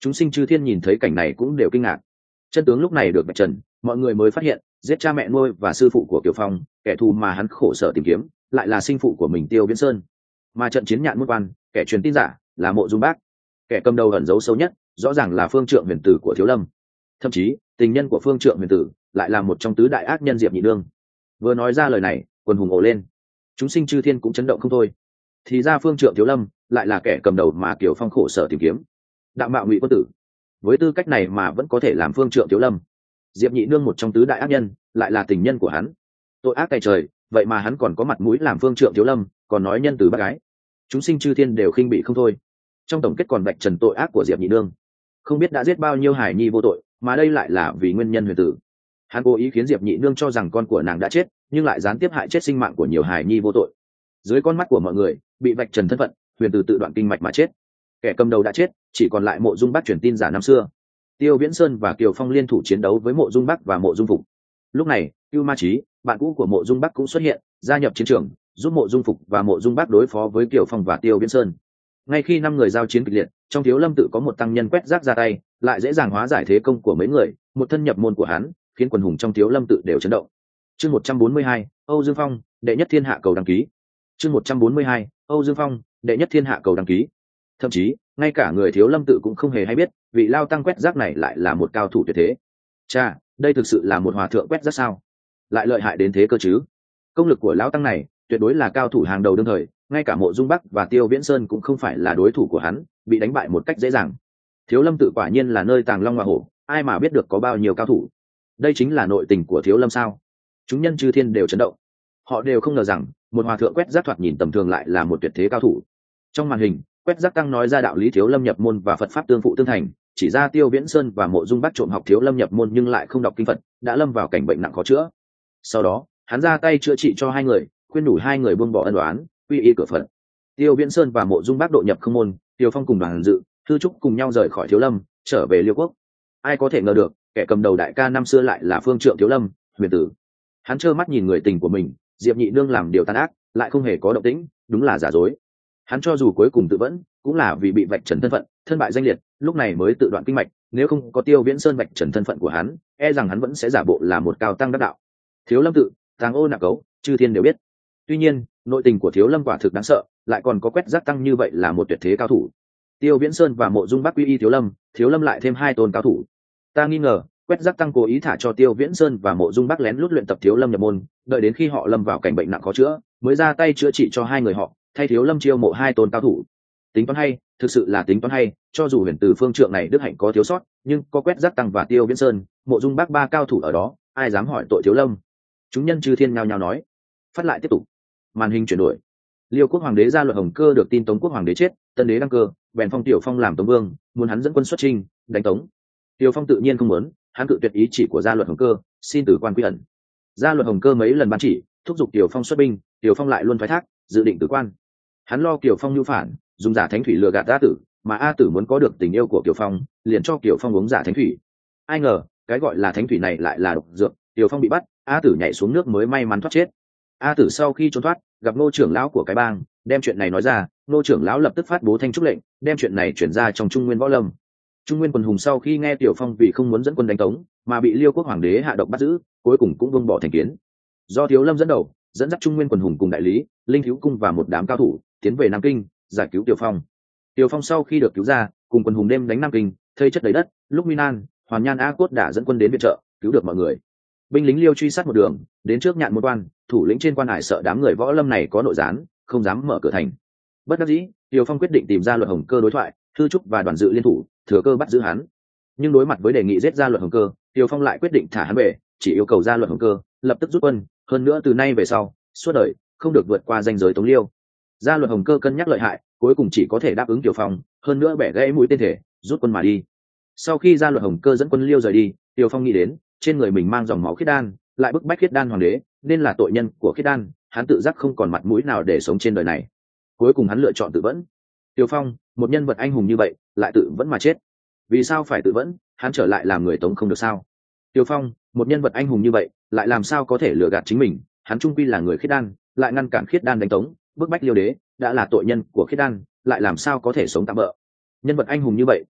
Speaker 1: Chúng sinh chư thiên nhìn thấy cảnh này cũng đều kinh ngạc. Chân tướng lúc này được vạch trần, mọi người mới phát hiện giết cha mẹ nuôi và sư phụ của Kiều Phong, kẻ thù mà hắn khổ sở tìm kiếm lại là sinh phụ của mình Tiêu Viễn Sơn. Mà trận chiến nhạn môn quan, kẻ truyền tin giả là Mộ Dung Bác, kẻ cầm đầu ẩn giấu sâu nhất rõ ràng là Phương Trượng Huyền Tử của Thiếu Lâm. Thậm chí tình nhân của Phương Trượng Huyền Tử lại là một trong tứ đại ác nhân Diệp Nhị Nương. Vừa nói ra lời này, quần hùng ồ lên, chúng sinh chư thiên cũng chấn động không thôi. Thì ra Phương Trượng Thiếu Lâm lại là kẻ cầm đầu mà Kiều Phong khổ sở tìm kiếm. Đạo mạo ngụy quân tử, với tư cách này mà vẫn có thể làm Phương Trượng Thiếu Lâm. Diệp Nhị Nương một trong tứ đại ác nhân lại là tình nhân của hắn, tội ác tày trời, vậy mà hắn còn có mặt mũi làm Phương Trượng Thiếu Lâm, còn nói nhân từ bác gái. Chúng sinh chư thiên đều khinh bị không thôi. Trong tổng kết còn vạch trần tội ác của Diệp Nhị Nương, không biết đã giết bao nhiêu hải nhi vô tội, mà đây lại là vì nguyên nhân huyền tử. Hắn cố ý khiến Diệp Nhị Nương cho rằng con của nàng đã chết, nhưng lại gián tiếp hại chết sinh mạng của nhiều hải nhi vô tội. Dưới con mắt của mọi người, bị vạch trần thân phận, huyền tử tự đoạn kinh mạch mà chết. Kẻ cầm đầu đã chết, chỉ còn lại Mộ Dung Bác truyền tin giả năm xưa. Tiêu Viễn Sơn và Kiều Phong liên thủ chiến đấu với Mộ Dung Bác và Mộ Dung Phục. Lúc này, Cưu Ma Chí, bạn cũ của Mộ Dung Bác cũng xuất hiện, gia nhập chiến trường, giúp Mộ Dung Phục và Mộ Dung Bác đối phó với Kiều Phong và Tiêu Viễn Sơn. Ngay khi năm người giao chiến kịch liệt, trong Thiếu Lâm tự có một tăng nhân quét rác ra tay, lại dễ dàng hóa giải thế công của mấy người, một thân nhập môn của hắn, khiến quần hùng trong Thiếu Lâm tự đều chấn động. Chương một trăm bốn mươi hai, Âu Dương Phong, đệ nhất thiên hạ cầu đăng ký. Chương một trăm bốn mươi hai, Âu Dương Phong, đệ nhất thiên hạ cầu đăng ký. Thậm chí, ngay cả người Thiếu Lâm tự cũng không hề hay biết, vị lao tăng quét rác này lại là một cao thủ tuyệt thế. Cha, đây thực sự là một hòa thượng quét rác sao? Lại lợi hại đến thế cơ chứ? Công lực của lão tăng này tuyệt đối là cao thủ hàng đầu đương thời, ngay cả Mộ Dung Bắc và Tiêu Viễn Sơn cũng không phải là đối thủ của hắn, bị đánh bại một cách dễ dàng. Thiếu Lâm tự quả nhiên là nơi tàng long hoa hổ, ai mà biết được có bao nhiêu cao thủ. Đây chính là nội tình của Thiếu Lâm sao? Chúng nhân chư thiên đều chấn động. Họ đều không ngờ rằng một hòa thượng quét rác thoạt nhìn tầm thường lại là một tuyệt thế cao thủ. Trong màn hình, quét rác tăng nói ra đạo lý Thiếu Lâm nhập môn và Phật pháp tương phụ tương thành, chỉ ra Tiêu Viễn Sơn và Mộ Dung Bắc trộm học Thiếu Lâm nhập môn nhưng lại không đọc kinh Phật, đã lâm vào cảnh bệnh nặng khó chữa. Sau đó, hắn ra tay chữa trị cho hai người, khuyên nhủ hai người buông bỏ ân oán, quy y cửa Phật. Tiêu Viễn Sơn và Mộ Dung Bắc độ nhập không môn, Tiêu Phong cùng đoàn dự, Thư Trúc cùng nhau rời khỏi Thiếu Lâm, trở về Liêu Quốc. Ai có thể ngờ được, kẻ cầm đầu đại ca năm xưa lại là Phương Trượng Thiếu Lâm, huyền tử. Hắn trơ mắt nhìn người tình của mình, Diệp Nhị Nương làm điều tàn ác, lại không hề có động tĩnh, đúng là giả dối. Hắn cho dù cuối cùng tự vẫn, cũng là vì bị vạch trần thân phận, thân bại danh liệt, lúc này mới tự đoạn kinh mạch. Nếu không có Tiêu Viễn Sơn vạch trần thân phận của hắn, e rằng hắn vẫn sẽ giả bộ là một cao tăng đắc đạo. Thiếu Lâm tự, tàng ô nạc cấu, chư thiên đều biết. Tuy nhiên, nội tình của Thiếu Lâm quả thực đáng sợ, lại còn có quét rác tăng như vậy là một tuyệt thế cao thủ. Tiêu Viễn Sơn và Mộ Dung Bắc quy y Thiếu Lâm, Thiếu Lâm lại thêm hai tôn cao thủ. Ta nghi ngờ, quét rác tăng cố ý thả cho Tiêu Viễn Sơn và Mộ Dung Bắc lén lút luyện tập Thiếu Lâm nhập môn, đợi đến khi họ lâm vào cảnh bệnh nặng khó chữa, mới ra tay chữa trị cho hai người họ, thay Thiếu Lâm chiêu mộ hai tôn cao thủ. Tính toán hay, thực sự là tính toán hay, cho dù huyền từ phương trượng này đức hạnh có thiếu sót, nhưng có quét rác tăng và Tiêu Viễn Sơn, Mộ Dung Bắc ba cao thủ ở đó, ai dám hỏi tội Thiếu Lâm. Chúng nhân chư thiên nhao nhao nói. Phát lại tiếp tục. Màn hình chuyển đổi. Liêu Quốc hoàng đế Gia Luật Hồng Cơ được tin Tống Quốc hoàng đế chết, tân đế đăng cơ, bèn phong Tiểu Phong làm Tống vương, muốn hắn dẫn quân xuất chinh, đánh Tống. Tiểu Phong tự nhiên không muốn, hắn cự tuyệt ý chỉ của Gia Luật Hồng Cơ, xin từ quan quy ẩn. Gia Luật Hồng Cơ mấy lần ban chỉ, thúc giục Tiểu Phong xuất binh, Tiểu Phong lại luôn thoái thác, dự định từ quan. Hắn lo Tiểu Phong nhu phản, dùng giả thánh thủy lừa gạt A Tử, mà A Tử muốn có được tình yêu của Tiểu Phong, liền cho Tiểu Phong uống giả thánh thủy. Ai ngờ, cái gọi là thánh thủy này lại là độc dược, Tiểu Phong bị bắt, A Tử nhảy xuống nước mới may mắn thoát chết. A Tử sau khi trốn thoát, gặp Ngô trưởng lão của cái bang, đem chuyện này nói ra, Ngô trưởng lão lập tức phát bố thanh trúc lệnh, đem chuyện này chuyển ra trong Trung Nguyên võ lâm. Trung Nguyên quần hùng sau khi nghe Tiểu Phong vì không muốn dẫn quân đánh Tống, mà bị Liêu Quốc hoàng đế hạ độc bắt giữ, cuối cùng cũng buông bỏ thành kiến. Do Thiếu Lâm dẫn đầu, dẫn dắt Trung Nguyên quần hùng cùng đại lý, Linh Thiếu cung và một đám cao thủ, tiến về Nam Kinh, giải cứu Tiểu Phong. Tiểu Phong sau khi được cứu ra, cùng quần hùng đêm đánh Nam Kinh, thây chất đầy đất, lúc Minan, Hoàn Nhan A Cốt đã dẫn quân đến viện trợ, cứu được mọi người. Binh lính Liêu truy sát một đường, đến trước nhạn môn quan, thủ lĩnh trên quan hải sợ đám người võ lâm này có nội gián, không dám mở cửa thành. Bất đắc dĩ, Tiểu Phong quyết định tìm ra Luật Hồng Cơ đối thoại, Thư Trúc và đoàn dự liên thủ, thừa cơ bắt giữ hắn. Nhưng đối mặt với đề nghị giết ra Luật Hồng Cơ, Tiểu Phong lại quyết định thả hắn về, chỉ yêu cầu ra Luật Hồng Cơ lập tức rút quân, hơn nữa từ nay về sau, suốt đời không được vượt qua ranh giới Tống Liêu. Gia Luật Hồng Cơ cân nhắc lợi hại, cuối cùng chỉ có thể đáp ứng Tiểu Phong, hơn nữa bẻ gãy mũi tên thể, rút quân mà đi. Sau khi Gia Luật Hồng Cơ dẫn quân Liêu rời đi, Tiểu Phong nghĩ đến, trên người mình mang dòng máu khiết đan, lại bức bách khiết đan hoàng đế, nên là tội nhân của khiết đan, hắn tự giác không còn mặt mũi nào để sống trên đời này. Cuối cùng hắn lựa chọn tự vẫn. Tiểu Phong, một nhân vật anh hùng như vậy, lại tự vẫn mà chết. Vì sao phải tự vẫn? Hắn trở lại làm người Tống không được sao? Tiểu Phong, một nhân vật anh hùng như vậy, lại làm sao có thể lừa gạt chính mình? Hắn trung quy là người khiết đan, lại ngăn cản khiết đan đánh Tống, bức bách Liêu đế, đã là tội nhân của khiết đan, lại làm sao có thể sống tạm bỡ? Nhân vật anh hùng như vậy,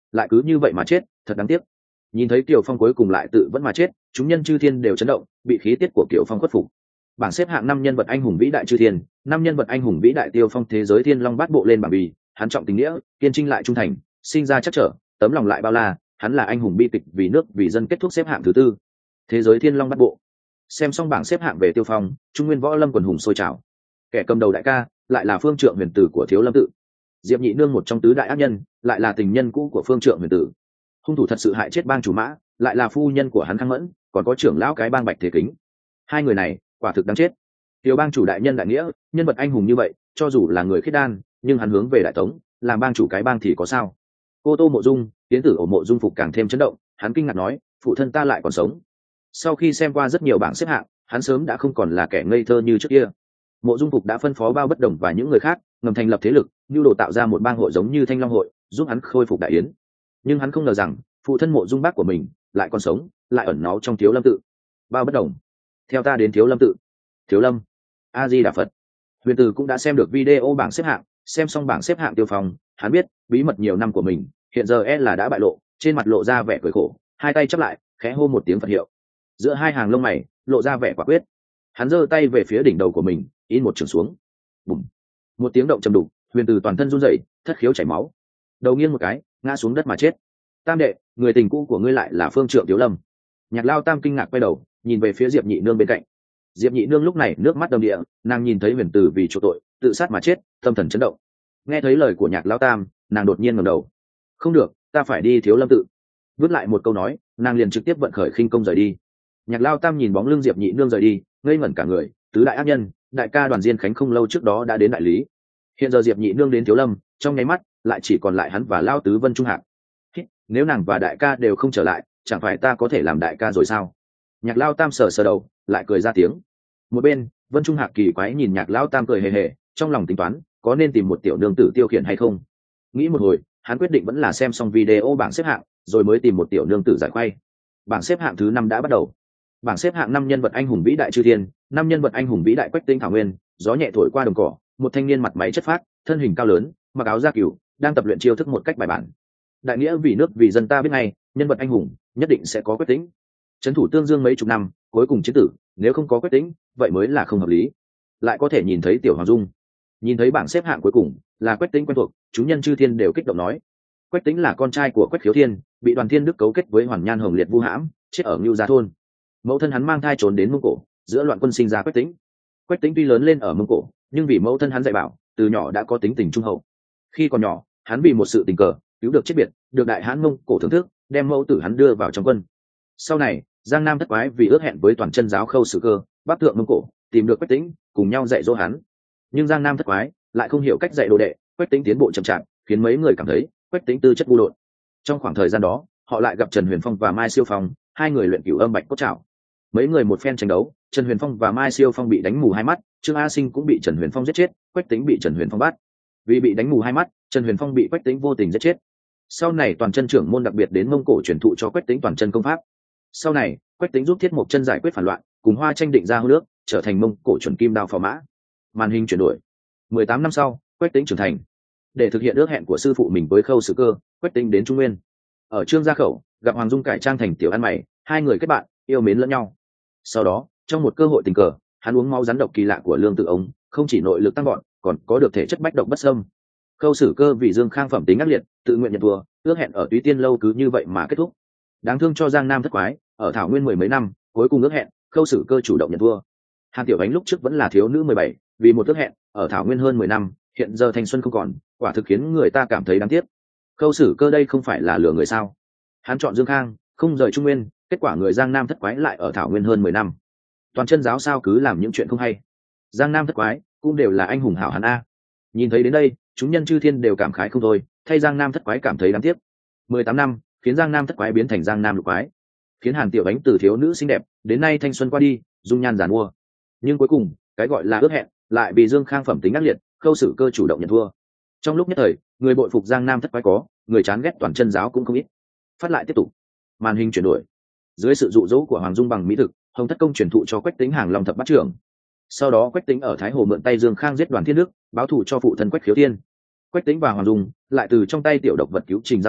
Speaker 1: lại cứ như vậy mà chết, thật đáng tiếc. Nhìn thấy Kiều Phong cuối cùng lại tự vẫn mà chết, chúng nhân chư thiên đều chấn động, bị khí tiết của Kiều Phong khuất phục. Bảng xếp hạng năm nhân vật anh hùng vĩ đại chư thiên, năm nhân vật anh hùng vĩ đại Tiêu Phong thế giới thiên long bát bộ lên bảng bì, hắn trọng tình nghĩa, kiên trinh lại trung thành, sinh ra chắc trở, tấm lòng lại bao la, hắn là anh hùng bi kịch vì nước vì dân kết thúc xếp hạng thứ tư. Thế giới thiên long bát bộ. Xem xong bảng xếp hạng về Tiêu Phong, trung nguyên võ lâm quần hùng sôi trào. Kẻ cầm đầu đại ca lại là Phương Trượng Huyền Tử của Thiếu Lâm tự. Diệp Nhị Nương một trong tứ đại ác nhân, lại là tình nhân cũ của Phương Trượng Huyền Tử. Hung thủ thật sự hại chết bang chủ Mã, lại là phu nhân của hắn Khang Mẫn, còn có trưởng lão cái bang Bạch Thế Kính. Hai người này quả thực đáng chết. Tiểu bang chủ đại nhân đại nghĩa, nhân vật anh hùng như vậy, cho dù là người khiết đan, nhưng hắn hướng về đại tống, làm bang chủ cái bang thì có sao? Cô Tô Mộ Dung, tiến tử ổ Mộ Dung Phục càng thêm chấn động, hắn kinh ngạc nói, phụ thân ta lại còn sống. Sau khi xem qua rất nhiều bảng xếp hạng, hắn sớm đã không còn là kẻ ngây thơ như trước kia. Mộ Dung Phục đã phân phó Bao Bất Đồng và những người khác ngầm thành lập thế lực, nhu đồ tạo ra một bang hội giống như Thanh Long hội, giúp hắn khôi phục đại yến. Nhưng hắn không ngờ rằng phụ thân Mộ Dung bác của mình lại còn sống, lại ẩn náu trong Thiếu Lâm tự. Bao Bất Đồng, theo ta đến Thiếu Lâm tự. Thiếu Lâm, A Di Đà Phật. Huyền Từ cũng đã xem được video bảng xếp hạng, xem xong bảng xếp hạng Tiêu Phong, hắn biết bí mật nhiều năm của mình hiện giờ e là đã bại lộ, trên mặt lộ ra vẻ cười khổ, hai tay chắp lại, khẽ hô một tiếng Phật hiệu. Giữa hai hàng lông mày lộ ra vẻ quả quyết, hắn giơ tay về phía đỉnh đầu của mình, in một trường xuống. Bùm, một tiếng động trầm đục, Huyền Từ toàn thân run rẩy, thất khiếu chảy máu, đầu nghiêng một cái, ngã xuống đất mà chết. Tam đệ, người tình cũ của ngươi lại là Phương Trượng Thiếu Lâm. Nhạc Lao Tam kinh ngạc quay đầu, nhìn về phía Diệp Nhị Nương bên cạnh. Diệp Nhị Nương lúc này nước mắt đầm địa, nàng nhìn thấy Huyền Từ vì chỗ tội tự sát mà chết, tâm thần chấn động. Nghe thấy lời của Nhạc Lao Tam, nàng đột nhiên ngẩng đầu. Không được, ta phải đi Thiếu Lâm tự. Vứt lại một câu nói, nàng liền trực tiếp vận khởi khinh công rời đi. Nhạc Lao Tam nhìn bóng lưng Diệp Nhị Nương rời đi, ngây ngẩn cả người. Tứ đại ác nhân, đại ca Đoàn Diên Khánh không lâu trước đó đã đến đại lý. Hiện giờ Diệp Nhị Nương đến Thiếu Lâm, trong nháy mắt lại chỉ còn lại hắn và Lao Tứ Vân Trung Hạc. Nếu nàng và đại ca đều không trở lại, chẳng phải ta có thể làm đại ca rồi sao? Nhạc Lao Tam sờ sờ đầu, lại cười ra tiếng. Một bên, Vân Trung Hạc kỳ quái nhìn Nhạc Lao Tam cười hề hề, trong lòng tính toán có nên tìm một tiểu nương tử tiêu khiển hay không. Nghĩ một hồi, hắn quyết định vẫn là xem xong video bảng xếp hạng rồi mới tìm một tiểu nương tử giải khuây. Bảng xếp hạng thứ năm đã bắt đầu. Bảng xếp hạng năm nhân vật anh hùng vĩ đại chư thiên, năm nhân vật anh hùng vĩ đại Quách Tinh Thảo Nguyên. Gió nhẹ thổi qua đồng cỏ, một thanh niên mặt máy chất phác, thân hình cao lớn, mặc áo da cừu, đang tập luyện chiêu thức một cách bài bản. Đại nghĩa vì nước vì dân ta biết ngay, nhân vật anh hùng nhất định sẽ có Quách Tĩnh. Trấn thủ Tương Dương mấy chục năm, cuối cùng chiến tử, nếu không có Quách Tĩnh, vậy mới là không hợp lý. Lại có thể nhìn thấy Tiểu Hoàng Dung. Nhìn thấy bảng xếp hạng cuối cùng là Quách Tĩnh quen thuộc, chúng nhân chư thiên đều kích động nói. Quách Tĩnh là con trai của Quách Khiếu Thiên, bị Đoàn Thiên Đức cấu kết với Hoàn Nhan Hồng Liệt vu hãm, chết ở Ngưu Gia thôn. Mẫu thân hắn mang thai trốn đến Mông Cổ, giữa loạn quân sinh ra Quách Tĩnh. Quách Tĩnh tuy lớn lên ở Mông Cổ, nhưng vì mẫu thân hắn dạy bảo, từ nhỏ đã có tính tình trung hậu. Khi còn nhỏ, hắn vì một sự tình cờ cứu được chết biệt, được đại hãn Mông Cổ thưởng thức, đem mẫu tử hắn đưa vào trong quân. Sau này, Giang Nam thất quái vì ước hẹn với toàn chân giáo Khâu Sử Cơ, bắc thượng Mông Cổ, tìm được Quách Tĩnh, cùng nhau dạy dỗ hắn. Nhưng Giang Nam thất quái lại không hiểu cách dạy đồ đệ, Quách Tĩnh tiến bộ chậm chạp, khiến mấy người cảm thấy Quách Tĩnh tư chất ngu lộn. Trong khoảng thời gian đó, họ lại gặp Trần Huyền Phong và Mai Siêu Phong, hai người luyện cửu âm bạch cốt trảo. Mấy người một phen tranh đấu, Trần Huyền Phong và Mai Siêu Phong bị đánh mù hai mắt, Trương A Sinh cũng bị Trần Huyền Phong giết chết, Quách Tĩnh bị Trần Huyền Phong bắt. Vì bị đánh mù hai mắt, Trần Huyền Phong bị Quách Tĩnh vô tình giết chết. Sau này toàn chân trưởng môn đặc biệt đến Mông Cổ truyền thụ cho Quách Tĩnh toàn chân công pháp. Sau này, Quách Tĩnh giúp Thiết Mộc Chân giải quyết phản loạn, cùng Hoa Tranh định ra hô nước, trở thành Mông Cổ chuẩn kim đao phò mã. Màn hình chuyển đổi. mười tám năm sau, Quách Tĩnh trưởng thành. Để thực hiện ước hẹn của sư phụ mình với Khâu Sử Cơ, Quách Tĩnh đến Trung Nguyên. Ở Trương Gia Khẩu, gặp Hoàng Dung cải trang thành tiểu ăn mày, hai người kết bạn, yêu mến lẫn nhau. Sau đó, trong một cơ hội tình cờ, hắn uống máu rắn độc kỳ lạ của Lương Tự Ống, không chỉ nội lực tăng gọn, còn có được thể chất bách độc bất xâm. Khâu Sử Cơ vì Dương Khang phẩm tính ác liệt, tự nguyện nhận thua, ước hẹn ở Túy Tiên lâu cứ như vậy mà kết thúc. Đáng thương cho Giang Nam thất quái, ở Thảo Nguyên mười mấy năm, cuối cùng ước hẹn, Khâu Sử Cơ chủ động nhận thua. Hàn Tiểu Ánh lúc trước vẫn là thiếu nữ mười bảy, vì một ước hẹn, ở Thảo Nguyên hơn mười năm, hiện giờ thanh xuân không còn, quả thực khiến người ta cảm thấy đáng tiếc. Khâu Sử Cơ đây không phải là lừa người sao? Hắn chọn Dương Khang, không rời Trung Nguyên, kết quả người Giang Nam thất quái lại ở Thảo Nguyên hơn mười năm. Toàn chân giáo sao cứ làm những chuyện không hay? Giang Nam thất quái cũng đều là anh hùng hảo hán a. Nhìn thấy đến đây, chúng nhân chư thiên đều cảm khái không thôi, thay Giang Nam thất quái cảm thấy đáng tiếc. mười tám năm, khiến Giang Nam thất quái biến thành Giang Nam lục quái, khiến Hàn Tiểu Ánh từ thiếu nữ xinh đẹp, đến nay thanh xuân qua đi, dung nhan giàn mua. Nhưng cuối cùng, cái gọi là ước hẹn, lại bị Dương Khang phẩm tính ác liệt, Khâu Sử Cơ chủ động nhận thua. Trong lúc nhất thời, người bội phục Giang Nam thất quái có, người chán ghét toàn chân giáo cũng không ít. Phát lại tiếp tục. Màn hình chuyển đổi. Dưới sự dụ dỗ của Hoàng Dung bằng mỹ thực, Hồng Thất Công truyền thụ cho Quách Tĩnh Hàng Long thập bát trưởng. Sau đó Quách Tĩnh ở Thái Hồ mượn tay Dương Khang giết Đoàn Thiên Đức, báo thù cho phụ thân Quách Khiếu Thiên. Quách Tĩnh và Hoàng Dung lại từ trong tay tiểu độc vật cứu Trình Giao giả,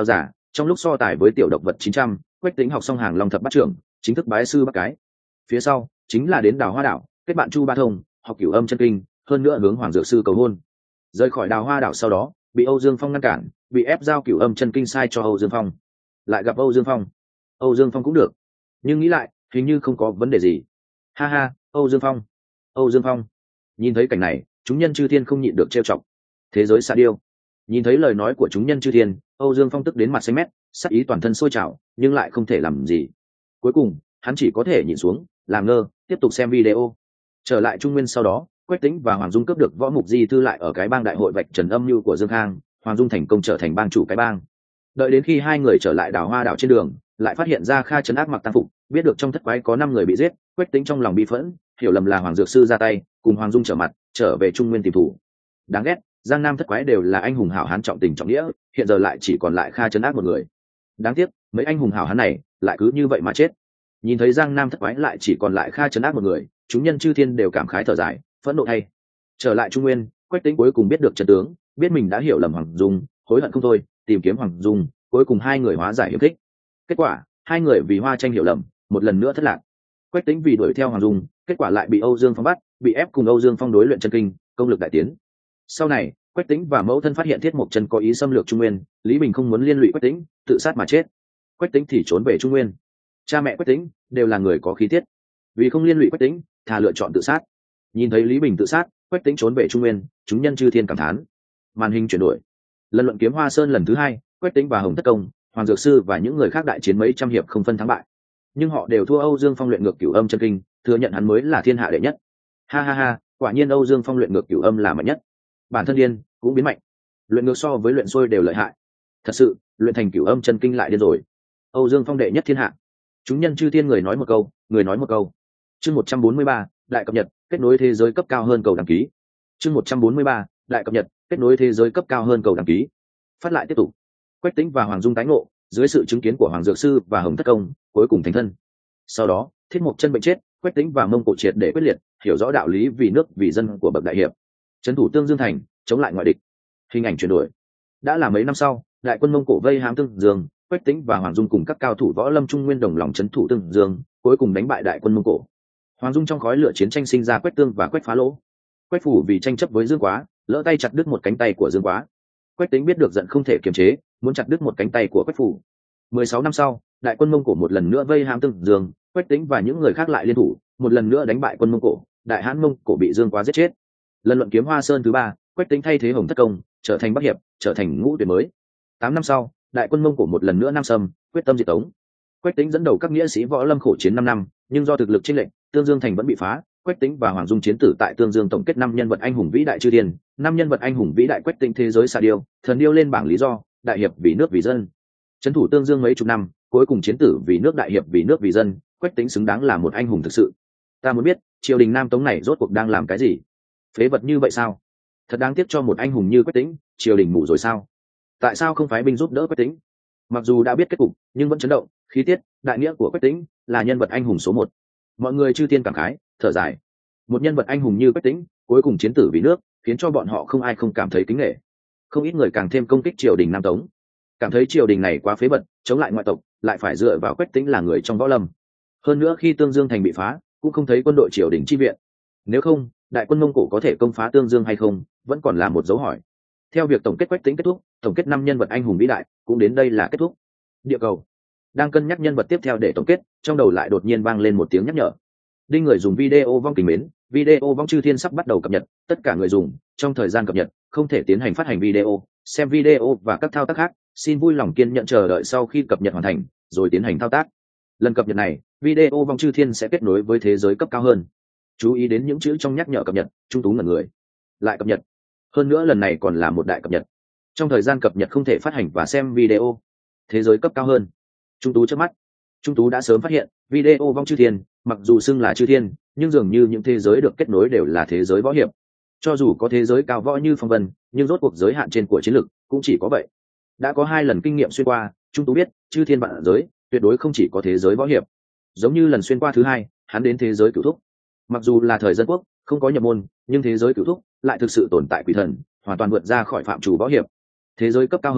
Speaker 1: trong lúc so tài với tiểu độc vật chín trăm, Quách Tĩnh học xong hàng long thập bát trưởng, chính thức bái sư bác cái. Phía sau chính là đến Đào Hoa đảo, kết bạn Chu Ba Thông, học Cửu Âm chân kinh, hơn nữa hướng Hoàng Dược sư cầu hôn. Rời khỏi Đào Hoa đảo sau đó, bị Âu Dương Phong ngăn cản, bị ép giao Cửu Âm chân kinh sai cho Âu Dương Phong. Lại gặp Âu Dương Phong. Âu Dương Phong cũng được, nhưng nghĩ lại, hình như không có vấn đề gì. Ha ha, Âu Dương Phong. Âu Dương Phong. Nhìn thấy cảnh này, chúng nhân chư thiên không nhịn được trêu chọc. Thế giới xa điêu. Nhìn thấy lời nói của chúng nhân chư thiên, Âu Dương Phong tức đến mặt xanh mét, sắc ý toàn thân sôi trào, nhưng lại không thể làm gì. Cuối cùng, hắn chỉ có thể nhìn xuống, làm ngơ, tiếp tục xem video. Trở lại Trung Nguyên sau đó, Quách Tĩnh và Hoàng Dung cướp được võ mục di thư lại ở cái bang đại hội vạch trần âm mưu của Dương Khang, Hoàng Dung thành công trở thành bang chủ cái bang. Đợi đến khi hai người trở lại Đào Hoa đảo trên đường, lại phát hiện ra Kha trấn ác mặc tang phục, biết được trong thất quái có năm người bị giết, Quách Tĩnh trong lòng bi phẫn, hiểu lầm là Hoàng Dược sư ra tay, cùng Hoàng Dung trở mặt, trở về Trung Nguyên tìm thủ. Đáng ghét, Giang Nam thất quái đều là anh hùng hảo hán trọng tình trọng nghĩa, hiện giờ lại chỉ còn lại Kha trấn ác một người. Đáng tiếc, mấy anh hùng hảo hán này lại cứ như vậy mà chết. Nhìn thấy Giang Nam thất quái lại chỉ còn lại Kha trấn ác một người, chúng nhân chư thiên đều cảm khái thở dài, phẫn nộ thay. Trở lại Trung Nguyên, Quách Tĩnh cuối cùng biết được trận tướng, biết mình đã hiểu lầm Hoàng Dung, hối hận không thôi, tìm kiếm Hoàng Dung, cuối cùng hai người hóa giải hiểm khích. Kết quả, hai người vì hoa tranh hiểu lầm, một lần nữa thất lạc. Quách Tĩnh vì đuổi theo Hoàng Dung, kết quả lại bị Âu Dương Phong bắt, bị ép cùng Âu Dương Phong đối luyện chân kinh, công lực đại tiến. Sau này, Quách Tĩnh và mẫu thân phát hiện Thiết Mộc Chân có ý xâm lược Trung Nguyên, Lý Bình không muốn liên lụy Quách Tĩnh, tự sát mà chết. Quách Tĩnh thì trốn về Trung Nguyên. Cha mẹ Quách Tĩnh đều là người có khí tiết, vì không liên lụy Quách Tĩnh, thà lựa chọn tự sát. Nhìn thấy Lý Bình tự sát, Quách Tĩnh trốn về Trung Nguyên, chúng nhân chư thiên cảm thán. Màn hình chuyển đổi. Lần luận kiếm Hoa Sơn lần thứ hai, Quách Tĩnh và Hồng Thất Công, Hoàng Dược sư và những người khác đại chiến mấy trăm hiệp không phân thắng bại, nhưng họ đều thua Âu Dương Phong luyện ngược Cửu Âm chân kinh, thừa nhận hắn mới là thiên hạ đệ nhất. Ha ha ha, quả nhiên Âu Dương Phong luyện ngược Cửu Âm là mạnh nhất. Bản thân điên cũng biến mạnh, luyện ngược so với luyện xuôi đều lợi hại. Thật sự, luyện thành Cửu Âm chân kinh lại điên rồi. Âu Dương Phong đệ nhất thiên hạ. Chúng nhân chư thiên người nói một câu, người nói một câu. Chương một trăm bốn mươi ba, đại cập nhật, kết nối thế giới cấp cao hơn cầu đăng ký. Chương một trăm bốn mươi ba, đại cập nhật, kết nối thế giới cấp cao hơn cầu đăng ký. Phát lại tiếp tục. Quách Tĩnh và Hoàng Dung tái ngộ, dưới sự chứng kiến của Hoàng Dược sư và Hồng Thất Công, cuối cùng thành thân. Sau đó, Thiết Mộc Chân bệnh chết, Quách Tĩnh và Mông Cổ triệt để quyết liệt, hiểu rõ đạo lý vì nước vì dân của bậc đại hiệp, trấn thủ Tương Dương thành, chống lại ngoại địch. Hình ảnh chuyển đổi. Đã là mấy năm sau, đại quân Mông Cổ vây hãm Tương Dương, Quách Tĩnh và Hoàng Dung cùng các cao thủ võ lâm Trung Nguyên đồng lòng trấn thủ Tương Dương, cuối cùng đánh bại đại quân Mông Cổ. Hoàng Dung trong khói lửa chiến tranh sinh ra Quách Tương và Quách Phá Lỗ. Quách Phủ vì tranh chấp với Dương Quá, lỡ tay chặt đứt một cánh tay của Dương Quá. Quách Tĩnh biết được giận không thể kiềm chế, muốn chặt đứt một cánh tay của Quách Phủ. mười sáu năm sau, đại quân Mông Cổ một lần nữa vây hãm Tương Dương, Quách Tĩnh và những người khác lại liên thủ, một lần nữa đánh bại quân Mông Cổ, đại hãn Mông Cổ bị Dương Quá giết chết. Lần luận kiếm Hoa Sơn thứ ba, Quách Tĩnh thay thế Hồng Thất Công, trở thành Bắc Hiệp, trở thành ngũ tuyệt mới. Tám năm sau, đại quân Mông Cổ một lần nữa nam xâm, quyết tâm diệt Tống. Quách Tĩnh dẫn đầu các nghĩa sĩ võ lâm khổ chiến năm năm, nhưng do thực lực chênh lệch, Tương Dương thành vẫn bị phá. Quách Tĩnh và Hoàng Dung chiến tử tại Tương Dương tổng kết năm nhân vật anh hùng vĩ đại chư thiên, năm nhân vật anh hùng vĩ đại Quách Tĩnh thế giới xà điêu, thần điêu lên bảng lý do, đại hiệp vì nước vì dân. Trấn thủ Tương Dương mấy chục năm, cuối cùng chiến tử vì nước, đại hiệp vì nước vì dân, Quách Tĩnh xứng đáng là một anh hùng thực sự. Ta muốn biết, triều đình Nam Tống này rốt cuộc đang làm cái gì? Phế vật như vậy sao? Thật đáng tiếc cho một anh hùng như Quách Tĩnh, triều đình mù rồi sao? Tại sao không phái binh giúp đỡ Quách Tĩnh? Mặc dù đã biết kết cục, nhưng vẫn chấn động, khí tiết, đại nghĩa của Quách Tĩnh là nhân vật anh hùng số một. Mọi người chư thiên cảm khái, thở dài. Một nhân vật anh hùng như Quách Tĩnh, cuối cùng chiến tử vì nước, khiến cho bọn họ không ai không cảm thấy kính nể. Không ít người càng thêm công kích triều đình Nam Tống, cảm thấy triều đình này quá phế vật, chống lại ngoại tộc, lại phải dựa vào Quách Tĩnh là người trong võ lâm. Hơn nữa khi Tương Dương thành bị phá, cũng không thấy quân đội triều đình chi viện. Nếu không, đại quân Mông Cổ có thể công phá Tương Dương hay không, vẫn còn là một dấu hỏi. Theo việc tổng kết Quách Tĩnh kết thúc, tổng kết năm nhân vật anh hùng vĩ đại cũng đến đây là kết thúc. Địa cầu đang cân nhắc nhân vật tiếp theo để tổng kết, trong đầu lại đột nhiên vang lên một tiếng nhắc nhở. Đinh người dùng video vong kính mến, video vong chư thiên sắp bắt đầu cập nhật, tất cả người dùng trong thời gian cập nhật không thể tiến hành phát hành video, xem video và các thao tác khác, xin vui lòng kiên nhẫn chờ đợi sau khi cập nhật hoàn thành rồi tiến hành thao tác. Lần cập nhật này, video vong chư thiên sẽ kết nối với thế giới cấp cao hơn. Chú ý đến những chữ trong nhắc nhở cập nhật, trung tú ngẩn người. Lại cập nhật. Hơn nữa lần này còn là một đại cập nhật. Trong thời gian cập nhật không thể phát hành và xem video. Thế giới cấp cao hơn. Trung tú chớp mắt. Trung tú đã sớm phát hiện, video vong chư thiên, mặc dù xưng là chư thiên, nhưng dường như những thế giới được kết nối đều là thế giới võ hiệp. Cho dù có thế giới cao võ như phong vân, nhưng rốt cuộc giới hạn trên của chiến lược cũng chỉ có vậy. Đã có hai lần kinh nghiệm xuyên qua, Trung tú biết, chư thiên vạn giới tuyệt đối không chỉ có thế giới võ hiệp. Giống như lần xuyên qua thứ hai, hắn đến thế giới cửu thúc. Mặc dù là thời dân quốc, không có nhập môn, nhưng thế giới cửu thúc lại thực sự tồn tại quỷ thần, hoàn toàn vượt ra khỏi phạm chủ võ hiệp. Thế giới cấp cao hơn,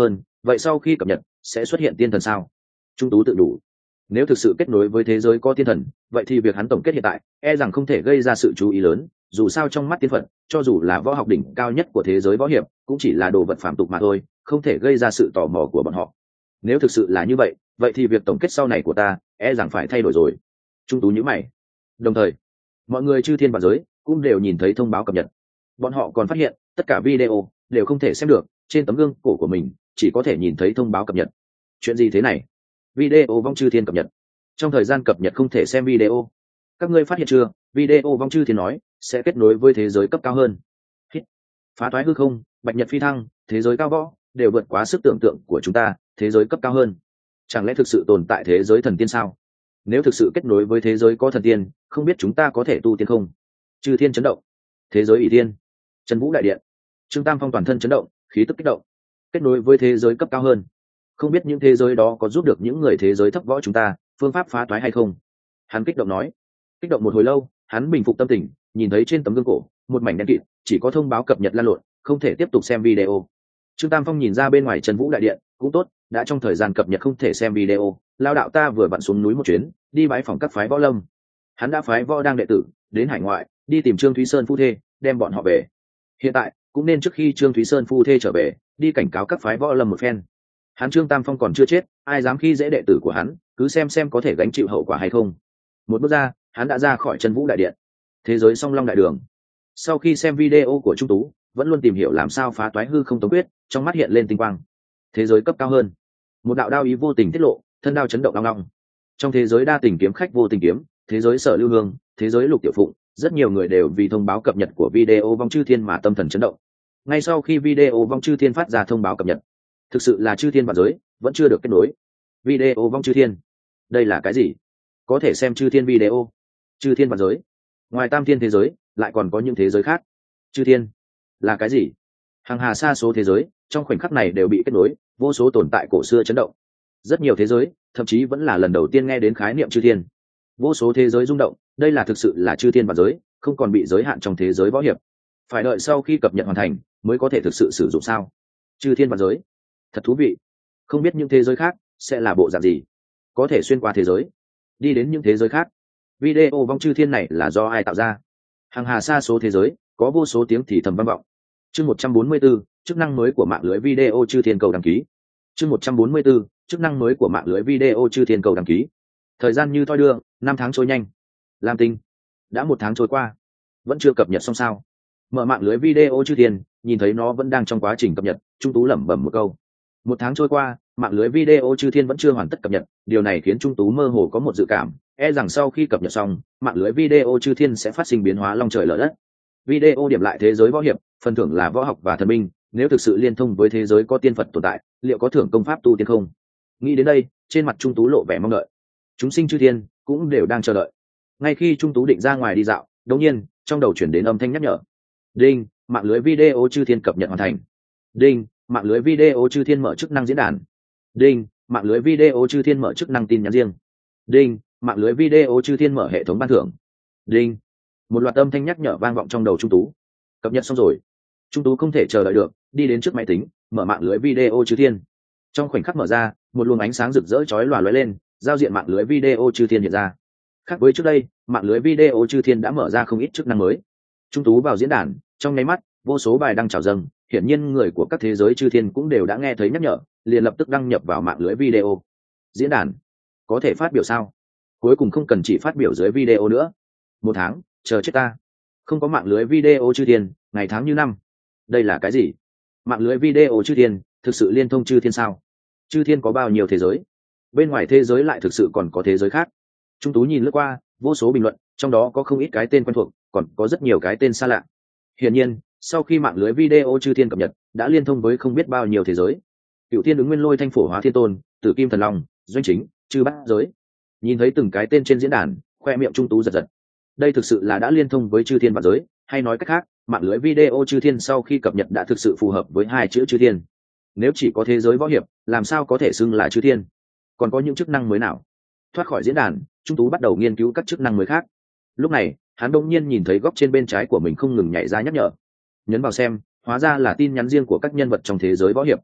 Speaker 1: vậy sau khi cập nhật sẽ xuất hiện tiên thần sao? Trung tú tự đủ. Nếu thực sự kết nối với thế giới có tiên thần, vậy thì việc hắn tổng kết hiện tại e rằng không thể gây ra sự chú ý lớn, dù sao trong mắt tiên phật, cho dù là võ học đỉnh cao nhất của thế giới võ hiệp cũng chỉ là đồ vật phàm tục mà thôi, không thể gây ra sự tò mò của bọn họ. Nếu thực sự là như vậy, vậy thì việc tổng kết sau này của ta e rằng phải thay đổi rồi. Trung tú nhíu mày. Đồng thời, mọi người chư thiên và giới cũng đều nhìn thấy thông báo cập nhật. Bọn họ còn phát hiện tất cả video đều không thể xem được, trên tấm gương cổ của mình chỉ có thể nhìn thấy thông báo cập nhật. Chuyện gì thế này? Video vong chư thiên cập nhật. Trong thời gian cập nhật không thể xem video. Các ngươi phát hiện chưa? Video vong chư thiên nói sẽ kết nối với thế giới cấp cao hơn. Hít. Phá toái hư không, bạch nhật phi thăng, thế giới cao võ đều vượt quá sức tưởng tượng của chúng ta, thế giới cấp cao hơn. Chẳng lẽ thực sự tồn tại thế giới thần tiên sao? Nếu thực sự kết nối với thế giới có thần tiên, không biết chúng ta có thể tu tiên không? Chư thiên chấn động. Thế giới ỷ tiên. Trần Vũ đại điện. Trương Tam Phong toàn thân chấn động, khí tức kích động. Kết nối với thế giới cấp cao hơn. Không biết những thế giới đó có giúp được những người thế giới thấp võ chúng ta phương pháp phá toái hay không? Hắn kích động nói. Kích động một hồi lâu, hắn bình phục tâm tình, nhìn thấy trên tấm gương cổ một mảnh đen kịt, chỉ có thông báo cập nhật lan lộn, không thể tiếp tục xem video. Trương Tam Phong nhìn ra bên ngoài Trần Vũ đại điện, cũng tốt, đã trong thời gian cập nhật không thể xem video, lao đạo ta vừa vặn xuống núi một chuyến, đi bái phòng các phái võ lâm. Hắn đã phái võ đang đệ tử đến hải ngoại, đi tìm Trương Thúy Sơn phu thê, đem bọn họ về. Hiện tại cũng nên trước khi Trương Thúy Sơn phu thê trở về, đi cảnh cáo các phái võ lâm một phen. Hắn Trương Tam Phong còn chưa chết, ai dám khi dễ đệ tử của hắn, cứ xem xem có thể gánh chịu hậu quả hay không. Một bước ra, hắn đã ra khỏi Trần Vũ đại điện. Thế giới song long đại đường. Sau khi xem video của Trung Tú, vẫn luôn tìm hiểu làm sao phá toái hư không tống quyết, trong mắt hiện lên tinh quang. Thế giới cấp cao hơn. Một đạo đao ý vô tình tiết lộ, thân đao chấn động long long. Trong thế giới đa tình kiếm khách vô tình kiếm, thế giới sở lưu hương, thế giới lục tiểu phụng, rất nhiều người đều vì thông báo cập nhật của video vong chư thiên mà tâm thần chấn động. Ngay sau khi video vong chư thiên phát ra thông báo cập nhật, thực sự là chư thiên và giới vẫn chưa được kết nối. Video vong chư thiên, đây là cái gì? Có thể xem chư thiên video? Chư thiên và giới, ngoài tam thiên thế giới lại còn có những thế giới khác. Chư thiên là cái gì? Hàng hà sa số thế giới trong khoảnh khắc này đều bị kết nối, vô số tồn tại cổ xưa chấn động. Rất nhiều thế giới thậm chí vẫn là lần đầu tiên nghe đến khái niệm chư thiên. Vô số thế giới rung động, đây là thực sự là chư thiên và giới, không còn bị giới hạn trong thế giới võ hiệp. Phải đợi sau khi cập nhật hoàn thành mới có thể thực sự sử dụng sao? Chư thiên và giới, thật thú vị. Không biết những thế giới khác sẽ là bộ dạng gì, có thể xuyên qua thế giới đi đến những thế giới khác. Video vong chư thiên này là do ai tạo ra? Hàng hà sa số thế giới có vô số tiếng thì thầm vang vọng. Chương một trăm bốn mươi 144, chức năng mới của mạng lưới video chư thiên cầu đăng ký. Chương một trăm bốn mươi 144, chức năng mới của mạng lưới video chư thiên cầu đăng ký. Thời gian như thoi đưa, năm tháng trôi nhanh. Lam Tinh, đã một tháng trôi qua, vẫn chưa cập nhật xong sao? Mở mạng lưới video chư thiên, nhìn thấy nó vẫn đang trong quá trình cập nhật, Trung Tú lẩm bẩm một câu. Một tháng trôi qua, mạng lưới video chư thiên vẫn chưa hoàn tất cập nhật, điều này khiến Trung Tú mơ hồ có một dự cảm, e rằng sau khi cập nhật xong, mạng lưới video chư thiên sẽ phát sinh biến hóa long trời lở đất. Video điểm lại thế giới võ hiệp, phần thưởng là võ học và thần minh, nếu thực sự liên thông với thế giới có tiên phật tồn tại, liệu có thưởng công pháp tu tiên không? Nghĩ đến đây, trên mặt Trung Tú lộ vẻ mong đợi. Chúng sinh chư thiên cũng đều đang chờ đợi. Ngay khi Trung Tú định ra ngoài đi dạo, đột nhiên trong đầu chuyển đến âm thanh nhắc nhở. Đinh, mạng lưới video chư thiên cập nhật hoàn thành. Đinh, mạng lưới video chư thiên mở chức năng diễn đàn. Đinh, mạng lưới video chư thiên mở chức năng tin nhắn riêng. Đinh, mạng lưới video chư thiên mở hệ thống ban thưởng. Đinh, một loạt âm thanh nhắc nhở vang vọng trong đầu Trung Tú. Cập nhật xong rồi. Trung Tú không thể chờ đợi được, đi đến trước máy tính, mở mạng lưới video chư thiên. Trong khoảnh khắc mở ra, một luồng ánh sáng rực rỡ chói lòa lóe lên, giao diện mạng lưới video chư thiên hiện ra. Khác với trước đây, mạng lưới video chư thiên đã mở ra không ít chức năng mới. Trung Tú vào diễn đàn, trong nháy mắt, vô số bài đăng trào dâng, hiển nhiên người của các thế giới chư thiên cũng đều đã nghe thấy nhắc nhở, liền lập tức đăng nhập vào mạng lưới video. Diễn đàn, có thể phát biểu sao? Cuối cùng không cần chỉ phát biểu dưới video nữa. Một tháng, chờ chết ta. Không có mạng lưới video chư thiên, ngày tháng như năm. Đây là cái gì? Mạng lưới video chư thiên, thực sự liên thông chư thiên sao? Chư thiên có bao nhiêu thế giới? Bên ngoài thế giới lại thực sự còn có thế giới khác. Trung Tú nhìn lướt qua, vô số bình luận, trong đó có không ít cái tên quen thuộc, còn có rất nhiều cái tên xa lạ. Hiển nhiên, sau khi mạng lưới video chư thiên cập nhật, đã liên thông với không biết bao nhiêu thế giới. Cựu Thiên ứng nguyên lôi thanh phổ hóa thiên tôn, Tử Kim thần long, doanh chính, chư bát giới. Nhìn thấy từng cái tên trên diễn đàn, khoe miệng Trung Tú giật giật. Đây thực sự là đã liên thông với chư thiên vạn giới, hay nói cách khác, mạng lưới video chư thiên sau khi cập nhật đã thực sự phù hợp với hai chữ chư thiên. Nếu chỉ có thế giới võ hiệp, làm sao có thể xưng là chư thiên? Còn có những chức năng mới nào? Thoát khỏi diễn đàn, Trung Tú bắt đầu nghiên cứu các chức năng mới khác. Lúc này, hắn đột nhiên nhìn thấy góc trên bên trái của mình không ngừng nhảy ra nhắc nhở. Nhấn vào xem, hóa ra là tin nhắn riêng của các nhân vật trong thế giới võ hiệp.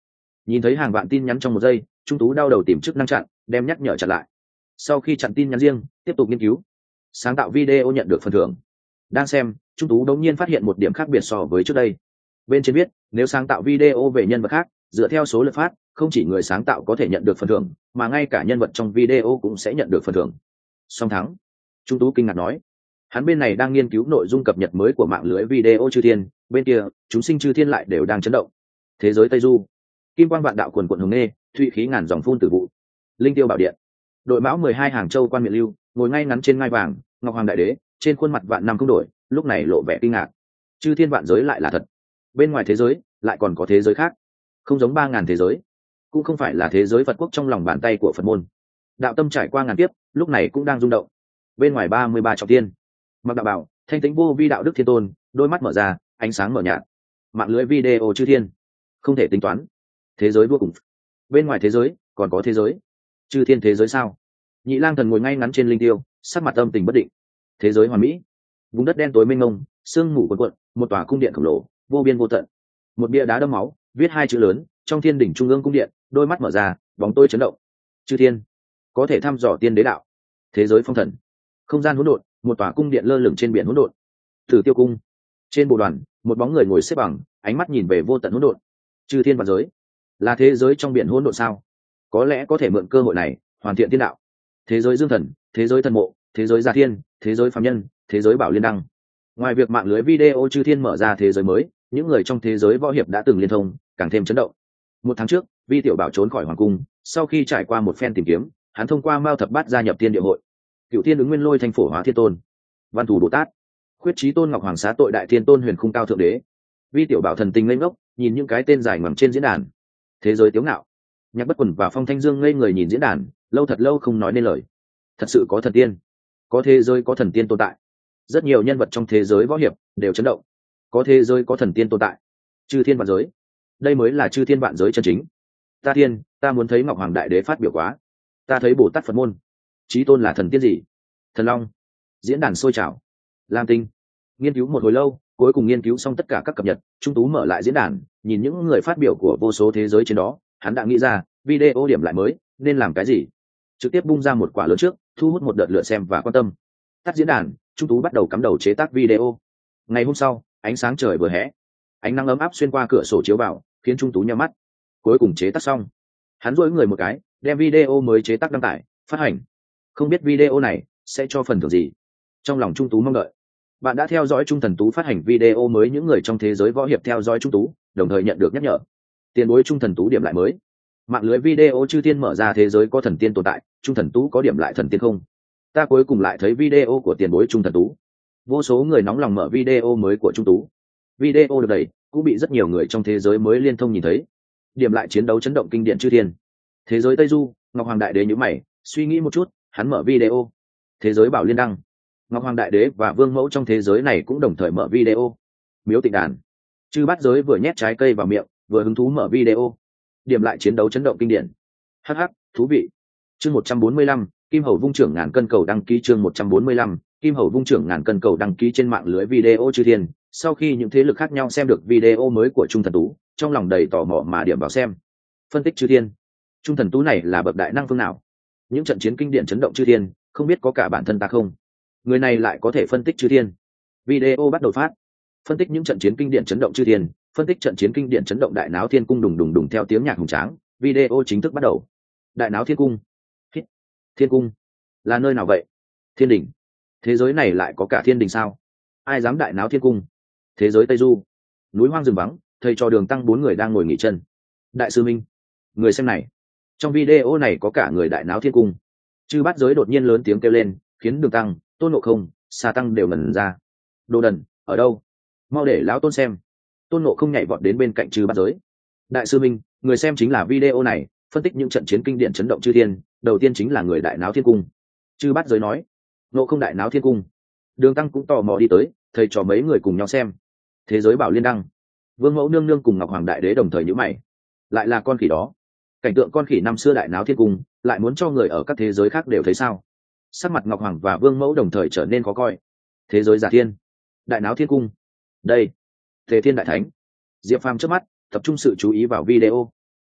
Speaker 1: Nhìn thấy hàng vạn tin nhắn trong một giây, Trung Tú đau đầu tìm chức năng chặn, đem nhắc nhở chặn lại. Sau khi chặn tin nhắn riêng, tiếp tục nghiên cứu. Sáng tạo video nhận được phần thưởng. Đang xem, Trung Tú đột nhiên phát hiện một điểm khác biệt so với trước đây. Bên trên viết, nếu sáng tạo video về nhân vật khác, dựa theo số lượt phát, không chỉ người sáng tạo có thể nhận được phần thưởng, mà ngay cả nhân vật trong video cũng sẽ nhận được phần thưởng. Song thắng. Trung Tú kinh ngạc nói. Hắn bên này đang nghiên cứu nội dung cập nhật mới của mạng lưới video chư thiên, bên kia, chúng sinh chư thiên lại đều đang chấn động. Thế giới Tây Du, kim quang vạn đạo quần quần hồng nê, thụy khí ngàn dòng phun từ vụ. Linh tiêu bảo điện, đội mão mười hai hàng châu quan miện lưu, ngồi ngay ngắn trên ngai vàng, ngọc hoàng đại đế, trên khuôn mặt vạn năm không đổi, lúc này lộ vẻ kinh ngạc. Chư thiên vạn giới lại là thật. Bên ngoài thế giới, lại còn có thế giới khác. Không giống ba ngàn thế giới, cũng không phải là thế giới Phật quốc trong lòng bàn tay của Phật môn. Đạo tâm trải qua ngàn kiếp, lúc này cũng đang rung động. Bên ngoài ba mươi ba trọng thiên, mặc đạo bảo, thanh tĩnh vô vi đạo đức thiên tôn, đôi mắt mở ra, ánh sáng mở nhạt. Mạng lưới video chư thiên, không thể tính toán. Thế giới vô cùng. Bên ngoài thế giới, còn có thế giới. Chư thiên thế giới sao? Nhị lang thần ngồi ngay ngắn trên linh tiêu, sắc mặt âm tình bất định. Thế giới hoàn mỹ, vùng đất đen tối mênh mông, sương mù cuồn cuộn, một tòa cung điện khổng lồ, vô biên vô tận. Một bia đá đẫm máu, viết hai chữ lớn, trong thiên đỉnh trung ương cung điện, đôi mắt mở ra, bóng tối chấn động. Chư thiên, có thể thăm dò tiên đế đạo. Thế giới phong thần, không gian hỗn độn, một tòa cung điện lơ lửng trên biển hỗn độn. Tử Tiêu cung, trên bộ đoàn, một bóng người ngồi xếp bằng, ánh mắt nhìn về vô tận hỗn độn. Chư thiên và giới, là thế giới trong biển hỗn độn sao? Có lẽ có thể mượn cơ hội này hoàn thiện thiên đạo. Thế giới dương thần, thế giới thần mộ, thế giới gia thiên, thế giới phàm nhân, thế giới bảo liên đăng. Ngoài việc mạng lưới video chư thiên mở ra thế giới mới, những người trong thế giới võ hiệp đã từng liên thông, càng thêm chấn động. Một tháng trước, Vi Tiểu Bảo trốn khỏi hoàng cung, sau khi trải qua một phen tìm kiếm, hắn thông qua Mao Thập Bát gia nhập Thiên Địa hội. Cựu Thiên ứng nguyên lôi thành phổ hóa thiên tôn, Văn Thù Bồ Tát, Khuyết Chí Tôn Ngọc Hoàng Xá tội đại thiên tôn Huyền Khung Cao thượng đế. Vi Tiểu Bảo thần tình ngây ngốc, nhìn những cái tên dài ngoằng trên diễn đàn. Thế giới tiếu ngạo, Nhạc Bất Quần và Phong Thanh Dương ngây người nhìn diễn đàn, lâu thật lâu không nói nên lời. Thật sự có thần tiên, có thế giới có thần tiên tồn tại. Rất nhiều nhân vật trong thế giới võ hiệp đều chấn động. Có thế giới có thần tiên tồn tại. Chư thiên vạn giới, đây mới là chư thiên vạn giới chân chính. Ta thiên, ta muốn thấy Ngọc Hoàng đại đế phát biểu quá. Ta thấy Bồ Tát Phật môn, Chí Tôn là thần tiên gì? Thần long. Diễn đàn sôi trào. Lam Tinh nghiên cứu một hồi lâu, cuối cùng nghiên cứu xong tất cả các cập nhật. Trung Tú mở lại diễn đàn, nhìn những người phát biểu của vô số thế giới trên đó, hắn đã nghĩ ra video điểm lại mới nên làm cái gì. Trực tiếp bung ra một quả lớn trước, thu hút một đợt lượt xem và quan tâm. Tắt diễn đàn, Trung Tú bắt đầu cắm đầu chế tác video. Ngày hôm sau, ánh sáng trời vừa hé, ánh nắng ấm áp xuyên qua cửa sổ chiếu vào, khiến Trung Tú nhắm mắt. Cuối cùng chế tác xong, hắn duỗi người một cái, đem video mới chế tác đăng tải phát hành. Không biết video này sẽ cho phần thưởng gì, trong lòng Trung Tú mong đợi. Bạn đã theo dõi Trung Thần Tú phát hành video mới, những người trong thế giới võ hiệp theo dõi Trung Tú đồng thời nhận được nhắc nhở. Tiền bối Trung Thần Tú điểm lại mới. Mạng lưới video chư thiên mở ra thế giới có thần tiên tồn tại, Trung Thần Tú có điểm lại thần tiên không? Ta cuối cùng lại thấy video của tiền bối Trung Thần Tú. Vô số người nóng lòng mở video mới của Trung Tú. Video được đẩy cũng bị rất nhiều người trong thế giới mới liên thông nhìn thấy. Điểm lại chiến đấu chấn động kinh điển chư thiên. Thế giới Tây Du, Ngọc Hoàng đại đế nhíu mày, suy nghĩ một chút, hắn mở video. Thế giới Bảo Liên đăng, Ngọc Hoàng đại đế và vương mẫu trong thế giới này cũng đồng thời mở video. Miếu Tịnh đàn, chư bát giới vừa nhét trái cây vào miệng, vừa hứng thú mở video. Điểm lại chiến đấu chấn động kinh điển. Hắc hắc, thú vị. Chương một trăm bốn mươi lăm, Kim Hầu vung trưởng ngàn cân cầu đăng ký. Chương một trăm bốn mươi lăm, Kim Hầu vung trưởng ngàn cân cầu đăng ký trên mạng lưới video chư thiên. Sau khi những thế lực khác nhau xem được video mới của Trung Thần Tú, trong lòng đầy tò mò mà điểm vào xem. Phân tích chư thiên, Trung Thần Tú này là bậc đại năng phương nào? Những trận chiến kinh điển chấn động chư thiên, không biết có cả bản thân ta không? Người này lại có thể phân tích chư thiên. Video bắt đầu phát. Phân tích những trận chiến kinh điển chấn động chư thiên, phân tích trận chiến kinh điển chấn động đại náo thiên cung. Đùng đùng đùng theo tiếng nhạc hùng tráng, video chính thức bắt đầu. Đại náo thiên cung. Hít. Thiên cung là nơi nào vậy? Thiên đình. Thế giới này lại có cả thiên đình sao? Ai dám đại náo thiên cung? Thế giới Tây Du, núi hoang rừng vắng, thầy trò Đường Tăng bốn người đang ngồi nghỉ chân. Đại sư Minh, người xem này, trong video này có cả người đại náo thiên cung. Chư bát giới đột nhiên lớn tiếng kêu lên, khiến Đường Tăng, Tôn Ngộ Không, Xà Tăng đều ngẩn ra. Đồ đần, ở đâu? Mau để lão Tôn xem. Tôn Ngộ Không nhảy vọt đến bên cạnh chư bát giới. Đại sư Minh, người xem chính là video này, phân tích những trận chiến kinh điển chấn động chư thiên, đầu tiên chính là người đại náo thiên cung. Chư bát giới nói. Ngộ Không đại náo thiên cung. Đường Tăng cũng tò mò đi tới, thầy trò mấy người cùng nhau xem. Thế giới Bảo Liên đăng, vương mẫu nương nương cùng Ngọc Hoàng đại đế đồng thời nhíu mày. Lại là con khỉ đó. Cảnh tượng con khỉ năm xưa đại náo thiên cung, lại muốn cho người ở các thế giới khác đều thấy sao? Sắc mặt Ngọc Hoàng và vương mẫu đồng thời trở nên khó coi. Thế giới Giả Thiên, đại náo thiên cung. Đây, Tề Thiên đại thánh. Diệp Phàm chớp mắt, tập trung sự chú ý vào video.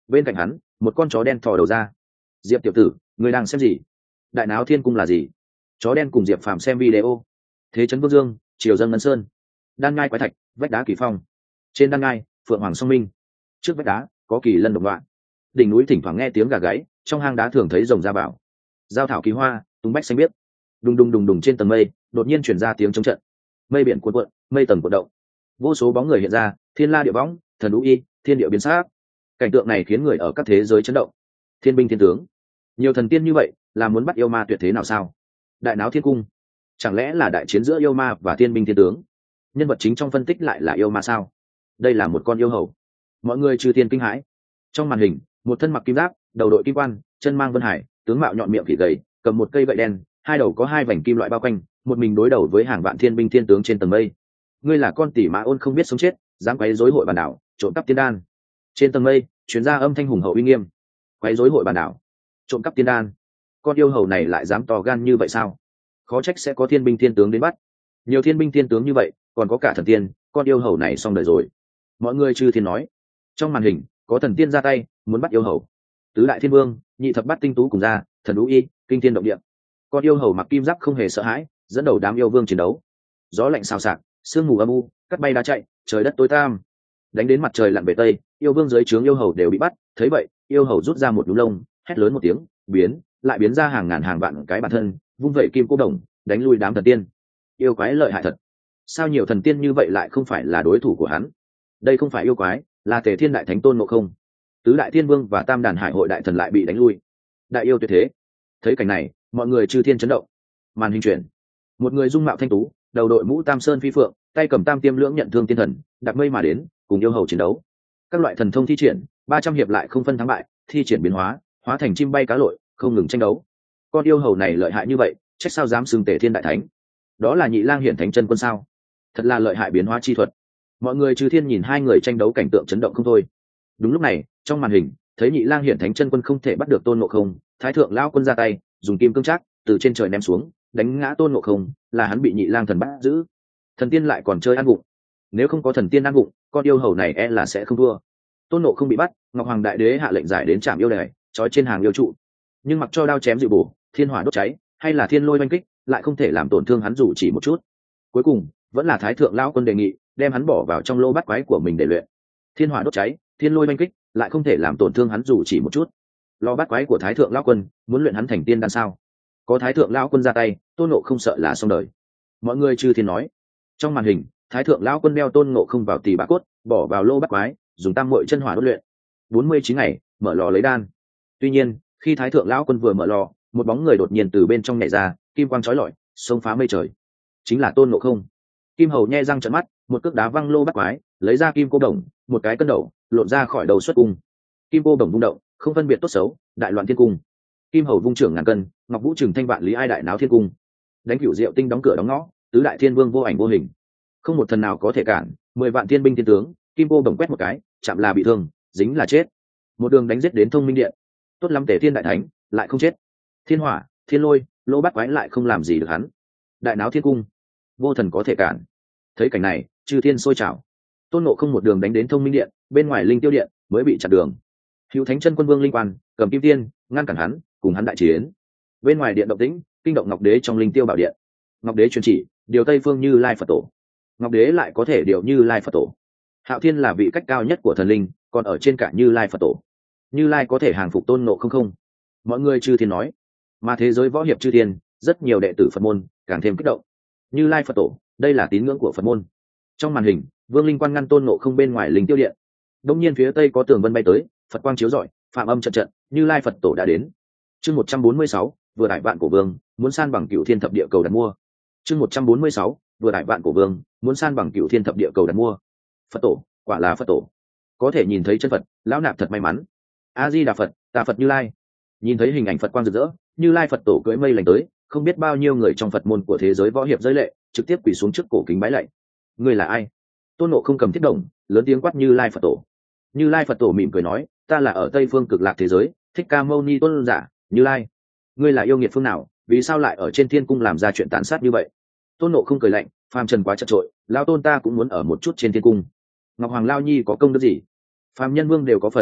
Speaker 1: Bên cạnh hắn một con chó đen thò đầu ra. Diệp tiểu tử, người đang xem gì? Đại náo thiên cung là gì? Chó đen cùng Diệp Phàm xem video. Thế trấn Vương Dương, triều dâng ngân sơn, đan ngai quái thạch, vách đá kỳ phong. Trên đan ngai phượng hoàng song minh, trước vách đá có kỳ lân đồng loạn. Đỉnh núi thỉnh thoảng nghe tiếng gà gáy, trong hang đá thường thấy rồng ra bảo. Giao thảo kỳ hoa, tung bách xanh biếc. Đùng đùng đùng đùng trên tầng mây đột nhiên chuyển ra tiếng chống trận. Mây biển cuộn cuộn, mây tầng cuộn động, vô số bóng người hiện ra, thiên la địa võng, thần đũ y, thiên địa biến sắc. Cảnh tượng này khiến người ở các thế giới chấn động. Thiên binh thiên tướng, nhiều thần tiên như vậy là muốn bắt yêu ma tuyệt thế nào sao? Đại náo thiên cung, chẳng lẽ là đại chiến giữa yêu ma và thiên binh thiên tướng? Nhân vật chính trong phân tích lại là yêu ma sao? Đây là một con yêu hầu. Mọi người trừ tiên kinh hãi. Trong màn hình một thân mặc kim giáp, đầu đội kim quan, chân mang vân hải, tướng mạo nhọn miệng khỉ gầy, cầm một cây gậy đen, hai đầu có hai vành kim loại bao quanh, một mình đối đầu với hàng vạn thiên binh thiên tướng trên tầng mây. Ngươi là con tỷ mã ôn không biết sống chết, dám quấy rối hội bàn đảo, trộm cắp tiên đan. Trên tầng mây truyền ra âm thanh hùng hậu uy nghiêm. Quấy rối hội bàn đảo, trộm cắp tiên đan, con yêu hầu này lại dám to gan như vậy sao? Khó trách sẽ có thiên binh thiên tướng đến bắt. Nhiều thiên binh thiên tướng như vậy, còn có cả thần tiên, con yêu hầu này xong đời rồi. Mọi người chư thiên nói. Trong màn hình có thần tiên ra tay muốn bắt yêu hầu. Tứ đại thiên vương, nhị thập bát tinh tú cùng ra, thần đũ y, kinh thiên động địa. Con yêu hầu mặc kim giáp không hề sợ hãi, dẫn đầu đám yêu vương chiến đấu. Gió lạnh xào xạc, sương mù âm u, cắt bay đá chạy, trời đất tối tăm. Đánh đến mặt trời lặn về tây, yêu vương dưới trướng yêu hầu đều bị bắt. Thấy vậy, yêu hầu rút ra một nhúm lông, hét lớn một tiếng, biến, lại biến ra hàng ngàn hàng vạn cái bản thân, vung vẩy kim cô đồng, đánh lui đám thần tiên. Yêu quái lợi hại thật. Sao nhiều thần tiên như vậy lại không phải là đối thủ của hắn? Đây không phải yêu quái, là Tề Thiên đại thánh Tôn Ngộ Không. Tứ đại thiên vương và tam đàn hải hội đại thần lại bị đánh lui. Đại yêu tuyệt thế. Thấy cảnh này, mọi người chư thiên chấn động. Màn hình chuyển, một người dung mạo thanh tú, đầu đội mũ tam sơn phi phượng, tay cầm tam tiêm lưỡng nhận thương tiên thần, đạp mây mà đến, cùng yêu hầu chiến đấu. Các loại thần thông thi triển, ba trăm hiệp lại không phân thắng bại, thi triển biến hóa, hóa thành chim bay cá lội, không ngừng tranh đấu. Con yêu hầu này lợi hại như vậy, trách sao dám xưng Tề Thiên đại thánh? Đó là Nhị Lang Hiển Thánh Chân Quân sao? Thật là lợi hại biến hóa chi thuật. Mọi người chư thiên nhìn hai người tranh đấu cảnh tượng chấn động không thôi. Đúng lúc này, trong màn hình thấy Nhị Lang Hiển Thánh Chân Quân không thể bắt được Tôn Ngộ Không, Thái Thượng lão quân ra tay, dùng kim cương trác từ trên trời ném xuống, đánh ngã Tôn Ngộ Không, là hắn bị Nhị Lang thần bắt giữ. Thần tiên lại còn chơi ăn vụng. Nếu không có thần tiên ăn vụng, con yêu hầu này e là sẽ không thua. Tôn Ngộ Không bị bắt, Ngọc Hoàng Đại Đế hạ lệnh giải đến trạm yêu đài, trói trên hàng yêu trụ. Nhưng mặc cho đao chém dịu bổ, thiên hỏa đốt cháy, hay là thiên lôi oanh kích, lại không thể làm tổn thương hắn dù chỉ một chút. Cuối cùng vẫn là Thái Thượng lão quân đề nghị đem hắn bỏ vào trong lô bắt quái của mình để luyện. Thiên hỏa đốt cháy, thiên lôi oanh kích, lại không thể làm tổn thương hắn dù chỉ một chút. Lò bắt quái của Thái Thượng lão quân muốn luyện hắn thành tiên đan sao? Có Thái Thượng lão quân ra tay, Tôn Ngộ không sợ là xong đời. Mọi người chư thiên nói. Trong màn hình Thái Thượng lão quân đeo Tôn Ngộ không vào tỳ bá cốt, bỏ vào lô bắt quái, dùng tam muội chân hỏa đốt luyện. bốn mươi chín ngày mở lò lấy đan. Tuy nhiên khi Thái Thượng lão quân vừa mở lò, một bóng người đột nhiên từ bên trong nhảy ra, kim quang chói lọi, xông phá mây trời. Chính là Tôn Ngộ không. Kim hầu nhe răng trợn mắt, một cước đá văng lô bắt quái, lấy ra kim cô đồng, một cái cân đầu lộn ra khỏi đầu xuất cung. Kim cô đồng vung động, không phân biệt tốt xấu, đại loạn thiên cung. Kim hầu vung trưởng ngàn cân, ngọc vũ trừng thanh vạn lý ai đại náo thiên cung. Đánh cửu diệu tinh đóng cửa đóng ngõ, tứ đại thiên vương vô ảnh vô hình, không một thần nào có thể cản. Mười vạn thiên binh thiên tướng, kim cô đồng quét một cái, chạm là bị thương, dính là chết. Một đường đánh giết đến thông minh điện. Tốt lắm Tề Thiên đại thánh, lại không chết. Thiên hỏa, thiên lôi, lô bắt quái lại không làm gì được hắn. Đại náo thiên cung, vô thần có thể cản. Thấy cảnh này, chư thiên sôi trào. Tôn Ngộ không một đường đánh đến thông minh điện, bên ngoài linh tiêu điện mới bị chặn đường. Hữu Thánh Chân Quân Vương linh quan cầm kim tiên ngăn cản hắn, cùng hắn đại chiến. Bên ngoài điện động tĩnh, kinh động Ngọc Đế trong linh tiêu bảo điện. Ngọc Đế truyền chỉ điều Tây Phương Như Lai Phật Tổ. Ngọc Đế lại có thể điều Như Lai Phật Tổ. Hạo Thiên là vị cách cao nhất của thần linh, còn ở trên cả Như Lai Phật Tổ. Như Lai có thể hàng phục Tôn Ngộ không không? Mọi người chư thiên nói. Mà thế giới võ hiệp chư thiên, rất nhiều đệ tử Phật môn càng thêm kích động. Như Lai Phật Tổ, đây là tín ngưỡng của Phật môn. Trong màn hình Vương linh quan ngăn Tôn Ngộ không bên ngoài linh tiêu điện. Đông nhiên phía tây có tường vân bay tới, Phật quang chiếu rọi, phạm âm trận trận, Như Lai Phật Tổ đã đến. Chương một trăm bốn mươi sáu, vừa đại vạn cổ vương muốn san bằng cửu thiên thập địa cầu đặt mua. Chương một trăm bốn mươi sáu, vừa đại vạn cổ vương muốn san bằng cửu thiên thập địa cầu đặt mua. Phật Tổ, quả là Phật Tổ. Có thể nhìn thấy chân Phật, lão nạp thật may mắn. A Di Đà Phật, Tà Phật Như Lai. Nhìn thấy hình ảnh Phật quang rực rỡ, Như Lai Phật Tổ cưỡi mây lành tới, không biết bao nhiêu người trong Phật môn của thế giới võ hiệp rơi lệ, trực tiếp quỳ xuống trước cổ kính bái lạy. Ngươi là ai? Tôn Ngộ không cầm thiết đồng, lớn tiếng quát Như Lai Phật Tổ. Như Lai Phật Tổ mỉm cười nói, ta là ở Tây Phương Cực Lạc thế giới, Thích Ca Mâu Ni Tôn giả. Như Lai, ngươi là yêu nghiệt phương nào, vì sao lại ở trên thiên cung làm ra chuyện tàn sát như vậy? Tôn Ngộ không cười lạnh, phàm trần quá chật trội, lao tôn ta cũng muốn ở một chút trên thiên cung. Ngọc Hoàng Lao Nhi có công đức gì? Phàm nhân vương đều có phần,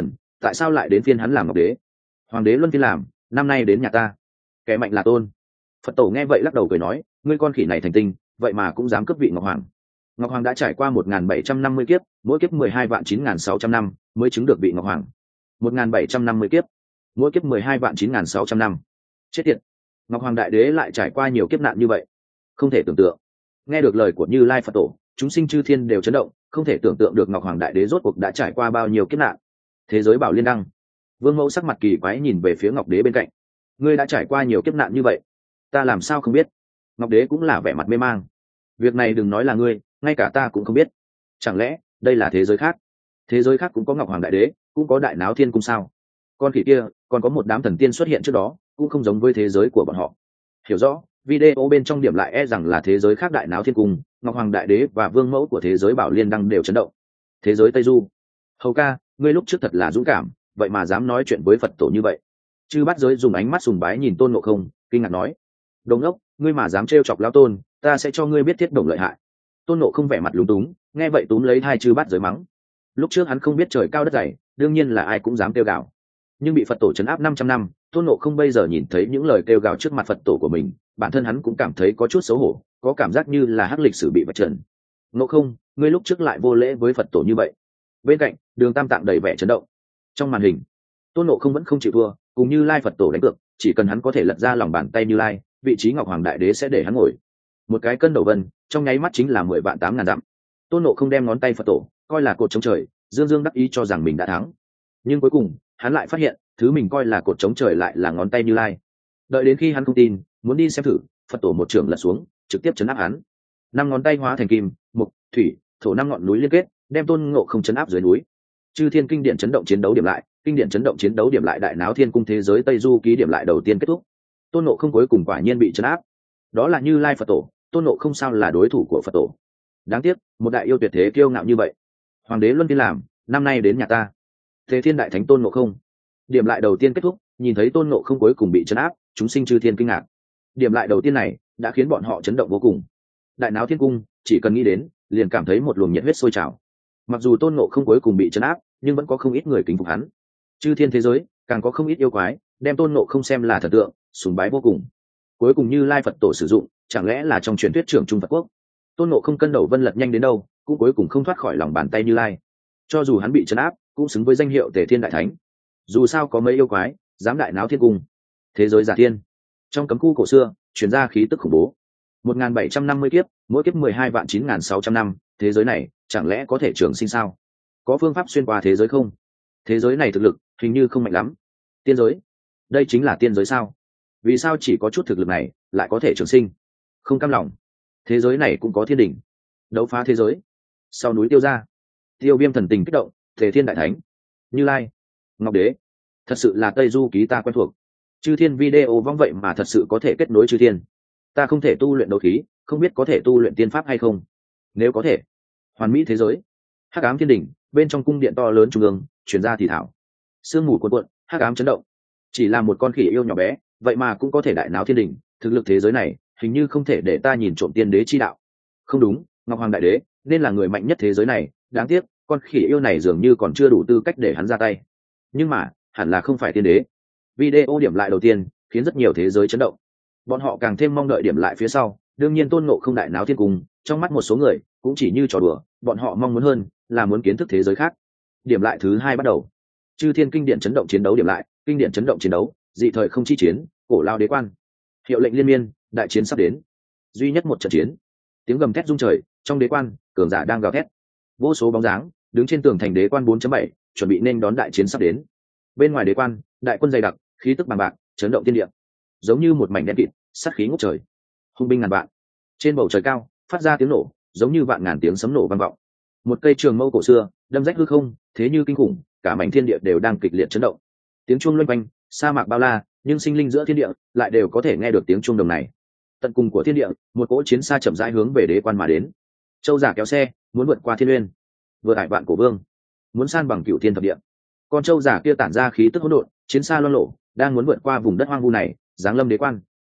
Speaker 1: tại sao lại đến phiên hắn làm ngọc đế? Hoàng đế luân phiên làm, năm nay đến nhà ta, kẻ mạnh là tôn. Phật tổ nghe vậy lắc đầu cười nói, ngươi con khỉ này thành tinh, vậy mà cũng dám cướp vị ngọc hoàng. Ngọc hoàng đã trải qua một nghìn bảy trăm năm mươi kiếp, mỗi kiếp mười hai vạn chín nghìn sáu trăm năm mới chứng được vị ngọc hoàng. Một nghìn bảy trăm năm mươi kiếp, mỗi kiếp mười hai vạn chín nghìn sáu trăm năm. Chết tiệt, ngọc hoàng đại đế lại trải qua nhiều kiếp nạn như vậy, không thể tưởng tượng. Nghe được lời của Như Lai Phật tổ, chúng sinh chư thiên đều chấn động, không thể tưởng tượng được ngọc hoàng đại đế rốt cuộc đã trải qua bao nhiêu kiếp nạn. Thế giới bảo liên đăng, vương mẫu sắc mặt kỳ quái nhìn về phía ngọc đế bên cạnh. Ngươi đã trải qua nhiều kiếp nạn như vậy, ta làm sao không biết? Ngọc đế cũng là vẻ mặt mê mang. Việc này đừng nói là ngươi, ngay cả ta cũng không biết. Chẳng lẽ đây là thế giới khác? Thế giới khác cũng có ngọc hoàng đại đế, cũng có đại náo thiên cung sao? Con khỉ kia còn có một đám thần tiên xuất hiện trước đó, cũng không giống với thế giới của bọn họ. Hiểu rõ, video bên trong điểm lại e rằng là thế giới khác đại náo thiên cung, ngọc hoàng đại đế và vương mẫu của thế giới bảo liên đăng đều chấn động. Thế giới tây du, hầu ca, ngươi lúc trước thật là dũng cảm, vậy mà dám nói chuyện với Phật tổ như vậy. Chư bát giới dùng ánh mắt sùng bái nhìn Tôn Ngộ Không, kinh ngạc nói: Đồng ốc, ngươi mà dám trêu chọc lão tôn, ta sẽ cho ngươi biết thiết đồng lợi hại. Tôn Ngộ Không vẻ mặt lúng túng, nghe vậy túm lấy hai chư bát giới mắng. Lúc trước hắn không biết trời cao đất dày, đương nhiên là ai cũng dám kêu gào. Nhưng bị Phật tổ trấn áp năm trăm năm, Tôn Ngộ Không bây giờ nhìn thấy những lời kêu gào trước mặt Phật tổ của mình, bản thân hắn cũng cảm thấy có chút xấu hổ, có cảm giác như là hắc lịch sử bị vạch trần. Ngộ Không, ngươi lúc trước lại vô lễ với Phật tổ như vậy. Bên cạnh, Đường Tam Tạng đầy vẻ chấn động. Trong màn hình, Tôn Ngộ Không vẫn không chịu thua, cùng Như Lai Phật tổ đánh cược, chỉ cần hắn có thể lật ra lòng bàn tay Như Lai, vị trí ngọc hoàng đại đế sẽ để hắn ngồi. Một cái cân đầu vân, trong nháy mắt chính là mười vạn tám ngàn dặm. Tôn Ngộ Không đem ngón tay Phật tổ coi là cột chống trời, dương dương đắc ý cho rằng mình đã thắng. Nhưng cuối cùng, hắn lại phát hiện, thứ mình coi là cột chống trời lại là ngón tay Như Lai. Đợi đến khi hắn không tin, muốn đi xem thử, Phật tổ một trường lật xuống, trực tiếp chấn áp hắn. Năm ngón tay hóa thành kim, mộc, thủy, thổ năm ngọn núi liên kết, đem Tôn Ngộ Không chấn áp dưới núi. Chư thiên kinh điển chấn động chiến đấu điểm lại, kinh điển chấn động chiến đấu điểm lại đại náo thiên cung thế giới tây du ký điểm lại đầu tiên kết thúc. Tôn Ngộ Không cuối cùng quả nhiên bị chấn áp. Đó là Như Lai Phật tổ, Tôn Ngộ Không sao là đối thủ của Phật tổ. Đáng tiếc, một đại yêu tuyệt thế kiêu ngạo như vậy. Hoàng đế luân phiên làm, năm nay đến nhà ta. Thế thiên đại thánh Tôn Ngộ Không. Điểm lại đầu tiên kết thúc, nhìn thấy Tôn Ngộ Không cuối cùng bị chấn áp, chúng sinh chư thiên kinh ngạc. Điểm lại đầu tiên này đã khiến bọn họ chấn động vô cùng. Đại náo thiên cung, chỉ cần nghĩ đến, liền cảm thấy một luồng nhiệt huyết sôi trào. Mặc dù Tôn Ngộ Không cuối cùng bị chấn áp, nhưng vẫn có không ít người kính phục hắn. Chư thiên thế giới, càng có không ít yêu quái, đem Tôn Ngộ Không xem là thần tượng, sùng bái vô cùng. Cuối cùng Như Lai Phật tổ sử dụng, chẳng lẽ là trong truyền thuyết trưởng trung Phật quốc? Tôn Ngộ Không cân đầu vân lật nhanh đến đâu, cũng cuối cùng không thoát khỏi lòng bàn tay Như Lai. Cho dù hắn bị trấn áp, cũng xứng với danh hiệu Tề Thiên Đại Thánh. Dù sao có mấy yêu quái dám đại náo thiên cung. Thế giới giả thiên, trong cấm khu cổ xưa, truyền ra khí tức khủng bố. Một nghìn bảy trăm năm mươi kiếp, mỗi kiếp mười hai vạn chín nghìn sáu trăm năm, thế giới này chẳng lẽ có thể trường sinh sao? Có phương pháp xuyên qua thế giới không? Thế giới này thực lực hình như không mạnh lắm. Tiên giới, đây chính là tiên giới sao? Vì sao chỉ có chút thực lực này lại có thể trường sinh? Không cam lòng, thế giới này cũng có thiên đỉnh. Đấu phá thế giới, sau núi tiêu ra, tiêu viêm thần tình kích động, Tề Thiên Đại Thánh, Như Lai, Ngọc Đế, thật sự là Tây Du ký ta quen thuộc. Chư thiên video vong vậy mà thật sự có thể kết nối chư thiên. Ta không thể tu luyện đấu khí, không biết có thể tu luyện tiên pháp hay không. Nếu có thể, hoàn mỹ thế giới, hắc ám thiên đỉnh, bên trong cung điện to lớn trung ương, chuyển ra thì thảo, sương mù cuộn cuộn, hắc ám chấn động. Chỉ là một con khỉ yêu nhỏ bé, vậy mà cũng có thể đại náo thiên đỉnh. Thực lực thế giới này hình như không thể để ta nhìn trộm tiên đế chi đạo. Không đúng, Ngọc Hoàng Đại Đế nên là người mạnh nhất thế giới này. Đáng tiếc, con khỉ yêu này dường như còn chưa đủ tư cách để hắn ra tay. Nhưng mà, hẳn là không phải tiên đế. Video điểm lại đầu tiên khiến rất nhiều thế giới chấn động. Bọn họ càng thêm mong đợi điểm lại phía sau. Đương nhiên Tôn Ngộ Không đại náo thiên cung, trong mắt một số người cũng chỉ như trò đùa. Bọn họ mong muốn hơn là muốn kiến thức thế giới khác. Điểm lại thứ hai bắt đầu. Chư thiên kinh điển chấn động chiến đấu điểm lại, kinh điển chấn động chiến đấu, dị thời không chi chiến, cổ lao đế quan, hiệu lệnh liên miên, đại chiến sắp đến. Duy nhất một trận chiến, tiếng gầm thét rung trời, trong đế quan cường giả đang gào thét. Vô số bóng dáng đứng trên tường thành đế quan bốn chấm bảy, chuẩn bị nên đón đại chiến sắp đến. Bên ngoài đế quan, đại quân dày đặc, khí tức bằng bạc chấn động thiên địa, giống như một mảnh đen kịt, sát khí ngút trời. Hung binh ngàn vạn, trên bầu trời cao phát ra tiếng nổ, giống như vạn ngàn tiếng sấm nổ vang vọng. Một cây trường mâu cổ xưa đâm rách hư không, thế như kinh khủng, cả mảnh thiên địa đều đang kịch liệt chấn động. Tiếng chuông luân quanh, sa mạc bao la, nhưng sinh linh giữa thiên địa lại đều có thể nghe được tiếng chuông đồng này. Tận cùng của thiên địa, một cỗ chiến xa chậm rãi hướng về đế quan mà đến. Châu giả kéo xe, muốn vượt qua thiên uyên, vừa hải vạn cổ vương, muốn san bằng cửu thiên thập địa. Con châu giả kia tản ra khí tức hỗn độn, chiến xa loang lổ, đang muốn vượt qua vùng đất hoang vu này, giáng lâm đế quan.